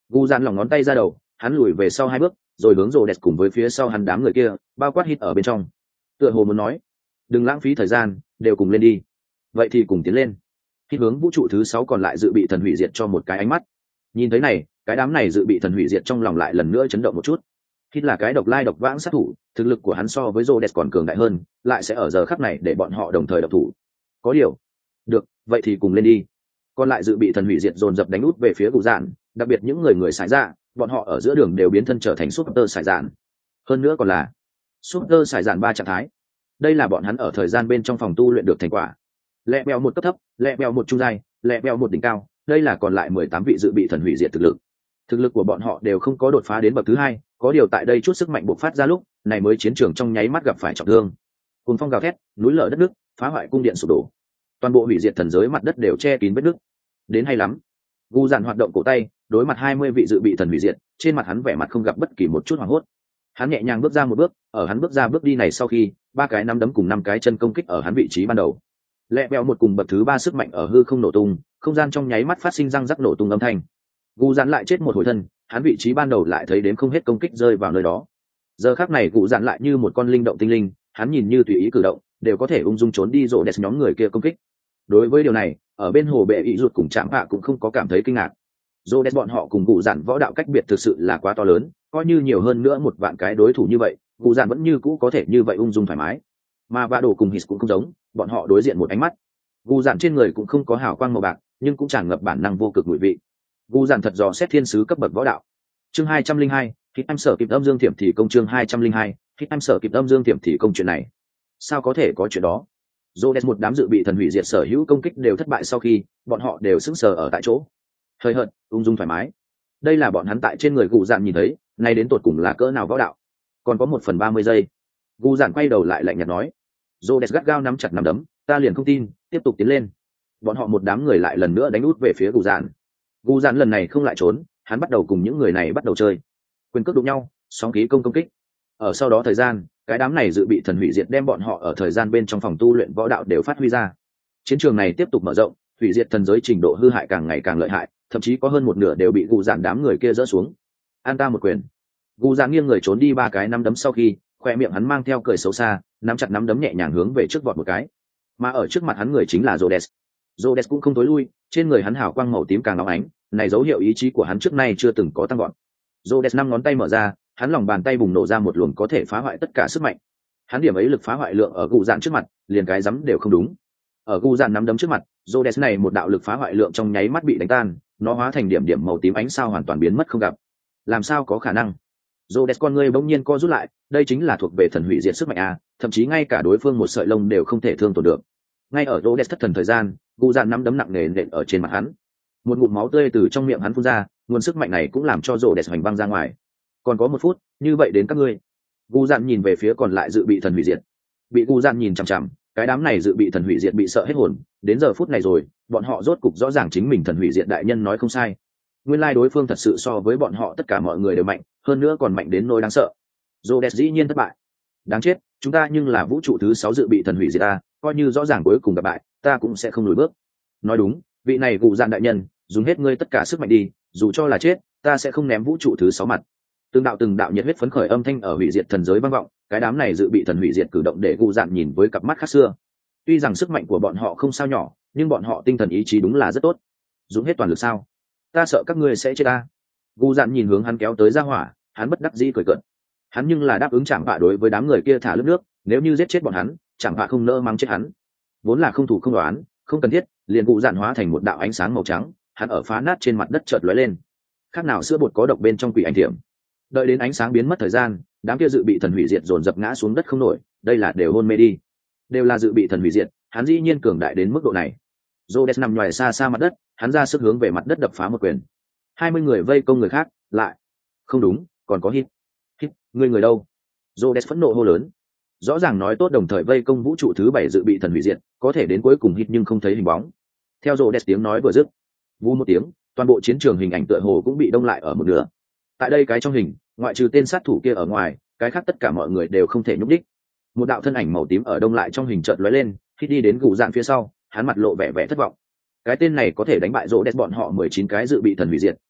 Speaker 1: Gu dạn lòng ngón tay ra đầu, hắn lùi về sau hai bước, rồi hướng rồ đẹp cùng với phía sau hắn đám người kia bao quát hít ở bên trong, tựa hồ muốn nói đừng lãng phí thời gian, đều cùng lên đi. Vậy thì cùng tiến lên. Khi hướng vũ trụ thứ sáu còn lại dự bị thần hủy diệt cho một cái ánh mắt. Nhìn thấy này, cái đám này dự bị thần hủy diệt trong lòng lại lần nữa chấn động một chút. Khi là cái độc lai độc vãng sát thủ, thực lực của hắn so với Rhodes còn cường đại hơn, lại sẽ ở giờ khắc này để bọn họ đồng thời độc thủ. Có điều, được, vậy thì cùng lên đi. Còn lại dự bị thần hủy diệt dồn dập đánh út về phía Cụ Dạn, đặc biệt những người người xài ra, bọn họ ở giữa đường đều biến thân trở thành Super xài dạn. Hơn nữa còn là Super xài dạn ba trạng thái. Đây là bọn hắn ở thời gian bên trong phòng tu luyện được thành quả. Lẹ bèo một cấp thấp, lẹ bèo một trung giai, lẹ bèo một đỉnh cao, đây là còn lại mười tám vị dự bị thần hủy diệt thực lực. Thực lực của bọn họ đều không có đột phá đến bậc thứ hai, có điều tại đây chút sức mạnh bộc phát ra lúc này mới chiến trường trong nháy mắt gặp phải trọng thương. Cùng phong gào thét, núi lở đất nước, phá hoại cung điện sụp đổ, toàn bộ hủy diệt thần giới mặt đất đều che kín vết nước. Đến hay lắm. Gu dạn hoạt động cổ tay, đối mặt hai mươi vị dự bị thần hủy diệt, trên mặt hắn vẻ mặt không gặp bất kỳ một chút hoảng hốt. Hắn nhẹ nhàng bước ra một bước, ở hắn bước ra bước đi này sau khi, ba cái nắm đấm cùng năm cái chân công kích ở hắn vị trí ban đầu. Lẹ bèo một cùng bậc thứ ba sức mạnh ở hư không nổ tung, không gian trong nháy mắt phát sinh răng rắc nổ tung âm thanh. Gu dạn lại chết một hồi thân, hắn vị trí ban đầu lại thấy đến không hết công kích rơi vào nơi đó. Giờ khắc này Gu dạn lại như một con linh động tinh linh, hắn nhìn như tùy ý cử động, đều có thể ung dung trốn đi rộ đẹp nhóm người kia công kích. Đối với điều này, ở bên hồ bệ ý ruột cùng chạm hạ cũng không có cảm thấy kinh ngạc. Rộ đẹp bọn họ cùng Gu dạn võ đạo cách biệt thực sự là quá to lớn, coi như nhiều hơn nữa một vạn cái đối thủ như vậy, Gu dạn vẫn như cũ có thể như vậy ung dung thoải mái. Mà vạ đồ cùng hít cũng không giống, bọn họ đối diện một ánh mắt. Gu dạn trên người cũng không có hào quang màu bạc, nhưng cũng tràn ngập bản năng vô cực mùi vị. Gu dạn thật dò xét thiên sứ cấp bậc võ đạo. Chương hai trăm linh hai, khi em sở kịp âm dương thiểm thì công chương hai trăm linh hai, khi em sở kịp âm dương thiểm thì công chuyện này. Sao có thể có chuyện đó? Rhodes một đám dự bị thần hủy diệt sở hữu công kích đều thất bại sau khi, bọn họ đều sững sờ ở tại chỗ. Hơi hợt, ung dung thoải mái. Đây là bọn hắn tại trên người Gu dạn nhìn thấy, nay đến tột cùng là cỡ nào võ đạo. Còn có một phần ba mươi giây. Gu dạn quay đầu lại lạnh nhạt nói. Rhodes gắt gao nắm chặt nắm đấm, ta liền không tin, tiếp tục tiến lên. Bọn họ một đám người lại lần nữa đánh út về phía Gu dạn. Gu dạn lần này không lại trốn, hắn bắt đầu cùng những người này bắt đầu chơi. Quyền cước đụng nhau, sóng khí công công kích. Ở sau đó thời gian, cái đám này dự bị thần hủy diệt đem bọn họ ở thời gian bên trong phòng tu luyện võ đạo đều phát huy ra. Chiến trường này tiếp tục mở rộng, hủy diệt thần giới trình độ hư hại càng ngày càng lợi hại, thậm chí có hơn một nửa đều bị Gu dạn đám người kia dỡ xuống. An ta một quyền. Gu dạn nghiêng người trốn đi ba cái năm đấm sau khi, khoe miệng hắn mang theo cười xấu xa, nắm chặt nắm đấm nhẹ nhàng hướng về trước vọt một cái. Mà ở trước mặt hắn người chính là Rhodes. Rhodes cũng không tối lui, trên người hắn hào quang màu tím càng óng ánh, này dấu hiệu ý chí của hắn trước nay chưa từng có tăng vọt. Rhodes năm ngón tay mở ra, hắn lòng bàn tay bùng nổ ra một luồng có thể phá hoại tất cả sức mạnh. Hắn điểm ấy lực phá hoại lượng ở Gu dạn trước mặt, liền cái rắm đều không đúng. Ở Gu dạn nắm đấm trước mặt, Rhodes này một đạo lực phá hoại lượng trong nháy mắt bị đánh tan, nó hóa thành điểm điểm màu tím ánh sao hoàn toàn biến mất không gặp. Làm sao có khả năng? Rhodes con ngươi bỗng nhiên co rút lại, đây chính là thuộc về thần hủy diệt sức mạnh a, thậm chí ngay cả đối phương một sợi lông đều không thể thương tổn được. Ngay ở Rhodes thất thần thời gian, Gu dạn nắm đấm nặng nề nện ở trên mặt hắn. Một ngụm máu tươi từ trong miệng hắn phun ra, nguồn sức mạnh này cũng làm cho Rhodes hoành băng ra ngoài. Còn có một phút, như vậy đến các ngươi. Gu dạn nhìn về phía còn lại dự bị thần hủy diệt. Bị Gu dạn nhìn chằm chằm, cái đám này dự bị thần hủy diệt bị sợ hết hồn, đến giờ phút này rồi, bọn họ rốt cục rõ ràng chính mình thần hủy diệt đại nhân nói không sai. Nguyên lai đối phương thật sự so với bọn họ tất cả mọi người đều mạnh, hơn nữa còn mạnh đến nỗi đáng sợ. Rhodes dĩ nhiên thất bại. Đáng chết, chúng ta nhưng là vũ trụ thứ sáu dự bị thần hủy diệt ta, coi như rõ ràng cuối cùng gặp bại, ta cũng sẽ không lùi bước. Nói đúng, vị này Gu dạn đại nhân, dùng hết ngươi tất cả sức mạnh đi, dù cho là chết, ta sẽ không ném vũ trụ thứ sáu mặt. Từng đạo từng đạo nhiệt huyết phấn khởi âm thanh ở hủy diệt thần giới vang vọng, cái đám này dự bị thần hủy diệt cử động để Gu dạn nhìn với cặp mắt khác xưa. Tuy rằng sức mạnh của bọn họ không sao nhỏ, nhưng bọn họ tinh thần ý chí đúng là rất tốt. Dùng hết toàn lực sao? Ta sợ các ngươi sẽ chết ta. Gu dạn nhìn hướng hắn kéo tới ra hỏa, hắn bất đắc dĩ cười cợt. Hắn nhưng là đáp ứng chẳng bạ đối với đám người kia thả lướt nước, nếu như giết chết bọn hắn, chẳng bạ không nỡ mang chết hắn. Vốn là không thủ không đoán, không cần thiết, liền Gu dạn hóa thành một đạo ánh sáng màu trắng, hắn ở phá nát trên mặt đất chợt lóe lên. Khác nào sữa bột có độc bên trong quỷ ảnh thiểm. Đợi đến ánh sáng biến mất thời gian, đám kia dự bị thần hủy diệt dồn dập ngã xuống đất không nổi, đây là đều hôn mê đi. Đều là dự bị thần hủy diệt, hắn dĩ nhiên cường đại đến mức độ này. Rhodes nằm nhòi xa xa mặt đất, hắn ra sức hướng về mặt đất đập phá một quyền. Hai mươi người vây công người khác, lại. Không đúng, còn có hít. Hít, người người đâu? Rhodes phẫn nộ hô lớn. Rõ ràng nói tốt đồng thời vây công vũ trụ thứ bảy dự bị thần hủy diệt, có thể đến cuối cùng hít nhưng không thấy hình bóng. Theo Rhodes tiếng nói vừa dứt, vù một tiếng, toàn bộ chiến trường hình ảnh tựa hồ cũng bị đông lại ở một nửa. Tại đây cái trong hình, ngoại trừ tên sát thủ kia ở ngoài, cái khác tất cả mọi người đều không thể nhúc đích. Một đạo thân ảnh màu tím ở đông lại trong hình chợt lóe lên, khi đi đến Gu dạn phía sau, hắn mặt lộ vẻ vẻ thất vọng. Cái tên này có thể đánh bại rỗ đẹp bọn họ mười chín cái dự bị thần hủy diệt,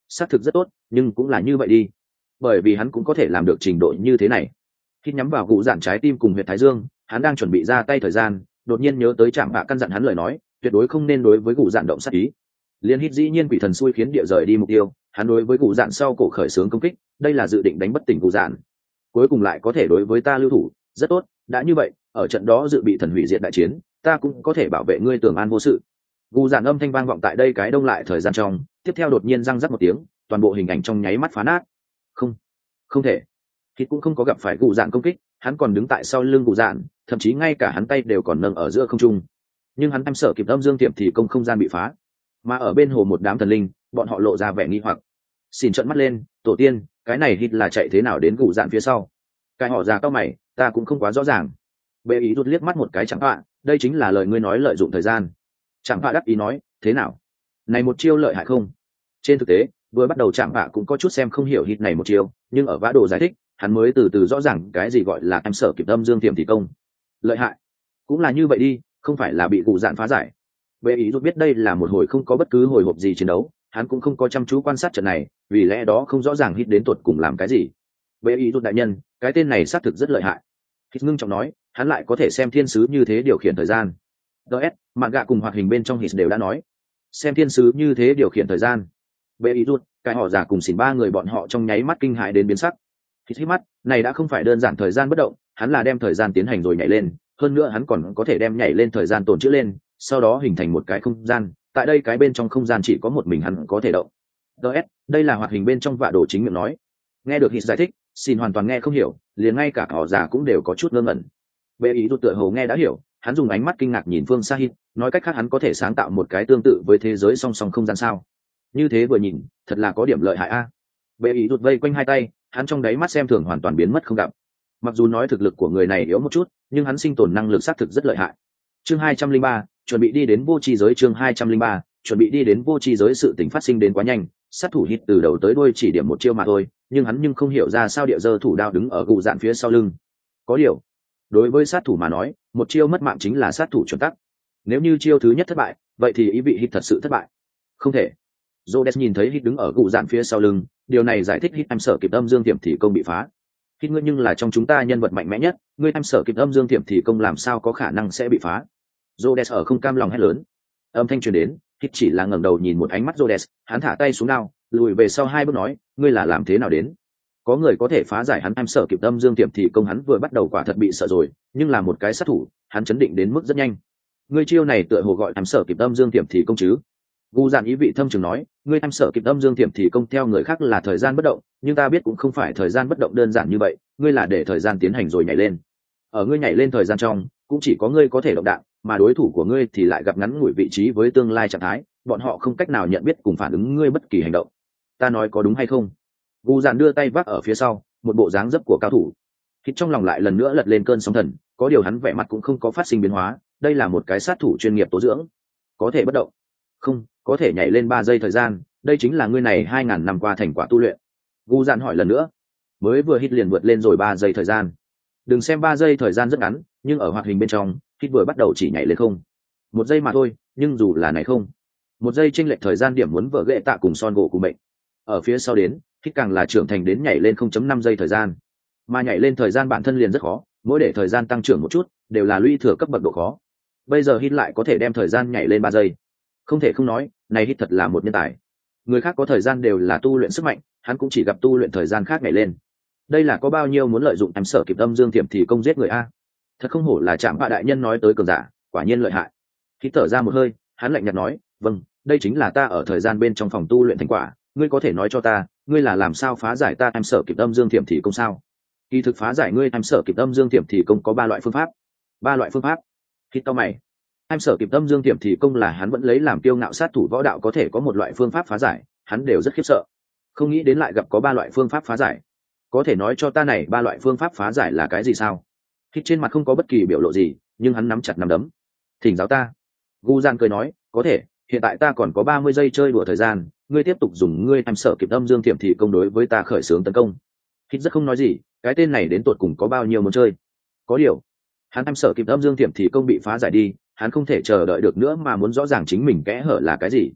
Speaker 1: xác thực rất tốt, nhưng cũng là như vậy đi, bởi vì hắn cũng có thể làm được trình độ như thế này. Khi nhắm vào cụ dạn trái tim cùng huyệt thái dương, hắn đang chuẩn bị ra tay thời gian, đột nhiên nhớ tới Trạm Bạ căn dặn hắn lời nói, tuyệt đối không nên đối với cụ dạn động sát ý. Liên hít dĩ nhiên quỷ thần xui khiến địa rời đi mục tiêu, hắn đối với cụ dạn sau cổ khởi xướng công kích, đây là dự định đánh bất tỉnh cụ dạn. Cuối cùng lại có thể đối với ta lưu thủ, rất tốt, đã như vậy, ở trận đó dự bị thần hủy diệt đại chiến, ta cũng có thể bảo vệ ngươi tưởng an vô sự. Cụ dạn âm thanh vang vọng tại đây cái đông lại thời gian trong, tiếp theo đột nhiên răng rắc một tiếng, toàn bộ hình ảnh trong nháy mắt phá nát. Không, không thể. Hít cũng không có gặp phải cụ dạn công kích, hắn còn đứng tại sau lưng cụ dạn, thậm chí ngay cả hắn tay đều còn nâng ở giữa không trung. Nhưng hắn em sợ kịp âm dương tiệm thì công không gian bị phá, mà ở bên hồ một đám thần linh, bọn họ lộ ra vẻ nghi hoặc. Xin trợn mắt lên, tổ tiên, cái này hít là chạy thế nào đến cụ dạn phía sau? Cái họ già cao mày, ta cũng không quá rõ ràng. Bệ ý rút liếc mắt một cái chẳng hạn, đây chính là lời ngươi nói lợi dụng thời gian. Chẳng hạn đắc ý nói, thế nào? Này một chiêu lợi hại không? Trên thực tế, vừa bắt đầu chẳng hạn cũng có chút xem không hiểu hít này một chiêu, nhưng ở vã đồ giải thích, hắn mới từ từ rõ ràng cái gì gọi là em sở kịp âm dương tiềm thì công. Lợi hại, cũng là như vậy đi, không phải là bị cụ dạn phá giải. Bệ ý rút biết đây là một hồi không có bất cứ hồi hộp gì chiến đấu, hắn cũng không có chăm chú quan sát trận này, vì lẽ đó không rõ ràng hít đến tuột cùng làm cái gì. Bệ ý rút đại nhân, cái tên này xác thực rất lợi hại. Hít ngưng trọng nói, hắn lại có thể xem thiên sứ như thế điều khiển thời gian. ds mạng gạ cùng hoạt hình bên trong hít đều đã nói, xem thiên sứ như thế điều khiển thời gian. Bệ ý rút, cái họ già cùng xỉn ba người bọn họ trong nháy mắt kinh hãi đến biến sắc. Hít hít mắt, này đã không phải đơn giản thời gian bất động, hắn là đem thời gian tiến hành rồi nhảy lên, hơn nữa hắn còn có thể đem nhảy lên thời gian tồn trữ lên, sau đó hình thành một cái không gian, tại đây cái bên trong không gian chỉ có một mình hắn có thể động. ds đây là hoạt hình bên trong vạ đồ chính miệng nói. Nghe được Hít giải thích, xin hoàn toàn nghe không hiểu, liền ngay cả họ già cũng đều có chút ngơ ngẩn. Bệ ý rút tựa hồ nghe đã hiểu, hắn dùng ánh mắt kinh ngạc nhìn phương xa Hít, nói cách khác hắn có thể sáng tạo một cái tương tự với thế giới song song không gian sao? Như thế vừa nhìn, thật là có điểm lợi hại a. À. Bệ ý rút vây quanh hai tay, hắn trong đáy mắt xem thường hoàn toàn biến mất không gặp. Mặc dù nói thực lực của người này yếu một chút, nhưng hắn sinh tồn năng lực xác thực rất lợi hại. Chương hai trăm linh ba, chuẩn bị đi đến vô tri giới. Chương hai trăm linh ba, chuẩn bị đi đến vô tri giới. Sự tình phát sinh đến quá nhanh, sát thủ Hít từ đầu tới đuôi chỉ điểm một chiêu mà thôi, nhưng hắn nhưng không hiểu ra sao địa giơ thủ đao đứng ở gù dạn phía sau lưng. Có điều, đối với sát thủ mà nói, một chiêu mất mạng chính là sát thủ chuẩn tắc. Nếu như chiêu thứ nhất thất bại, vậy thì ý vị Hít thật sự thất bại. Không thể. Rhodes nhìn thấy Hít đứng ở gù dạn phía sau lưng, điều này giải thích Hít em sợ kịp âm dương tiệm thì công bị phá. Hít ngươi nhưng là trong chúng ta nhân vật mạnh mẽ nhất, ngươi em sợ kịp âm dương tiệm thì công làm sao có khả năng sẽ bị phá? Rhodes ở không cam lòng hét lớn. Âm thanh truyền đến, Hít chỉ là ngẩng đầu nhìn một ánh mắt Rhodes, hắn thả tay xuống đao, lùi về sau hai bước nói, ngươi là làm thế nào đến? Có người có thể phá giải hắn em sợ kịp âm dương tiệm thì công, hắn vừa bắt đầu quả thật bị sợ rồi, nhưng là một cái sát thủ, hắn chấn định đến mức rất nhanh. Ngươi chiêu này tựa hồ gọi em sợ kịp âm dương tiệm thì công chứ? Gu dạn ý vị thâm trường nói, ngươi em sợ kịp âm dương tiệm thì công theo người khác là thời gian bất động, nhưng ta biết cũng không phải thời gian bất động đơn giản như vậy, ngươi là để thời gian tiến hành rồi nhảy lên. Ở ngươi nhảy lên thời gian trong, cũng chỉ có ngươi có thể động đạn, mà đối thủ của ngươi thì lại gặp ngắn ngủi vị trí với tương lai trạng thái, bọn họ không cách nào nhận biết cùng phản ứng ngươi bất kỳ hành động. Ta nói có đúng hay không? Gu dạn đưa tay vác ở phía sau, một bộ dáng dấp của cao thủ. Hít trong lòng lại lần nữa lật lên cơn sóng thần, có điều hắn vẻ mặt cũng không có phát sinh biến hóa, đây là một cái sát thủ chuyên nghiệp tố dưỡng, có thể bất động. Không, có thể nhảy lên ba giây thời gian, đây chính là ngươi này hai ngàn năm qua thành quả tu luyện. Gu dạn hỏi lần nữa, mới vừa Hít liền vượt lên rồi ba giây thời gian. Đừng xem ba giây thời gian rất ngắn, nhưng ở hoạt hình bên trong, Hít vừa bắt đầu chỉ nhảy lên không một giây mà thôi, nhưng dù là này không một giây chênh lệch thời gian điểm muốn vỡ ghệ tạ cùng son gỗ của mệnh. Ở phía sau đến, Hít càng là trưởng thành đến nhảy lên không phẩy năm giây thời gian, mà nhảy lên thời gian bản thân liền rất khó, mỗi để thời gian tăng trưởng một chút, đều là lũy thừa cấp bậc độ khó. Bây giờ Hít lại có thể đem thời gian nhảy lên ba giây, không thể không nói, này Hít thật là một nhân tài. Người khác có thời gian đều là tu luyện sức mạnh, hắn cũng chỉ gặp tu luyện thời gian khác nhảy lên. Đây là có bao nhiêu muốn lợi dụng em sở kịp âm dương tiệm thì công giết người a. Thật không hổ là Trạm Bạ đại nhân nói tới cường giả, quả nhiên lợi hại. Hít thở ra một hơi, hắn lạnh nhạt nói, vâng, đây chính là ta ở thời gian bên trong phòng tu luyện thành quả, ngươi có thể nói cho ta, ngươi là làm sao phá giải ta em sở kịp âm dương tiệm thì công sao? Kỳ thực phá giải ngươi em sở kịp âm dương tiệm thì công có ba loại phương pháp. Ba loại phương pháp? Hít cau mày. Em sở kịp âm dương tiệm thì công là hắn vẫn lấy làm kiêu ngạo sát thủ võ đạo có thể có một loại phương pháp phá giải, hắn đều rất khiếp sợ. Không nghĩ đến lại gặp có ba loại phương pháp phá giải. Có thể nói cho ta này ba loại phương pháp phá giải là cái gì sao? Hít trên mặt không có bất kỳ biểu lộ gì, nhưng hắn nắm chặt nắm đấm. Thỉnh giáo ta. Gu Gian cười nói, có thể, hiện tại ta còn có ba mươi giây chơi đùa thời gian, ngươi tiếp tục dùng ngươi em sở kịp âm dương tiệm thì công đối với ta khởi xướng tấn công. Hít rất không nói gì, cái tên này đến tột cùng có bao nhiêu muốn chơi. Có điều, hắn em sở kịp âm dương tiệm thì công bị phá giải đi, hắn không thể chờ đợi được nữa mà muốn rõ ràng chính mình kẽ hở là cái gì.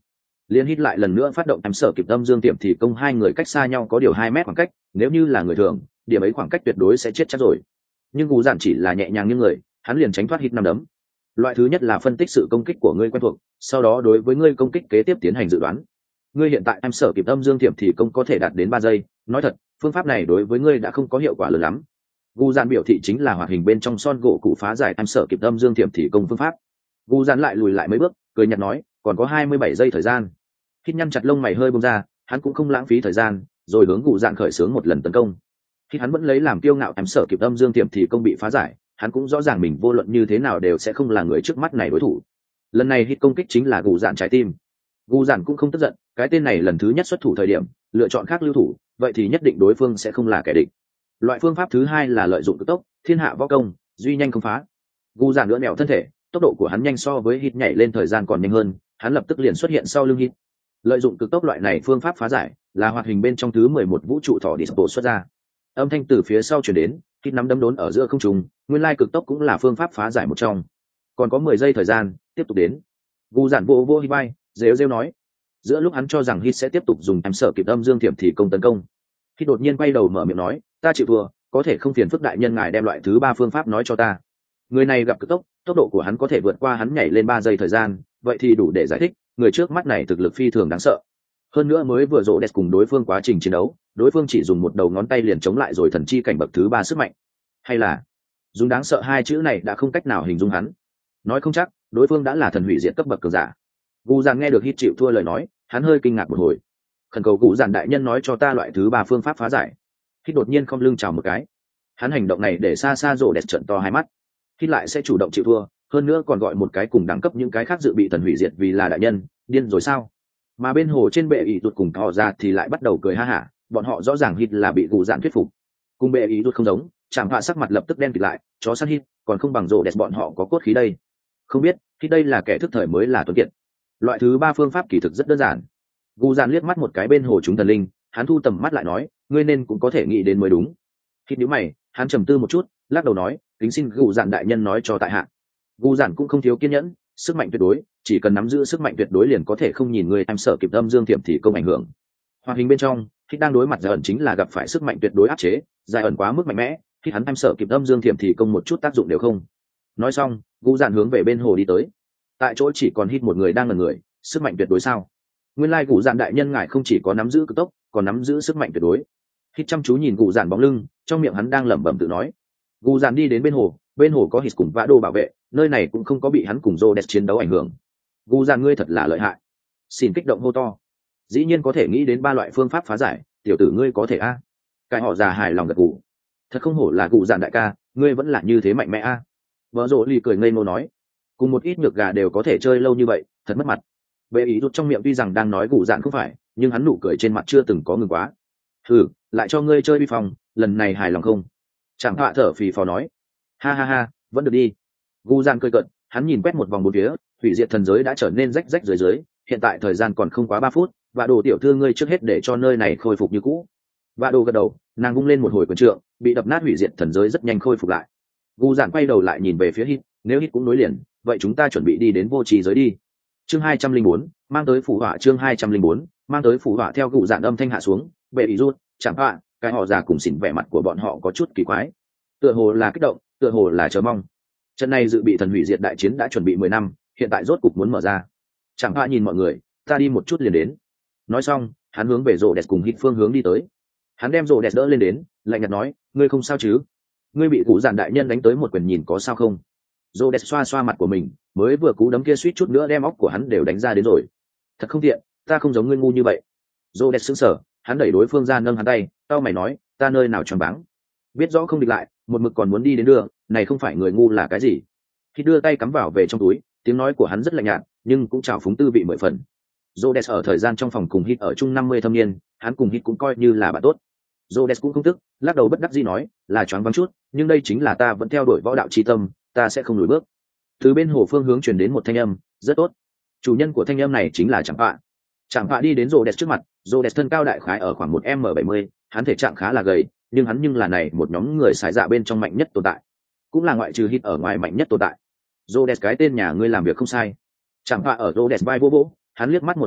Speaker 1: Liên hít lại lần nữa phát động em sở kịp âm dương tiệm thì công hai người cách xa nhau có điều hai mét khoảng cách, nếu như là người thường điểm ấy khoảng cách tuyệt đối sẽ chết chắc rồi. Nhưng Gù Dạn chỉ là nhẹ nhàng như người, hắn liền tránh thoát hít năm đấm. Loại thứ nhất là phân tích sự công kích của ngươi quen thuộc, sau đó đối với ngươi công kích kế tiếp tiến hành dự đoán. Ngươi hiện tại em sở kịp âm dương tiệm thì công có thể đạt đến ba giây, nói thật phương pháp này đối với ngươi đã không có hiệu quả lớn lắm. Gu Dạn biểu thị chính là hoạt hình bên trong son gỗ cụ phá giải em sở kịp âm dương tiệm thì công phương pháp. Gu Dạn lại lùi lại mấy bước, cười nhạt nói, còn có hai mươi bảy giây thời gian. Hít nhăn chặt lông mày hơi bông ra, hắn cũng không lãng phí thời gian, rồi hướng Gu Dạn khởi xướng một lần tấn công. Khi hắn vẫn lấy làm kiêu ngạo em sở kịp âm dương tiệm thì công bị phá giải, hắn cũng rõ ràng mình vô luận như thế nào đều sẽ không là người trước mắt này đối thủ. Lần này hít công kích chính là Gu Dạn trái tim. Gu Dạn cũng không tức giận, cái tên này lần thứ nhất xuất thủ thời điểm lựa chọn khác lưu thủ, vậy thì nhất định đối phương sẽ không là kẻ địch. Loại phương pháp thứ hai là lợi dụng cực tốc, thiên hạ võ công, duy nhanh không phá. Gu Dạn nữa mèo thân thể, tốc độ của hắn nhanh so với hít nhảy lên thời gian còn nhanh hơn, hắn lập tức liền xuất hiện sau lưng hít. Lợi dụng cực tốc loại này phương pháp phá giải là hoạt hình bên trong thứ mười một vũ trụ thỏ dispo xuất ra. Âm thanh từ phía sau truyền đến, hít nắm đấm đốn ở giữa không trung, nguyên lai cực tốc cũng là phương pháp phá giải một trong. Còn có mười giây thời gian, tiếp tục đến. Gu Dạn vô vô hít bay, rêu rêu nói. Giữa lúc hắn cho rằng hít sẽ tiếp tục dùng em sở kịp âm dương thiểm thì công tấn công, khi đột nhiên quay đầu mở miệng nói, ta chịu thua, có thể không phiền phức đại nhân ngài đem loại thứ ba phương pháp nói cho ta. Người này gặp cực tốc, tốc độ của hắn có thể vượt qua hắn nhảy lên ba giây thời gian, vậy thì đủ để giải thích người trước mắt này thực lực phi thường đáng sợ. Hơn nữa mới vừa rộ đẹp cùng đối phương quá trình chiến đấu, đối phương chỉ dùng một đầu ngón tay liền chống lại rồi thần chi cảnh bậc thứ ba sức mạnh. Hay là dùng đáng sợ hai chữ này đã không cách nào hình dung hắn. Nói không chắc đối phương đã là thần hủy diệt cấp bậc cường giả. Gu Dạn nghe được hít chịu thua lời nói, hắn hơi kinh ngạc một hồi. Khẩn cầu Gu Dạn đại nhân nói cho ta loại thứ ba phương pháp phá giải. Hít đột nhiên không lưng chào một cái. Hắn hành động này để xa xa rộ đẹp trợn to hai mắt. Hít lại sẽ chủ động chịu thua, hơn nữa còn gọi một cái cùng đẳng cấp những cái khác dự bị thần hủy diệt vì là đại nhân, điên rồi sao? Mà bên hồ trên bệ ý rụt cùng họ ra thì lại bắt đầu cười ha hả, bọn họ rõ ràng hít là bị Gu Dạn thuyết phục. Cùng bệ ý rụt không giống, chẳng hạ sắc mặt lập tức đen kịt lại, chó săn hít còn không bằng rộ đẹp bọn họ có cốt khí đây. Không biết khi đây là kẻ thức thời mới là tuấn kiệt. Loại thứ ba phương pháp kỳ thực rất đơn giản. Gu Dạn liếc mắt một cái bên hồ chúng thần linh, hắn thu tầm mắt lại nói, ngươi nên cũng có thể nghĩ đến mới đúng. Hít nhíu mày, hắn trầm tư một chút, lắc đầu nói, kính xin Gu Dạn đại nhân nói cho tại hạ. Gu Dạn cũng không thiếu kiên nhẫn, sức mạnh tuyệt đối, chỉ cần nắm giữ sức mạnh tuyệt đối liền có thể không nhìn người em sợ kịp âm dương thiểm thì công ảnh hưởng. Hoạt hình bên trong, khi đang đối mặt giải ẩn chính là gặp phải sức mạnh tuyệt đối áp chế, giải ẩn quá mức mạnh mẽ, khi hắn em sợ kịp âm dương thiểm thì công một chút tác dụng đều không. Nói xong, Gu Dạn hướng về bên hồ đi tới. Tại chỗ chỉ còn hít một người đang ngẩn người, sức mạnh tuyệt đối sao? Nguyên lai Gu Dạn đại nhân ngài không chỉ có nắm giữ cực tốc, còn nắm giữ sức mạnh tuyệt đối. Hít chăm chú nhìn Gu Dạn bóng lưng, trong miệng hắn đang lẩm bẩm tự nói. Gu Dạn đi đến bên hồ, bên hồ có hít cùng vã đồ bảo vệ, nơi này cũng không có bị hắn cùng Rhodes chiến đấu ảnh hưởng. Gu Dạn ngươi thật là lợi hại. Xin kích động hô to. Dĩ nhiên có thể nghĩ đến ba loại phương pháp phá giải, tiểu tử ngươi có thể a? À. Cái họ già hài lòng gật gù. Thật không hổ là Gu Dạn đại ca, ngươi vẫn là như thế mạnh mẽ a. À. Vợ rộ lì cười ngây ngô nói, cùng một ít nhược gà đều có thể chơi lâu như vậy, thật mất mặt. Bệ ý rút trong miệng tuy rằng đang nói Gu Dạn không phải, nhưng hắn nụ cười trên mặt chưa từng có ngừng quá. Thử, lại cho ngươi chơi bi phòng, lần này hài lòng không? Chẳng họa thở phì phò nói, ha ha ha, vẫn được đi. Gu Dạn cười cợt, hắn nhìn quét một vòng bốn phía, hủy diệt thần giới đã trở nên rách rách dưới dưới, hiện tại thời gian còn không quá ba phút, và đồ tiểu thư ngươi trước hết để cho nơi này khôi phục như cũ. Và đồ gật đầu, nàng vung lên một hồi quyền trượng, bị đập nát hủy diệt thần giới rất nhanh khôi phục lại. Gu Dạn quay đầu lại nhìn về phía Hít, nếu Hít cũng nối liền, vậy chúng ta chuẩn bị đi đến vô trì giới đi. Chương hai trăm linh bốn, mang tới phủ họa chương hai trăm linh bốn, mang tới phủ họa theo Gu Dạn âm thanh hạ xuống, bệ ý rút, chẳng họa, cái họ già cùng xỉn vẻ mặt của bọn họ có chút kỳ quái. Tựa hồ là kích động, tựa hồ là chờ mong. Trận này dự bị thần hủy diệt đại chiến đã chuẩn bị mười năm, hiện tại rốt cục muốn mở ra. Chẳng họa nhìn mọi người, ta đi một chút liền đến. Nói xong, hắn hướng về rộ đẹp cùng Hít phương hướng đi tới. Hắn đem rộ đẹp đỡ lên đến, lạnh nhạt nói, ngươi không sao chứ? Ngươi bị Gu Dạn đại nhân đánh tới một quyền nhìn có sao không? Rộ đẹp xoa xoa mặt của mình, mới vừa cú đấm kia suýt chút nữa đem óc của hắn đều đánh ra đến rồi. Thật không tiện, ta không giống ngươi ngu như vậy. Rộ đẹp sững sờ, hắn đẩy đối phương ra nâng hắn tay, tao mày nói, ta nơi nào choáng váng? Biết rõ không địch lại, một mực còn muốn đi đến đường, này không phải người ngu là cái gì? Khi đưa tay cắm vào về trong túi, tiếng nói của hắn rất lạnh nhạt, nhưng cũng trào phúng tư vị mười phần. Rhodes ở thời gian trong phòng cùng Hít ở chung năm mươi thâm niên, hắn cùng Hít cũng coi như là bạn tốt. Rhodes cũng không tức, lắc đầu bất đắc dĩ nói, là choáng váng chút, nhưng đây chính là ta vẫn theo đuổi võ đạo chi tâm, ta sẽ không lùi bước. Từ bên hồ phương hướng truyền đến một thanh âm, rất tốt. Chủ nhân của thanh âm này chính là Trảm Phạ. Trảm Phạ đi đến Rhodes trước mặt, Rhodes thân cao đại khái ở khoảng một m bảy mươi, hắn thể trạng khá là gầy, nhưng hắn nhưng là này một nhóm người xài dạ bên trong mạnh nhất tồn tại, cũng là ngoại trừ Hít ở ngoài mạnh nhất tồn tại. Rhodes cái tên nhà ngươi làm việc không sai. Chẳng họa ở Rhodes vai vô vỗ, hắn liếc mắt một cái Hít,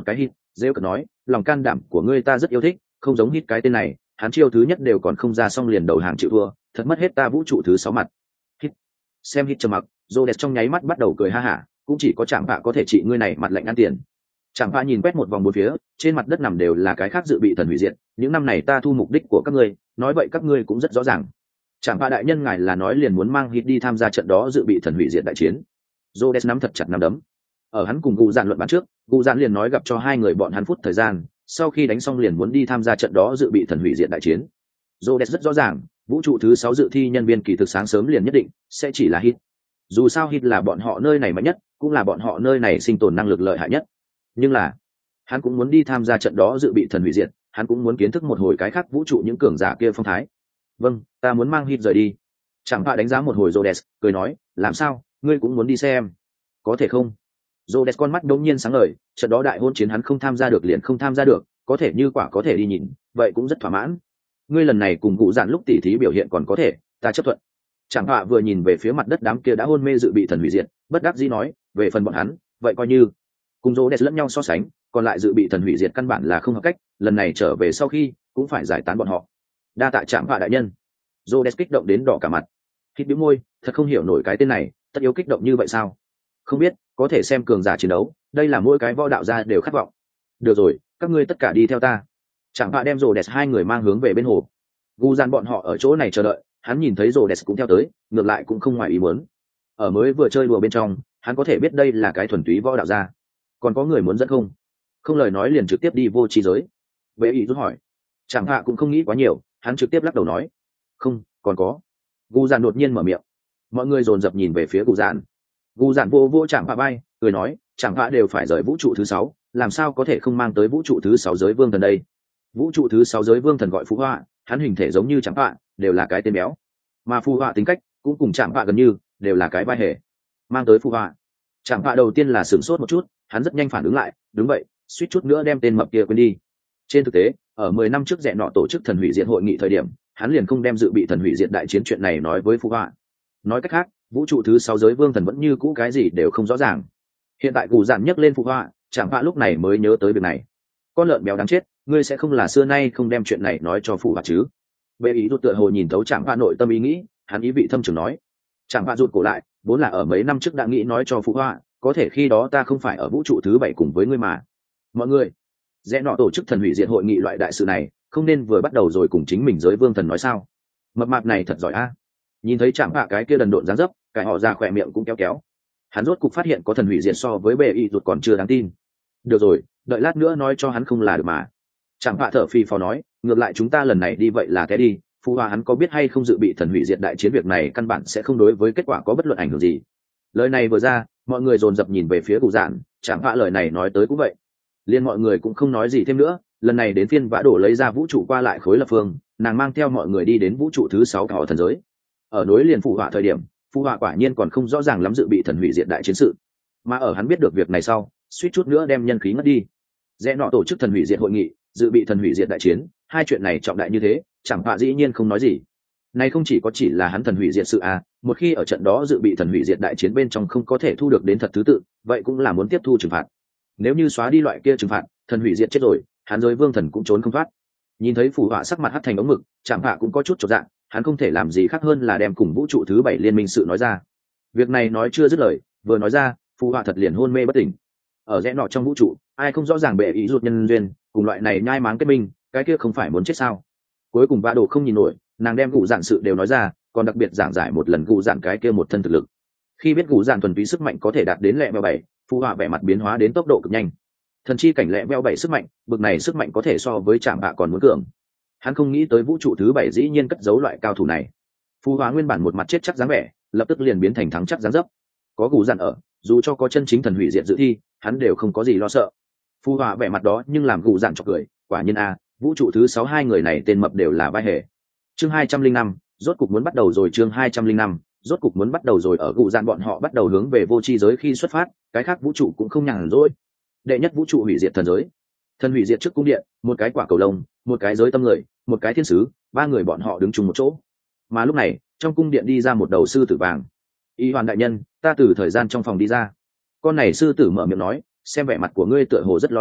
Speaker 1: Rêu cợt nói, lòng can đảm của ngươi ta rất yêu thích, không giống hít cái tên này, hắn chiêu thứ nhất đều còn không ra xong liền đầu hàng chịu thua, thật mất hết ta vũ trụ thứ sáu mặt. Hít. Xem hít trầm mặc, Rhodes trong nháy mắt bắt đầu cười ha hả, cũng chỉ có Trạm Phạ có thể trị ngươi này mặt lạnh ăn tiền. Trạm Phạ nhìn quét một vòng bốn phía, trên mặt đất nằm đều là cái khác dự bị thần hủy diệt, những năm này ta thu mục đích của các ngươi, nói vậy các ngươi cũng rất rõ ràng. Trạm Phạ đại nhân ngài là nói liền muốn mang hít đi tham gia trận đó dự bị thần hủy diệt đại chiến. Rhodes nắm thật chặt nắm đấm. Ở hắn cùng Gu Dạn luận bàn trước, Gu Dạn liền nói gặp cho hai người bọn hắn phút thời gian, sau khi đánh xong liền muốn đi tham gia trận đó dự bị thần hủy diệt đại chiến. Rhodes rất rõ ràng, vũ trụ thứ sáu dự thi nhân viên kỳ thực sáng sớm liền nhất định sẽ chỉ là hít. Dù sao hít là bọn họ nơi này mạnh nhất, cũng là bọn họ nơi này sinh tồn năng lực lợi hại nhất. Nhưng là, hắn cũng muốn đi tham gia trận đó dự bị thần hủy diệt, hắn cũng muốn kiến thức một hồi cái khác vũ trụ những cường giả kia phong thái. Vâng, ta muốn mang hít rời đi. Chẳng phải đánh giá một hồi Rhodes, cười nói, làm sao, ngươi cũng muốn đi xem? Có thể không? Rhodes con mắt đống nhiên sáng ngời, trận đó đại hôn chiến hắn không tham gia được liền không tham gia được, có thể như quả có thể đi nhìn, vậy cũng rất thỏa mãn. Ngươi lần này cùng cụ dạn lúc tỉ thí biểu hiện còn có thể, ta chấp thuận. Chẳng họa vừa nhìn về phía mặt đất đám kia đã hôn mê dự bị thần hủy diệt, bất đắc dĩ nói, về phần bọn hắn, vậy coi như cùng Rhodes lẫn nhau so sánh, còn lại dự bị thần hủy diệt căn bản là không hợp cách, lần này trở về sau khi cũng phải giải tán bọn họ. Đa tạ Trạm Họa đại nhân. Rhodes kích động đến đỏ cả mặt. Hít bĩu môi, thật không hiểu nổi cái tên này, tất yếu kích động như vậy sao? Không biết, có thể xem cường giả chiến đấu, đây là mỗi cái võ đạo gia đều khát vọng. Được rồi, các ngươi tất cả đi theo ta. Trạm Họa đem Rhodes hai người mang hướng về bên hồ. Gu Gian bọn họ ở chỗ này chờ đợi, hắn nhìn thấy Rhodes cũng theo tới, ngược lại cũng không ngoài ý muốn. Ở mới vừa chơi đùa bên trong, hắn có thể biết đây là cái thuần túy võ đạo gia. Còn có người muốn dẫn không? Không lời nói liền trực tiếp đi vô chi giới. Vệ ý rút hỏi. Trạm Họa cũng không nghĩ quá nhiều, hắn trực tiếp lắc đầu nói, không, còn có. Gu Gian đột nhiên mở miệng. Mọi người dồn dập nhìn về phía Gu Gian. Gu Gian vô vô Trạm Họa bay, cười nói, Trạm Họa đều phải rời vũ trụ thứ sáu, làm sao có thể không mang tới vũ trụ thứ sáu giới vương thần đây? Vũ trụ thứ sáu giới vương thần gọi Phú Họa, hắn hình thể giống như Trạm Họa, đều là cái tên béo. Mà Phú Họa tính cách cũng cùng Trạm Họa gần như, đều là cái vai hề. Mang tới Phú Họa. Trạm Họa đầu tiên là sửng sốt một chút, hắn rất nhanh phản ứng lại, đúng vậy, suýt chút nữa đem tên mập kia quên đi. Trên thực tế, ở mười năm trước Rẽ Nọ tổ chức thần hủy diệt hội nghị thời điểm, hắn liền không đem dự bị thần hủy diệt đại chiến chuyện này nói với Phú Họa. Nói cách khác, vũ trụ thứ sáu giới vương thần vẫn như cũ cái gì đều không rõ ràng. Hiện tại Cù Dạn nhấc lên Phú Họa, Trạm Họa lúc này mới nhớ tới việc này. Con lợn béo đáng chết, ngươi sẽ không là xưa nay không đem chuyện này nói cho Phú Họa chứ? Bệ ý rụt tựa hồ nhìn thấu Trạm Họa nội tâm ý nghĩ, hắn ý vị thâm trường nói. Trạm Họa rụt cổ lại, vốn là ở mấy năm trước đã nghĩ nói cho Phú Họa, có thể khi đó ta không phải ở vũ trụ thứ bảy cùng với ngươi mà. Mọi người, Rẽ Nọ tổ chức thần hủy diệt hội nghị loại đại sự này, không nên vừa bắt đầu rồi cùng chính mình giới vương thần nói sao? Mập mạp này thật giỏi a. Nhìn thấy Trạm Họa cái kia đần độn dáng dấp, cái họ ra khỏe miệng cũng kéo kéo. Hắn rốt cục phát hiện có thần hủy diệt so với bệ y rụt còn chưa đáng tin. Được rồi, đợi lát nữa nói cho hắn không là được mà. Trạm Họa thở phì phò nói, ngược lại chúng ta lần này đi vậy là cái đi, Phu Hoa hắn có biết hay không dự bị thần hủy diệt đại chiến việc này căn bản sẽ không đối với kết quả có bất luận ảnh hưởng gì. Lời này vừa ra, mọi người dồn dập nhìn về phía Cụ Dạn, Trạm Họa lời này nói tới cũng vậy. Liên mọi người cũng không nói gì thêm nữa, lần này đến phiên Vã Đổ lấy ra vũ trụ qua lại khối lập phương, nàng mang theo mọi người đi đến vũ trụ thứ sáu cả thần giới. Ở núi liền Phụ Họa thời điểm, Phụ Họa quả nhiên còn không rõ ràng lắm dự bị thần hủy diệt đại chiến sự, mà ở hắn biết được việc này sau, suýt chút nữa đem nhân khí ngất đi. Rẽ Nọ tổ chức thần hủy diệt hội nghị, dự bị thần hủy diệt đại chiến, hai chuyện này trọng đại như thế, Trạm Họa dĩ nhiên không nói gì. Này không chỉ có chỉ là hắn thần hủy diệt sự à, một khi ở trận đó dự bị thần hủy diệt đại chiến bên trong không có thể thu được đến thật thứ tự, vậy cũng là muốn tiếp thu trừng phạt. Nếu như xóa đi loại kia trừng phạt, thần hủy diệt chết rồi, hắn giới vương thần cũng trốn không thoát. Nhìn thấy Phù Họa sắc mặt hắt thành ống mực, Trạm Họa cũng có chút chột dạ, hắn không thể làm gì khác hơn là đem cùng vũ trụ thứ bảy liên minh sự nói ra. Việc này nói chưa dứt lời, vừa nói ra, Phù Họa thật liền hôn mê bất tỉnh. Ở Rẽ Nọ trong vũ trụ, ai không rõ ràng bệ ý rụt nhân duyên, cùng loại này nhai máng kết minh, cái kia không phải muốn chết sao? Cuối cùng Vã Đồ không nhìn nổi, nàng đem Cụ Dạn sự đều nói ra, còn đặc biệt giảng giải một lần Cụ Dạn cái kia một thân thực lực. Khi biết Cụ Dạn thuần túy sức mạnh có thể đạt đến lẹ veo bảy, Phù Họa vẻ mặt biến hóa đến tốc độ cực nhanh. Thần chi cảnh lẹ veo bảy sức mạnh, bực này sức mạnh có thể so với Trạm Họa còn muốn cường. Hắn không nghĩ tới vũ trụ thứ bảy dĩ nhiên cất giấu loại cao thủ này. Phù Họa nguyên bản một mặt chết chắc dáng vẻ, lập tức liền biến thành thắng chắc dáng dấp. Có Cụ Dạn ở, dù cho có chân chính thần hủy diệt dự thi, hắn đều không có gì lo sợ. Phù Họa vẻ mặt đó nhưng làm Cụ Dạn chọc cười, quả nhiên a, vũ trụ thứ sáu hai người này tên mập đều là vai hề. Chương hai trăm linh năm, rốt cục muốn bắt đầu rồi chương hai trăm linh năm, rốt cục muốn bắt đầu rồi ở Cụ Dạn bọn họ bắt đầu hướng về vô tri giới khi xuất phát, cái khác vũ trụ cũng không nhàn rỗi. Đệ nhất vũ trụ hủy diệt thần giới. Thần hủy diệt trước cung điện, một cái quả cầu lông, một cái giới tâm người, một cái thiên sứ, ba người bọn họ đứng chung một chỗ. Mà lúc này, trong cung điện đi ra một đầu sư tử vàng. Y Hoàn đại nhân, ta từ thời gian trong phòng đi ra. Con này sư tử mở miệng nói, xem vẻ mặt của ngươi tựa hồ rất lo lắng,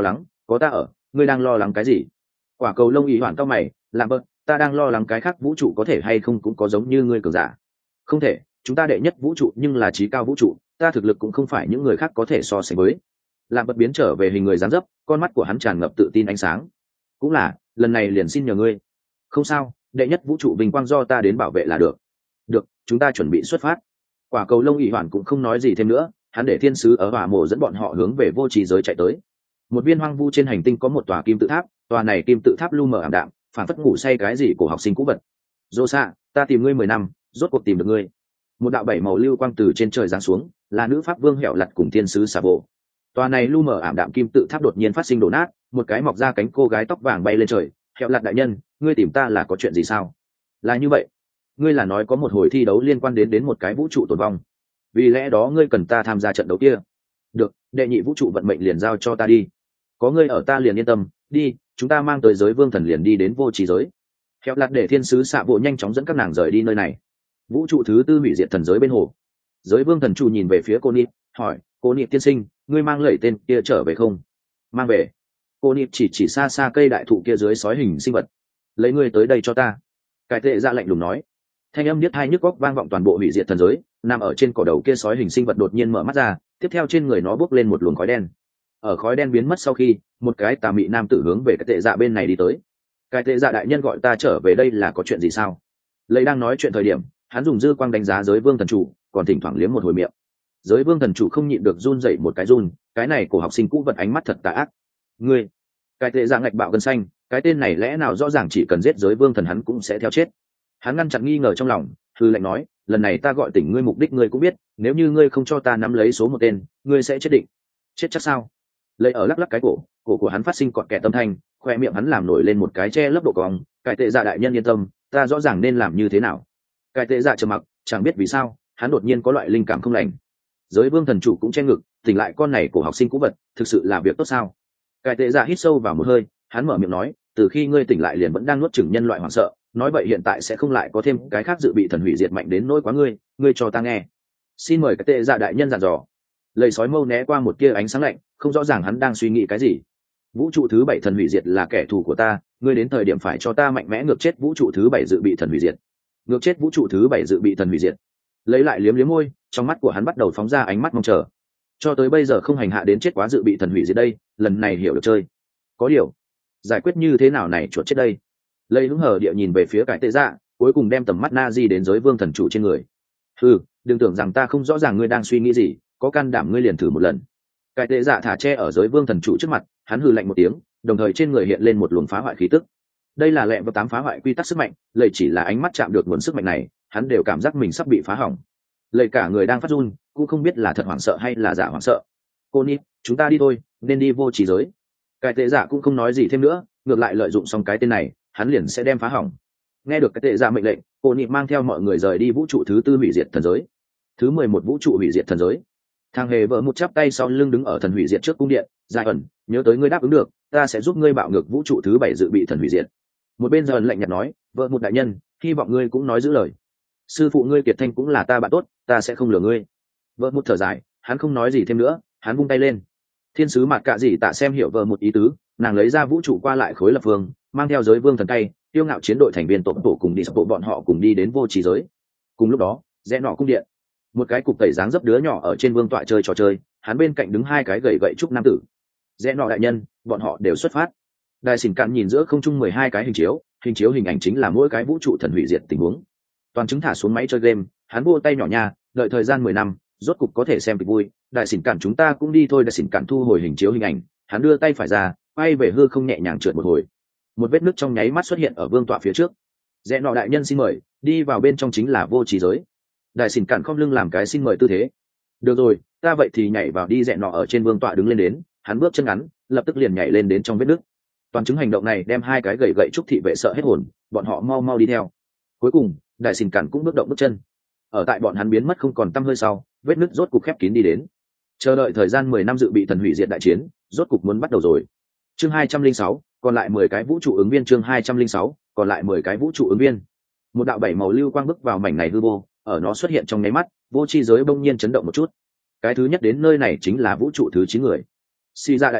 Speaker 1: có ta ở, ngươi đang lo lắng cái gì? Quả cầu lông ý hoàn cao mày, làm bớt, ta đang lo lắng cái khác vũ trụ có thể hay không cũng có giống như ngươi cường giả. Không thể, chúng ta đệ nhất vũ trụ nhưng là trí cao vũ trụ, ta thực lực cũng không phải những người khác có thể so sánh với. Làm bớt biến trở về hình người dáng dấp, con mắt của hắn tràn ngập tự tin ánh sáng. Cũng là, lần này liền xin nhờ ngươi. Không sao, đệ nhất vũ trụ vinh quang do ta đến bảo vệ là được. Được, chúng ta chuẩn bị xuất phát. Quả cầu lông ỷ hoàn cũng không nói gì thêm nữa, hắn để thiên sứ ở hỏa mộ dẫn bọn họ hướng về vô trì giới chạy tới. Một viên hoang vu trên hành tinh có một tòa kim tự tháp, tòa này kim tự tháp lu mờ ảm đạm, phản phất ngủ say cái gì của học sinh cũ vật. Dô xạ, ta tìm ngươi mười năm, rốt cuộc tìm được ngươi. Một đạo bảy màu lưu quang từ trên trời giáng xuống, là nữ pháp vương hẻo lặt cùng thiên sứ xà bộ. Tòa này lu mờ ảm đạm kim tự tháp đột nhiên phát sinh đổ nát, một cái mọc ra cánh cô gái tóc vàng bay lên trời. Hẻo lặt đại nhân, ngươi tìm ta là có chuyện gì sao? Là như vậy, ngươi là nói có một hồi thi đấu liên quan đến đến một cái vũ trụ tồn vong, vì lẽ đó ngươi cần ta tham gia trận đấu kia. Được, đệ nhị vũ trụ vận mệnh liền giao cho ta đi, có ngươi ở ta liền yên tâm. Đi, chúng ta mang tới giới vương thần liền đi đến vô trì giới. Hẻo lặt để thiên sứ xạ bộ nhanh chóng dẫn các nàng rời đi nơi này. Vũ trụ thứ tư hủy diệt thần giới bên hồ, giới vương thần chủ nhìn về phía cô nịp, hỏi, cô nịp tiên sinh, ngươi mang lẩy tên kia trở về không? Mang về. Cô nịp chỉ chỉ xa xa cây đại thụ kia dưới sói hình sinh vật. Lấy ngươi tới đây cho ta. Cải tệ ra lạnh lùng nói. Thanh âm niết hai nhức góc vang vọng toàn bộ hủy diệt thần giới. Nằm ở trên cỏ đầu kia sói hình sinh vật đột nhiên mở mắt ra, tiếp theo trên người nó bốc lên một luồng khói đen. Ở khói đen biến mất sau khi, một cái tà mị nam tử hướng về cái tệ dạ bên này đi tới. Cái tệ dạ đại nhân gọi ta trở về đây là có chuyện gì sao? Lấy đang nói chuyện thời điểm, hắn dùng dư quang đánh giá giới vương thần chủ, còn thỉnh thoảng liếm một hồi miệng. Giới vương thần chủ không nhịn được run dậy một cái run, cái này của học sinh cũ vật ánh mắt thật tà ác. Ngươi, cái tệ dạ ngạch bạo gân xanh, cái tên này lẽ nào rõ ràng chỉ cần giết giới vương thần hắn cũng sẽ theo chết. Hắn ngăn chặn nghi ngờ trong lòng, hư lệnh nói, lần này ta gọi tỉnh ngươi mục đích ngươi cũng biết, nếu như ngươi không cho ta nắm lấy số một tên, ngươi sẽ chết định. Chết chắc sao? Lấy ở lắc lắc cái cổ, cổ của hắn phát sinh cọt kẻ tâm thanh, khoe miệng hắn làm nổi lên một cái che lấp độ cong. Cái tệ dạ đại nhân yên tâm, ta rõ ràng nên làm như thế nào. Cái tệ dạ trầm mặc, chẳng biết vì sao, hắn đột nhiên có loại linh cảm không lành. Giới vương thần chủ cũng che ngực, tỉnh lại con này của học sinh cũ vật, thực sự là việc tốt sao? Cái tệ dạ hít sâu vào một hơi, hắn mở miệng nói, từ khi ngươi tỉnh lại liền vẫn đang nuốt chửng nhân loại hoảng sợ, nói vậy hiện tại sẽ không lại có thêm cái khác dự bị thần hủy diệt mạnh đến nỗi quá ngươi, ngươi cho ta nghe. Xin mời cái tệ dạ đại nhân dặn dò. Lầy sói mâu né qua một tia ánh sáng lạnh, không rõ ràng hắn đang suy nghĩ cái gì. Vũ trụ thứ bảy thần hủy diệt là kẻ thù của ta, ngươi đến thời điểm phải cho ta mạnh mẽ ngược chết vũ trụ thứ bảy dự bị thần hủy diệt. Ngược chết vũ trụ thứ bảy dự bị thần hủy diệt. Lấy lại liếm liếm môi, trong mắt của hắn bắt đầu phóng ra ánh mắt mong chờ. Cho tới bây giờ không hành hạ đến chết quá dự bị thần hủy diệt đây, lần này hiểu được chơi. Có điều, giải quyết như thế nào này chuột chết đây? Lấy hứng hờ địa nhìn về phía cái tệ dạ, cuối cùng đem tầm mắt na di đến giới vương thần chủ trên người. Ừ, đừng tưởng rằng ta không rõ ràng ngươi đang suy nghĩ gì, có can đảm ngươi liền thử một lần. Cái tệ dạ thả che ở giới vương thần chủ trước mặt, hắn hừ lạnh một tiếng, đồng thời trên người hiện lên một luồng phá hoại khí tức. Đây là lẹ và tám phá hoại quy tắc sức mạnh, lầy chỉ là ánh mắt chạm được nguồn sức mạnh này, hắn đều cảm giác mình sắp bị phá hỏng. Lầy cả người đang phát run, cũng không biết là thật hoảng sợ hay là giả hoảng sợ. Cô Nhi, chúng ta đi thôi, nên đi vô chỉ giới. Cái tệ dạ cũng không nói gì thêm nữa, ngược lại lợi dụng xong cái tên này, hắn liền sẽ đem phá hỏng. Nghe được cái tệ dạ mệnh lệnh, cô Nhi mang theo mọi người rời đi vũ trụ thứ tư hủy diệt thần giới. Thứ mười một vũ trụ hủy diệt thần giới. Thằng hề vợ một chắp tay sau lưng đứng ở thần hủy diệt trước cung điện, dài ẩn, nhớ tới ngươi đáp ứng được, ta sẽ giúp ngươi bạo ngược vũ trụ thứ bảy dự bị thần hủy diệt. Một bên giờ lạnh nhạt nói, vợ một đại nhân, hy vọng ngươi cũng nói giữ lời. Sư phụ ngươi Kiệt Thanh cũng là ta bạn tốt, ta sẽ không lừa ngươi. Vợ một thở dài, hắn không nói gì thêm nữa, hắn vung tay lên. Thiên sứ mặt cạ gì tạ xem hiểu vợ một ý tứ, nàng lấy ra vũ trụ qua lại khối lập phương, mang theo giới vương thần tay, tiêu ngạo chiến đội thành viên tổ tổ cùng đi sập bộ bọn họ cùng đi đến vô trì giới. Cùng lúc đó, rẽ nọ cung điện, một cái cục tẩy dáng dấp đứa nhỏ ở trên vương tọa chơi trò chơi, hắn bên cạnh đứng hai cái gậy gậy trúc nam tử. Rẽ nọ đại nhân, bọn họ đều xuất phát. Đại xỉn cạn nhìn giữa không trung mười hai cái hình chiếu, hình chiếu hình ảnh chính là mỗi cái vũ trụ thần hủy diệt tình huống. Toàn chứng thả xuống máy chơi game, hắn vô tay nhỏ nha, đợi thời gian mười năm, rốt cục có thể xem kịch vui. Đại xỉn cạn chúng ta cũng đi thôi. Đại xỉn cạn thu hồi hình chiếu hình ảnh, hắn đưa tay phải ra, quay về hư không nhẹ nhàng trượt một hồi. Một vết nứt trong nháy mắt xuất hiện ở vương tọa phía trước. Rẽ nọ đại nhân xin mời, đi vào bên trong chính là vô trì giới. Đại xỉn cạn không lưng làm cái xin mời tư thế. Được rồi, ta vậy thì nhảy vào đi. Rẽ nọ ở trên vương tọa đứng lên đến, hắn bước chân ngắn, lập tức liền nhảy lên đến trong vết nứt. Toàn chứng hành động này đem hai cái gậy gậy trúc thị vệ sợ hết hồn, bọn họ mau mau đi theo. Cuối cùng, đại xỉn cản cũng bước động bước chân. Ở tại bọn hắn biến mất không còn tăm hơi sau, vết nứt rốt cục khép kín đi đến. Chờ đợi thời gian mười năm dự bị thần hủy diệt đại chiến, rốt cục muốn bắt đầu rồi. Chương hai trăm linh sáu, còn lại mười cái vũ trụ ứng viên. Chương hai trăm linh sáu, còn lại mười cái vũ trụ ứng viên. Một đạo bảy màu lưu quang bước vào mảnh này hư vô, ở nó xuất hiện trong nháy mắt, vô tri giới bỗng nhiên chấn động một chút. Cái thứ nhất đến nơi này chính là vũ trụ thứ chín người. Xì Dạ đại nhân,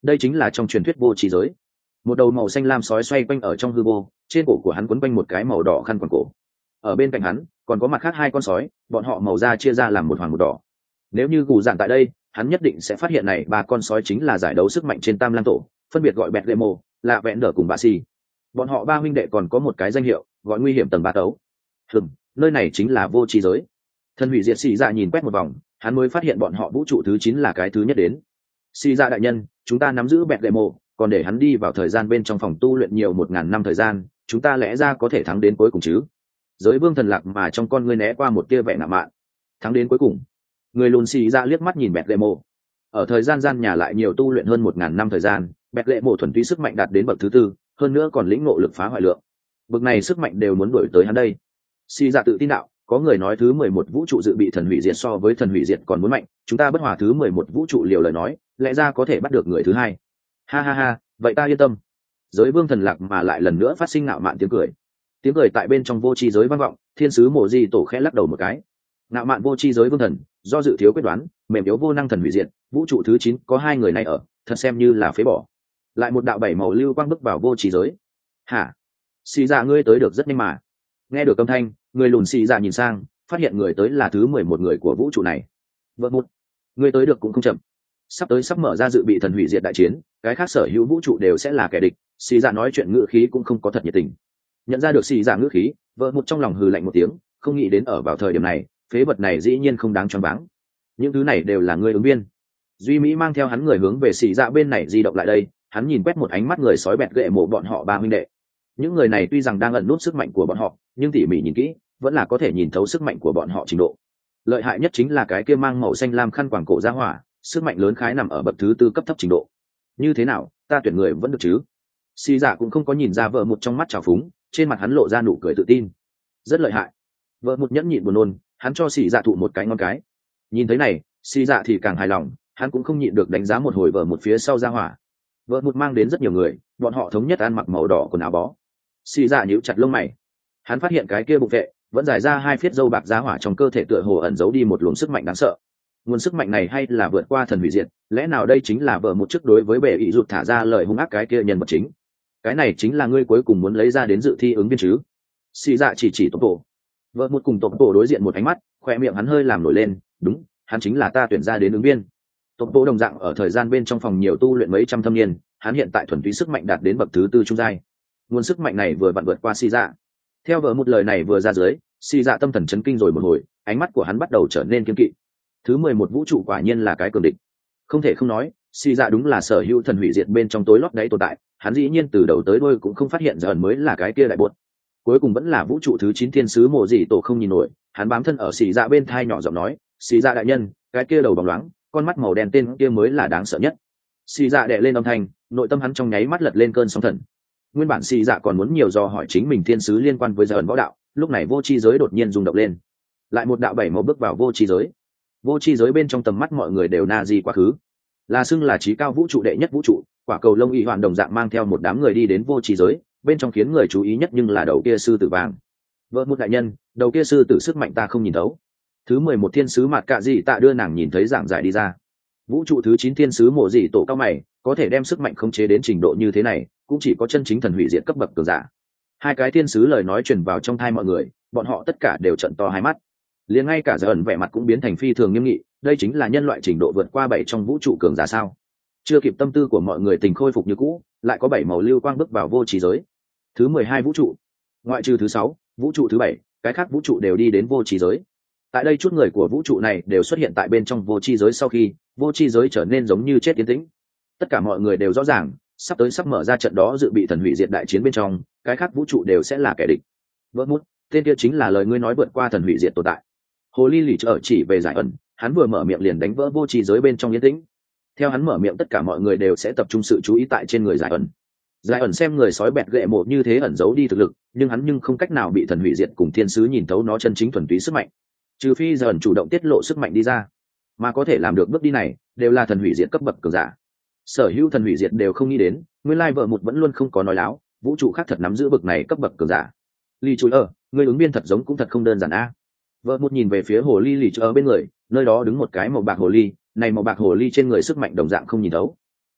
Speaker 1: đây chính là trong truyền thuyết vô trí giới. Một đầu màu xanh lam sói xoay quanh ở trong hư vô, trên cổ của hắn quấn quanh một cái màu đỏ khăn quàng cổ. Ở bên cạnh hắn còn có mặt khác hai con sói, bọn họ màu da chia ra làm một hoàng một đỏ. Nếu như gù dạn tại đây, hắn nhất định sẽ phát hiện này ba con sói chính là giải đấu sức mạnh trên tam lam tổ, phân biệt gọi bẹt lệ mồ, lạ vẹn đỡ cùng bà xì. Bọn họ ba huynh đệ còn có một cái danh hiệu, gọi nguy hiểm tầng ba tấu. Hừm, nơi này chính là vô trí giới. Thần hủy diệt xì dạ nhìn quét một vòng, hắn mới phát hiện bọn họ vũ trụ thứ chín là cái thứ nhất đến. Xì dạ đại nhân, chúng ta nắm giữ bẹt lệ mồ, còn để hắn đi vào thời gian bên trong phòng tu luyện nhiều một ngàn năm thời gian, chúng ta lẽ ra có thể thắng đến cuối cùng chứ? Giới vương thần lạc mà trong con ngươi né qua một tia vẻ ngạo mạn. Thắng đến cuối cùng. Người lùn xì ra liếc mắt nhìn bẹt lệ mộ. Ở thời gian gian nhà lại nhiều tu luyện hơn một ngàn năm thời gian, bẹt lệ mộ thuần túy sức mạnh đạt đến bậc thứ tư, hơn nữa còn lĩnh ngộ lực phá hoại lượng. Bậc này sức mạnh đều muốn đuổi tới hắn đây. Xì ra tự tin đạo, có người nói thứ mười một vũ trụ dự bị thần hủy diệt so với thần hủy diệt còn muốn mạnh, chúng ta bất hòa thứ mười một vũ trụ liều lời nói, lẽ ra có thể bắt được người thứ hai. Ha ha ha, vậy ta yên tâm. Giới vương thần lạc mà lại lần nữa phát sinh ngạo mạn tiếng cười. Tiếng cười tại bên trong vô tri giới vang vọng, thiên sứ mộ di tổ khẽ lắc đầu một cái. Ngạo mạn vô tri giới vương thần, do dự thiếu quyết đoán, mềm yếu vô năng thần hủy diệt, vũ trụ thứ chín có hai người này ở, thật xem như là phế bỏ. Lại một đạo bảy màu lưu quang bước vào vô tri giới. Hả? Xì dạ ngươi tới được rất nhanh mà. Nghe được âm thanh, người lùn xì dạ nhìn sang, phát hiện người tới là thứ mười một người của vũ trụ này. Vợ một, ngươi tới được cũng không chậm. Sắp tới sắp mở ra dự bị thần hủy diệt đại chiến, cái khác sở hữu vũ trụ đều sẽ là kẻ địch. Xì dạ nói chuyện ngữ khí cũng không có thật nhiệt tình. Nhận ra được xì dạ ngữ khí, vợ một trong lòng hừ lạnh một tiếng, không nghĩ đến ở vào thời điểm này, phế vật này dĩ nhiên không đáng choáng váng. Những thứ này đều là người ứng viên. Duy Mỹ mang theo hắn người hướng về xì dạ bên này di động lại đây, hắn nhìn quét một ánh mắt người sói bẹt gệ mộ bọn họ ba huynh đệ. Những người này tuy rằng đang ẩn nút sức mạnh của bọn họ, nhưng tỉ mỉ nhìn kỹ, vẫn là có thể nhìn thấu sức mạnh của bọn họ trình độ. Lợi hại nhất chính là cái kia mang màu xanh lam khăn quàng cổ ra hỏa, sức mạnh lớn khái nằm ở bậc thứ tư cấp thấp trình độ. Như thế nào, ta tuyển người vẫn được chứ? Xì dạ cũng không có nhìn ra vợ một trong mắt trào phúng, trên mặt hắn lộ ra nụ cười tự tin. Rất lợi hại. Vợ một nhẫn nhịn buồn nôn, hắn cho xì dạ thụ một cái ngon cái. Nhìn thấy này, xì dạ thì càng hài lòng, hắn cũng không nhịn được đánh giá một hồi vợ một phía sau ra hỏa. Vợ một mang đến rất nhiều người, bọn họ thống nhất ăn mặc màu đỏ quần áo bó. Xì dạ nhíu chặt lông mày, hắn phát hiện cái kia bụng vệ vẫn dài ra hai phiết dâu bạc giá hỏa trong cơ thể tựa hồ ẩn giấu đi một luồng sức mạnh đáng sợ. Nguồn sức mạnh này hay là vượt qua thần hủy diệt, lẽ nào đây chính là vợ một trước đối với bệ ý rụt thả ra lời hung ác cái kia nhân vật chính. Cái này chính là ngươi cuối cùng muốn lấy ra đến dự thi ứng viên chứ? Xì dạ chỉ chỉ tộc tổ. Vợ một cùng tộc tổ đối diện một ánh mắt, khoe miệng hắn hơi làm nổi lên. Đúng, hắn chính là ta tuyển ra đến ứng viên. Tộc tổ đồng dạng ở thời gian bên trong phòng nhiều tu luyện mấy trăm thâm niên, hắn hiện tại thuần túy sức mạnh đạt đến bậc thứ tư trung giai. Nguồn sức mạnh này vừa vặn vượt qua xì dạ. Theo vợ một lời này vừa ra dưới, xì dạ tâm thần chấn kinh rồi một hồi, ánh mắt của hắn bắt đầu trở nên kiên kỵ. Thứ mười một vũ trụ quả nhiên là cái cường địch. Không thể không nói, xì dạ đúng là sở hữu thần hủy diệt bên trong tối lót đáy tồn tại, hắn dĩ nhiên từ đầu tới đuôi cũng không phát hiện ra ẩn mới là cái kia đại buột. Cuối cùng vẫn là vũ trụ thứ chín thiên sứ mộ dị tổ không nhìn nổi, hắn bám thân ở xì dạ bên thai nhỏ giọng nói, xì dạ đại nhân, cái kia đầu bóng loáng, con mắt màu đen tên kia mới là đáng sợ nhất. Xì dạ đệ lên âm thanh, nội tâm hắn trong nháy mắt lật lên cơn sóng thần. Nguyên bản xì dạ còn muốn nhiều do hỏi chính mình thiên sứ liên quan với giờ ẩn võ đạo, lúc này vô tri giới đột nhiên rung động lên. Lại một đạo bảy màu bước vào vô tri giới. Vô tri giới bên trong tầm mắt mọi người đều na di quá khứ, là xưng là trí cao vũ trụ đệ nhất vũ trụ. Quả cầu lông y hoàn đồng dạng mang theo một đám người đi đến vô tri giới, bên trong khiến người chú ý nhất nhưng là đầu kia sư tử vàng. Vợ một đại nhân, đầu kia sư tử sức mạnh ta không nhìn thấu. Thứ mười một thiên sứ mặt cạ dị tạ đưa nàng nhìn thấy giảng giải đi ra. Vũ trụ thứ chín thiên sứ mộ dị tổ cao mày, có thể đem sức mạnh khống chế đến trình độ như thế này, cũng chỉ có chân chính thần hủy diệt cấp bậc cường giả. Hai cái thiên sứ lời nói truyền vào trong tai mọi người, bọn họ tất cả đều trợn to hai mắt. Liền ngay cả giờ ẩn vẻ mặt cũng biến thành phi thường nghiêm nghị, đây chính là nhân loại trình độ vượt qua bảy trong vũ trụ cường giả sao? Chưa kịp tâm tư của mọi người tình khôi phục như cũ, lại có bảy màu lưu quang bước vào vô trí giới. Thứ mười hai vũ trụ, ngoại trừ thứ sáu, vũ trụ thứ bảy, cái khác vũ trụ đều đi đến vô trí giới. Tại đây chút người của vũ trụ này đều xuất hiện tại bên trong vô tri giới, sau khi vô tri giới trở nên giống như chết tiến tĩnh. Tất cả mọi người đều rõ ràng, sắp tới sắp mở ra trận đó dự bị thần hủy diệt đại chiến bên trong, cái khác vũ trụ đều sẽ là kẻ địch. Vỡ mút, tên kia chính là lời ngươi nói vượt qua thần hủy diệt tồn tại. Hồ ly lì trở chỉ về giải ẩn, hắn vừa mở miệng liền đánh vỡ vô tri giới bên trong yên tĩnh. Theo hắn mở miệng tất cả mọi người đều sẽ tập trung sự chú ý tại trên người giải ẩn. Giải ẩn xem người sói bẹt gệ mộ như thế ẩn giấu đi thực lực, nhưng hắn nhưng không cách nào bị thần hủy diệt cùng thiên sứ nhìn thấu nó chân chính thuần túy sức mạnh. Trừ phi giờ ẩn chủ động tiết lộ sức mạnh đi ra, mà có thể làm được bước đi này đều là thần hủy diệt cấp bậc cường giả. Sở hữu thần hủy diệt đều không nghĩ đến, nguyên lai vợ một vẫn luôn không có nói láo, vũ trụ khác thật nắm giữ bậc này cấp bậc cường giả. Ly chúi ở, người ứng viên thật giống cũng thật không đơn giản a. Vợ một nhìn về phía hồ ly lì chúi ở bên người, nơi đó đứng một cái màu bạc hồ ly, này màu bạc hồ ly trên người sức mạnh đồng dạng không nhìn thấu.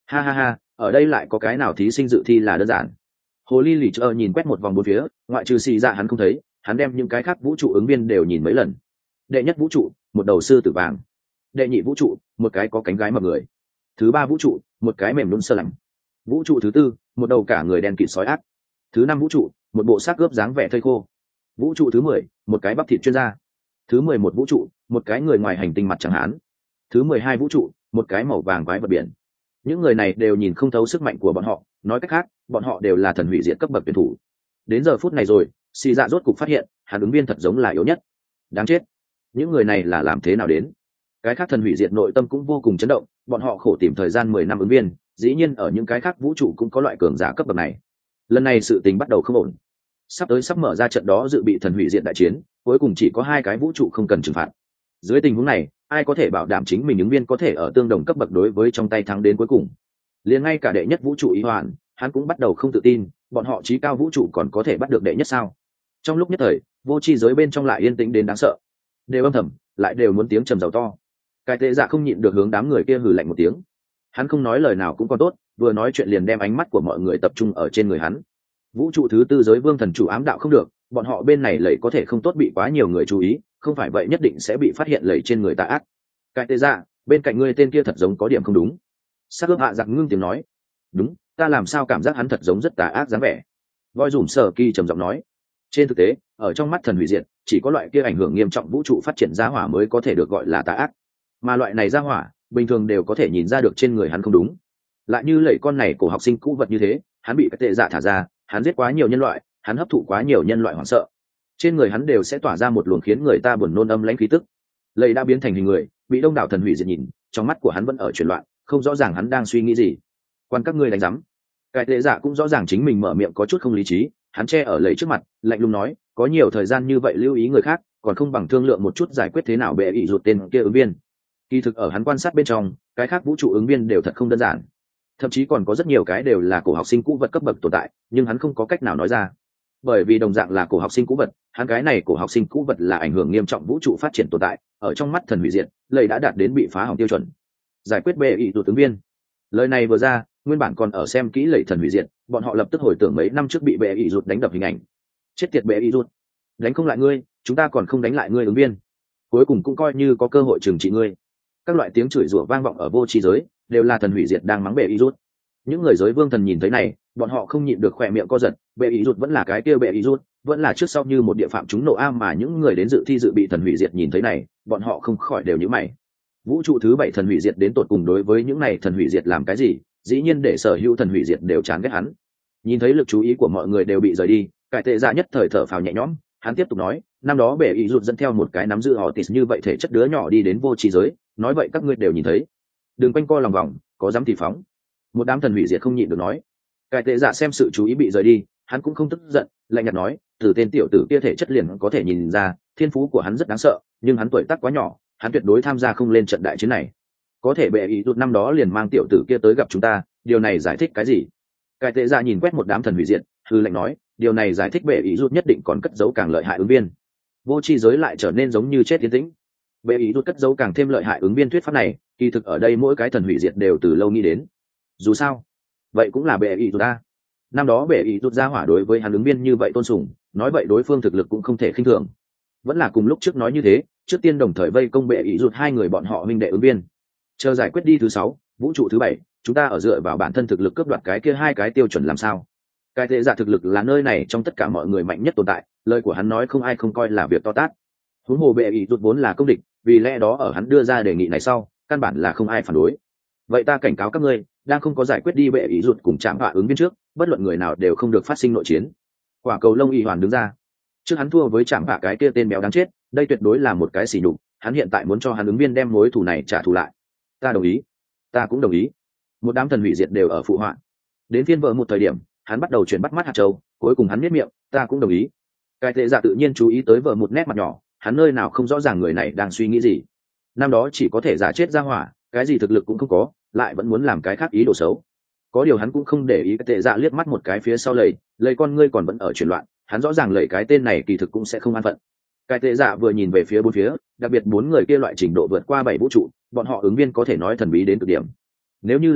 Speaker 1: Ha ha ha, ở đây lại có cái nào thí sinh dự thi là đơn giản. Hồ ly lì chờ nhìn quét một vòng bốn phía, ngoại trừ xì dạ hắn không thấy, hắn đem những cái khác vũ trụ ứng viên đều nhìn mấy lần. Đệ nhất vũ trụ, một đầu sư tử vàng. Đệ nhị vũ trụ, một cái có cánh gái mập người. Thứ ba vũ trụ, một cái mềm nhũn sơ lạnh. Vũ trụ thứ tư, một đầu cả người đen kịt sói ác. Thứ năm vũ trụ, một bộ xác gớp dáng vẻ thây khô. Vũ trụ thứ mười, một cái bắp thịt chuyên gia. Thứ mười một vũ trụ, một cái người ngoài hành tinh mặt chẳng hán. Thứ mười hai vũ trụ, một cái màu vàng quái vật biển. Những người này đều nhìn không thấu sức mạnh của bọn họ, nói cách khác, bọn họ đều là thần hủy diệt cấp bậc tuyển thủ. Đến giờ phút này rồi, xì dạ rốt cục phát hiện, hắn ứng viên thật giống là yếu nhất. Đáng chết, những người này là làm thế nào đến? Cái khác thần hủy diệt nội tâm cũng vô cùng chấn động, bọn họ khổ tìm thời gian mười năm ứng viên, dĩ nhiên ở những cái khác vũ trụ cũng có loại cường giả cấp bậc này. Lần này sự tình bắt đầu không ổn, sắp tới sắp mở ra trận đó dự bị thần hủy diệt đại chiến, cuối cùng chỉ có hai cái vũ trụ không cần trừng phạt. Dưới tình huống này, ai có thể bảo đảm chính mình ứng viên có thể ở tương đồng cấp bậc đối với trong tay thắng đến cuối cùng? Liền ngay cả đệ nhất vũ trụ ý hoàn, hắn cũng bắt đầu không tự tin, bọn họ trí cao vũ trụ còn có thể bắt được đệ nhất sao? Trong lúc nhất thời, vô tri giới bên trong lại yên tĩnh đến đáng sợ, đều âm thầm, lại đều muốn tiếng trầm giàu to. Cái tệ dạ không nhịn được hướng đám người kia hừ lạnh một tiếng. Hắn không nói lời nào cũng còn tốt, vừa nói chuyện liền đem ánh mắt của mọi người tập trung ở trên người hắn. Vũ trụ thứ tư giới vương thần chủ ám đạo không được, bọn họ bên này lầy có thể không tốt bị quá nhiều người chú ý, không phải vậy nhất định sẽ bị phát hiện lầy trên người tà ác. Cái tệ dạ, bên cạnh ngươi tên kia thật giống có điểm không đúng. Sắc ướp hạ giặc ngưng tiếng nói. Đúng, ta làm sao cảm giác hắn thật giống rất tà ác dáng vẻ. Voi dùm sở kỳ trầm giọng nói. Trên thực tế, ở trong mắt thần hủy diệt, chỉ có loại kia ảnh hưởng nghiêm trọng vũ trụ phát triển gia hỏa mới có thể được gọi là tà ác, mà loại này gia hỏa bình thường đều có thể nhìn ra được trên người hắn không đúng. Lại như lẩy con này của học sinh cũ vật như thế, hắn bị cái tệ dạ thả ra, hắn giết quá nhiều nhân loại, hắn hấp thụ quá nhiều nhân loại hoảng sợ, trên người hắn đều sẽ tỏa ra một luồng khiến người ta buồn nôn âm lãnh khí tức. Lẩy đã biến thành hình người, bị đông đảo thần hủy diệt nhìn, trong mắt của hắn vẫn ở chuyển loạn, không rõ ràng hắn đang suy nghĩ gì. Quan các ngươi đánh rắm. Cái tệ dạ cũng rõ ràng chính mình mở miệng có chút không lý trí, hắn che ở lẩy trước mặt, lạnh lùng nói, có nhiều thời gian như vậy lưu ý người khác, còn không bằng thương lượng một chút giải quyết thế nào bệ ỷ rụt tên kia ứng viên. Kỳ thực ở hắn quan sát bên trong, cái khác vũ trụ ứng viên đều thật không đơn giản, thậm chí còn có rất nhiều cái đều là cổ học sinh cũ vật cấp bậc tồn tại, nhưng hắn không có cách nào nói ra, bởi vì đồng dạng là cổ học sinh cũ vật, hắn cái này cổ học sinh cũ vật là ảnh hưởng nghiêm trọng vũ trụ phát triển tồn tại, ở trong mắt thần hủy diệt, lầy đã đạt đến bị phá hỏng tiêu chuẩn. Giải quyết bệ ỷ rụt ứng viên. Lời này vừa ra, nguyên bản còn ở xem kỹ lầy thần hủy diệt, bọn họ lập tức hồi tưởng mấy năm trước bị bệ ỷ rụt đánh đập hình ảnh. Chết tiệt bệ ỷ rụt, đánh không lại ngươi, chúng ta còn không đánh lại ngươi ứng viên, cuối cùng cũng coi như có cơ hội trừng trị ngươi. Các loại tiếng chửi rủa vang vọng ở vô tri giới, đều là thần hủy diệt đang mắng bệ ỷ rụt. Những người giới vương thần nhìn thấy này, bọn họ không nhịn được khỏe miệng co giật, bệ ỷ rụt vẫn là cái kia bệ ỷ rụt, vẫn là trước sau như một địa phạm chúng nộ am, mà những người đến dự thi dự bị thần hủy diệt nhìn thấy này, bọn họ không khỏi đều nhíu mày. Vũ trụ thứ bảy thần hủy diệt đến tột cùng đối với những này thần hủy diệt làm cái gì, dĩ nhiên để sở hữu thần hủy diệt đều chán ghét hắn. Nhìn thấy lực chú ý của mọi người đều bị rời đi, cải tệ dạ nhất thời thở phào nhẹ nhõm, hắn tiếp tục nói, năm đó bệ ỷ rụt dẫn theo một cái nắm giữ họ tịt như vậy thể chất đứa nhỏ đi đến vô tri giới, nói vậy các ngươi đều nhìn thấy, đừng quanh co lòng vòng, có dám thì phóng. Một đám thần hủy diệt không nhịn được nói. Cải tệ dạ xem sự chú ý bị rời đi, hắn cũng không tức giận, lạnh nhạt nói, từ tên tiểu tử kia thể chất liền có thể nhìn ra, thiên phú của hắn rất đáng sợ, nhưng hắn tuổi tác quá nhỏ, hắn tuyệt đối tham gia không lên trận đại chiến này. Có thể bệ ỷ rụt năm đó liền mang tiểu tử kia tới gặp chúng ta, điều này giải thích cái gì? Cải tệ dạ nhìn quét một đám thần hủy diệt, hư lạnh nói, điều này giải thích bệ ỷ rụt nhất định còn cất giấu càng lợi hại ứng viên. Vô tri giới lại trở nên giống như chết tiến tĩnh. Bệ ỷ rụt cất giấu càng thêm lợi hại ứng viên thuyết pháp này, kỳ thực ở đây mỗi cái thần hủy diệt đều từ lâu nghĩ đến. Dù sao, vậy cũng là bệ ỷ rụt a. Năm đó bệ ỷ rụt ra hỏa đối với hắn ứng viên như vậy tôn sùng, nói vậy đối phương thực lực cũng không thể khinh thường. Vẫn là cùng lúc trước nói như thế, trước tiên đồng thời vây công bệ ỷ rụt hai người bọn họ huynh đệ ứng viên. Chờ giải quyết đi thứ sáu, vũ trụ thứ bảy, chúng ta ở dựa vào bản thân thực lực cướp đoạt cái kia hai cái tiêu chuẩn làm sao? Cái thế giả thực lực là nơi này trong tất cả mọi người mạnh nhất tồn tại, lời của hắn nói không ai không coi là việc to tát. Huống hồ bệ ỷ rụt vốn là công địch, vì lẽ đó ở hắn đưa ra đề nghị này sau, căn bản là không ai phản đối. Vậy ta cảnh cáo các ngươi, đang không có giải quyết đi bệ ỷ rụt cùng chạm họa ứng viên trước, bất luận người nào đều không được phát sinh nội chiến. Quả cầu lông y hoàn đứng ra, trước hắn thua với chạm họa cái kia tên béo đáng chết, đây tuyệt đối là một cái xỉ nhục, hắn hiện tại muốn cho hắn ứng viên đem mối thù này trả thù lại. Ta đồng ý, ta cũng đồng ý. Một đám thần hủy diệt đều ở phụ họa. Đến phiên vợ một thời điểm, hắn bắt đầu chuyển bắt mắt hạt châu, cuối cùng hắn biết miệng, ta cũng đồng ý. Cái tệ giả tự nhiên chú ý tới vợ một nét mặt nhỏ, hắn nơi nào không rõ ràng người này đang suy nghĩ gì. Năm đó chỉ có thể giả chết ra hỏa, cái gì thực lực cũng không có, lại vẫn muốn làm cái khác ý đồ xấu. Có điều hắn cũng không để ý. Cái tệ dạ liếc mắt một cái phía sau lầy, lầy con ngươi còn vẫn ở chuyển loạn, hắn rõ ràng lầy cái tên này kỳ thực cũng sẽ không an phận. Cái tệ dạ vừa nhìn về phía bốn phía, đặc biệt bốn người kia loại trình độ vượt qua bảy vũ trụ, bọn họ ứng viên có thể nói thần bí đến cực điểm. Nếu như là trước,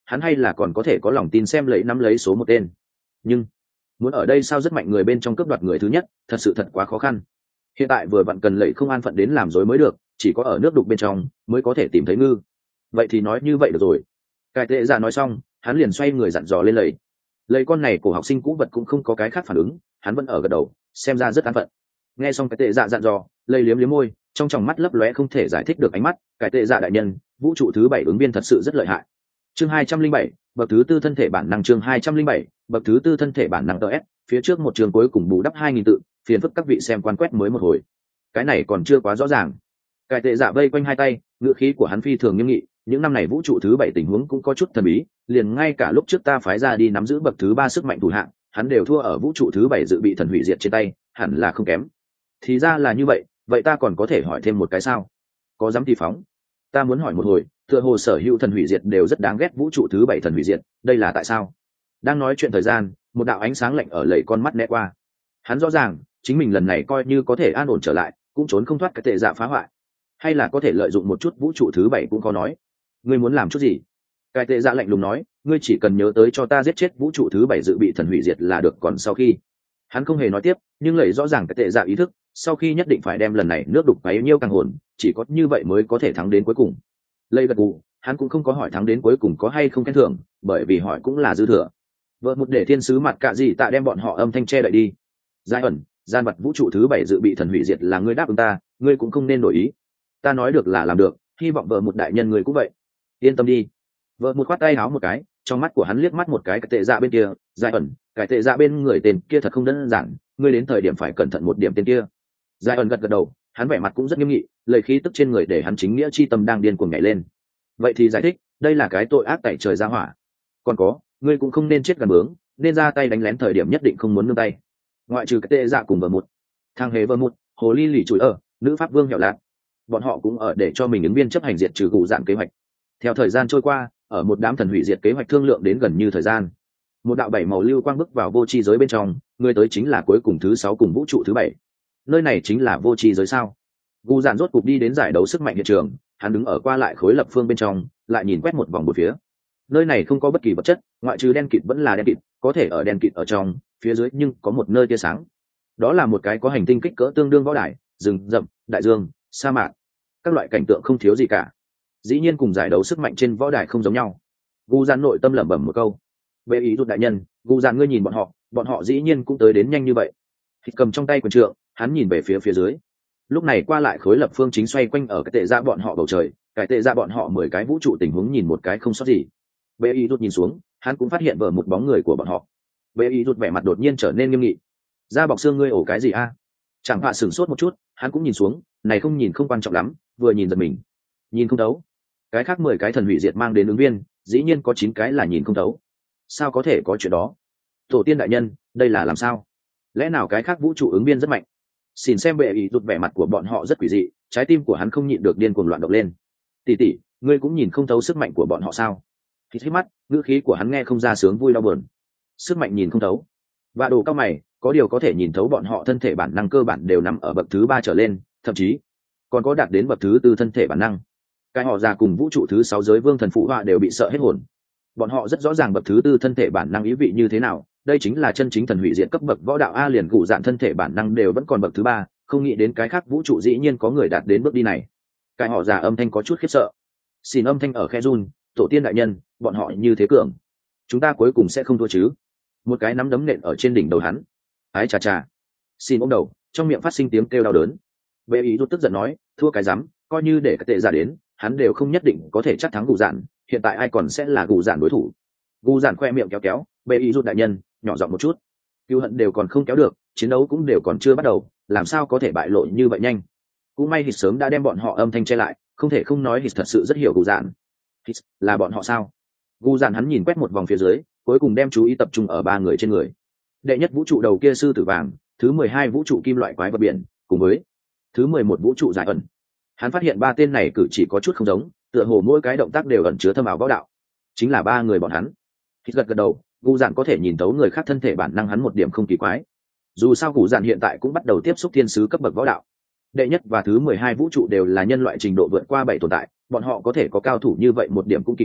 Speaker 1: hắn hay là còn có thể có lòng tin xem lấy nắm lấy số một tên. Nhưng muốn ở đây sao rất mạnh người bên trong cướp đoạt người thứ nhất thật sự thật quá khó khăn. Hiện tại vừa vặn cần lệ không an phận đến làm dối mới được, chỉ có ở nước đục bên trong mới có thể tìm thấy ngư. Vậy thì nói như vậy được rồi. Cải tệ dạ nói xong, hắn liền xoay người dặn dò lên lầy. Lầy con này của học sinh cũ vật cũng không có cái khác phản ứng, hắn vẫn ở gật đầu, xem ra rất an phận. Nghe xong cái tệ dạ dặn dò, lầy liếm liếm môi, trong tròng mắt lấp lóe không thể giải thích được ánh mắt. Cải tệ dạ đại nhân, vũ trụ thứ bảy ứng viên thật sự rất lợi hại. Chương hai trăm linh bảy, bậc thứ tư thân thể bản năng. Chương hai trăm linh bảy, bậc thứ tư thân thể bản năng. ts phía trước một trường cuối cùng bù đắp hai nghìn tự, phiền phức các vị xem quan quét mới một hồi. Cái này còn chưa quá rõ ràng. Cải tệ dạ vây quanh hai tay, ngữ khí của hắn phi thường nghiêm nghị. Những năm này vũ trụ thứ bảy tình huống cũng có chút thần bí, liền ngay cả lúc trước ta phái ra đi nắm giữ bậc thứ ba sức mạnh thủ hạng, hắn đều thua ở vũ trụ thứ bảy dự bị thần hủy diệt trên tay, hẳn là không kém. Thì ra là như vậy, vậy ta còn có thể hỏi thêm một cái sao? Có dám thì phóng. Ta muốn hỏi một hồi, tựa hồ sở hữu thần hủy diệt đều rất đáng ghét vũ trụ thứ bảy thần hủy diệt, đây là tại sao? Đang nói chuyện thời gian, một đạo ánh sáng lạnh ở lầy con mắt né qua. Hắn rõ ràng, chính mình lần này coi như có thể an ổn trở lại, cũng trốn không thoát cái tệ dạ phá hoại, hay là có thể lợi dụng một chút vũ trụ thứ bảy cũng có nói. Ngươi muốn làm chút gì? Cái tệ dạ lạnh lùng nói, ngươi chỉ cần nhớ tới cho ta giết chết vũ trụ thứ bảy dự bị thần hủy diệt là được. Còn sau khi hắn không hề nói tiếp, nhưng lầy rõ ràng cái tệ dạ ý thức, sau khi nhất định phải đem lần này nước đục bấy nhiêu càng hồn, chỉ có như vậy mới có thể thắng đến cuối cùng. Lầy gật gù, hắn cũng không có hỏi thắng đến cuối cùng có hay không khen thưởng, bởi vì hỏi cũng là dư thừa. Vợ một để thiên sứ mặt cạ gì tạ đem bọn họ âm thanh che đậy đi. Giai ẩn, gian vật vũ trụ thứ bảy dự bị thần hủy diệt là ngươi đáp ứng ta, ngươi cũng không nên đổi ý. Ta nói được là làm được, hy vọng vợ một đại nhân ngươi cũng vậy. Yên tâm đi. Vợ một khoát tay háo một cái, trong mắt của hắn liếc mắt một cái cái tệ dạ bên kia. Giai ẩn, cái tệ dạ bên người tên kia thật không đơn giản, ngươi đến thời điểm phải cẩn thận một điểm tên kia. Giai ẩn gật gật đầu, hắn vẻ mặt cũng rất nghiêm nghị, lời khí tức trên người để hắn chính nghĩa chi tâm đang điên cuồng nhảy lên. Vậy thì giải thích, đây là cái tội ác tẩy trời ra hỏa. Còn có, ngươi cũng không nên chết gần bướng, nên ra tay đánh lén thời điểm nhất định không muốn nương tay. Ngoại trừ cái tệ dạ cùng vợ một, thằng hề vợ một, hồ ly lì chùi ở, nữ pháp vương hẻo lạc, bọn họ cũng ở để cho mình ứng viên chấp hành diệt trừ gù dạn kế hoạch. Theo thời gian trôi qua, ở một đám thần hủy diệt kế hoạch thương lượng đến gần như thời gian, một đạo bảy màu lưu quang bước vào vô tri giới bên trong, người tới chính là cuối cùng thứ sáu cùng vũ trụ thứ bảy. Nơi này chính là vô tri giới sao? Gù dạn rốt cục đi đến giải đấu sức mạnh hiện trường, hắn đứng ở qua lại khối lập phương bên trong, lại nhìn quét một vòng một phía. Nơi này không có bất kỳ vật chất, ngoại trừ đen kịt vẫn là đen kịt, có thể ở đen kịt ở trong, phía dưới nhưng có một nơi tia sáng. Đó là một cái có hành tinh kích cỡ tương đương võ đài, rừng rậm, đại dương, sa mạc, các loại cảnh tượng không thiếu gì cả. Dĩ nhiên cùng giải đấu sức mạnh trên võ đài không giống nhau. Gu Gian nội tâm lẩm bẩm một câu. Bệ ý rút đại nhân, Gu Gian ngươi nhìn bọn họ, bọn họ dĩ nhiên cũng tới đến nhanh như vậy. Thì cầm trong tay quyền trượng, hắn nhìn về phía phía dưới. Lúc này qua lại khối lập phương chính xoay quanh ở cái tệ ra bọn họ bầu trời, cái tệ ra bọn họ mười cái vũ trụ tình huống nhìn một cái không sót gì. Bệ ý rút nhìn xuống, hắn cũng phát hiện vợ một bóng người của bọn họ. Bệ ý rút vẻ mặt đột nhiên trở nên nghiêm nghị. Da bọc xương ngươi ổ cái gì a? Chẳng hạ sửng sốt một chút, hắn cũng nhìn xuống, này không nhìn không quan trọng lắm, vừa nhìn giật mình. Nhìn không thấu. Cái khác mười cái thần hủy diệt mang đến ứng viên, dĩ nhiên có chín cái là nhìn không thấu. Sao có thể có chuyện đó? Tổ tiên đại nhân, đây là làm sao? Lẽ nào cái khác vũ trụ ứng viên rất mạnh? Xin xem bệ ý rụt vẻ mặt của bọn họ rất quỷ dị, trái tim của hắn không nhịn được điên cuồng loạn động lên. Tỷ tỷ, ngươi cũng nhìn không thấu sức mạnh của bọn họ sao? Thì thích mắt, ngữ khí của hắn nghe không ra sướng vui đau buồn. Sức mạnh nhìn không thấu. Và đồ cao mày, có điều có thể nhìn thấu bọn họ thân thể bản năng cơ bản đều nằm ở bậc thứ ba trở lên, thậm chí còn có đạt đến bậc thứ tư thân thể bản năng. Cái họ già cùng vũ trụ thứ sáu giới vương thần phụ họa đều bị sợ hết hồn. Bọn họ rất rõ ràng bậc thứ tư thân thể bản năng ý vị như thế nào, đây chính là chân chính thần hủy diệt cấp bậc võ đạo a, liền cụ dạn thân thể bản năng đều vẫn còn bậc thứ ba, không nghĩ đến cái khác vũ trụ dĩ nhiên có người đạt đến bước đi này. Cái họ già âm thanh có chút khiếp sợ. Xin âm thanh ở khe run, tổ tiên đại nhân, bọn họ như thế cường, chúng ta cuối cùng sẽ không thua chứ? Một cái nắm đấm nện ở trên đỉnh đầu hắn. Ái chà chà. Xin ôm đầu, trong miệng phát sinh tiếng kêu đau đớn. Bệ ý rút tức giận nói, thua cái rắm, coi như để cái tệ giả đến, hắn đều không nhất định có thể chắc thắng gù dạn, hiện tại ai còn sẽ là gù dạn đối thủ? Gù dạn khoe miệng kéo kéo, bệ ý rút đại nhân, nhỏ giọng một chút. Cứu hận đều còn không kéo được, chiến đấu cũng đều còn chưa bắt đầu, làm sao có thể bại lộ như vậy nhanh? Cũng may Hít sớm đã đem bọn họ âm thanh che lại, không thể không nói Hít thật sự rất hiểu gù dạn. Hít là bọn họ sao? Gù dạn hắn nhìn quét một vòng phía dưới, cuối cùng đem chú ý tập trung ở ba người trên người. Đệ nhất vũ trụ đầu kia sư tử vàng, thứ mười hai vũ trụ kim loại quái vật biển, cùng với thứ mười một vũ trụ giải ẩn. Hắn phát hiện ba tên này cử chỉ có chút không giống, tựa hồ mỗi cái động tác đều ẩn chứa thâm ảo võ đạo. Chính là ba người bọn hắn. Hít gật gật đầu, Gù Dạn có thể nhìn tấu người khác thân thể bản năng hắn một điểm không kỳ quái. Dù sao Gù Dạn hiện tại cũng bắt đầu tiếp xúc thiên sứ cấp bậc võ đạo. Đệ nhất và thứ mười hai vũ trụ đều là nhân loại trình độ vượt qua bảy tồn tại, bọn họ có thể có cao thủ như vậy một điểm cũng kỳ quái,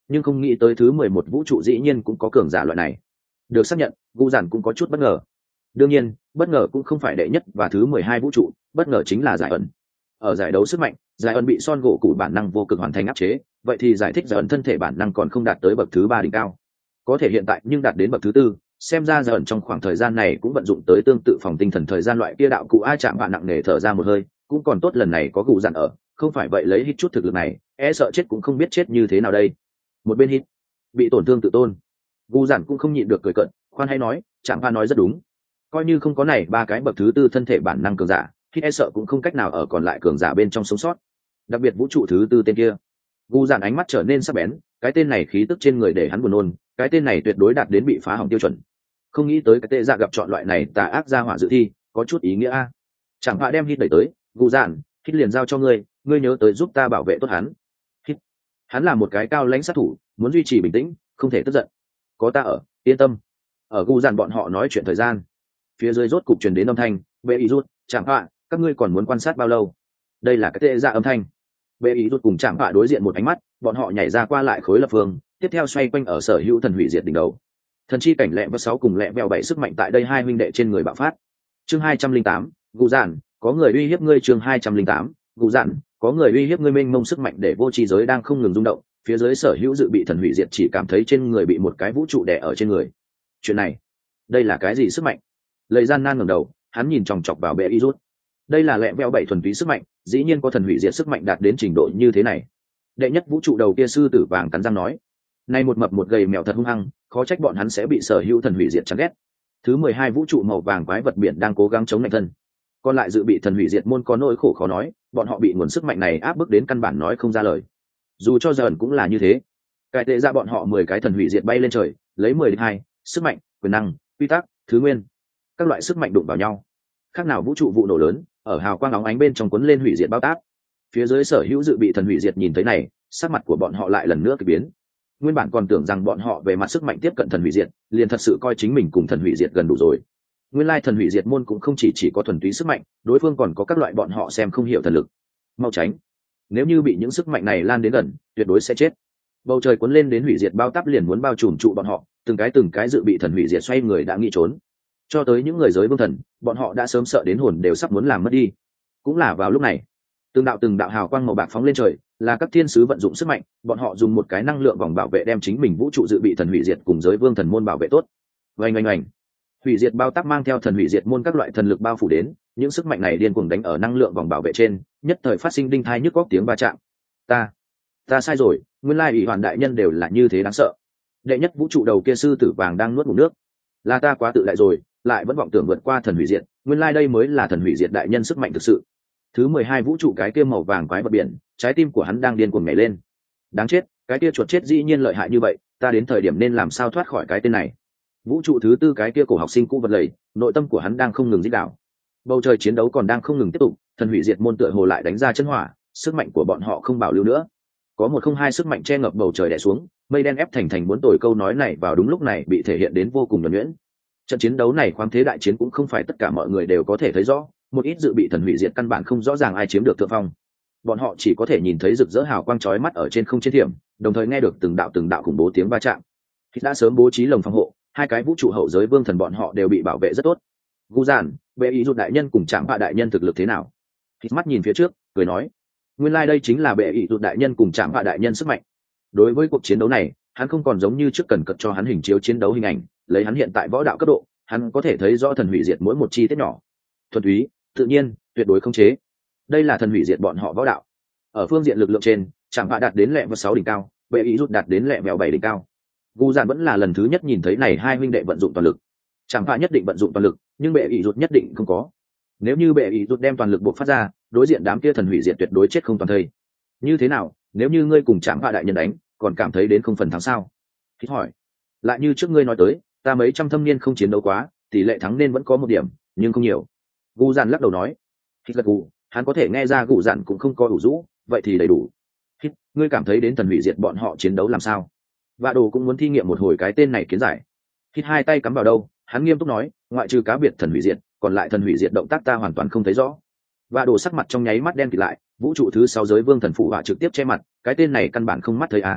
Speaker 1: nhưng không nghĩ tới thứ mười một vũ trụ dĩ nhiên cũng có cường giả loại này. Được xác nhận, gu giản cũng có chút bất ngờ. Đương nhiên, bất ngờ cũng không phải đệ nhất và thứ mười hai vũ trụ, bất ngờ chính là giải ẩn. Ở giải đấu sức mạnh, giải ẩn bị son gỗ cụ bản năng vô cực hoàn thành áp chế, vậy thì giải thích giải ẩn thân thể bản năng còn không đạt tới bậc thứ ba đỉnh cao. Có thể hiện tại nhưng đạt đến bậc thứ tư, xem ra giải ẩn trong khoảng thời gian này cũng vận dụng tới tương tự phòng tinh thần thời gian loại kia đạo cụ a chạm bạn nặng nề thở ra một hơi, cũng còn tốt lần này có gù dặn ở, không phải vậy lấy hít chút thực lực này, e sợ chết cũng không biết chết như thế nào đây. Một bên hít, bị tổn thương tự tôn. Gù dặn cũng không nhịn được cười cợt, khoan hay nói, chạm bạn nói rất đúng. Coi như không có này ba cái bậc thứ tư thân thể bản năng cường giả, hít e sợ cũng không cách nào ở còn lại cường giả bên trong sống sót. Đặc biệt vũ trụ thứ tư tên kia. Gù dặn ánh mắt trở nên sắc bén, cái tên này khí tức trên người để hắn buồn nôn, cái tên này tuyệt đối đạt đến bị phá hỏng tiêu chuẩn. Không nghĩ tới cái tệ dạ gặp chọn loại này tà ác ra hỏa dự thi, có chút ý nghĩa a. Chẳng hạn đem hít đẩy tới, gù dạn, hít liền giao cho ngươi, ngươi nhớ tới giúp ta bảo vệ tốt hắn. Hít, hắn là một cái cao lãnh sát thủ, muốn duy trì bình tĩnh, không thể tức giận. Có ta ở, yên tâm. Ở gù dạn bọn họ nói chuyện thời gian, phía dưới rốt cục truyền đến âm thanh, bệ ý rút, chẳng hạn, các ngươi còn muốn quan sát bao lâu? Đây là cái tệ dạ âm thanh. Bệ ý rút cùng chẳng hạn đối diện một ánh mắt, bọn họ nhảy ra qua lại khối lập phương, tiếp theo xoay quanh ở sở hữu thần hủy diệt đỉnh đầu. Thần chi cảnh lẹ và sáu cùng lẹ vẹo bảy sức mạnh tại đây hai huynh đệ trên người bạo phát. Chương hai trăm linh tám, gù dạn, có người uy hiếp ngươi. Chương hai trăm linh tám, gù dạn, có người uy hiếp ngươi. Mênh mông sức mạnh để vô tri giới đang không ngừng rung động, phía dưới sở hữu dự bị thần hủy diệt chỉ cảm thấy trên người bị một cái vũ trụ đè ở trên người. Chuyện này, đây là cái gì sức mạnh? Lời gian nan ngẩng đầu, hắn nhìn chòng chọc vào bệ y rút. Đây là lẹ vẹo bảy thuần túy sức mạnh, dĩ nhiên có thần hủy diệt sức mạnh đạt đến trình độ như thế này. Đệ nhất vũ trụ đầu kia sư tử vàng cắn răng nói, nay một mập một gầy mèo thật hung hăng, khó trách bọn hắn sẽ bị sở hữu thần hủy diệt chán ghét. Thứ mười hai vũ trụ màu vàng quái vật biển đang cố gắng chống lại thân, còn lại dự bị thần hủy diệt môn có nỗi khổ khó nói, bọn họ bị nguồn sức mạnh này áp bức đến căn bản nói không ra lời. Dù cho dần cũng là như thế, cải tệ ra bọn họ mười cái thần hủy diệt bay lên trời, lấy mười đến hai sức mạnh, quyền năng, quy tắc, thứ nguyên, các loại sức mạnh đụng vào nhau, khác nào vũ trụ vụ nổ lớn, ở hào quang óng ánh bên trong cuốn lên hủy diệt bao tác. Phía dưới sở hữu dự bị thần hủy diệt nhìn thấy này, sắc mặt của bọn họ lại lần nữa kỳ biến. Nguyên bản còn tưởng rằng bọn họ về mặt sức mạnh tiếp cận thần hủy diệt, liền thật sự coi chính mình cùng thần hủy diệt gần đủ rồi. Nguyên lai thần hủy diệt môn cũng không chỉ chỉ có thuần túy sức mạnh, đối phương còn có các loại bọn họ xem không hiểu thần lực. Mau tránh, nếu như bị những sức mạnh này lan đến gần, tuyệt đối sẽ chết. Bầu trời cuốn lên đến hủy diệt bao táp liền muốn bao trùm trụ bọn họ, từng cái từng cái dự bị thần hủy diệt xoay người đã nghĩ trốn. Cho tới những người giới vương thần, bọn họ đã sớm sợ đến hồn đều sắp muốn làm mất đi. Cũng là vào lúc này, từng đạo từng đạo hào quang màu bạc phóng lên trời, là các thiên sứ vận dụng sức mạnh, bọn họ dùng một cái năng lượng vòng bảo vệ đem chính mình vũ trụ dự bị thần hủy diệt cùng giới vương thần môn bảo vệ tốt. Oanh oanh oanh, hủy diệt bao tác mang theo thần hủy diệt môn các loại thần lực bao phủ đến, những sức mạnh này điên cuồng đánh ở năng lượng vòng bảo vệ trên, nhất thời phát sinh đinh thai nhức góc tiếng va chạm. Ta, ta sai rồi, nguyên lai ủy hoàn đại nhân đều là như thế đáng sợ. Đệ nhất vũ trụ đầu kia sư tử vàng đang nuốt ngụm nước, là ta quá tự đại rồi, lại vẫn vọng tưởng vượt qua thần hủy diệt, nguyên lai đây mới là thần hủy diệt đại nhân sức mạnh thực sự. Thứ mười hai vũ trụ cái kia màu vàng quái vật biển, trái tim của hắn đang điên cuồng nhảy lên. Đáng chết, cái kia chuột chết dĩ nhiên lợi hại như vậy, ta đến thời điểm nên làm sao thoát khỏi cái tên này. Vũ trụ thứ tư cái kia cổ học sinh cũ vật lầy, nội tâm của hắn đang không ngừng dích đảo. Bầu trời chiến đấu còn đang không ngừng tiếp tục, thần hủy diệt môn tựa hồ lại đánh ra chân hỏa, sức mạnh của bọn họ không bảo lưu nữa. Có một không hai sức mạnh che ngập bầu trời đè xuống, mây đen ép thành thành muốn tồi câu nói này vào đúng lúc này bị thể hiện đến vô cùng nhuần nhuyễn. Trận chiến đấu này khoáng thế đại chiến cũng không phải tất cả mọi người đều có thể thấy rõ, một ít dự bị thần hủy diệt căn bản không rõ ràng ai chiếm được thượng phong. Bọn họ chỉ có thể nhìn thấy rực rỡ hào quang chói mắt ở trên không chiến thiểm, đồng thời nghe được từng đạo từng đạo khủng bố tiếng va chạm. Thì đã sớm bố trí lồng phòng hộ, hai cái vũ trụ hậu giới vương thần bọn họ đều bị bảo vệ rất tốt. Gu giản, bệ ý rụt đại nhân cùng Trạm Bạ đại nhân thực lực thế nào? Thì mắt nhìn phía trước, cười nói, nguyên lai like đây chính là bệ ý rụt đại nhân cùng Trạm Bạ đại nhân sức mạnh. Đối với cuộc chiến đấu này, hắn không còn giống như trước cần cật cho hắn hình chiếu chiến đấu hình ảnh, lấy hắn hiện tại võ đạo cấp độ, hắn có thể thấy rõ thần hủy diệt mỗi một chi tiết nhỏ. Thuần túy, tự nhiên, tuyệt đối không chế. Đây là thần hủy diệt bọn họ võ đạo. Ở phương diện lực lượng trên, Trạm Bạ đạt đến lẹ và sáu đỉnh cao, bệ ý rút đạt đến lẹ vẹo bảy đỉnh cao. Gu Dạn vẫn là lần thứ nhất nhìn thấy này hai huynh đệ vận dụng toàn lực. Trạm Bạ nhất định vận dụng toàn lực, nhưng bệ ý rút nhất định không có. Nếu như bệ ý rút đem toàn lực buộc phát ra, đối diện đám kia thần hủy diệt tuyệt đối chết không toàn thây. Như thế nào, nếu như ngươi cùng Trạm Bạ đại nhân đánh, còn cảm thấy đến không phần thắng sao? Thích hỏi. Lại như trước ngươi nói tới, ta mấy trăm thâm niên không chiến đấu quá, tỷ lệ thắng nên vẫn có một điểm, nhưng không nhiều. Gu Dạn lắc đầu nói. Thích gật gù, hắn có thể nghe ra Gu Dạn cũng không có đủ rũ, vậy thì đầy đủ. Thích, ngươi cảm thấy đến thần hủy diệt bọn họ chiến đấu làm sao? Vạ Đồ cũng muốn thi nghiệm một hồi cái tên này kiến giải. Thích hai tay cắm vào đâu, hắn nghiêm túc nói, ngoại trừ cá biệt thần hủy diệt, còn lại thần hủy diệt động tác ta hoàn toàn không thấy rõ. Vạ Đồ sắc mặt trong nháy mắt đen kịt lại, vũ trụ thứ sáu giới vương thần phụ họa trực tiếp che mặt, cái tên này căn bản không mắt thấy à?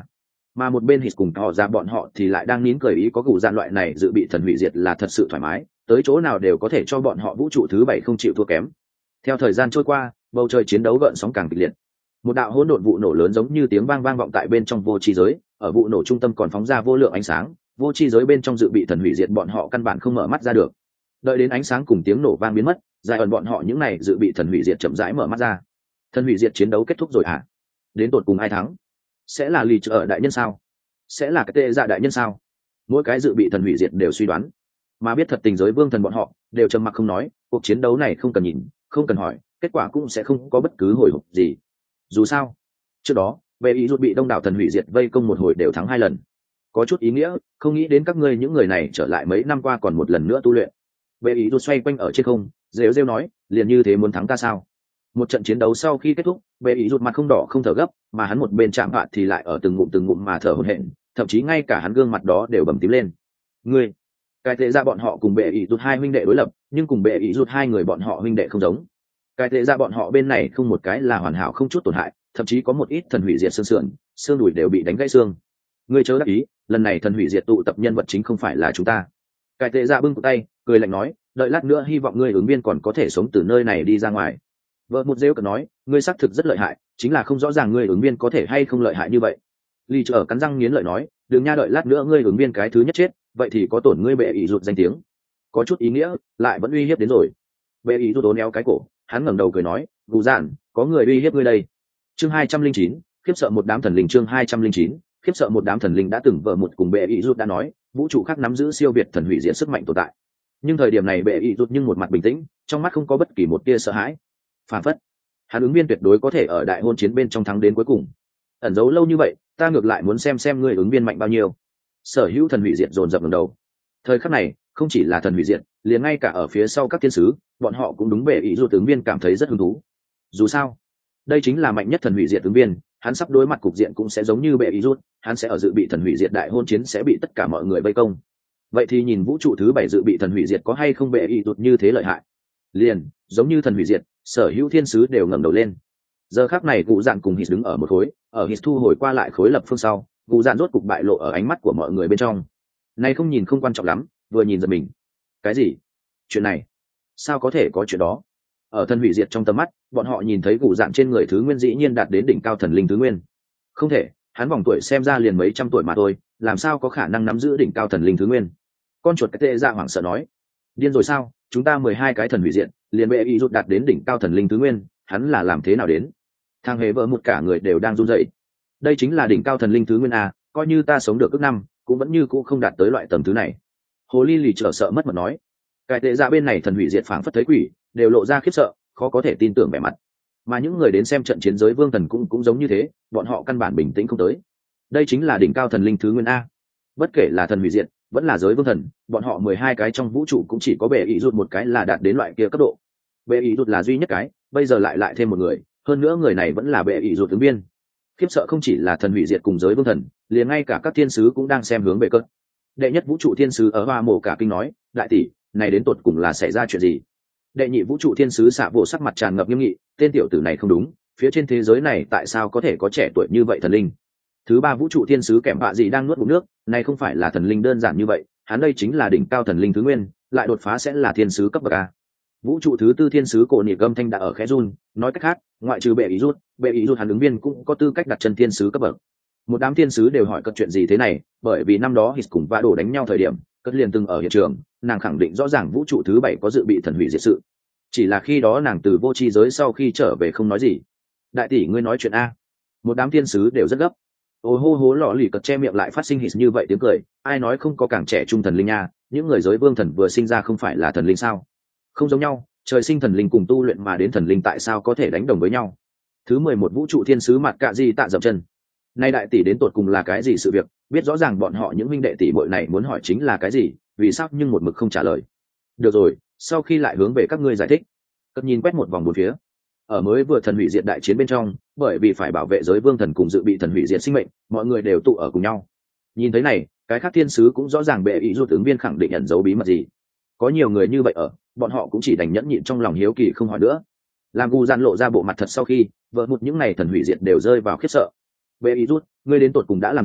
Speaker 1: mà một bên hít cùng họ ra bọn họ thì lại đang nín cười ý có cụ dạn loại này dự bị thần hủy diệt là thật sự thoải mái, tới chỗ nào đều có thể cho bọn họ vũ trụ thứ bảy không chịu thua kém. Theo thời gian trôi qua, bầu trời chiến đấu gợn sóng càng kịch liệt. Một đạo hỗn độn vụ nổ lớn giống như tiếng vang vang vọng tại bên trong vô tri giới, ở vụ nổ trung tâm còn phóng ra vô lượng ánh sáng, vô tri giới bên trong dự bị thần hủy diệt bọn họ căn bản không mở mắt ra được. Đợi đến ánh sáng cùng tiếng nổ vang biến mất, dài ẩn bọn họ những này dự bị thần hủy diệt chậm rãi mở mắt ra. Thần hủy diệt chiến đấu kết thúc rồi à? Đến tột cùng ai thắng? Sẽ là lì ở đại nhân sao? Sẽ là cái tệ dạ đại nhân sao? Mỗi cái dự bị thần hủy diệt đều suy đoán, mà biết thật tình giới vương thần bọn họ đều trầm mặc không nói. Cuộc chiến đấu này không cần nhìn, không cần hỏi, kết quả cũng sẽ không có bất cứ hồi hộp gì. Dù sao, trước đó về ý rút bị đông đảo thần hủy diệt vây công một hồi đều thắng hai lần, có chút ý nghĩa. Không nghĩ đến các ngươi những người này trở lại mấy năm qua còn một lần nữa tu luyện. Về ý rút xoay quanh ở trên không, rêu rêu nói, liền như thế muốn thắng ta sao? Một trận chiến đấu sau khi kết thúc, về ý rút mặt không đỏ không thở gấp, mà hắn một bên chạm bạn thì lại ở từng ngụm từng ngụm mà thở hổn hển, thậm chí ngay cả hắn gương mặt đó đều bầm tím lên. Ngươi, cái tệ ra bọn họ cùng bệ ý rút hai huynh đệ đối lập, nhưng cùng bệ ý rút hai người bọn họ huynh đệ không giống. Cái tệ ra bọn họ bên này không một cái là hoàn hảo không chút tổn hại, thậm chí có một ít thần hủy diệt xương sườn, xương đùi đều bị đánh gãy xương. Ngươi chớ đắc ý, lần này thần hủy diệt tụ tập nhân vật chính không phải là chúng ta. Cái tệ ra bưng tay, cười lạnh nói, đợi lát nữa hy vọng ngươi ứng viên còn có thể sống từ nơi này đi ra ngoài. Vợ một rêu cần nói, ngươi xác thực rất lợi hại, chính là không rõ ràng ngươi ứng viên có thể hay không lợi hại như vậy. Ly trở cắn răng nghiến lợi nói, đừng nha, đợi lát nữa ngươi ứng viên cái thứ nhất chết, vậy thì có tổn ngươi bệ ý rụt danh tiếng. Có chút ý nghĩa, lại vẫn uy hiếp đến rồi. Bệ ý rụt đốn éo cái cổ, hắn ngẩng đầu cười nói, gù dạn, có người uy hiếp ngươi đây. Chương hai trăm linh chín, khiếp sợ một đám thần linh. Chương hai trăm linh chín, khiếp sợ một đám thần linh. Đã từng vợ một cùng bệ ý rụt đã nói, vũ trụ khác nắm giữ siêu việt thần hủy diệt sức mạnh tồn tại. Nhưng thời điểm này bệ ý rụt nhưng một mặt bình tĩnh, trong mắt không có bất kỳ một tia sợ hãi. Phản phất, hắn ứng viên tuyệt đối có thể ở đại hôn chiến bên trong thắng đến cuối cùng. Ẩn giấu lâu như vậy, ta ngược lại muốn xem xem ngươi ứng viên mạnh bao nhiêu. Sở hữu thần hủy diệt dồn dập ngẩng đầu. Thời khắc này, không chỉ là thần hủy diệt, liền ngay cả ở phía sau các thiên sứ, bọn họ cũng đúng bệ ý rụt ứng viên cảm thấy rất hứng thú. Dù sao, đây chính là mạnh nhất thần hủy diệt ứng viên, hắn sắp đối mặt cục diện cũng sẽ giống như bệ ý rụt, hắn sẽ ở dự bị thần hủy diệt đại hôn chiến sẽ bị tất cả mọi người vây công. Vậy thì nhìn vũ trụ thứ bảy dự bị thần hủy diệt có hay không bệ ý rụt như thế lợi hại. Liền giống như thần hủy diệt, sở hữu thiên sứ đều ngẩng đầu lên. Giờ khắc này cụ dạn cùng hít đứng ở một khối, ở hít thu hồi qua lại khối lập phương sau, cụ dạn rốt cục bại lộ ở ánh mắt của mọi người bên trong. Này không nhìn không quan trọng lắm, vừa nhìn giật mình. Cái gì? Chuyện này? Sao có thể có chuyện đó? Ở thần hủy diệt trong tầm mắt, bọn họ nhìn thấy cụ dạn trên người thứ nguyên dĩ nhiên đạt đến đỉnh cao thần linh thứ nguyên. Không thể, hắn vòng tuổi xem ra liền mấy trăm tuổi mà thôi, làm sao có khả năng nắm giữ đỉnh cao thần linh thứ nguyên? Con chuột cái tệ dạ hoảng sợ nói, điên rồi sao? Chúng ta mười hai cái thần hủy diệt, liền bệ ý rút đạt đến đỉnh cao thần linh thứ nguyên, hắn là làm thế nào đến? Thang hề vợ một cả người đều đang run rẩy. Đây chính là đỉnh cao thần linh thứ nguyên a, coi như ta sống được ước năm, cũng vẫn như cũ không đạt tới loại tầng thứ này. Hồ ly lì trở sợ mất mật nói. Cái tệ dạ bên này thần hủy diệt phảng phất thấy quỷ, đều lộ ra khiếp sợ, khó có thể tin tưởng vẻ mặt. Mà những người đến xem trận chiến giới vương thần cũng cũng giống như thế, bọn họ căn bản bình tĩnh không tới. Đây chính là đỉnh cao thần linh thứ nguyên a. Bất kể là thần hủy diệt, vẫn là giới vương thần, bọn họ mười hai cái trong vũ trụ cũng chỉ có bệ ý rút một cái là đạt đến loại kia cấp độ. Bệ ý rút là duy nhất cái, bây giờ lại lại thêm một người, hơn nữa người này vẫn là bệ ý rút ứng viên. Khiếp sợ không chỉ là thần hủy diệt cùng giới vương thần, liền ngay cả các thiên sứ cũng đang xem hướng bệ cơn. Đệ nhất vũ trụ thiên sứ ở Hoa Mộ cả kinh nói, đại tỷ, này đến tột cùng là xảy ra chuyện gì? Đệ nhị vũ trụ thiên sứ xạ bộ sắc mặt tràn ngập nghiêm nghị, tên tiểu tử này không đúng, phía trên thế giới này tại sao có thể có trẻ tuổi như vậy thần linh? Thứ ba vũ trụ thiên sứ kèm bạ gì đang nuốt ngụm nước, này không phải là thần linh đơn giản như vậy, hắn đây chính là đỉnh cao thần linh thứ nguyên, lại đột phá sẽ là thiên sứ cấp bậc a. Vũ trụ thứ tư thiên sứ cổ nhị gâm thanh đã ở khẽ run, nói cách khác, ngoại trừ bệ ý rút, bệ ý rút hắn ứng viên cũng có tư cách đặt chân thiên sứ cấp bậc. Một đám thiên sứ đều hỏi cất chuyện gì thế này, bởi vì năm đó hít cùng va đổ đánh nhau thời điểm, cất liền từng ở hiện trường, nàng khẳng định rõ ràng vũ trụ thứ bảy có dự bị thần hủy diệt sự. Chỉ là khi đó nàng từ vô tri giới sau khi trở về không nói gì. Đại tỷ ngươi nói chuyện a? Một đám thiên sứ đều rất gấp. Ôi hô hố lọ lì cật che miệng lại phát sinh hít như vậy tiếng cười, ai nói không có càng trẻ trung thần linh nha, những người giới vương thần vừa sinh ra không phải là thần linh sao? Không giống nhau, trời sinh thần linh cùng tu luyện mà đến thần linh tại sao có thể đánh đồng với nhau? Thứ mười một vũ trụ thiên sứ mặt cạ gì tạ dậm chân. Nay đại tỷ đến tột cùng là cái gì sự việc, biết rõ ràng bọn họ những huynh đệ tỷ muội này muốn hỏi chính là cái gì, vì sao nhưng một mực không trả lời. Được rồi, sau khi lại hướng về các ngươi giải thích. Cất nhìn quét một vòng bốn phía. Ở mới vừa thần hủy diệt đại chiến bên trong, bởi vì phải bảo vệ giới vương thần cùng dự bị thần hủy diệt sinh mệnh, mọi người đều tụ ở cùng nhau. Nhìn thấy này, cái khác thiên sứ cũng rõ ràng bệ ý rút ứng viên khẳng định ẩn giấu bí mật gì. Có nhiều người như vậy ở, bọn họ cũng chỉ đành nhẫn nhịn trong lòng hiếu kỳ không hỏi nữa. Làm gu gian lộ ra bộ mặt thật sau khi, vợ một những này thần hủy diệt đều rơi vào khiếp sợ. Bệ ý rút, ngươi đến tột cùng đã làm gì?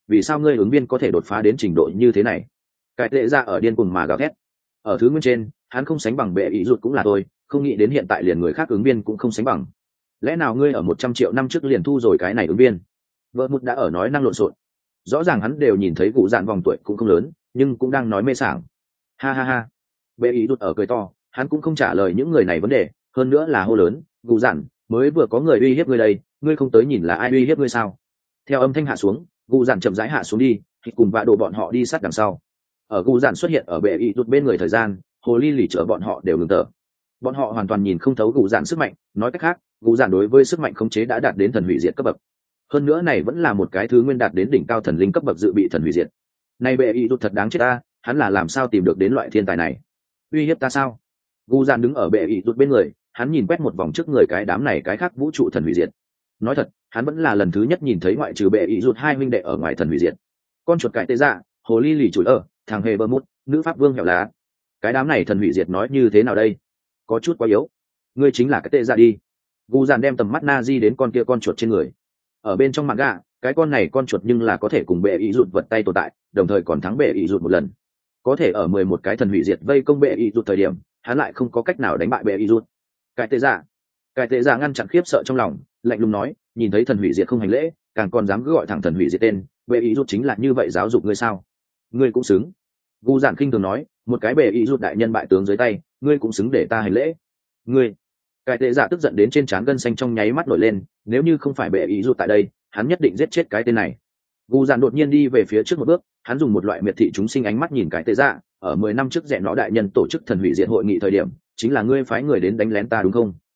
Speaker 1: vì sao ngươi ứng viên có thể đột phá đến trình độ như thế này? Cái tệ ra ở điên cuồng mà gào thét. Ở thứ nguyên trên hắn không sánh bằng bệ ý rụt cũng là tôi không nghĩ đến hiện tại liền người khác ứng viên cũng không sánh bằng. Lẽ nào ngươi ở một trăm triệu năm trước liền thu rồi cái này ứng viên? Vợ mụt đã ở nói năng lộn xộn. Rõ ràng hắn đều nhìn thấy cụ dạn vòng tuổi cũng không lớn nhưng cũng đang nói mê sảng. Ha ha ha. Bệ ý rụt ở cười to, hắn cũng không trả lời những người này vấn đề, hơn nữa là hô lớn, cụ dạn, mới vừa có người uy hiếp ngươi đây, ngươi không tới nhìn là ai uy hiếp ngươi sao? Theo âm thanh hạ xuống, cụ dạn chậm rãi hạ xuống đi, thì cùng vạ đồ bọn họ đi sát đằng sau. Ở cụ dạn xuất hiện ở bệ ý rụt bên người thời gian, hồ ly lì chở bọn họ đều ngừng thở. Bọn họ hoàn toàn nhìn không thấu cụ dạn sức mạnh, nói cách khác, cụ dạn đối với sức mạnh khống chế đã đạt đến thần hủy diệt cấp bậc. Hơn nữa này vẫn là một cái thứ nguyên đạt đến đỉnh cao thần linh cấp bậc dự bị thần hủy diệt. Này bệ ý rụt thật đáng chết ta, hắn là làm sao tìm được đến loại thiên tài này? Uy hiếp ta sao? Cụ dạn đứng ở bệ ý rụt bên người, hắn nhìn quét một vòng trước người cái đám này cái khác vũ trụ thần hủy diệt. Nói thật, hắn vẫn là lần thứ nhất nhìn thấy ngoại trừ bệ ý rụt hai huynh đệ ở ngoài thần hủy diệt. Con chuột cải tê dạ, hồ ly lì chủi ở, thằng hề bơ mút, nữ pháp vương hẻo lá. Cái đám này thần hủy diệt nói như thế nào đây? Có chút quá yếu. Ngươi chính là cái tê dạ đi. Gu dàn đem tầm mắt na di đến con kia con chuột trên người. Ở bên trong mạng gà, cái con này con chuột nhưng là có thể cùng bệ ý rụt vật tay tồn tại, đồng thời còn thắng bệ ý rụt một lần. Có thể ở mười một cái thần hủy diệt vây công bệ ý rụt thời điểm, hắn lại không có cách nào đánh bại bệ ý rụt. Cái tê dạ, cái tê dạ ngăn chặn khiếp sợ trong lòng, lạnh lùng nói, nhìn thấy thần hủy diệt không hành lễ, càng còn dám cứ gọi thẳng thần hủy diệt tên, bệ ý rụt chính là như vậy giáo dục ngươi sao? Ngươi cũng xứng. Gu dàn khinh thường nói, một cái bệ ý rụt đại nhân bại tướng dưới tay, ngươi cũng xứng để ta hành lễ? Ngươi. Cái tệ dạ tức giận đến trên trán gân xanh trong nháy mắt nổi lên, nếu như không phải bệ ý rụt tại đây, hắn nhất định giết chết cái tên này. Gu dàn đột nhiên đi về phía trước một bước, hắn dùng một loại miệt thị chúng sinh ánh mắt nhìn cái tệ dạ, ở mười năm trước rẽ nó đại nhân tổ chức thần hủy diệt hội nghị thời điểm, chính là ngươi phái người đến đánh lén ta đúng không?